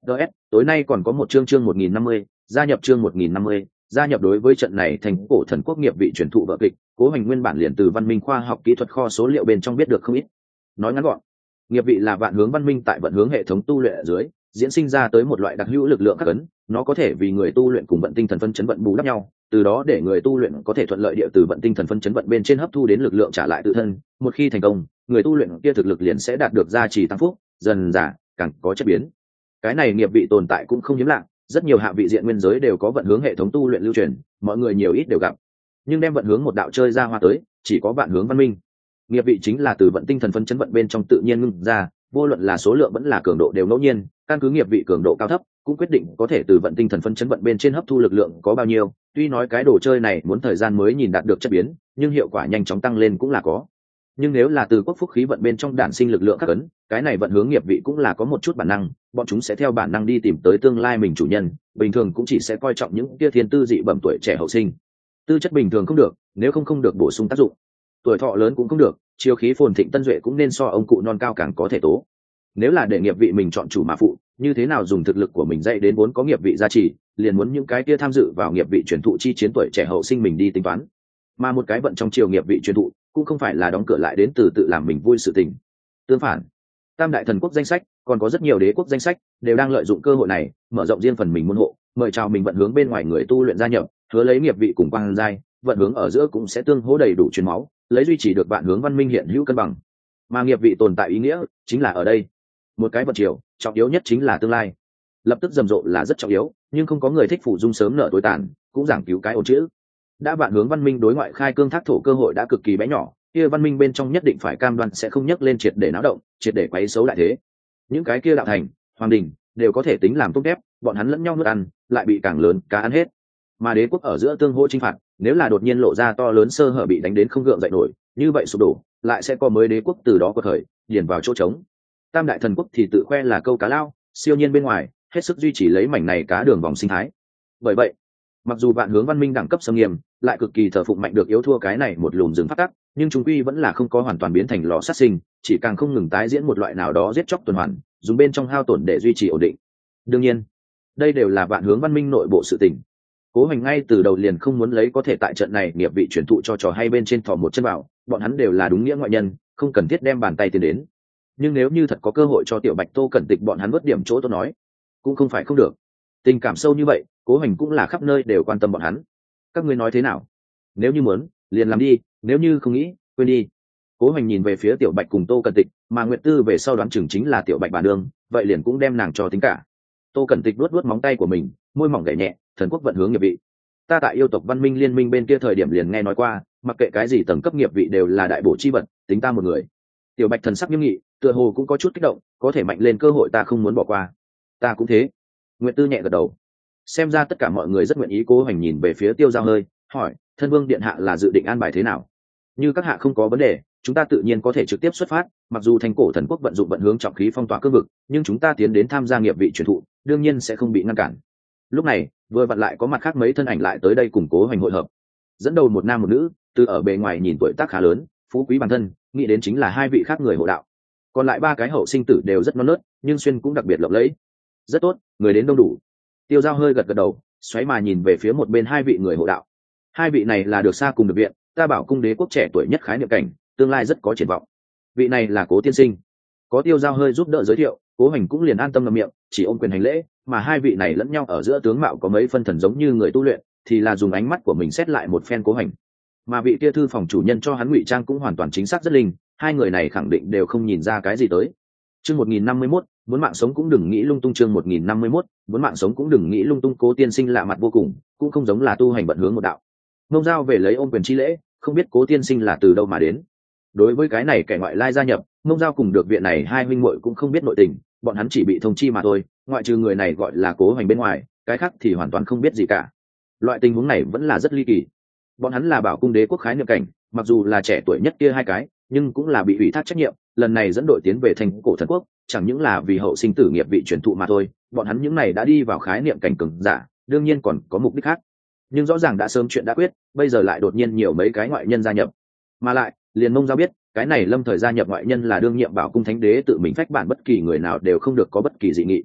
ts tối nay còn có một chương chương một nghìn năm mươi gia nhập chương một nghìn năm mươi gia nhập. Đối với trận này thành cổ thần quốc nghiệp vị truyền thụ vở kịch, Cố Hoành nguyên bản liền từ văn minh khoa học kỹ thuật kho số liệu bên trong biết được không ít. Nói ngắn gọn, nghiệp vị là vạn hướng văn minh tại vận hướng hệ thống tu luyện ở dưới diễn sinh ra tới một loại đặc hữu lực lượng khắc ấn, nó có thể vì người tu luyện cùng vận tinh thần phân chấn vận bù đắp nhau, từ đó để người tu luyện có thể thuận lợi địa từ vận tinh thần phân chấn vận bên trên hấp thu đến lực lượng trả lại tự thân. Một khi thành công, người tu luyện kia thực lực liền sẽ đạt được gia trì tăng phúc, dần dà càng có chất biến. Cái này nghiệp vị tồn tại cũng không hiếm lạ, rất nhiều hạ vị diện nguyên giới đều có vận hướng hệ thống tu luyện lưu truyền, mọi người nhiều ít đều gặp. Nhưng đem vận hướng một đạo chơi ra hoa tới, chỉ có vạn hướng văn minh. Nghiệp vị chính là từ vận tinh thần phân chấn vận bên trong tự nhiên ngưng ra, vô luận là số lượng vẫn là cường độ đều ngẫu nhiên, căn cứ nghiệp vị cường độ cao thấp cũng quyết định có thể từ vận tinh thần phân chấn vận bên trên hấp thu lực lượng có bao nhiêu. Tuy nói cái đồ chơi này muốn thời gian mới nhìn đạt được chất biến, nhưng hiệu quả nhanh chóng tăng lên cũng là có. Nhưng nếu là từ quốc phúc khí vận bên trong đản sinh lực lượng khắc ấn, cái này vận hướng nghiệp vị cũng là có một chút bản năng, bọn chúng sẽ theo bản năng đi tìm tới tương lai mình chủ nhân, bình thường cũng chỉ sẽ coi trọng những kia thiên tư dị bẩm tuổi trẻ hậu sinh. Tư chất bình thường không được, nếu không không được bổ sung tác dụng. Tuổi thọ lớn cũng không được, chiêu khí phồn thịnh tân duệ cũng nên so ông cụ non cao càng có thể tố. Nếu là để nghiệp vị mình chọn chủ mà phụ, như thế nào dùng thực lực của mình dạy đến vốn có nghiệp vị gia trì, liền muốn những cái kia tham dự vào nghiệp vị truyền thụ chi chiến tuổi trẻ hậu sinh mình đi tính toán. Mà một cái vận trong chiều nghiệp vị truyền thụ cũng không phải là đóng cửa lại đến từ tự làm mình vui sự tình. Tương phản, tam đại thần quốc danh sách còn có rất nhiều đế quốc danh sách đều đang lợi dụng cơ hội này mở rộng riêng phần mình môn hộ, mời chào mình vận hướng bên ngoài người tu luyện gia nhập, hứa lấy nghiệp vị cùng quang giai vận hướng ở giữa cũng sẽ tương hỗ đầy đủ truyền máu, lấy duy trì được vạn hướng văn minh hiện hữu cân bằng. Mà nghiệp vị tồn tại ý nghĩa chính là ở đây, một cái vận chiều trọng yếu nhất chính là tương lai. Lập tức rầm rộ là rất trọng yếu, nhưng không có người thích phủ dung sớm nở tối tàn, cũng giảng cứu cái ổn chữ. Đã vạn hướng văn minh đối ngoại khai cương thác thổ cơ hội đã cực kỳ bé nhỏ, kia văn minh bên trong nhất định phải cam đoan sẽ không nhấc lên triệt để náo động, triệt để quấy xấu lại thế. Những cái kia đạo thành hoàng đình đều có thể tính làm tốt đẹp, bọn hắn lẫn nhau nuốt ăn, lại bị càng lớn cá ăn hết. Mà đế quốc ở giữa tương hỗ chinh phạt, nếu là đột nhiên lộ ra to lớn sơ hở bị đánh đến không gượng dậy nổi, như vậy sụp đổ, lại sẽ có mới đế quốc từ đó có thời điền vào chỗ trống. Tam đại thần quốc thì tự khoe là câu cá lao, siêu nhiên bên ngoài, hết sức duy trì lấy mảnh này cá đường vòng sinh thái. Bởi vậy, mặc dù vạn hướng văn minh đẳng cấp sâm nghiêm, lại cực kỳ thờ phụng mạnh được yếu thua cái này một lùm rừng phát tắc, nhưng chúng quy vẫn là không có hoàn toàn biến thành lò sát sinh, chỉ càng không ngừng tái diễn một loại nào đó giết chóc tuần hoàn, dùng bên trong hao tổn để duy trì ổn định. Đương nhiên, đây đều là vạn hướng văn minh nội bộ sự tình. Cố Hoành ngay từ đầu liền không muốn lấy có thể tại trận này nghiệp vị truyền thụ cho trò hay bên trên thò một chân vào, bọn hắn đều là đúng nghĩa ngoại nhân, không cần thiết đem bàn tay tiến đến. Nhưng nếu như thật có cơ hội cho tiểu Bạch Tô Cẩn Tịch bọn hắn vớt điểm chỗ tôi nói, cũng không phải không được. Tình cảm sâu như vậy, Cố Hoành cũng là khắp nơi đều quan tâm bọn hắn. Các ngươi nói thế nào? Nếu như muốn, liền làm đi, nếu như không nghĩ, quên đi. Cố Hoành nhìn về phía tiểu Bạch cùng Tô Cẩn Tịch, mà Nguyệt Tư về sau đoán chừng chính là tiểu Bạch bà nương, vậy liền cũng đem nàng cho tính cả. Tô Cẩn Tịch luốt luốt móng tay của mình, môi mỏng gảy nhẹ, thần quốc vận hướng nghiệp vị. Ta tại yêu tộc văn minh liên minh bên kia thời điểm liền nghe nói qua, mặc kệ cái gì tầng cấp nghiệp vị đều là đại bổ chi vật, tính ta một người. Tiểu Bạch thần sắc nghiêm nghị, tựa hồ cũng có chút kích động, có thể mạnh lên cơ hội ta không muốn bỏ qua. Ta cũng thế. Nguyệt Tư nhẹ gật đầu. Xem ra tất cả mọi người rất nguyện ý. Cố Hoành nhìn về phía Tiêu Giao hơi, hỏi, thân vương điện hạ là dự định an bài thế nào? Như các hạ không có vấn đề, chúng ta tự nhiên có thể trực tiếp xuất phát, mặc dù thành cổ thần quốc vận dụng vận hướng trọng khí phong tỏa cương vực, nhưng chúng ta tiến đến tham gia nghiệp vị truyền thụ, đương nhiên sẽ không bị ngăn cản. Lúc này, vừa vặn lại có mặt khác mấy thân ảnh lại tới đây cùng Cố Hoành hội hợp. Dẫn đầu một nam một nữ, từ ở bề ngoài nhìn tuổi tác khá lớn, phú quý bản thân, nghĩ đến chính là hai vị khác người hộ đạo. Còn lại ba cái hậu sinh tử đều rất non nớt, nhưng xuyên cũng đặc biệt lộng lẫy. Rất tốt, người đến đông đủ. Tiêu Giao hơi gật gật đầu, xoáy mà nhìn về phía một bên hai vị người hộ đạo. Hai vị này là được xa cùng được viện, ta bảo cung đế quốc trẻ tuổi nhất khái niệm cảnh, tương lai rất có triển vọng. Vị này là Cố tiên sinh. Có Tiêu Giao hơi giúp đỡ giới thiệu, Cố Hoành cũng liền an tâm ngậm miệng, chỉ ôm quyền hành lễ. Mà hai vị này lẫn nhau ở giữa tướng mạo có mấy phân thần giống như người tu luyện, thì là dùng ánh mắt của mình xét lại một phen Cố Hoành. Mà vị kia thư phòng chủ nhân cho hắn ngụy trang cũng hoàn toàn chính xác rất linh, hai người này khẳng định đều không nhìn ra cái gì tới. Chương một nghìn năm mươi mốt, muốn mạng sống cũng đừng nghĩ lung tung. Chương một nghìn năm mươi mốt, muốn mạng sống cũng đừng nghĩ lung tung. Cố tiên sinh lạ mặt vô cùng, cũng không giống là tu hành vận hướng một đạo. Mông Giao về lấy ôm quyền chi lễ, không biết Cố tiên sinh là từ đâu mà đến. Đối với cái này kẻ ngoại lai gia nhập, Mông Giao cùng được viện này hai huynh muội cũng không biết nội tình, bọn hắn chỉ bị thông chi mà thôi, ngoại trừ người này gọi là Cố Hoành bên ngoài, cái khác thì hoàn toàn không biết gì cả. Loại tình huống này vẫn là rất ly kỳ. Bọn hắn là bảo cung đế quốc khái niệm cảnh, mặc dù là trẻ tuổi nhất kia hai cái, nhưng cũng là bị ủy thác trách nhiệm, lần này dẫn đội tiến về thành cổ thần quốc, chẳng những là vì hậu sinh tử nghiệp vị truyền thụ mà thôi, bọn hắn những này đã đi vào khái niệm cảnh cường giả, đương nhiên còn có mục đích khác. Nhưng rõ ràng đã sớm chuyện đã quyết, bây giờ lại đột nhiên nhiều mấy cái ngoại nhân gia nhập. Mà lại, liền Mông Giao biết, cái này lâm thời gia nhập ngoại nhân là đương nhiệm bảo cung thánh đế tự mình phách bản, bất kỳ người nào đều không được có bất kỳ dị nghị.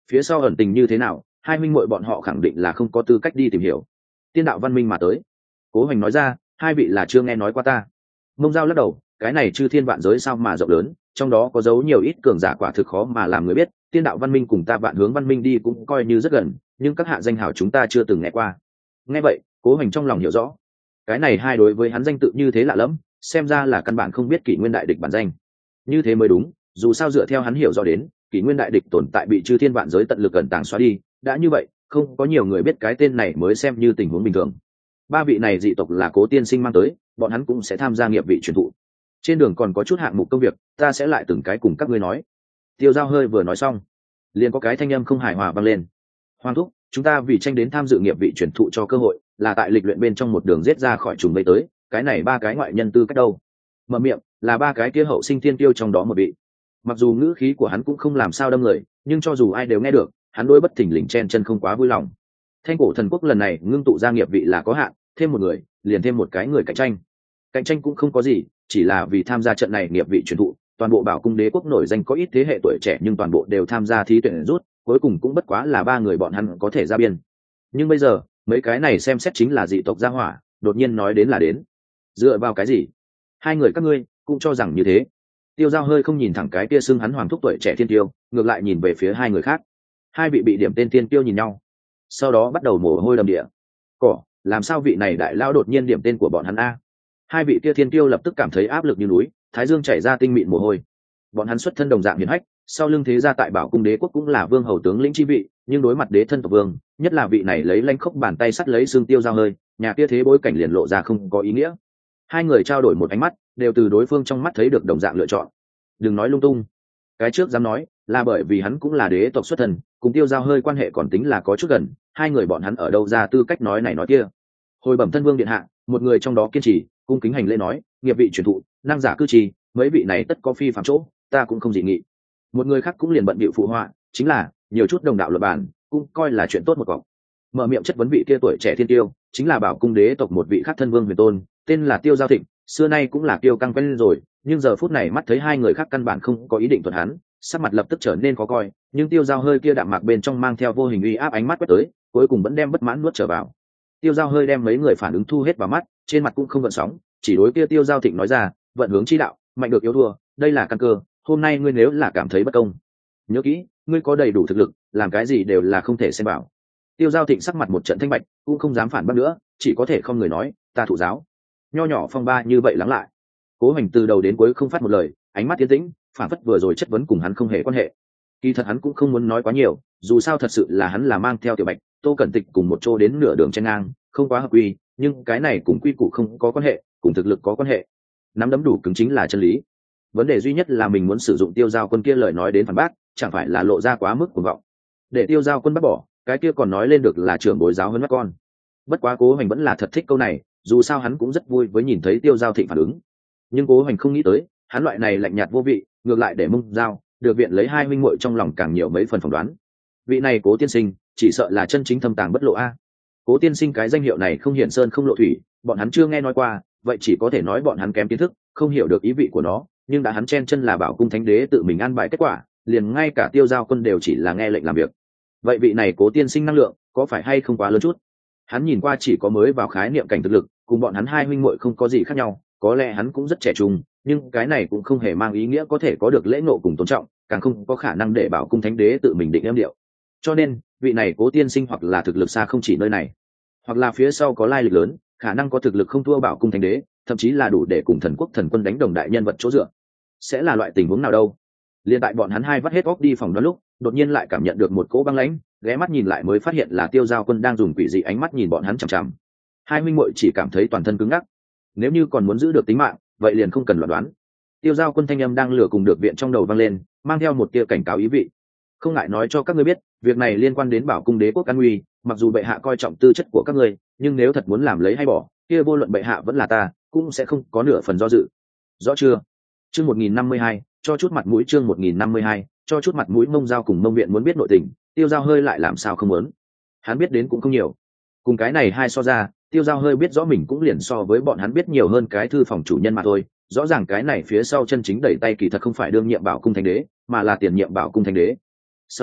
phía sau ẩn tình như thế nào, hai minh muội bọn họ khẳng định là không có tư cách đi tìm hiểu. Tiên đạo văn minh mà tới. Cố Hoành nói ra, hai vị là chưa nghe nói qua ta. Mông Dao lắc đầu, cái này chư thiên vạn giới sao mà rộng lớn, trong đó có dấu nhiều ít cường giả quả thực khó mà làm người biết. Tiên đạo văn minh cùng ta vạn hướng văn minh đi cũng coi như rất gần, nhưng các hạ danh hào chúng ta chưa từng nghe qua. Nghe vậy, Cố Hoành trong lòng hiểu rõ, cái này hai đối với hắn danh tự như thế lạ lẫm, xem ra là căn bản không biết kỷ nguyên đại địch bản danh. Như thế mới đúng, dù sao dựa theo hắn hiểu rõ đến, kỷ nguyên đại địch tồn tại bị chư thiên vạn giới tận lực ẩn tàng xóa đi, đã như vậy, không có nhiều người biết cái tên này mới xem như tình huống bình thường. Ba vị này dị tộc là Cố tiên sinh mang tới, bọn hắn cũng sẽ tham gia nghiệp vị truyền thụ. Trên đường còn có chút hạng mục công việc, ta sẽ lại từng cái cùng các ngươi nói. Tiêu Giao hơi vừa nói xong, liền có cái thanh âm không hài hòa vang lên. Hoàng thúc, chúng ta vì tranh đến tham dự nghiệp vị truyền thụ cho cơ hội, là tại lịch luyện bên trong một đường giết ra khỏi trùng vây tới, cái này ba cái ngoại nhân tư cách đâu? Mở miệng, là ba cái kia hậu sinh thiên tiêu trong đó một vị. Mặc dù ngữ khí của hắn cũng không làm sao đâm người, nhưng cho dù ai đều nghe được, hắn đôi bất thình lình chen chân không quá vui lòng. Thanh cổ thần quốc lần này ngưng tụ ra nghiệp vị là có hạn, thêm một người, liền thêm một cái người cạnh tranh. Cạnh tranh cũng không có gì, chỉ là vì tham gia trận này nghiệp vị truyền thụ, toàn bộ Bảo Cung Đế quốc nổi danh có ít thế hệ tuổi trẻ nhưng toàn bộ đều tham gia thí tuyển rút, cuối cùng cũng bất quá là ba người bọn hắn có thể ra biên. Nhưng bây giờ, mấy cái này xem xét chính là dị tộc gia hỏa, đột nhiên nói đến là đến. Dựa vào cái gì? Hai người các ngươi cũng cho rằng như thế. Tiêu Giao hơi không nhìn thẳng cái kia xưng hắn hoàng thúc tuổi trẻ thiên tiêu, ngược lại nhìn về phía hai người khác. Hai vị bị điểm tên thiên tiêu nhìn nhau, sau đó bắt đầu mồ hôi đầm địa. Cỏ, làm sao vị này đại lao đột nhiên điểm tên của bọn hắn a? Hai vị kia thiên tiêu lập tức cảm thấy áp lực như núi, thái dương chảy ra tinh mịn mồ hôi. Bọn hắn xuất thân đồng dạng hiển hách, sau lưng thế gia tại Bảo Cung Đế quốc cũng là vương hầu tướng lĩnh chi vị, nhưng đối mặt đế thân tộc vương, nhất là vị này lấy lanh khốc bàn tay sắt lấy xương Tiêu Giao hơi, nhà kia thế bối cảnh liền lộ ra không có ý nghĩa. Hai người trao đổi một ánh mắt, đều từ đối phương trong mắt thấy được đồng dạng lựa chọn. Đừng nói lung tung. Cái trước dám nói, là bởi vì hắn cũng là đế tộc xuất thân, cùng Tiêu Giao hơi quan hệ còn tính là có chút gần, hai người bọn hắn ở đâu ra tư cách nói này nói kia. Hồi bẩm thân vương điện hạ, một người trong đó kiên trì, cung kính hành lễ nói, nghiệp vị truyền thụ, năng giả cư trì, mấy vị này tất có phi phạm chỗ, ta cũng không dị nghị. Một người khác cũng liền bận bịu phụ họa, chính là nhiều chút đồng đạo luận bàn, cũng coi là chuyện tốt một cọc. Mở miệng chất vấn vị kia tuổi trẻ thiên tiêu, chính là Bảo Cung Đế tộc một vị khác thân vương huyền tôn, tên là Tiêu Giao Thịnh, xưa nay cũng là kiêu căng quen rồi, nhưng giờ phút này mắt thấy hai người khác căn bản không có ý định thuận hắn, sắc mặt lập tức trở nên khó coi, nhưng Tiêu Giao hơi kia đạm mạc bên trong mang theo vô hình uy áp ánh mắt quét tới, cuối cùng vẫn đem bất mãn nuốt trở vào. Tiêu Giao hơi đem mấy người phản ứng thu hết vào mắt, trên mặt cũng không gợn sóng, chỉ đối kia Tiêu Giao Thịnh nói ra, vận hướng chi đạo, mạnh được yếu thua, đây là căn cơ, hôm nay ngươi nếu là cảm thấy bất công, nhớ kỹ, ngươi có đầy đủ thực lực, làm cái gì đều là không thể xem bảo. Tiêu Giao Thịnh sắc mặt một trận thanh bạch, cũng không dám phản bác nữa, chỉ có thể không người nói, ta thụ giáo. Nho nhỏ phong ba như vậy lắng lại. Cố Hoành từ đầu đến cuối không phát một lời, ánh mắt tiến tĩnh, phản phất vừa rồi chất vấn cùng hắn không hề quan hệ. Kỳ thật hắn cũng không muốn nói quá nhiều, dù sao thật sự là hắn là mang theo Tiểu Bạch, Tô Cẩn Tịch cùng một chỗ đến nửa đường chen ngang, không quá hợp quy, nhưng cái này cùng quy củ không có quan hệ, cùng thực lực có quan hệ. Nắm đấm đủ cứng chính là chân lý. Vấn đề duy nhất là mình muốn sử dụng Tiêu Giao Quân kia lời nói đến phản bác, chẳng phải là lộ ra quá mức cuồng vọng. Để Tiêu Giao Quân bắt bỏ, cái kia còn nói lên được là trưởng bối giáo hơn mắt con. Bất quá Cố Hoành vẫn là thật thích câu này, dù sao hắn cũng rất vui với nhìn thấy Tiêu Giao Thịnh phản ứng. Nhưng Cố Hoành không nghĩ tới, hắn loại này lạnh nhạt vô vị, ngược lại để Mông Dao được viện lấy hai huynh muội trong lòng càng nhiều mấy phần phỏng đoán. Vị này Cố tiên sinh, chỉ sợ là chân chính thâm tàng bất lộ a. Cố tiên sinh cái danh hiệu này không hiện sơn không lộ thủy, bọn hắn chưa nghe nói qua, vậy chỉ có thể nói bọn hắn kém kiến thức, không hiểu được ý vị của nó, nhưng đã hắn chen chân là Bảo Cung Thánh Đế tự mình an bài kết quả, liền ngay cả Tiêu Giao Quân đều chỉ là nghe lệnh làm việc. Vậy vị này Cố tiên sinh năng lượng, có phải hay không quá lớn chút? Hắn nhìn qua chỉ có mới vào khái niệm cảnh thực lực, cùng bọn hắn hai huynh muội không có gì khác nhau, có lẽ hắn cũng rất trẻ trung, nhưng cái này cũng không hề mang ý nghĩa có thể có được lễ ngộ cùng tôn trọng, càng không có khả năng để Bảo Cung Thánh Đế tự mình định em điệu. Cho nên, vị này Cố tiên sinh hoặc là thực lực xa không chỉ nơi này, hoặc là phía sau có lai lịch lớn, khả năng có thực lực không thua Bảo Cung Thánh Đế, thậm chí là đủ để cùng thần quốc thần quân đánh đồng đại nhân vật chỗ dựa. Sẽ là loại tình huống nào đâu? Liên tại bọn hắn hai vắt hết óc đi phòng đoán lúc, đột nhiên lại cảm nhận được một cỗ băng lãnh, ghé mắt nhìn lại mới phát hiện là Tiêu Giao Quân đang dùng quỷ dị ánh mắt nhìn bọn hắn chằm chằm. Hai huynh muội chỉ cảm thấy toàn thân cứng ngắc. Nếu như còn muốn giữ được tính mạng, vậy liền không cần loạn đoán. Tiêu Giao Quân thanh âm đang lửa cùng được viện trong đầu vang lên, mang theo một tia cảnh cáo ý vị. Không ngại nói cho các ngươi biết, việc này liên quan đến Bảo Cung Đế quốc an nguy, mặc dù bệ hạ coi trọng tư chất của các ngươi, nhưng nếu thật muốn làm lấy hay bỏ, kia vô luận bệ hạ vẫn là ta, cũng sẽ không có nửa phần do dự. Rõ chưa? Chương một nghìn năm mươi hai, cho chút mặt mũi chương một nghìn năm mươi hai, cho chút mặt mũi. Mông Dao cùng Mông Viện muốn biết nội tình, Tiêu Giao hơi lại làm sao không muốn. Hắn biết đến cũng không nhiều. Cùng cái này hai so ra, Tiêu Giao hơi biết rõ mình cũng liền so với bọn hắn biết nhiều hơn cái thư phòng chủ nhân mà thôi. Rõ ràng cái này phía sau chân chính đẩy tay kỳ thật không phải đương nhiệm Bảo Cung Thánh Đế, mà là tiền nhiệm Bảo Cung Thánh Đế. Sau đó,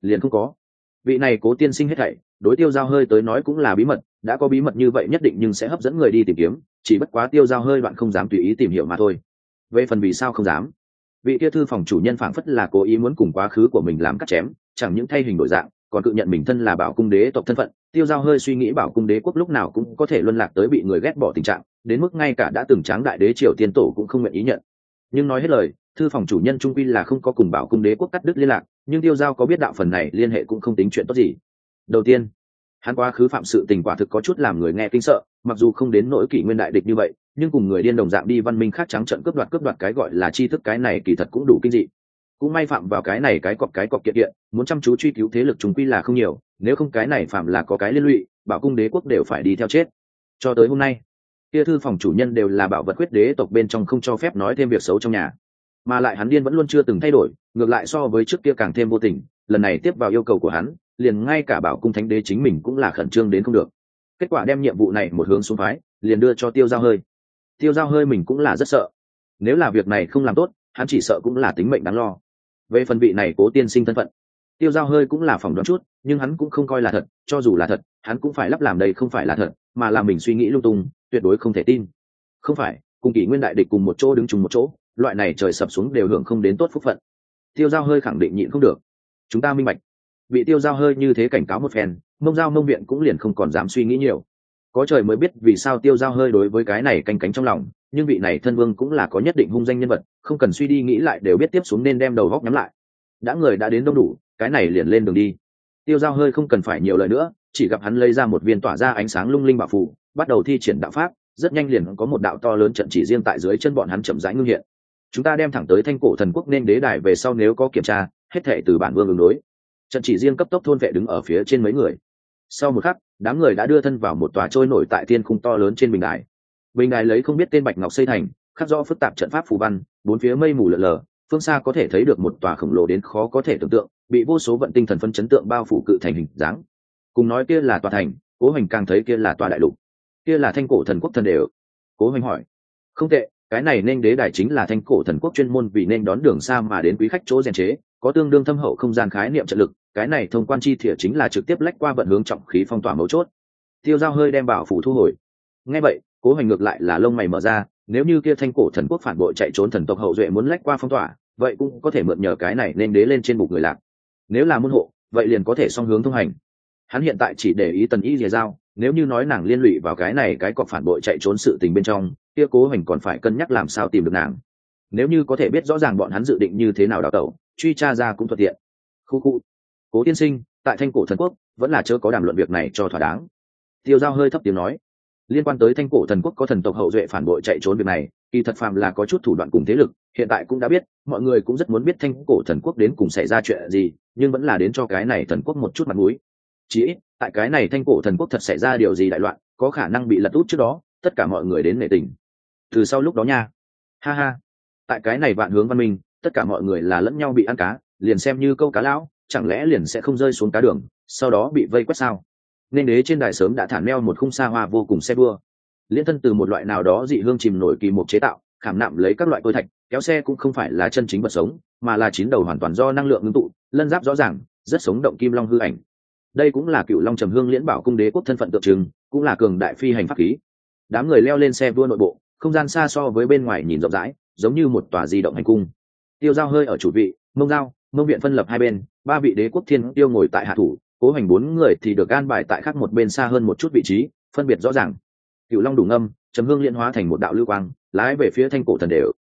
liền không có. Vị này Cố tiên sinh hết thảy đối Tiêu Giao hơi tới nói cũng là bí mật, đã có bí mật như vậy nhất định nhưng sẽ hấp dẫn người đi tìm kiếm, chỉ bất quá Tiêu Giao hơi bạn không dám tùy ý tìm hiểu mà thôi. Về phần vì sao không dám, vị kia thư phòng chủ nhân phảng phất là cố ý muốn cùng quá khứ của mình làm cắt chém, chẳng những thay hình đổi dạng, còn tự nhận mình thân là Bảo Cung đế tộc thân phận. Tiêu Giao hơi suy nghĩ Bảo Cung đế quốc lúc nào cũng có thể luân lạc tới bị người ghét bỏ tình trạng, đến mức ngay cả đã từng tráng đại đế triều tiên tổ cũng không nguyện ý nhận. Nhưng nói hết lời, thư phòng chủ nhân trung quy là không có cùng Bảo Cung đế quốc cắt đứt liên lạc, nhưng Tiêu Giao có biết đạo phần này liên hệ cũng không tính chuyện tốt gì. Đầu tiên, hắn quá khứ phạm sự tình quả thực có chút làm người nghe kinh sợ, mặc dù không đến nỗi kỷ nguyên đại địch như vậy, nhưng cùng người điên đồng dạng đi văn minh khác trắng trợn cướp đoạt cướp đoạt cái gọi là tri thức, cái này kỳ thật cũng đủ kinh dị. Cũng may phạm vào cái này cái cọc cái cọc kiện kiện, muốn chăm chú truy cứu thế lực chúng quy là không nhiều, nếu không cái này phạm là có cái liên lụy, Bảo Cung đế quốc đều phải đi theo chết. Cho tới hôm nay, kia thư phòng chủ nhân đều là bảo vật quyết đế tộc bên trong không cho phép nói thêm việc xấu trong nhà, mà lại hắn điên vẫn luôn chưa từng thay đổi, ngược lại so với trước kia càng thêm vô tình. Lần này tiếp vào yêu cầu của hắn, liền ngay cả Bảo Cung thánh đế chính mình cũng là khẩn trương đến không được. Kết quả đem nhiệm vụ này một hướng xuống phái, liền đưa cho Tiêu Giao hơi. Tiêu Giao hơi mình cũng là rất sợ, nếu là việc này không làm tốt, hắn chỉ sợ cũng là tính mệnh đáng lo. Về phần vị này Cố tiên sinh thân phận, Tiêu Giao hơi cũng là phỏng đoán chút, nhưng hắn cũng không coi là thật, cho dù là thật, hắn cũng phải lắp làm đây không phải là thật, mà là mình suy nghĩ lung tung, tuyệt đối không thể tin. Không phải, cùng kỷ nguyên đại địch cùng một chỗ đứng chung một chỗ, loại này trời sập xuống đều hưởng không đến tốt phúc phận. Tiêu Giao hơi khẳng định nhịn không được. Chúng ta minh bạch. Bị Tiêu Giao hơi như thế cảnh cáo một phen, Mông Giao Mông viện cũng liền không còn dám suy nghĩ nhiều. Có trời mới biết vì sao Tiêu Giao hơi đối với cái này canh cánh trong lòng, nhưng vị này thân vương cũng là có nhất định hung danh nhân vật, không cần suy đi nghĩ lại đều biết tiếp xuống nên đem đầu góc nhắm lại. Đã người đã đến đông đủ, cái này liền lên đường đi. Tiêu Giao hơi không cần phải nhiều lời nữa, chỉ gặp hắn lấy ra một viên tỏa ra ánh sáng lung linh bảo phù, bắt đầu thi triển đạo pháp, rất nhanh liền có một đạo to lớn trận chỉ riêng tại dưới chân bọn hắn chậm rãi ngưng hiện. Chúng ta đem thẳng tới Thanh Cổ Thần Quốc nên đế đài về sau nếu có kiểm tra, hết thảy từ bản vương ứng đối. Trận chỉ riêng cấp tốc thôn vệ đứng ở phía trên mấy người. Sau một khắc, đám người đã đưa thân vào một tòa trôi nổi tại thiên khung to lớn trên bình đài. Bình đài lấy không biết tên bạch ngọc xây thành, khắc rõ phức tạp trận pháp phù văn, bốn phía mây mù lờ lờ, phương xa có thể thấy được một tòa khổng lồ đến khó có thể tưởng tượng, bị vô số vận tinh thần phân chấn tượng bao phủ cự thành hình dáng. Cùng nói kia là tòa thành, Cố Hoành càng thấy kia là tòa đại lục. Kia là Thanh Cổ Thần Quốc thần đều. Cố Hoành hỏi. Không tệ, cái này nên đế đài chính là Thanh Cổ Thần Quốc chuyên môn vì nên đón đường xa mà đến quý khách chỗ rèn chế, có tương đương thâm hậu không gian khái niệm trận lực, cái này thông quan chi thiện chính là trực tiếp lách qua vận hướng trọng khí phong tỏa mấu chốt. Tiêu Giao hơi đem bảo phủ thu hồi. Nghe vậy, Cố Hoành ngược lại là lông mày mở ra, nếu như kia Thanh Cổ Thần Quốc phản bội chạy trốn thần tộc hậu duệ muốn lách qua phong tỏa, vậy cũng có thể mượn nhờ cái này nên đế lên trên bục người lạc. Nếu là môn hộ, vậy liền có thể song hướng thông hành. Hắn hiện tại chỉ để ý Tần Y Lìa Giao, nếu như nói nàng liên lụy vào cái này cái cọc phản bội chạy trốn sự tình bên trong, kia Cố Hoành còn phải cân nhắc làm sao tìm được nàng. Nếu như có thể biết rõ ràng bọn hắn dự định như thế nào đào tẩu, truy tra ra cũng thuận tiện. Khu khu. Cố tiên sinh, tại Thanh Cổ Thần Quốc vẫn là chớ có đàm luận việc này cho thỏa đáng. Tiêu Giao hơi thấp tiếng nói, liên quan tới Thanh Cổ Thần Quốc có thần tộc hậu duệ phản bội chạy trốn việc này, kỳ thật phàm là có chút thủ đoạn cùng thế lực, hiện tại cũng đã biết, mọi người cũng rất muốn biết Thanh Cổ Thần Quốc đến cùng xảy ra chuyện gì, nhưng vẫn là đến cho cái này thần quốc một chút mặt mũi. Chỉ ít, tại cái này Thanh Cổ Thần Quốc thật xảy ra điều gì đại loạn, có khả năng bị lật úp trước đó, tất cả mọi người đến nể tình. Từ sau lúc đó nha, ha ha, tại cái này vạn hướng văn minh, tất cả mọi người là lẫn nhau bị ăn cá, liền xem như câu cá lão, chẳng lẽ liền sẽ không rơi xuống cá đường, sau đó bị vây quét sao? Nên đế trên đài sớm đã thả neo một khung xa hoa vô cùng xe đua, liên thân từ một loại nào đó dị hương chìm nổi kỳ mục chế tạo, khảm nạm lấy các loại tôi thạch, kéo xe cũng không phải là chân chính vật sống, mà là chín đầu hoàn toàn do năng lượng ngưng tụ, lân giáp rõ ràng, rất sống động kim long hư ảnh. Đây cũng là Cựu Long Trầm Hương Liễn Bảo Cung đế quốc thân phận tượng trưng, cũng là cường đại phi hành pháp khí. Đám người leo lên xe vua nội bộ, không gian xa so với bên ngoài nhìn rộng rãi, giống như một tòa di động hành cung. Tiêu Giao hơi ở chủ vị, Mông Giao, Mông viện phân lập hai bên, ba vị đế quốc thiên tiêu ngồi tại hạ thủ, Cố Hành bốn người thì được an bài tại khác một bên xa hơn một chút vị trí, phân biệt rõ ràng. Cựu Long đủ ngâm, Trầm Hương Liễn hóa thành một đạo lưu quang, lái về phía Thanh Cổ Thần đều.